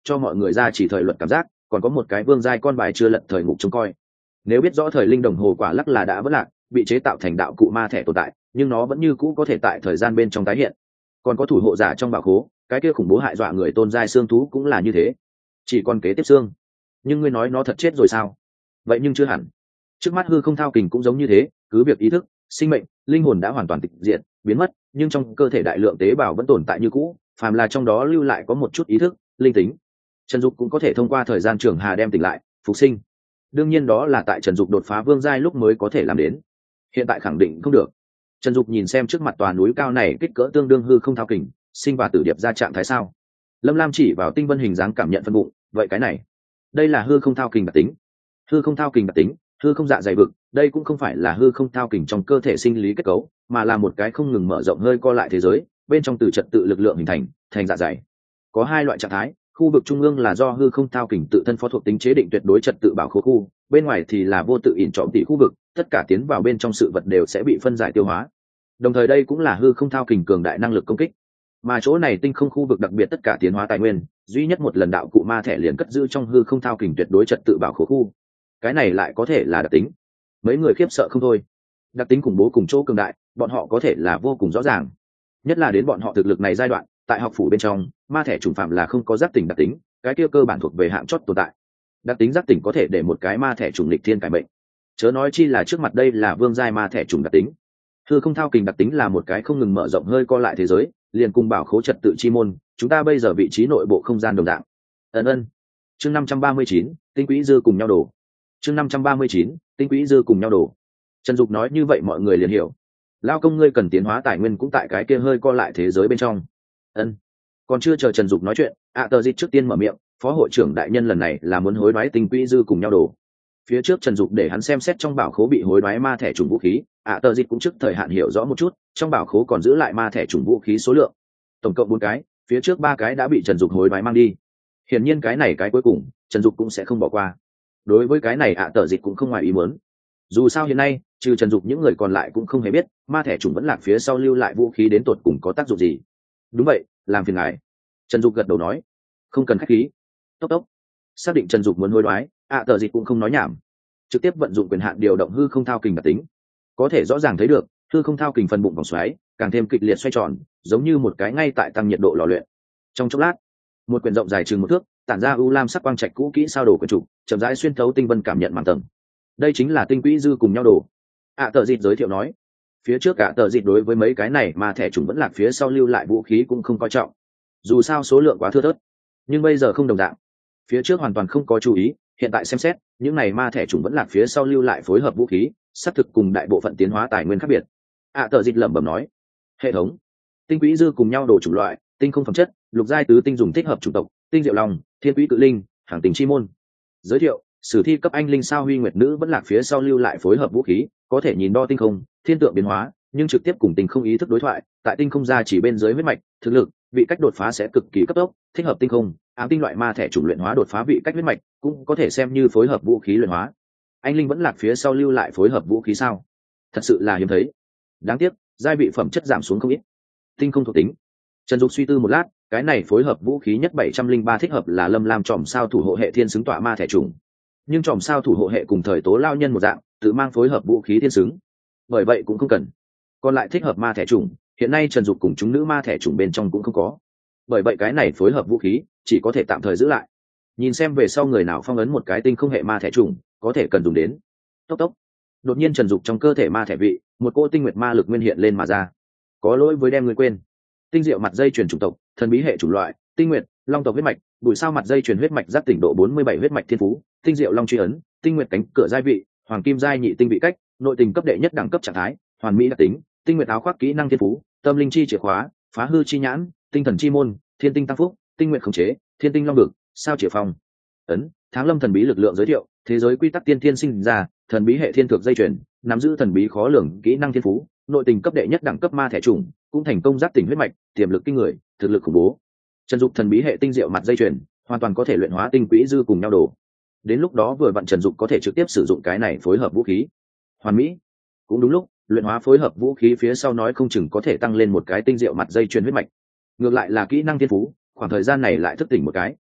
cho mọi người ra chỉ thời luật cảm giác, còn có một cái vương giai con bài chưa lật thời ngục trông coi. Nếu biết rõ thời linh đồng hồ quả lắc là đã vỡ lạc, bị chế tạo thành đạo cụ ma thẻ tồn tại, nhưng nó vẫn như cũ có thể tại thời gian bên trong tái hiện. Còn có thủ hộ giả trong bảo khố, cái kia khủng bố hại dọa người tôn giai xương thú cũng là như thế, chỉ còn kế tiếp xương. Nhưng ngươi nói nó thật chết rồi sao? Vậy nhưng chưa hẳn. Trước mắt hư không thao kình cũng giống như thế, cứ việc ý thức, sinh mệnh, linh hồn đã hoàn toàn tịch diệt, biến mất, nhưng trong cơ thể đại lượng tế bào vẫn tồn tại như cũ, phàm là trong đó lưu lại có một chút ý thức, linh tính. Trần Dục cũng có thể thông qua thời gian trường hà đem tỉnh lại, phục sinh. Đương nhiên đó là tại Trần Dục đột phá vương giai lúc mới có thể làm đến. Hiện tại khẳng định không được. Trần Dục nhìn xem trước mặt tòa núi cao này kích cỡ tương đương hư không thao kình, sinh và tử điệp ra trạng thái sao? Lâm Lam chỉ vào tinh vân hình dáng cảm nhận phân bụng, vậy cái này, đây là hư không thao kình đặc tính. Hư không thao kình đặc tính, hư không dạ dày vực, đây cũng không phải là hư không thao kình trong cơ thể sinh lý kết cấu, mà là một cái không ngừng mở rộng hơi co lại thế giới, bên trong từ trật tự lực lượng hình thành, thành dạ dày. Có hai loại trạng thái, khu vực trung ương là do hư không thao kình tự thân phó thuộc tính chế định tuyệt đối trật tự bảo khố khu, bên ngoài thì là vô tự ỉn trọng tỷ khu vực, tất cả tiến vào bên trong sự vật đều sẽ bị phân giải tiêu hóa. Đồng thời đây cũng là hư không thao kình cường đại năng lực công kích. Mà chỗ này tinh không khu vực đặc biệt tất cả tiến hóa tài nguyên, duy nhất một lần đạo cụ ma thẻ liền cất giữ trong hư không thao kình tuyệt đối trật tự bảo khố khu. Cái này lại có thể là đặc tính. Mấy người khiếp sợ không thôi. Đặc tính khủng bố cùng chỗ cường đại, bọn họ có thể là vô cùng rõ ràng. Nhất là đến bọn họ thực lực này giai đoạn, tại học phủ bên trong, ma thẻ trùng phạm là không có giác tỉnh đặc tính, cái kia cơ bản thuộc về hạng chót tồn tại. Đặc tính giác tỉnh có thể để một cái ma thẻ trùng lịch thiên cải mệnh. Chớ nói chi là trước mặt đây là vương giai ma thẻ trùng đặc tính. Hư không thao kình đặc tính là một cái không ngừng mở rộng hơi co lại thế giới, liền cùng bảo khố trật tự chi môn, chúng ta bây giờ vị trí nội bộ không gian đồng dạng. Ấn ơn. Chương năm trăm ba mươi chín, tinh quỹ dư cùng nhau đổ. Chương năm trăm ba mươi chín, tinh quỹ dư cùng nhau đổ. Trần Dục nói như vậy mọi người liền hiểu. Lao công ngươi cần tiến hóa tài nguyên cũng tại cái kia hơi co lại thế giới bên trong. Ân. Còn chưa chờ Trần Dục nói chuyện, ạ tờ dịch trước tiên mở miệng, phó hội trưởng đại nhân lần này là muốn hối đoái tinh quỹ dư cùng nhau đổ. Phía trước Trần Dục để hắn xem xét trong bảo khố bị hối đoái ma thẻ trùng vũ khí, ạ tờ dịch cũng trước thời hạn hiểu rõ một chút, trong bảo khố còn giữ lại ma thẻ trùng vũ khí số lượng tổng cộng bốn cái, phía trước ba cái đã bị Trần Dục hối đoái mang đi. Hiển nhiên cái này cái cuối cùng, Trần Dục cũng sẽ không bỏ qua. Đối với cái này ạ tờ dịch cũng không ngoài ý muốn. Dù sao hiện nay, trừ Trần Dục những người còn lại cũng không hề biết, ma thẻ trùng vẫn lạc phía sau lưu lại vũ khí đến tột cùng có tác dụng gì. Đúng vậy, làm phiền ngài. Trần Dục gật đầu nói, không cần khách khí. Tốc tốc. Xác định Trần Dục muốn hối đoái, ạ tờ dịch cũng không nói nhảm, trực tiếp vận dụng quyền hạn điều động hư không thao kình đặc tính. Có thể rõ ràng thấy được, hư không thao kình phần bụng vòng xoáy càng thêm kịch liệt xoay tròn, giống như một cái ngay tại tăng nhiệt độ lò luyện. Trong chốc lát, một quyển rộng dài chừng một thước, tản ra u lam sắc quang trạch cũ kỹ sao đồ quyển trục, chậm rãi xuyên thấu tinh vân cảm nhận màn tầng. Đây chính là tinh quỹ dư cùng nhau đồ. ạ tờ dịch giới thiệu nói. Phía trước ạ tờ dịch đối với mấy cái này mà thẻ trùng vẫn lạc phía sau lưu lại vũ khí cũng không coi trọng. Dù sao số lượng quá thưa thớt, nhưng bây giờ không đồng dạng. Phía trước hoàn toàn không có chú ý, hiện tại xem xét, những này ma thẻ trùng vẫn lạc phía sau lưu lại phối hợp vũ khí, xác thực cùng đại bộ phận tiến hóa tài nguyên khác biệt. ạ tờ dịch lẩm bẩm nói. Hệ thống tinh quỹ dư cùng nhau đồ chủng loại, tinh không phẩm chất, lục giai tứ tinh dùng thích hợp chủng tộc, tinh diệu long, thiên quỹ cự linh, hàng tình chi môn. Giới thiệu, sử thi cấp anh linh sao huy nguyệt nữ vẫn lạc phía sau lưu lại phối hợp vũ khí, có thể nhìn đo tinh không, thiên tượng biến hóa, nhưng trực tiếp cùng tinh không ý thức đối thoại, tại tinh không ra chỉ bên dưới huyết mạch, thực lực, vị cách đột phá sẽ cực kỳ cấp tốc, thích hợp tinh không, ám tinh loại ma thẻ chủng luyện hóa đột phá vị cách huyết mạch, cũng có thể xem như phối hợp vũ khí luyện hóa. Anh linh vẫn lạc phía sau lưu lại phối hợp vũ khí sao? Thật sự là hiếm thấy. Đáng tiếc, giai vị phẩm chất giảm xuống không ít. Tinh không thuộc tính. Trần Dục suy tư một lát, cái này phối hợp vũ khí nhất bảy trăm linh ba thích hợp là Lâm Lam tròm sao thủ hộ hệ thiên xứng tọa ma thẻ trùng. Nhưng tròm sao thủ hộ hệ cùng thời tố lao nhân một dạng, tự mang phối hợp vũ khí thiên xứng. Bởi vậy cũng không cần. Còn lại thích hợp ma thẻ trùng, hiện nay Trần Dục cùng chúng nữ ma thẻ trùng bên trong cũng không có. Bởi vậy cái này phối hợp vũ khí chỉ có thể tạm thời giữ lại. Nhìn xem về sau người nào phong ấn một cái tinh không hệ ma thẻ trùng, có thể cần dùng đến. Tốc tốc. Đột nhiên Trần Dục trong cơ thể ma thẻ vị, một cỗ tinh nguyệt ma lực nguyên hiện lên mà ra. Có lỗi với đem người quên. Tinh diệu mặt dây truyền chủng tộc, thần bí hệ chủng loại, tinh nguyệt, long tộc huyết mạch, bùi sao mặt dây truyền huyết mạch giáp tỉnh độ bốn mươi bảy huyết mạch thiên phú, tinh diệu long truy ấn, tinh nguyệt cánh cửa giai vị, hoàng kim giai nhị tinh vị cách, nội tình cấp đệ nhất đẳng cấp trạng thái, hoàn mỹ đặc tính, tinh nguyệt áo khoác kỹ năng thiên phú, tâm linh chi chìa khóa, phá hư chi nhãn, tinh thần chi môn, thiên tinh tăng phúc, tinh nguyệt khống chế, thiên tinh long vực, sao chìa phong. Ấn, tháng lâm thần bí lực lượng giới thiệu, thế giới quy tắc tiên thiên sinh ra, thần bí hệ thiên thượng dây truyền, nắm giữ thần bí khó lường kỹ năng thiên phú, nội tình cấp đệ nhất đẳng cấp ma thẻ trùng, cũng thành công giáp tỉnh huyết mạch, tiềm lực kinh người, thực lực khủng bố. Trần Dục thần bí hệ tinh diệu mặt dây chuyền, hoàn toàn có thể luyện hóa tinh quỹ dư cùng nhau đồ. Đến lúc đó vừa vặn Trần Dục có thể trực tiếp sử dụng cái này phối hợp vũ khí. Hoàn mỹ. Cũng đúng lúc, luyện hóa phối hợp vũ khí phía sau nói không chừng có thể tăng lên một cái tinh diệu mặt dây chuyền huyết mạch. Ngược lại là kỹ năng thiên phú, khoảng thời gian này lại thức tỉnh một cái.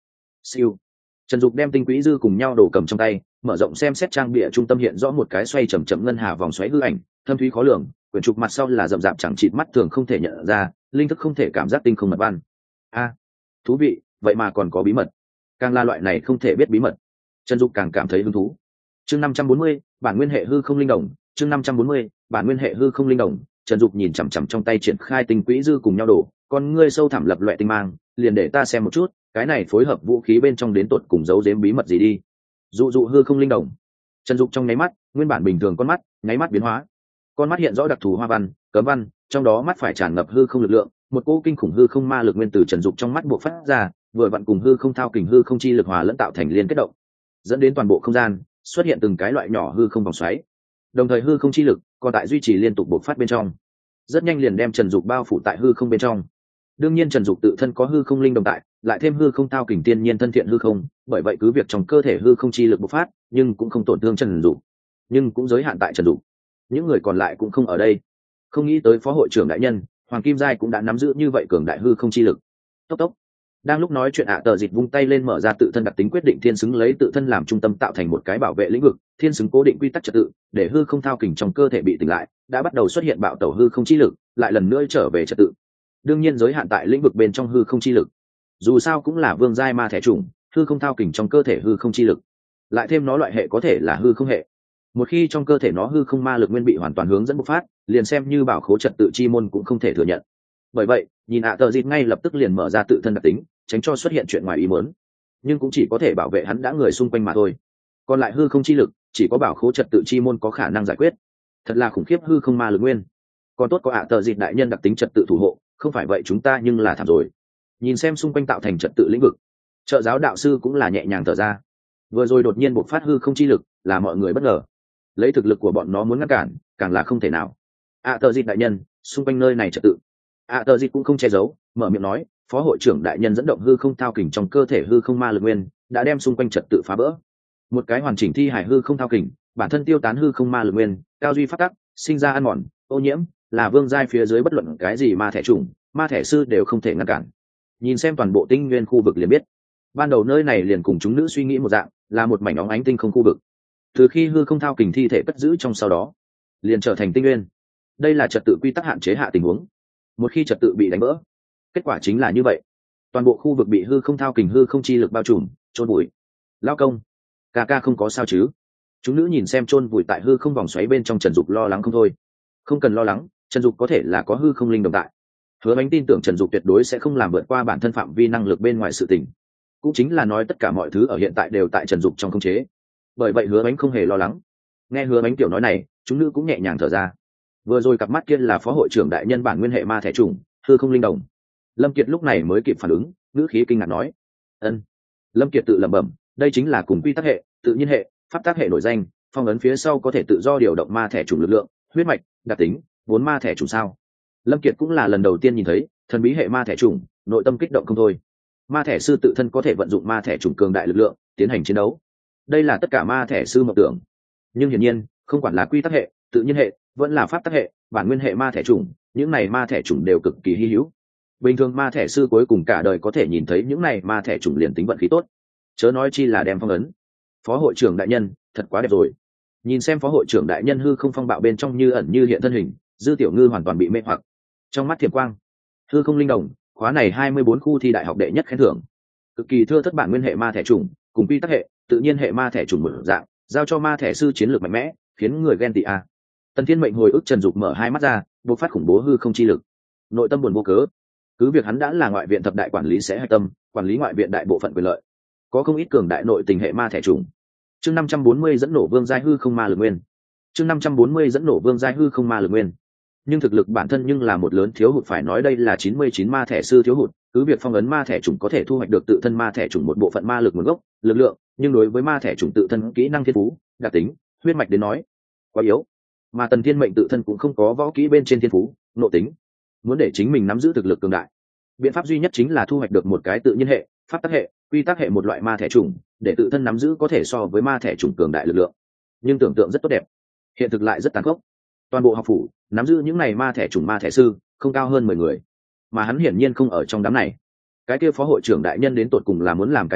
Siêu. Trần Dục đem tinh quỹ dư cùng nhau đổ cầm trong tay, mở rộng xem xét trang bìa trung tâm hiện rõ một cái xoay chậm chậm ngân hà vòng xoáy hư ảnh, thâm thúy khó lường, quyển trục mặt sau là rậm rạp chẳng chịt mắt thường không thể nhận ra, linh thức không thể cảm giác tinh không mật văn. A, thú vị, vậy mà còn có bí mật. Càng là loại này không thể biết bí mật, Trần Dục càng cảm thấy hứng thú. Chương năm trăm bốn mươi, bản nguyên hệ hư không linh đồng, chương năm trăm bốn mươi, bản nguyên hệ hư không linh đồng, Trần Dục nhìn chằm chằm trong tay triển khai tinh quỹ dư cùng nhau đổ, con ngươi sâu thẳm lập loè tinh mang, liền để ta xem một chút, cái này phối hợp vũ khí bên trong đến tột cùng giấu giếm bí mật gì đi. Dụ dụ hư không linh đồng. Trần Dục trong nháy mắt, nguyên bản bình thường con mắt, nháy mắt biến hóa. Con mắt hiện rõ đặc thù hoa văn, cấm văn, trong đó mắt phải tràn ngập hư không lực lượng, một cỗ kinh khủng hư không ma lực nguyên tử Trần Dục trong mắt bộc phát ra, vừa vặn cùng hư không thao kình hư không chi lực hòa lẫn tạo thành liên kết động, dẫn đến toàn bộ không gian xuất hiện từng cái loại nhỏ hư không vòng xoáy. Đồng thời hư không chi lực còn tại duy trì liên tục bộc phát bên trong, rất nhanh liền đem Trần Dục bao phủ tại hư không bên trong. Đương nhiên Trần Dục tự thân có hư không linh đồng tại, lại thêm hư không thao kình tiên nhiên thân thiện hư không, bởi vậy cứ việc trong cơ thể hư không chi lực bộc phát, nhưng cũng không tổn thương Trần Dục, nhưng cũng giới hạn tại Trần Dục. Những người còn lại cũng không ở đây. Không nghĩ tới phó hội trưởng đại nhân Hoàng Kim Giai cũng đã nắm giữ như vậy cường đại hư không chi lực. Tốc tốc. Đang lúc nói chuyện ạ tờ dịch vung tay lên mở ra tự thân đặc tính quyết định thiên xứng lấy tự thân làm trung tâm tạo thành một cái bảo vệ lĩnh vực, thiên xứng cố định quy tắc trật tự, để hư không thao kình trong cơ thể bị tỉnh lại, đã bắt đầu xuất hiện bạo tẩu hư không chi lực, lại lần nữa trở về trật tự. Đương nhiên giới hạn tại lĩnh vực bên trong hư không chi lực. Dù sao cũng là vương giai ma thể trùng, hư không thao kình trong cơ thể hư không chi lực, lại thêm nó loại hệ có thể là hư không hệ. Một khi trong cơ thể nó hư không ma lực nguyên bị hoàn toàn hướng dẫn bộc phát, liền xem như bảo khố trật tự chi môn cũng không thể thừa nhận. Bởi vậy, nhìn ạ tờ dịch ngay lập tức liền mở ra tự thân đặc tính, tránh cho xuất hiện chuyện ngoài ý muốn, nhưng cũng chỉ có thể bảo vệ hắn đã người xung quanh mà thôi. Còn lại hư không chi lực, chỉ có bảo khố trật tự chi môn có khả năng giải quyết. Thật là khủng khiếp hư không ma lực nguyên. Còn tốt có ạ tờ dịch đại nhân đặc tính trật tự thủ hộ, không phải vậy chúng ta nhưng là thảm rồi. Nhìn xem xung quanh tạo thành trật tự lĩnh vực, trợ giáo đạo sư cũng là nhẹ nhàng thở ra. Vừa rồi đột nhiên bộc phát hư không chi lực, là mọi người bất ngờ. Lấy thực lực của bọn nó muốn ngăn cản, càng là không thể nào. ạ tờ dịch đại nhân, xung quanh nơi này trật tự. ạ tờ dịch cũng không che giấu, mở miệng nói, phó hội trưởng đại nhân dẫn động hư không thao kình trong cơ thể hư không ma lực nguyên, đã đem xung quanh trật tự phá vỡ. Một cái hoàn chỉnh thi hải hư không thao kình, bản thân tiêu tán hư không ma lực nguyên, cao duy phát tắc, sinh ra ăn mòn, ô nhiễm, là vương giai phía dưới bất luận cái gì ma thể trùng, ma thể sư đều không thể ngăn cản. Nhìn xem toàn bộ tinh nguyên khu vực liền biết, ban đầu nơi này liền cùng chúng nữ suy nghĩ một dạng, là một mảnh óng ánh tinh không khu vực. Từ khi hư không thao kình thi thể cất giữ trong sau đó, liền trở thành tinh nguyên. Đây là trật tự quy tắc hạn chế hạ tình huống. Một khi trật tự bị đánh vỡ, kết quả chính là như vậy, toàn bộ khu vực bị hư không thao kình hư không chi lực bao trùm, chôn bụi. Lao công, ca ca không có sao chứ? Chúng nữ nhìn xem chôn bụi tại hư không vòng xoáy bên trong Trần Dục lo lắng không thôi. Không cần lo lắng, Trần Dục có thể là có hư không linh đồng tại. Hứa Bánh tin tưởng Trần Dục tuyệt đối sẽ không làm vượt qua bản thân phạm vi năng lực bên ngoài sự tình. Cũng chính là nói tất cả mọi thứ ở hiện tại đều tại Trần Dục trong khống chế. Bởi vậy Hứa Bánh không hề lo lắng. Nghe Hứa Bánh tiểu nói này, chúng nữ cũng nhẹ nhàng thở ra. Vừa rồi cặp mắt kia là phó hội trưởng đại nhân bản nguyên hệ ma thể trùng, hư không linh đồng. Lâm Kiệt lúc này mới kịp phản ứng, ngữ khí kinh ngạc nói: "Ân." Lâm Kiệt tự lẩm bẩm, đây chính là cùng quy tắc hệ, tự nhiên hệ, pháp tắc hệ nổi danh, phong ấn phía sau có thể tự do điều động ma thể trùng lực lượng, huyết mạch, đặc tính, vốn ma thể trùng sao? Lâm Kiệt cũng là lần đầu tiên nhìn thấy thần bí hệ ma thể trùng, nội tâm kích động không thôi. Ma thể sư tự thân có thể vận dụng ma thể trùng cường đại lực lượng tiến hành chiến đấu, đây là tất cả ma thể sư mộng tưởng. Nhưng hiển nhiên, không quản là quy tắc hệ, tự nhiên hệ, vẫn là pháp tắc hệ, bản nguyên hệ ma thể trùng, những này ma thể trùng đều cực kỳ hi hữu. Bình thường ma thể sư cuối cùng cả đời có thể nhìn thấy những này ma thể trùng liền tính vận khí tốt, chớ nói chi là đem phong ấn. Phó hội trưởng đại nhân, thật quá đẹp rồi. Nhìn xem phó hội trưởng đại nhân hư không phong bạo bên trong như ẩn như hiện thân hình, Dư Tiểu Ngư hoàn toàn bị mê hoặc. Trong mắt thiểm quang, hư không linh đồng, khóa này hai mươi bốn khu thi đại học đệ nhất khen thưởng. Cực kỳ thưa thất bản nguyên hệ ma thể trùng, cùng quy tắc hệ, tự nhiên hệ ma thể trùng một dạng, giao cho ma thể sư chiến lược mạnh mẽ, khiến người ghen tị a. Tần Thiên Mệnh hồi ức Trần Dục mở hai mắt ra, bộc phát khủng bố hư không chi lực. Nội tâm buồn vô cớ, cứ việc hắn đã là ngoại viện thập đại quản lý sẽ hạch tâm, quản lý ngoại viện đại bộ phận quyền lợi, có không ít cường đại nội tình hệ ma thể trùng. Chương năm trăm bốn mươi dẫn nổ vương giai hư không ma lực nguyên. Chương năm trăm bốn mươi dẫn nổ vương giai hư không ma lực nguyên. Nhưng thực lực bản thân nhưng là một lớn thiếu hụt, phải nói đây là chín mươi chín ma thể sư thiếu hụt, cứ việc phong ấn ma thể trùng có thể thu hoạch được tự thân ma thể trùng một bộ phận ma lực nguồn gốc, lực lượng, nhưng đối với ma thể trùng tự thân kỹ năng thiên phú, đặc tính, huyết mạch đến nói, quá yếu. Mà Tần Thiên Mệnh tự thân cũng không có võ kỹ bên trên thiên phú, nội tính. Muốn để chính mình nắm giữ thực lực cường đại, biện pháp duy nhất chính là thu hoạch được một cái tự nhiên hệ, pháp tắc hệ, quy tắc hệ một loại ma thể trùng, để tự thân nắm giữ có thể so với ma thể trùng cường đại lực lượng. Nhưng tưởng tượng rất tốt đẹp, hiện thực lại rất tàn khốc. Toàn bộ học phủ nắm giữ những này ma thể trùng ma thể sư không cao hơn mười người, mà hắn hiển nhiên không ở trong đám này. Cái kia phó hội trưởng đại nhân đến tột cùng là muốn làm cái gì,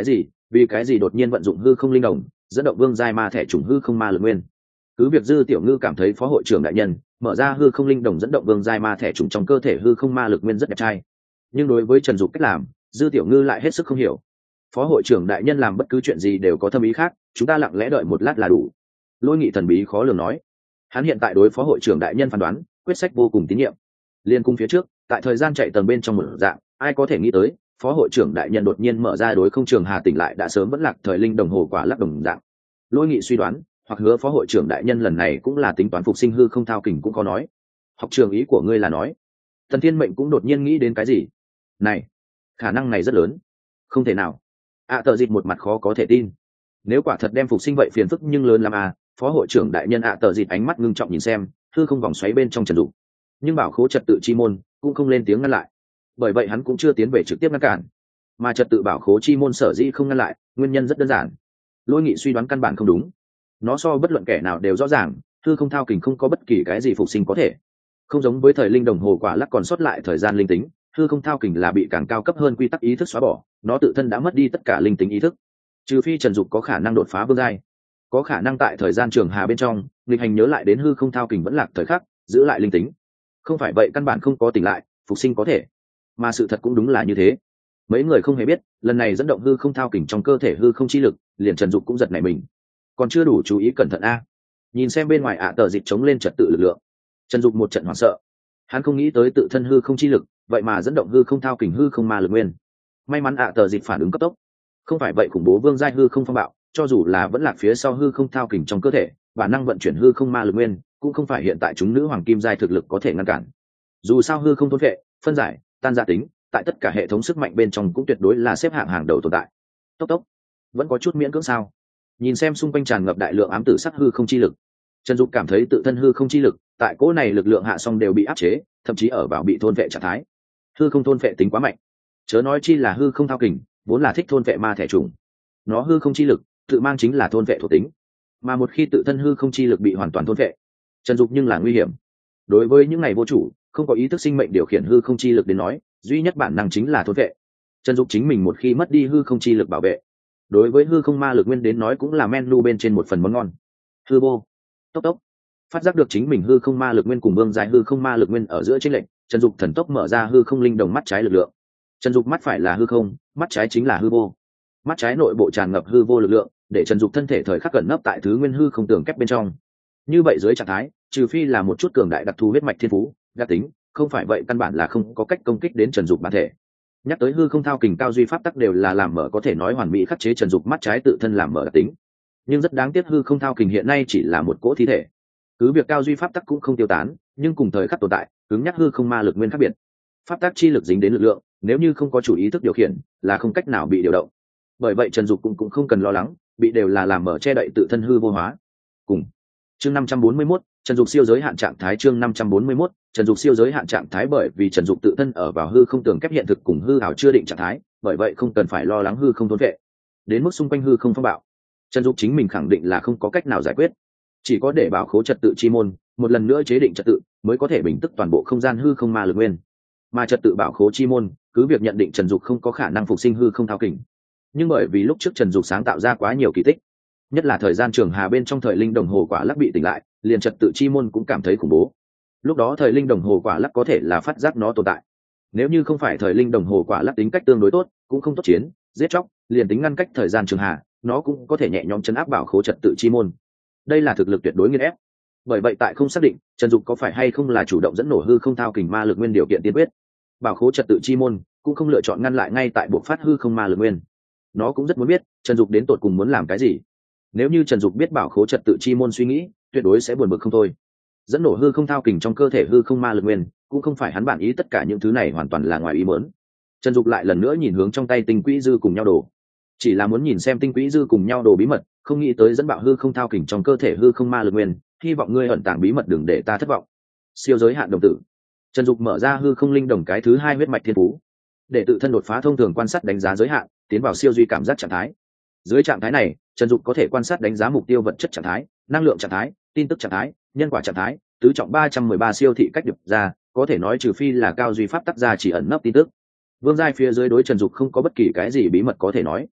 vì cái gì đột nhiên vận dụng hư không linh đồng dẫn động vương giai ma thẻ trùng hư không ma lực nguyên? Cứ việc Dư Tiểu Ngư cảm thấy phó hội trưởng đại nhân mở ra hư không linh đồng dẫn động vương giai ma thẻ trùng trong cơ thể hư không ma lực nguyên rất đẹp trai, nhưng đối với Trần Dục cách làm, Dư Tiểu Ngư lại hết sức không hiểu. Phó hội trưởng đại nhân làm bất cứ chuyện gì đều có thâm ý khác, chúng ta lặng lẽ đợi một lát là đủ. Lôi Nghị thần bí khó lường nói. Hắn hiện tại đối phó hội trưởng đại nhân phán đoán quyết sách vô cùng tín nhiệm. Liên cung phía trước, tại thời gian chạy tầng bên trong một dạng, ai có thể nghĩ tới phó hội trưởng đại nhân đột nhiên mở ra đối không trường hà tỉnh lại đã sớm vẫn lạc thời linh đồng hồ quả lắc đồng dạng. Lôi Nghị suy đoán, hoặc hứa phó hội trưởng đại nhân lần này cũng là tính toán phục sinh hư không thao kình cũng có nói. Học trường ý của ngươi là nói? Thần Thiên Mệnh cũng đột nhiên nghĩ đến cái gì? Này, khả năng này rất lớn. Không thể nào. ạ à, tờ dịch một mặt khó có thể tin. Nếu quả thật đem phục sinh vậy phiền phức nhưng lớn lắm à? Phó hội trưởng đại nhân ạ à, tờ dịch ánh mắt ngưng trọng nhìn xem hư không vòng xoáy bên trong Trần Dục, nhưng bảo khố trật tự chi môn cũng không lên tiếng ngăn lại, bởi vậy hắn cũng chưa tiến về trực tiếp ngăn cản. Mà trật tự bảo khố chi môn sở dĩ không ngăn lại, nguyên nhân rất đơn giản. Lôi Nghị suy đoán căn bản không đúng. Nó so bất luận kẻ nào đều rõ ràng, hư không thao kình không có bất kỳ cái gì phục sinh có thể. Không giống với thời linh đồng hồ quả lắc còn sót lại thời gian linh tính, hư không thao kình là bị càng cao cấp hơn quy tắc ý thức xóa bỏ, nó tự thân đã mất đi tất cả linh tính ý thức. Trừ phi Trần Dục có khả năng đột phá vương giai, có khả năng tại thời gian trường hà bên trong nghịch hành nhớ lại đến hư không thao kình vẫn lạc thời khắc, giữ lại linh tính. Không phải vậy căn bản không có tỉnh lại phục sinh có thể. Mà sự thật cũng đúng là như thế. Mấy người không hề biết, lần này dẫn động hư không thao kình trong cơ thể hư không chi lực, liền Trần Dục cũng giật nảy mình. Còn chưa đủ chú ý cẩn thận a. Nhìn xem bên ngoài ạ tờ dịch chống lên trật tự lực lượng, Trần Dục một trận hoảng sợ. Hắn không nghĩ tới tự thân hư không chi lực vậy mà dẫn động hư không thao kình hư không ma lực nguyên. May mắn ạ tờ dịch phản ứng cấp tốc, không phải vậy khủng bố vương giai hư không phong bạo, cho dù là vẫn lạc phía sau hư không thao kình trong cơ thể, bản năng vận chuyển hư không ma lực nguyên cũng không phải hiện tại chúng nữ hoàng kim giai thực lực có thể ngăn cản. Dù sao hư không thôn vệ, phân giải, tan ra tính, tại tất cả hệ thống sức mạnh bên trong cũng tuyệt đối là xếp hạng hàng đầu tồn tại. Tốc tốc, vẫn có chút miễn cưỡng sao? Nhìn xem xung quanh tràn ngập đại lượng ám tử sắc hư không chi lực, Trần Dục cảm thấy tự thân hư không chi lực tại cỗ này lực lượng hạ xong đều bị áp chế, thậm chí ở vào bị thôn vệ trạng thái. Hư không thôn vệ tính quá mạnh, chớ nói chi là hư không thao kình vốn là thích thôn vệ ma thể trùng, nó hư không chi lực tự mang chính là thôn vệ thuộc tính, mà một khi tự thân hư không chi lực bị hoàn toàn thôn vệ, Trần Dục nhưng là nguy hiểm. Đối với những ngày vô chủ không có ý thức sinh mệnh điều khiển hư không chi lực đến nói, duy nhất bản năng chính là thôn vệ. Trần Dục chính mình một khi mất đi hư không chi lực bảo vệ, đối với hư không ma lực nguyên đến nói cũng là menu bên trên một phần món ngon. Hư vô, tốc tốc, phát giác được chính mình hư không ma lực nguyên cùng vương dài hư không ma lực nguyên ở giữa chênh lệch, Trần Dục thần tốc mở ra hư không linh đồng mắt trái lực lượng. Trần Dục mắt phải là hư không, mắt trái chính là hư vô. Mắt trái nội bộ tràn ngập hư vô lực lượng, để Trần Dục thân thể thời khắc cẩn nấp tại thứ nguyên hư không tường kép bên trong. Như vậy dưới trạng thái, trừ phi là một chút cường đại đặc thù huyết mạch thiên phú, đặc tính, không phải vậy căn bản là không có cách công kích đến Trần Dục bản thể. Nhắc tới hư không thao kình cao duy pháp tắc đều là làm mở có thể nói hoàn mỹ khắc chế Trần Dục mắt trái tự thân làm mở đặc tính, nhưng rất đáng tiếc hư không thao kình hiện nay chỉ là một cỗ thi thể. Cứ việc cao duy pháp tắc cũng không tiêu tán, nhưng cùng thời khắc tồn tại, cứng nhắc hư không ma lực nguyên khác biệt. Pháp tắc chi lực dính đến lực lượng, nếu như không có chủ ý thức điều khiển, là không cách nào bị điều động. Bởi vậy Trần Dục cũng cũng không cần lo lắng, bị đều là làm mở che đậy tự thân hư vô hóa. Cùng chương năm trăm bốn mươi mốt, Trần Dục siêu giới hạn trạng thái chương năm trăm bốn mươi mốt, Trần Dục siêu giới hạn trạng thái bởi vì Trần Dục tự thân ở vào hư không tường kép hiện thực cùng hư ảo chưa định trạng thái, bởi vậy không cần phải lo lắng hư không thôn vệ. Đến mức xung quanh hư không phong bạo, Trần Dục chính mình khẳng định là không có cách nào giải quyết, chỉ có để bảo khố trật tự chi môn một lần nữa chế định trật tự mới có thể bình tức toàn bộ không gian hư không ma lực nguyên. Mà trật tự bảo khố chi môn cứ việc nhận định Trần Dục không có khả năng phục sinh hư không thao kình, nhưng bởi vì lúc trước Trần Dục sáng tạo ra quá nhiều kỳ tích, nhất là thời gian trường hà bên trong thời linh đồng hồ quả lắc bị tỉnh lại, liền trật tự chi môn cũng cảm thấy khủng bố. Lúc đó thời linh đồng hồ quả lắc có thể là phát giác nó tồn tại, nếu như không phải thời linh đồng hồ quả lắc tính cách tương đối tốt, cũng không tốt chiến giết chóc, liền tính ngăn cách thời gian trường hà, nó cũng có thể nhẹ nhõm chấn áp bảo khố trật tự chi môn. Đây là thực lực tuyệt đối nghiền ép. Bởi vậy tại không xác định Trần Dục có phải hay không là chủ động dẫn nổ hư không thao kình ma lực nguyên điều kiện tiên quyết, bảo khố trật tự chi môn cũng không lựa chọn ngăn lại ngay tại buộc phát hư không ma lực nguyên. Nó cũng rất muốn biết Trần Dục đến tột cùng muốn làm cái gì. Nếu như Trần Dục biết bảo khố trật tự chi môn suy nghĩ, tuyệt đối sẽ buồn bực không thôi. Dẫn nổ hư không thao kình trong cơ thể hư không ma lực nguyên cũng không phải hắn bản ý, tất cả những thứ này hoàn toàn là ngoài ý muốn. Trần Dục lại lần nữa nhìn hướng trong tay tinh quỹ dư cùng nhau đồ, chỉ là muốn nhìn xem tinh quỹ dư cùng nhau đồ bí mật, không nghĩ tới dẫn bạo hư không thao kình trong cơ thể hư không ma lực nguyên, hy vọng ngươi ẩn tàng bí mật đừng để ta thất vọng. Siêu giới hạn đồng tử. Trần Dục mở ra hư không linh đồng cái thứ hai huyết mạch thiên phú, để tự thân đột phá thông thường quan sát đánh giá giới hạn, tiến vào siêu duy cảm giác trạng thái. Dưới trạng thái này, Trần Dục có thể quan sát đánh giá mục tiêu vật chất trạng thái, năng lượng trạng thái, tin tức trạng thái, nhân quả trạng thái, tứ trọng ba trăm mười ba siêu thị cách điệp ra, có thể nói trừ phi là cao duy pháp tác ra chỉ ẩn nấp tin tức. Vương giai phía dưới đối Trần Dục không có bất kỳ cái gì bí mật có thể nói.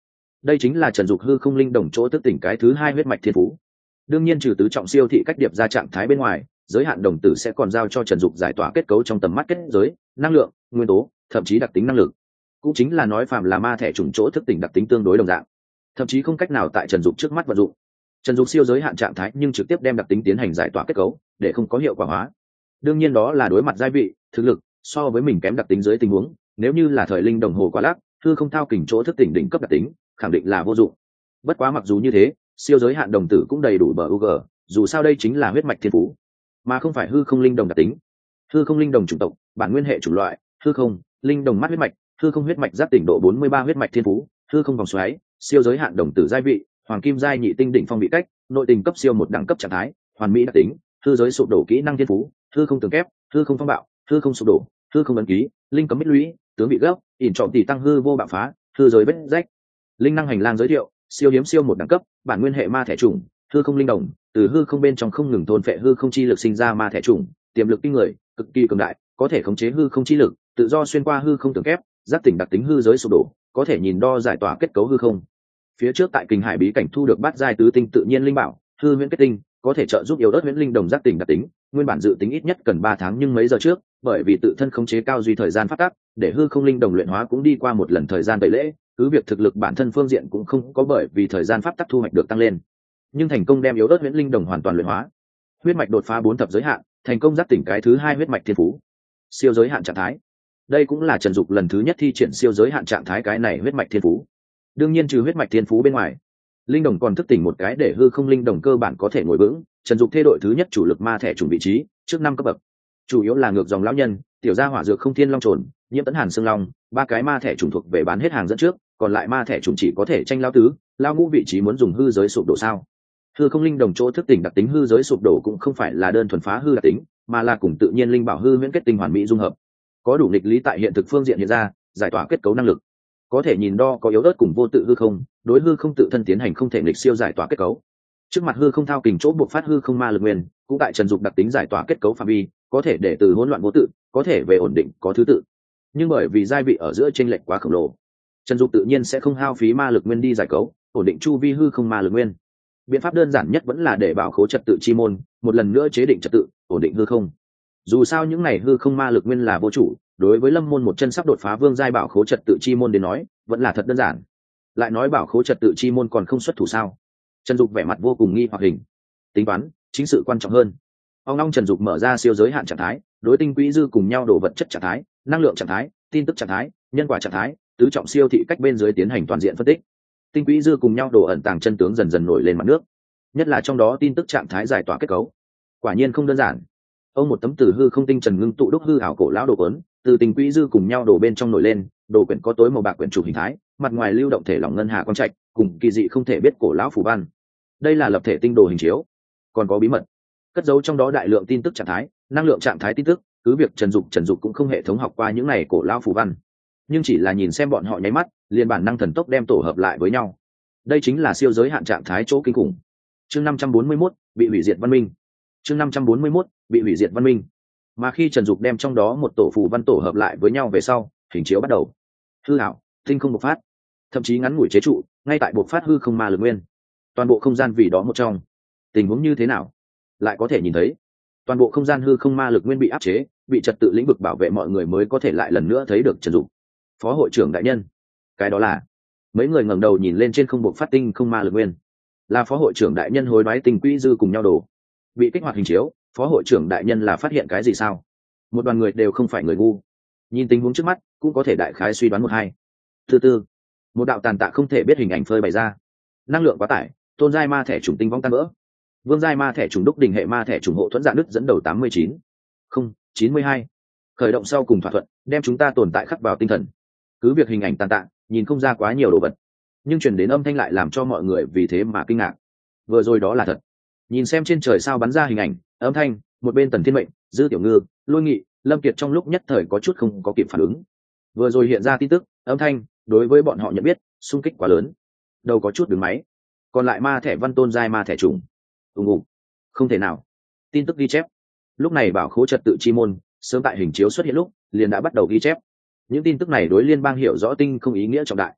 đây chính là Trần Dục hư không linh đồng chỗ thức tỉnh cái thứ hai huyết mạch thiên phú. Đương nhiên trừ tứ trọng siêu thị cách điệp ra trạng thái bên ngoài, giới hạn đồng tử sẽ còn giao cho Trần Dục giải tỏa kết cấu trong tầm mắt kết giới, năng lượng, nguyên tố, thậm chí đặc tính năng lực. Cũng chính là nói phàm là ma thẻ trùng chỗ thức tỉnh đặc tính tương đối đồng dạng, thậm chí không cách nào tại Trần Dục trước mắt vận dụng. Trần Dục siêu giới hạn trạng thái nhưng trực tiếp đem đặc tính tiến hành giải tỏa kết cấu, để không có hiệu quả hóa. Đương nhiên đó là đối mặt giai vị, thực lực so với mình kém đặc tính dưới tình huống, nếu như là thời linh đồng hồ quá lắc, hư không thao kình chỗ thức tỉnh đỉnh cấp đặc tính, khẳng định là vô dụng. Bất quá mặc dù như thế, siêu giới hạn đồng tử cũng đầy đủ bờ u g, dù sao đây chính là huyết mạch thiên phú, mà không phải hư không linh đồng đặc tính. Hư không linh đồng chủng tộc, bản nguyên hệ chủng loại, hư không, linh đồng mắt huyết mạch, hư không huyết mạch giáp tỉnh độ bốn mươi ba huyết mạch thiên phú, hư không vòng xoáy, siêu giới hạn đồng tử giai vị, hoàng kim giai nhị tinh đỉnh phong vị cách, nội tình cấp siêu một đẳng cấp trạng thái, hoàn mỹ đặc tính, hư giới sụp đổ kỹ năng thiên phú, hư không tường kép, hư không phong bạo, hư không sụp đổ, hư không ấn ký, linh cấm mít lũy, tướng bị gốc, ỉn trọng tỷ tăng hư vô bạo phá, hư giới vết rách. Linh năng hành lang giới thiệu, siêu hiếm siêu một đẳng cấp, bản nguyên hệ ma thẻ chủng, hư không linh đồng, từ hư không bên trong không ngừng thôn phệ hư không chi lực sinh ra ma thẻ chủng, tiềm lực kinh người, cực kỳ cường đại, có thể khống chế hư không chi lực, tự do xuyên qua hư không tường kép, giác tỉnh đặc tính hư giới sụp đổ, có thể nhìn đo giải tỏa kết cấu hư không. Phía trước tại Kình Hải bí cảnh thu được bát giai tứ tinh tự nhiên linh bảo, hư huyễn kết tinh, có thể trợ giúp yếu ớt huyễn linh đồng giác tỉnh đặc tính, nguyên bản dự tính ít nhất cần ba tháng nhưng mấy giờ trước, bởi vì tự thân khống chế cao duy thời gian phát tác, để hư không linh đồng luyện hóa cũng đi qua một lần thời gian tẩy lễ, cứ việc thực lực bản thân phương diện cũng không có bởi vì thời gian pháp tắc thu hoạch được tăng lên, nhưng thành công đem yếu ớt huyễn linh đồng hoàn toàn luyện hóa. Huyết mạch đột phá bốn thập giới hạn, thành công giác tỉnh cái thứ hai huyết mạch thiên phú. Siêu giới hạn trạng thái. Đây cũng là Trần Dục lần thứ nhất thi triển siêu giới hạn trạng thái cái này huyết mạch thiên phú. Đương nhiên trừ huyết mạch thiên phú bên ngoài, linh đồng còn thức tỉnh một cái để hư không linh đồng cơ bản có thể ngồi vững. Trần Dục thê đội thứ nhất chủ lực ma thẻ chủng vị trí, trước năm cấp bậc. Chủ yếu là ngược dòng lão nhân, tiểu gia hỏa dược không thiên long trồn, nhiễm tấn hàn xương long, ba cái ma thẻ chủng thuộc về bán hết hàng dẫn trước, còn lại ma thẻ chủng chỉ có thể tranh lao tứ, lao ngũ vị trí muốn dùng hư giới sụp đổ sao? Hư không linh đồng chỗ thức tỉnh đặc tính hư giới sụp đổ cũng không phải là đơn thuần phá hư đặc tính, mà là cùng tự nhiên linh bảo hư huyễn kết tinh hoàn mỹ dung hợp, có đủ nghịch lý tại hiện thực phương diện hiện ra, giải tỏa kết cấu năng lực, có thể nhìn đo có yếu ớt cùng vô tự hư không, đối hư không tự thân tiến hành không thể nghịch siêu giải tỏa kết cấu. Trước mặt hư không thao kình chỗ buộc phát hư không ma lực nguyên, cũng tại Trần Dục đặc tính giải tỏa kết cấu phạm vi, có thể để từ hỗn loạn vô tự, có thể về ổn định có thứ tự. Nhưng bởi vì giai vị ở giữa chênh lệch quá khổng lồ, Trần Dục tự nhiên sẽ không hao phí ma lực nguyên đi giải cấu, ổn định chu vi hư không ma lực nguyên. Biện pháp đơn giản nhất vẫn là để bảo khố trật tự chi môn, một lần nữa chế định trật tự, ổn định hư không. Dù sao những này hư không ma lực nguyên là vô chủ, đối với Lâm Môn một chân sắp đột phá vương giai bảo khố trật tự chi môn đến nói, vẫn là thật đơn giản. Lại nói bảo khố trật tự chi môn còn không xuất thủ sao? Trần Dục vẻ mặt vô cùng nghi hoặc hình. Tính toán, chính sự quan trọng hơn. Ông long Trần Dục mở ra siêu giới hạn trạng thái, đối tinh quỹ dư cùng nhau đổ vật chất trạng thái, năng lượng trạng thái, tin tức trạng thái, nhân quả trạng thái, tứ trọng siêu thị cách bên dưới tiến hành toàn diện phân tích. Tinh quỹ dư cùng nhau đổ ẩn tàng chân tướng dần dần nổi lên mặt nước, nhất là trong đó tin tức trạng thái giải tỏa kết cấu. Quả nhiên không đơn giản. Ông một tấm từ hư không tinh trần ngưng tụ đúc hư ảo cổ lão đồ cuốn, từ tinh quỹ dư cùng nhau đổ bên trong nổi lên, đồ quyển có tối màu bạc quyển chủ hình thái, mặt ngoài lưu động thể lỏng ngân hà quang trạch, cùng kỳ dị không thể biết cổ lão phù văn. Đây là lập thể tinh đồ hình chiếu, còn có bí mật cất giấu trong đó đại lượng tin tức trạng thái, năng lượng trạng thái tin tức, cứ việc Trần Dục Trần Dục cũng không hệ thống học qua những này cổ lão phù văn, nhưng chỉ là nhìn xem bọn họ nháy mắt, liền bản năng thần tốc đem tổ hợp lại với nhau. Đây chính là siêu giới hạn trạng thái chỗ kinh khủng. Chương năm trăm bốn mươi mốt, bị hủy diệt văn minh. Chương năm trăm bốn mươi mốt, bị hủy diệt văn minh. Mà khi Trần Dục đem trong đó một tổ phù văn tổ hợp lại với nhau về sau, hình chiếu bắt đầu hư ảo, tinh không bộc phát, thậm chí ngắn ngủi chế trụ, ngay tại bộc phát hư không ma lực nguyên. Toàn bộ không gian vì đó một trong. Tình huống như thế nào? Lại có thể nhìn thấy, toàn bộ không gian hư không ma lực nguyên bị áp chế, bị trật tự lĩnh vực bảo vệ mọi người mới có thể lại lần nữa thấy được Trần Dục. Phó hội trưởng đại nhân, cái đó là. Mấy người ngẩng đầu nhìn lên trên không bộc phát tinh không ma lực nguyên. Là phó hội trưởng đại nhân hối đoái tình quỹ dư cùng nhau đổ. Bị kích hoạt hình chiếu, phó hội trưởng đại nhân là phát hiện cái gì sao? Một đoàn người đều không phải người ngu, nhìn tình huống trước mắt cũng có thể đại khái suy đoán một hai. Thứ tư, một đạo tàn tạ không thể biết hình ảnh phơi bày ra. Năng lượng quá tải, tôn giai ma thẻ chủng tinh vong tan vỡ. Vương giai ma thẻ chủng đúc đình hệ ma thẻ chủng hộ thuẫn dạng đứt dẫn đầu tám mươi chín không chín mươi hai. Khởi động sau cùng thỏa thuận, đem chúng ta tồn tại khắc vào tinh thần. Cứ việc hình ảnh tàn tạ, nhìn không ra quá nhiều đồ vật, nhưng truyền đến âm thanh lại làm cho mọi người vì thế mà kinh ngạc. Vừa rồi đó là thật. Nhìn xem trên trời sao bắn ra hình ảnh, âm thanh, một bên Tần Thiên Mệnh, Dư Tiểu Ngư, Lôi Nghị, Lâm Kiệt trong lúc nhất thời có chút không có kịp phản ứng. Vừa rồi hiện ra tin tức, âm thanh, đối với bọn họ nhận biết, xung kích quá lớn, đầu có chút đứng máy. Còn lại ma thẻ văn tôn giai ma thẻ trùng, ùng ùng, không thể nào. Tin tức ghi chép. Lúc này bảo khố trật tự chi môn, sớm tại hình chiếu xuất hiện lúc, liền đã bắt đầu ghi chép. Những tin tức này đối liên bang hiểu rõ tinh không ý nghĩa trọng đại.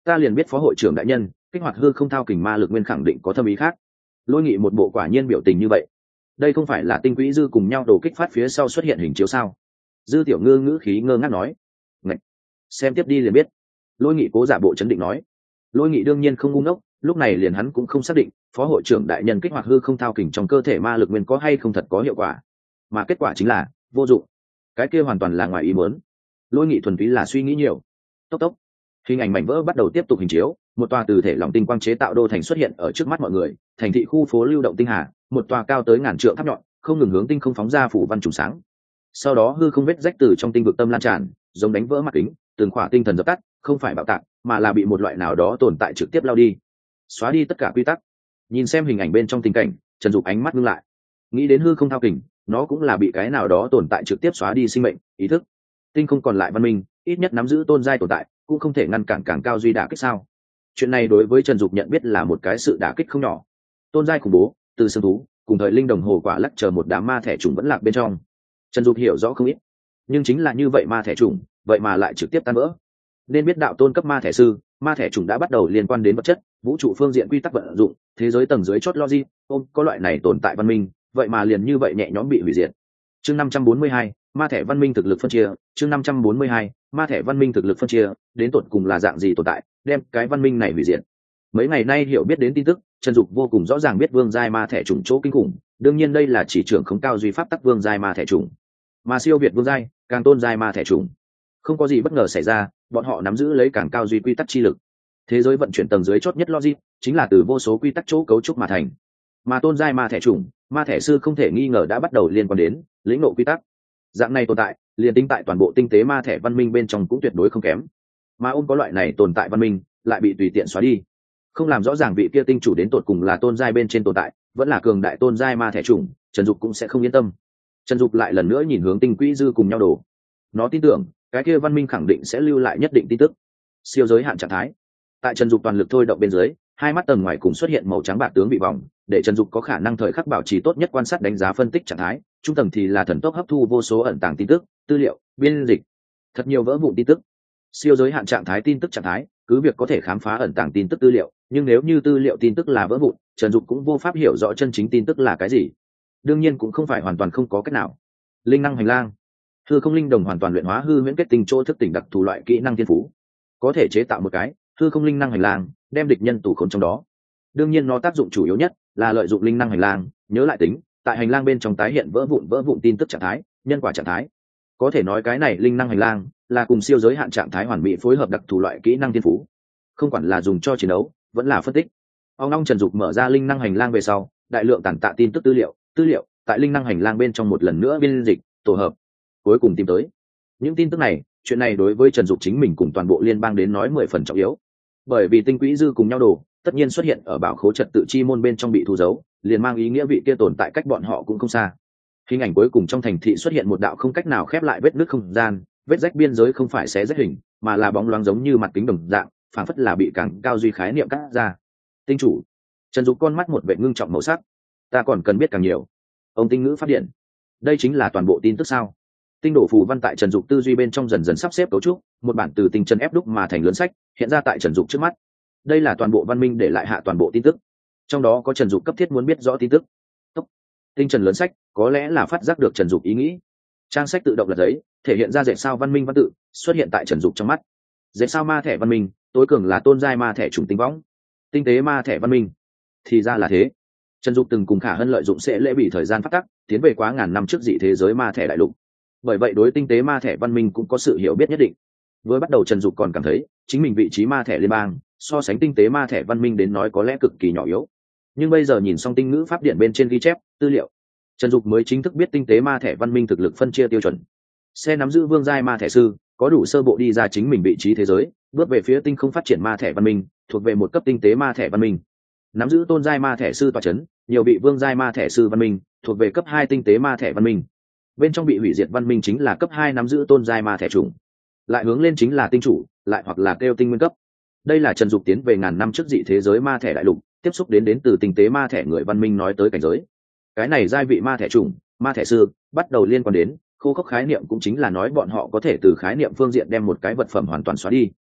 Ta liền biết phó hội trưởng đại nhân kích hoạt hư không thao kình ma lực nguyên khẳng định có thâm ý khác. Lôi Nghị một bộ quả nhiên biểu tình như vậy. Đây không phải là tinh quỹ dư cùng nhau đồ kích phát phía sau xuất hiện hình chiếu sao? Dư Tiểu Ngư ngữ khí ngơ ngác nói. Ngậy! Xem tiếp đi liền biết. Lôi Nghị cố giả bộ chấn định nói. Lôi Nghị đương nhiên không ngu ngốc, lúc này liền hắn cũng không xác định phó hội trưởng đại nhân kích hoạt hư không thao kình trong cơ thể ma lực nguyên có hay không thật có hiệu quả, mà kết quả chính là vô dụng. Cái kia hoàn toàn là ngoài ý muốn. Lôi Nghị thuần túy là suy nghĩ nhiều. Tốc tốc, hình ảnh mảnh vỡ bắt đầu tiếp tục hình chiếu, một tòa từ thể lỏng tinh quang chế tạo đô thành xuất hiện ở trước mắt mọi người, thành thị khu phố lưu động tinh hà, một tòa cao tới ngàn trượng tháp nhọn không ngừng hướng tinh không phóng ra phủ văn trùng sáng. Sau đó hư không vết rách từ trong tinh vực tâm lan tràn, giống đánh vỡ mặt kính, từng khỏa tinh thần dập tắt, không phải bạo tạc mà là bị một loại nào đó tồn tại trực tiếp lao đi, xóa đi tất cả quy tắc. Nhìn xem hình ảnh bên trong tình cảnh, Trần Dục ánh mắt ngưng lại, nghĩ đến hư không thao kình, nó cũng là bị cái nào đó tồn tại trực tiếp xóa đi sinh mệnh ý thức. Tinh không còn lại văn minh, ít nhất nắm giữ tôn giai tồn tại, cũng không thể ngăn cản càng cao duy đả kích sao? Chuyện này đối với Trần Dục nhận biết là một cái sự đả kích không nhỏ. Tôn giai khủng bố, từ xương thú cùng thời linh đồng hồ quả lắc chờ một đám ma thẻ trùng vẫn lạc bên trong. Trần Dục hiểu rõ không ít, nhưng chính là như vậy ma thẻ trùng, vậy mà lại trực tiếp tan vỡ. Nên biết đạo tôn cấp ma thẻ sư, ma thẻ trùng đã bắt đầu liên quan đến vật chất, vũ trụ phương diện quy tắc vận dụng, thế giới tầng dưới chót logic, ôm có loại này tồn tại văn minh, vậy mà liền như vậy nhẹ nhõm bị hủy diệt. Chương năm trăm bốn mươi hai, ma thẻ văn minh thực lực phân chia, chương năm trăm bốn mươi hai, ma thẻ văn minh thực lực phân chia, đến tột cùng là dạng gì tồn tại, đem cái văn minh này hủy diệt. Mấy ngày nay hiểu biết đến tin tức, Trần Dục vô cùng rõ ràng biết vương giai ma thẻ trùng chỗ kinh khủng, đương nhiên đây là chỉ trưởng không cao duy pháp tắc vương giai ma thẻ trùng, mà siêu việt vương giai, càng tôn giai ma thẻ trùng. Không có gì bất ngờ xảy ra, bọn họ nắm giữ lấy càng cao duy quy tắc chi lực. Thế giới vận chuyển tầng dưới chót nhất logic, chính là từ vô số quy tắc chỗ cấu trúc mà thành. Mà tôn giai ma thẻ trùng, ma thẻ sư không thể nghi ngờ đã bắt đầu liên quan đến lĩnh ngộ quy tắc. Dạng này tồn tại, liền tính tại toàn bộ tinh tế ma thẻ văn minh bên trong cũng tuyệt đối không kém. Mà ôm có loại này tồn tại văn minh, lại bị tùy tiện xóa đi. Không làm rõ ràng vị kia tinh chủ đến tột cùng là tôn giai bên trên tồn tại, vẫn là cường đại tôn giai ma thẻ trùng, Trần Dục cũng sẽ không yên tâm. Trần Dục lại lần nữa nhìn hướng tinh quỹ dư cùng nhau đổ. Nó tin tưởng, cái kia văn minh khẳng định sẽ lưu lại nhất định tin tức. Siêu giới hạn trạng thái. Tại Trần Dục toàn lực thôi động bên dưới, hai mắt tầng ngoài cùng xuất hiện màu trắng bạc tướng bị vòng, để Trần Dục có khả năng thời khắc bảo trì tốt nhất quan sát đánh giá phân tích trạng thái, trung tầng thì là thần tốc hấp thu vô số ẩn tàng tin tức, tư liệu, biên dịch, thật nhiều vỡ vụn tin tức. Siêu giới hạn trạng thái tin tức trạng thái, cứ việc có thể khám phá ẩn tàng tin tức tư liệu, nhưng nếu như tư liệu tin tức là vỡ vụn, Trần Dục cũng vô pháp hiểu rõ chân chính tin tức là cái gì. Đương nhiên cũng không phải hoàn toàn không có cách nào. Linh năng hành lang, hư không linh đồng hoàn toàn luyện hóa hư huyễn kết tinh chỗ thức tỉnh đặc thù loại kỹ năng thiên phú, có thể chế tạo một cái hư không linh năng hành lang, đem địch nhân tù khốn trong đó. Đương nhiên nó tác dụng chủ yếu nhất là lợi dụng linh năng hành lang, nhớ lại tính tại hành lang bên trong tái hiện vỡ vụn vỡ vụn tin tức trạng thái, nhân quả trạng thái. Có thể nói cái này linh năng hành lang là cùng siêu giới hạn trạng thái hoàn mỹ phối hợp đặc thù loại kỹ năng thiên phú, không quản là dùng cho chiến đấu vẫn là phân tích. Ông long Trần Dục mở ra linh năng hành lang về sau, đại lượng tản tạ tin tức tư liệu tư liệu tại linh năng hành lang bên trong một lần nữa biên dịch tổ hợp, cuối cùng tìm tới những tin tức này. Chuyện này đối với Trần Dục chính mình cùng toàn bộ liên bang đến nói mười phần trọng yếu, bởi vì tinh quỹ dư cùng nhau đồ tất nhiên xuất hiện ở bảo khố trật tự chi môn bên trong bị thu giấu, liền mang ý nghĩa vị kia tồn tại cách bọn họ cũng không xa. Hình ảnh cuối cùng trong thành thị xuất hiện một đạo không cách nào khép lại vết nứt không gian, vết rách biên giới không phải xé rách hình, mà là bóng loáng giống như mặt kính đồng dạng, phảng phất là bị càng cao duy khái niệm cắt ra. Tinh chủ. Trần Dục con mắt một vệ ngưng trọng màu sắc. Ta còn cần biết càng nhiều. Ông tinh ngữ phát điện. Đây chính là toàn bộ tin tức sao? Tinh đổ phù văn tại Trần Dục tư duy bên trong dần dần sắp xếp cấu trúc, một bản từ tinh chân ép đúc mà thành lớn sách hiện ra tại Trần Dục trước mắt. Đây là toàn bộ văn minh để lại hạ toàn bộ tin tức, trong đó có Trần Dục cấp thiết muốn biết rõ tin tức. Tốc. Tinh trần lớn sách có lẽ là phát giác được Trần Dục ý nghĩ, trang sách tự động lật giấy, thể hiện ra dệt sao văn minh văn tự xuất hiện tại Trần Dục trong mắt. Dệt sao ma thẻ văn minh, tối cường là tôn giai ma thẻ trùng tinh võng, tinh tế ma thẻ văn minh. Thì ra là thế. Trần Dục từng cùng Khả Hân lợi dụng sẽ lễ bị thời gian phát tắc, tiến về quá ngàn năm trước dị thế giới ma thẻ đại lục, bởi vậy đối tinh tế ma thẻ văn minh cũng có sự hiểu biết nhất định. Với bắt đầu Trần Dục còn cảm thấy chính mình vị trí ma thẻ liên bang so sánh tinh tế ma thẻ văn minh đến nói có lẽ cực kỳ nhỏ yếu, nhưng bây giờ nhìn xong tinh ngữ pháp điện bên trên ghi chép tư liệu, Trần Dục mới chính thức biết tinh tế ma thẻ văn minh thực lực phân chia tiêu chuẩn. Xe nắm giữ vương giai ma thẻ sư, có đủ sơ bộ đi ra chính mình vị trí thế giới, bước về phía tinh không phát triển ma thẻ văn minh, thuộc về một cấp tinh tế ma thẻ văn minh. Nắm giữ tôn giai ma thẻ sư tọa chấn, nhiều vị vương giai ma thẻ sư văn minh, thuộc về cấp hai tinh tế ma thẻ văn minh. Bên trong bị hủy diệt văn minh chính là cấp hai nắm giữ tôn giai ma thẻ chủng, lại hướng lên chính là tinh chủ, lại hoặc là kêu tinh nguyên cấp. Đây là Trần Dục tiến về ngàn năm trước dị thế giới ma thẻ đại lục, tiếp xúc đến đến từ tinh tế ma thẻ người văn minh nói tới cảnh giới. Cái này giai vị ma thẻ chủng, ma thẻ sư bắt đầu liên quan đến khô khốc khái niệm, cũng chính là nói bọn họ có thể từ khái niệm phương diện đem một cái vật phẩm hoàn toàn xóa đi.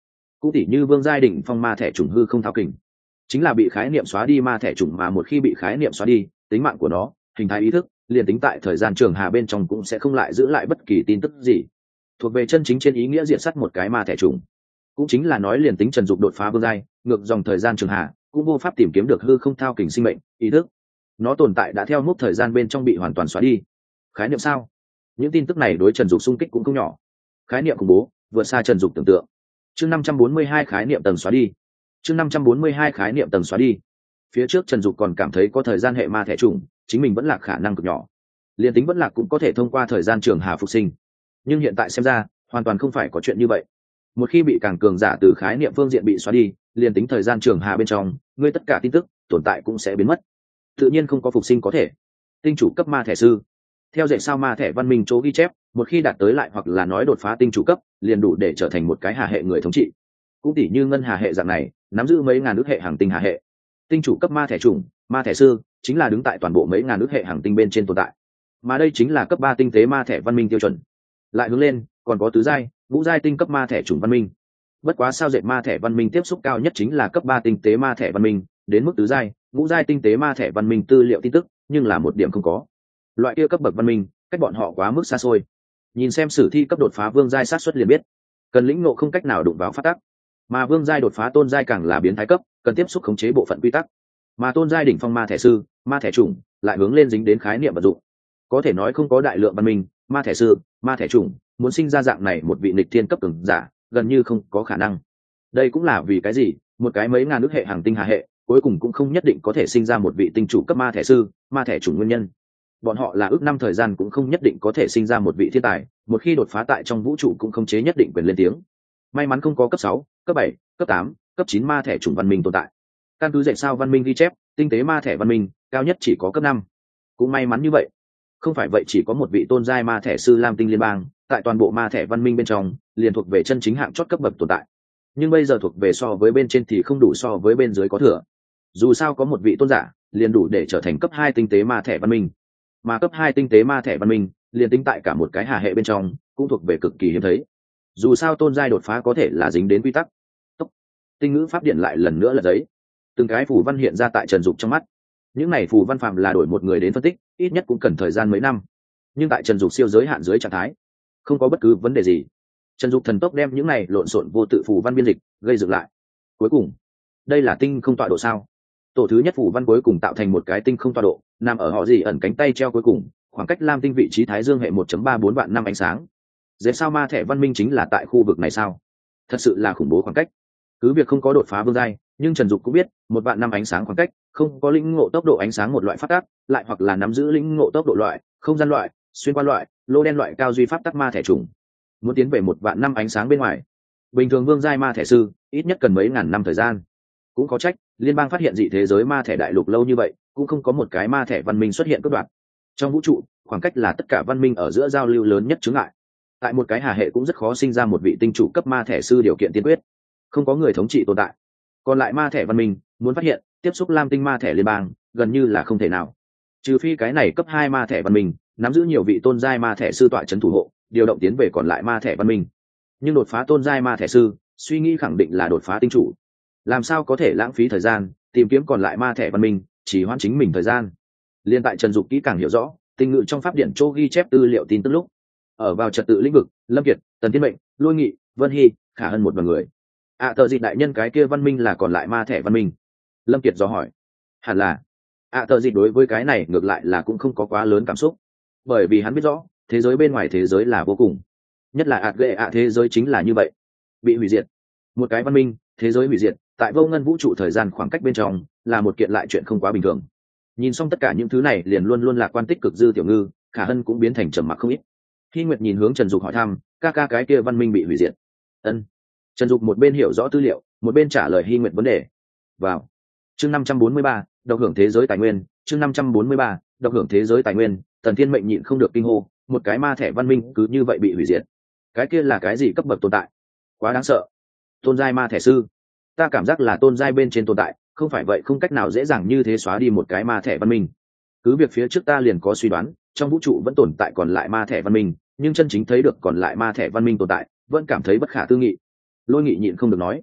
cũng tỉ như vương giai đỉnh phong ma thẻ trùng hư không thao kình, chính là bị khái niệm xóa đi ma thẻ trùng, mà một khi bị khái niệm xóa đi, tính mạng của nó, hình thái ý thức, liền tính tại thời gian trường hà bên trong cũng sẽ không lại giữ lại bất kỳ tin tức gì, thuộc về chân chính trên ý nghĩa diện sắt một cái ma thẻ trùng. Cũng chính là nói liền tính Trần Dục đột phá vương giai, ngược dòng thời gian trường hà, cũng vô pháp tìm kiếm được hư không thao kình sinh mệnh ý thức, nó tồn tại đã theo mốc thời gian bên trong bị hoàn toàn xóa đi. Khái niệm sao? Những tin tức này đối Trần Dục xung kích cũng không nhỏ, khái niệm khủng bố vượt xa Trần Dục tưởng tượng. Chương năm trăm bốn mươi hai khái niệm tầng xóa đi. Chương năm trăm bốn mươi hai khái niệm tầng xóa đi. Phía trước Trần Dục còn cảm thấy có thời gian hệ ma thẻ trùng, chính mình vẫn là khả năng cực nhỏ, liên tính vẫn là cũng có thể thông qua thời gian trường hà phục sinh, nhưng hiện tại xem ra hoàn toàn không phải có chuyện như vậy. Một khi bị càng cường giả từ khái niệm phương diện bị xóa đi, liên tính thời gian trường hà bên trong ngươi tất cả tin tức tồn tại cũng sẽ biến mất, tự nhiên không có phục sinh có thể. Tinh chủ cấp ma thẻ sư, theo dạy sao ma thẻ văn minh chỗ ghi chép, một khi đạt tới lại hoặc là nói đột phá tinh chủ cấp, liền đủ để trở thành một cái hà hệ người thống trị. Cũng tỉ như ngân hà hệ dạng này, nắm giữ mấy ngàn ước hệ hàng tinh hà hệ. Tinh chủ cấp ma thẻ chủng, ma thẻ sư, chính là đứng tại toàn bộ mấy ngàn ước hệ hàng tinh bên trên tồn tại. Mà đây chính là cấp ba tinh tế ma thẻ văn minh tiêu chuẩn. Lại hướng lên, còn có tứ giai, ngũ giai tinh cấp ma thẻ chủng văn minh. Bất quá sao dệt ma thẻ văn minh tiếp xúc cao nhất chính là cấp ba tinh tế ma thẻ văn minh, đến mức tứ giai, ngũ giai tinh tế ma thẻ văn minh tư liệu tin tức, nhưng là một điểm không có. Loại kia cấp bậc văn minh, cách bọn họ quá mức xa xôi. Nhìn xem sử thi cấp đột phá vương giai sát xuất liền biết, cần lĩnh ngộ không cách nào đụng vào phát tắc. Mà vương giai đột phá tôn giai càng là biến thái cấp, cần tiếp xúc khống chế bộ phận quy tắc. Mà tôn giai đỉnh phong ma thẻ sư, ma thẻ chủng, lại hướng lên dính đến khái niệm vận dụng. Có thể nói không có đại lượng văn minh, ma thẻ sư, ma thẻ chủng, muốn sinh ra dạng này một vị nghịch thiên cấp cường giả, gần như không có khả năng. Đây cũng là vì cái gì, một cái mấy ngàn nước hệ hàng tinh hà hệ, cuối cùng cũng không nhất định có thể sinh ra một vị tinh chủ cấp ma thẻ sư, ma thẻ chủng nguyên nhân. Bọn họ là ước năm thời gian cũng không nhất định có thể sinh ra một vị thiên tài, một khi đột phá tại trong vũ trụ cũng không chế nhất định quyền lên tiếng. May mắn không có cấp sáu, cấp bảy, cấp tám, cấp chín ma thẻ chủng văn minh tồn tại. Căn cứ dạy sao văn minh ghi chép, tinh tế ma thẻ văn minh cao nhất chỉ có cấp năm. Cũng may mắn như vậy. Không phải vậy chỉ có một vị tôn giai ma thẻ sư Lam Tinh liên bang, tại toàn bộ ma thẻ văn minh bên trong, liền thuộc về chân chính hạng chót cấp bậc tồn tại. Nhưng bây giờ thuộc về so với bên trên thì không đủ, so với bên dưới có thừa. Dù sao có một vị tôn giả, liền đủ để trở thành cấp hai tinh tế ma thẻ văn minh. Mà cấp hai tinh tế ma thẻ văn minh, liền tính tại cả một cái hà hệ bên trong, cũng thuộc về cực kỳ hiếm thấy. Dù sao tôn giai đột phá có thể là dính đến quy tắc. Tốc. Tinh ngữ pháp điện lại lần nữa là giấy. Từng cái phù văn hiện ra tại Trần Dục trong mắt. Những này phù văn phạm là đổi một người đến phân tích, ít nhất cũng cần thời gian mấy năm. Nhưng tại Trần Dục siêu giới hạn dưới trạng thái, không có bất cứ vấn đề gì. Trần Dục thần tốc đem những này lộn xộn vô tự phù văn biên dịch, gây dựng lại. Cuối cùng, đây là tinh không tọa độ sao? Tổ thứ nhất phù văn cuối cùng tạo thành một cái tinh không tọa độ, nằm ở họ gì ẩn cánh tay treo cuối cùng, khoảng cách Lam Tinh vị trí Thái Dương hệ một phẩy ba bốn vạn năm ánh sáng. Dễ sao ma thẻ văn minh chính là tại khu vực này sao? Thật sự là khủng bố khoảng cách. Cứ việc không có đột phá vương giai, nhưng Trần Dục cũng biết, một vạn năm ánh sáng khoảng cách, không có lĩnh ngộ tốc độ ánh sáng một loại pháp tắc, lại hoặc là nắm giữ lĩnh ngộ tốc độ loại, không gian loại, xuyên qua loại, lô đen loại cao duy pháp tắc ma thẻ trùng. Muốn tiến về một vạn năm ánh sáng bên ngoài, bình thường vương giai ma thẻ sư, ít nhất cần mấy ngàn năm thời gian. Cũng có trách, liên bang phát hiện dị thế giới ma thẻ đại lục lâu như vậy, cũng không có một cái ma thẻ văn minh xuất hiện cướp đoạt. Trong vũ trụ, khoảng cách là tất cả văn minh ở giữa giao lưu lớn nhất chướng ngại. Tại một cái hà hệ cũng rất khó sinh ra một vị tinh chủ cấp ma thẻ sư điều kiện tiên quyết. Không có người thống trị tồn tại. Còn lại ma thẻ văn minh, muốn phát hiện, tiếp xúc Lam Tinh ma thẻ liên bang, gần như là không thể nào. Trừ phi cái này cấp hai ma thẻ văn minh, nắm giữ nhiều vị tôn giai ma thẻ sư tọa trấn thủ hộ, điều động tiến về còn lại ma thẻ văn minh. Nhưng đột phá tôn giai ma thẻ sư, suy nghĩ khẳng định là đột phá tinh chủ. Làm sao có thể lãng phí thời gian, tìm kiếm còn lại ma thẻ văn minh, chỉ hoãn chính mình thời gian. Liên tại Trần Dục kỹ càng hiểu rõ, tinh ngự trong pháp điển chỗ ghi chép tư liệu tin tức lúc, ở vào trật tự lĩnh vực, Lâm Kiệt, Tần Thiên Mệnh, Lôi Nghị, Vân Hy, Khả Hân một vài người. À tờ gì đại nhân cái kia văn minh là còn lại ma thẻ văn minh? Lâm Kiệt dò hỏi. Hẳn là. À tờ gì đối với cái này ngược lại là cũng không có quá lớn cảm xúc, bởi vì hắn biết rõ, thế giới bên ngoài thế giới là vô cùng. Nhất là ạt ghệ ạ thế giới chính là như vậy, bị hủy diệt. Một cái văn minh, thế giới hủy diệt, tại vô ngân vũ trụ thời gian khoảng cách bên trong, là một kiện lại chuyện không quá bình thường. Nhìn xong tất cả những thứ này, liền luôn luôn là quan tích cực dư tiểu ngư, Khả Hân cũng biến thành trầm mặc không ít. Hy Nguyệt nhìn hướng Trần Dục hỏi thăm, ca ca cái kia văn minh bị hủy diệt. Ân. Trần Dục một bên hiểu rõ tư liệu, một bên trả lời Hy Nguyệt vấn đề. Vào. Chương năm trăm bốn mươi ba, độc hưởng thế giới tài nguyên, chương năm trăm bốn mươi ba, độc hưởng thế giới tài nguyên, Tần Thiên Mệnh nhịn không được kinh hô, một cái ma thẻ văn minh cứ như vậy bị hủy diệt. Cái kia là cái gì cấp bậc tồn tại? Quá đáng sợ. Tôn giai ma thẻ sư. Ta cảm giác là tôn giai bên trên tồn tại, không phải vậy không cách nào dễ dàng như thế xóa đi một cái ma thẻ văn minh. Cứ việc phía trước ta liền có suy đoán, trong vũ trụ vẫn tồn tại còn lại ma thẻ văn minh, nhưng chân chính thấy được còn lại ma thẻ văn minh tồn tại, vẫn cảm thấy bất khả tư nghị. Lôi Nghị nhịn không được nói,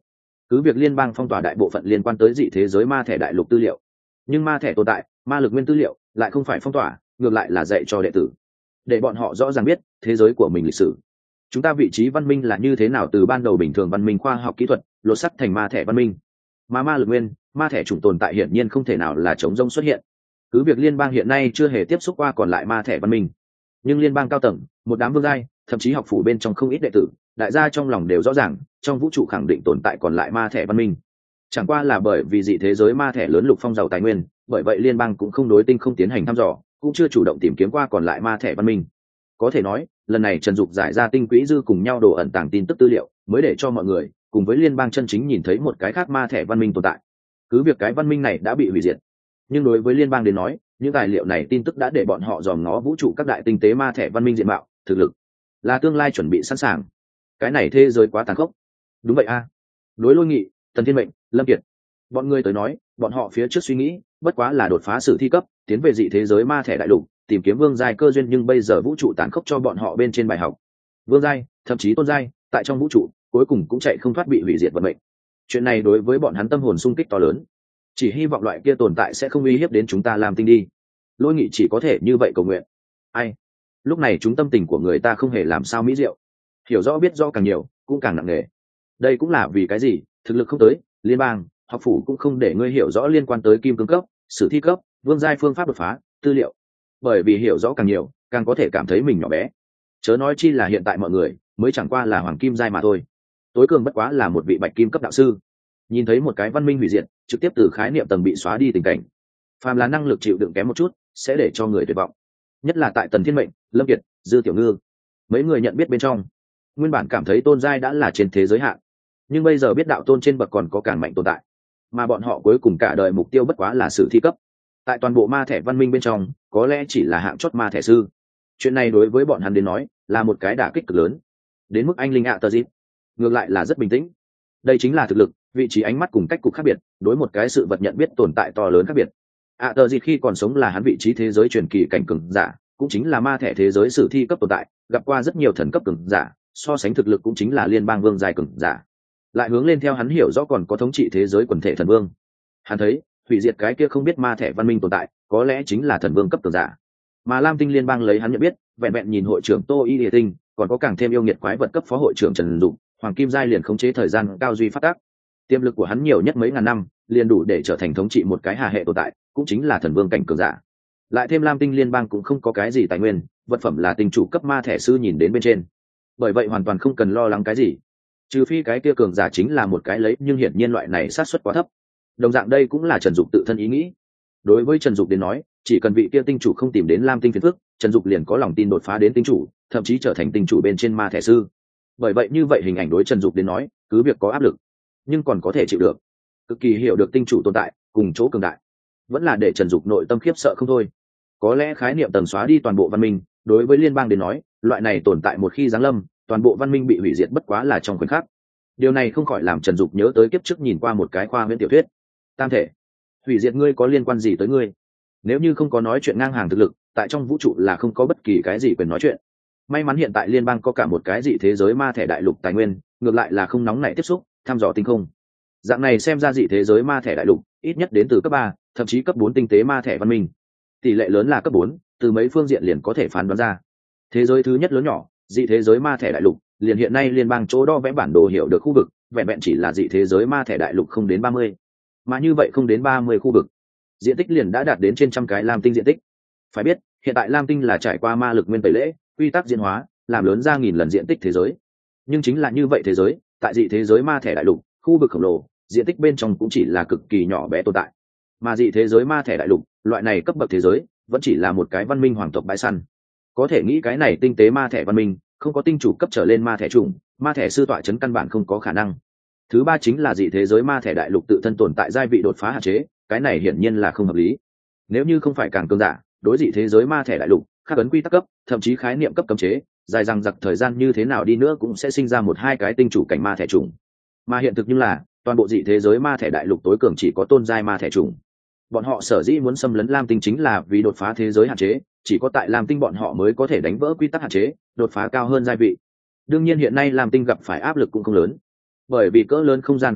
cứ việc liên bang phong tỏa đại bộ phận liên quan tới dị thế giới ma thẻ đại lục tư liệu, nhưng ma thẻ tồn tại, ma lực nguyên tư liệu lại không phải phong tỏa, ngược lại là dạy cho đệ tử, để bọn họ rõ ràng biết thế giới của mình lịch sử. Chúng ta vị trí văn minh là như thế nào từ ban đầu bình thường văn minh khoa học kỹ thuật lột sắt thành ma thẻ văn minh, mà ma lực nguyên, ma thẻ chủng tồn tại hiển nhiên không thể nào là chống rông xuất hiện. Cứ việc liên bang hiện nay chưa hề tiếp xúc qua còn lại ma thẻ văn minh, nhưng liên bang cao tầng, một đám vương giai, thậm chí học phủ bên trong không ít đệ tử, đại gia trong lòng đều rõ ràng trong vũ trụ khẳng định tồn tại còn lại ma thẻ văn minh. Chẳng qua là bởi vì dị thế giới ma thẻ lớn lục phong giàu tài nguyên, bởi vậy liên bang cũng không đối tinh không tiến hành thăm dò, cũng chưa chủ động tìm kiếm qua còn lại ma thẻ văn minh. Có thể nói lần này Trần Dục giải ra tinh quỹ dư cùng nhau đồ ẩn tàng tin tức tư liệu, mới để cho mọi người cùng với liên bang chân chính nhìn thấy một cái khác ma thẻ văn minh tồn tại. Cứ việc cái văn minh này đã bị hủy diệt, nhưng đối với liên bang đến nói, những tài liệu này tin tức đã để bọn họ dòm ngó vũ trụ các đại tinh tế ma thẻ văn minh diện mạo, thực lực, là tương lai chuẩn bị sẵn sàng. Cái này thế giới quá tàn khốc. Đúng vậy a. Đối Lôi Nghị, Tần Thiên Mệnh, Lâm Kiệt, bọn người tới nói, bọn họ phía trước suy nghĩ bất quá là đột phá sử thi cấp, tiến về dị thế giới ma thẻ đại lục, tìm kiếm vương giai cơ duyên, nhưng bây giờ vũ trụ tàn khốc cho bọn họ bên trên bài học. Vương giai, thậm chí tôn giai, tại trong vũ trụ, cuối cùng cũng chạy không thoát bị hủy diệt vận mệnh. Chuyện này đối với bọn hắn tâm hồn sung kích to lớn. Chỉ hy vọng loại kia tồn tại sẽ không uy hiếp đến chúng ta làm tinh đi. Lôi Nghị chỉ có thể như vậy cầu nguyện. Ai? Lúc này chúng tâm tình của người ta không hề làm sao mỹ diệu. Hiểu rõ biết rõ càng nhiều, cũng càng nặng nề. Đây cũng là vì cái gì, thực lực không tới, liên bang, học phủ cũng không để ngươi hiểu rõ liên quan tới kim cương cấp, sử thi cấp, vương giai phương pháp đột phá, tư liệu. Bởi vì hiểu rõ càng nhiều, càng có thể cảm thấy mình nhỏ bé. Chớ nói chi là hiện tại mọi người mới chẳng qua là hoàng kim giai mà thôi. Tối cường bất quá là một vị bạch kim cấp đạo sư. Nhìn thấy một cái văn minh hủy diệt, trực tiếp từ khái niệm tầng bị xóa đi tình cảnh, phàm là năng lực chịu đựng kém một chút, sẽ để cho người tuyệt vọng. Nhất là tại Tần Thiên Mệnh, Lâm Kiệt, Dư Tiểu Ngư, mấy người nhận biết bên trong, nguyên bản cảm thấy tôn giai đã là trên thế giới hạn, nhưng bây giờ biết đạo tôn trên bậc còn có càng mạnh tồn tại, mà bọn họ cuối cùng cả đời mục tiêu bất quá là sử thi cấp. Tại toàn bộ ma thẻ văn minh bên trong, có lẽ chỉ là hạng chót ma thẻ sư. Chuyện này đối với bọn hắn đến nói là một cái đả kích cực lớn. Đến mức anh linh ạ tờ dịp ngược lại là rất bình tĩnh. Đây chính là thực lực, vị trí ánh mắt cùng cách cục khác biệt, đối một cái sự vật nhận biết tồn tại to lớn khác biệt. ạ tờ dịp khi còn sống là hắn vị trí thế giới truyền kỳ cảnh cường giả, cũng chính là ma thẻ thế giới sử thi cấp tồn tại, gặp qua rất nhiều thần cấp cường giả, so sánh thực lực cũng chính là liên bang vương giai cường giả. Lại hướng lên theo hắn hiểu rõ còn có thống trị thế giới quần thể thần vương. Hắn thấy hủy diệt cái kia không biết ma thẻ văn minh tồn tại, có lẽ chính là thần vương cấp cường giả. Mà Lam Tinh liên bang lấy hắn nhận biết, vẹn vẹn nhìn hội trưởng Tô Y Địa Tinh, còn có càng thêm yêu nghiệt quái vật cấp phó hội trưởng Trần Dụng, Hoàng Kim giai liền khống chế thời gian cao duy phát tác. Tiềm lực của hắn nhiều nhất mấy ngàn năm, liền đủ để trở thành thống trị một cái hà hệ tồn tại, cũng chính là thần vương cảnh cường giả. Lại thêm Lam Tinh liên bang cũng không có cái gì tài nguyên, vật phẩm là tinh chủ cấp ma thẻ sư nhìn đến bên trên. Bởi vậy hoàn toàn không cần lo lắng cái gì. Trừ phi cái kia cường giả chính là một cái lấy, nhưng hiển nhiên loại này sát suất quá thấp. Đồng dạng đây cũng là Trần Dục tự thân ý nghĩ. Đối với Trần Dục đến nói, chỉ cần vị kia tinh chủ không tìm đến Lam Tinh phiền phức, Trần Dục liền có lòng tin đột phá đến tinh chủ, thậm chí trở thành tinh chủ bên trên ma thẻ sư. Bởi vậy như vậy hình ảnh đối Trần Dục đến nói, cứ việc có áp lực, nhưng còn có thể chịu được. Cực kỳ hiểu được tinh chủ tồn tại, cùng chỗ cường đại, vẫn là để Trần Dục nội tâm khiếp sợ không thôi. Có lẽ khái niệm tầng xóa đi toàn bộ văn minh, đối với liên bang đến nói, loại này tồn tại một khi giáng lâm, toàn bộ văn minh bị hủy diệt bất quá là trong khoảnh khắc. Điều này không khỏi làm Trần Dục nhớ tới kiếp trước nhìn qua một cái khoa huyễn tiểu thuyết. Tam thể, hủy diệt ngươi có liên quan gì tới ngươi? Nếu như không có nói chuyện ngang hàng thực lực, tại trong vũ trụ là không có bất kỳ cái gì quyền nói chuyện. May mắn hiện tại liên bang có cả một cái dị thế giới ma thẻ đại lục tài nguyên, ngược lại là không nóng nảy tiếp xúc, thăm dò tinh không. Dạng này xem ra dị thế giới ma thẻ đại lục, ít nhất đến từ cấp ba, thậm chí cấp bốn tinh tế ma thẻ văn minh. Tỷ lệ lớn là cấp bốn, từ mấy phương diện liền có thể phán đoán ra. Thế giới thứ nhất lớn nhỏ, dị thế giới ma thẻ đại lục, liền hiện nay liên bang chỗ đo vẽ bản đồ hiểu được khu vực, vẹn vẹn chỉ là dị thế giới ma thẻ đại lục không đến ba mươi. Mà như vậy không đến ba mươi khu vực, diện tích liền đã đạt đến trên trăm cái Lam Tinh diện tích. Phải biết, hiện tại Lam Tinh là trải qua ma lực nguyên tẩy lễ, quy tắc diễn hóa, làm lớn ra nghìn lần diện tích thế giới. Nhưng chính là như vậy thế giới, tại dị thế giới ma thẻ đại lục, khu vực khổng lồ, diện tích bên trong cũng chỉ là cực kỳ nhỏ bé tồn tại. Mà dị thế giới ma thẻ đại lục, loại này cấp bậc thế giới, vẫn chỉ là một cái văn minh hoàng tộc bãi săn. Có thể nghĩ cái này tinh tế ma thẻ văn minh, không có tinh chủ cấp trở lên ma thẻ trùng, ma thẻ sư tọa chấn căn bản không có khả năng. Thứ ba chính là dị thế giới ma thẻ đại lục tự thân tồn tại giai vị đột phá hạn chế, cái này hiển nhiên là không hợp lý. Nếu như không phải càng cường giả, đối dị thế giới ma thẻ đại lục, khắc ấn quy tắc cấp, thậm chí khái niệm cấp cấm chế, dài rằng giặc thời gian như thế nào đi nữa cũng sẽ sinh ra một hai cái tinh chủ cảnh ma thẻ trùng. Mà hiện thực như là, toàn bộ dị thế giới ma thẻ đại lục tối cường chỉ có tôn giai ma thẻ trùng. Bọn họ sở dĩ muốn xâm lấn Lam Tinh chính là vì đột phá thế giới hạn chế, chỉ có tại Lam Tinh bọn họ mới có thể đánh vỡ quy tắc hạn chế, đột phá cao hơn giai vị. Đương nhiên hiện nay Lam Tinh gặp phải áp lực cũng không lớn, bởi vì cỡ lớn không gian khu vực,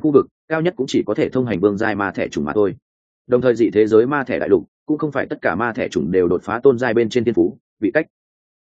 cao nhất cũng chỉ có thể thông hành vương giai ma thẻ chủng mà thôi. Đồng thời dị thế giới ma thẻ đại lục cũng không phải tất cả ma thẻ chủng đều đột phá tôn giai bên trên thiên phú vị cách,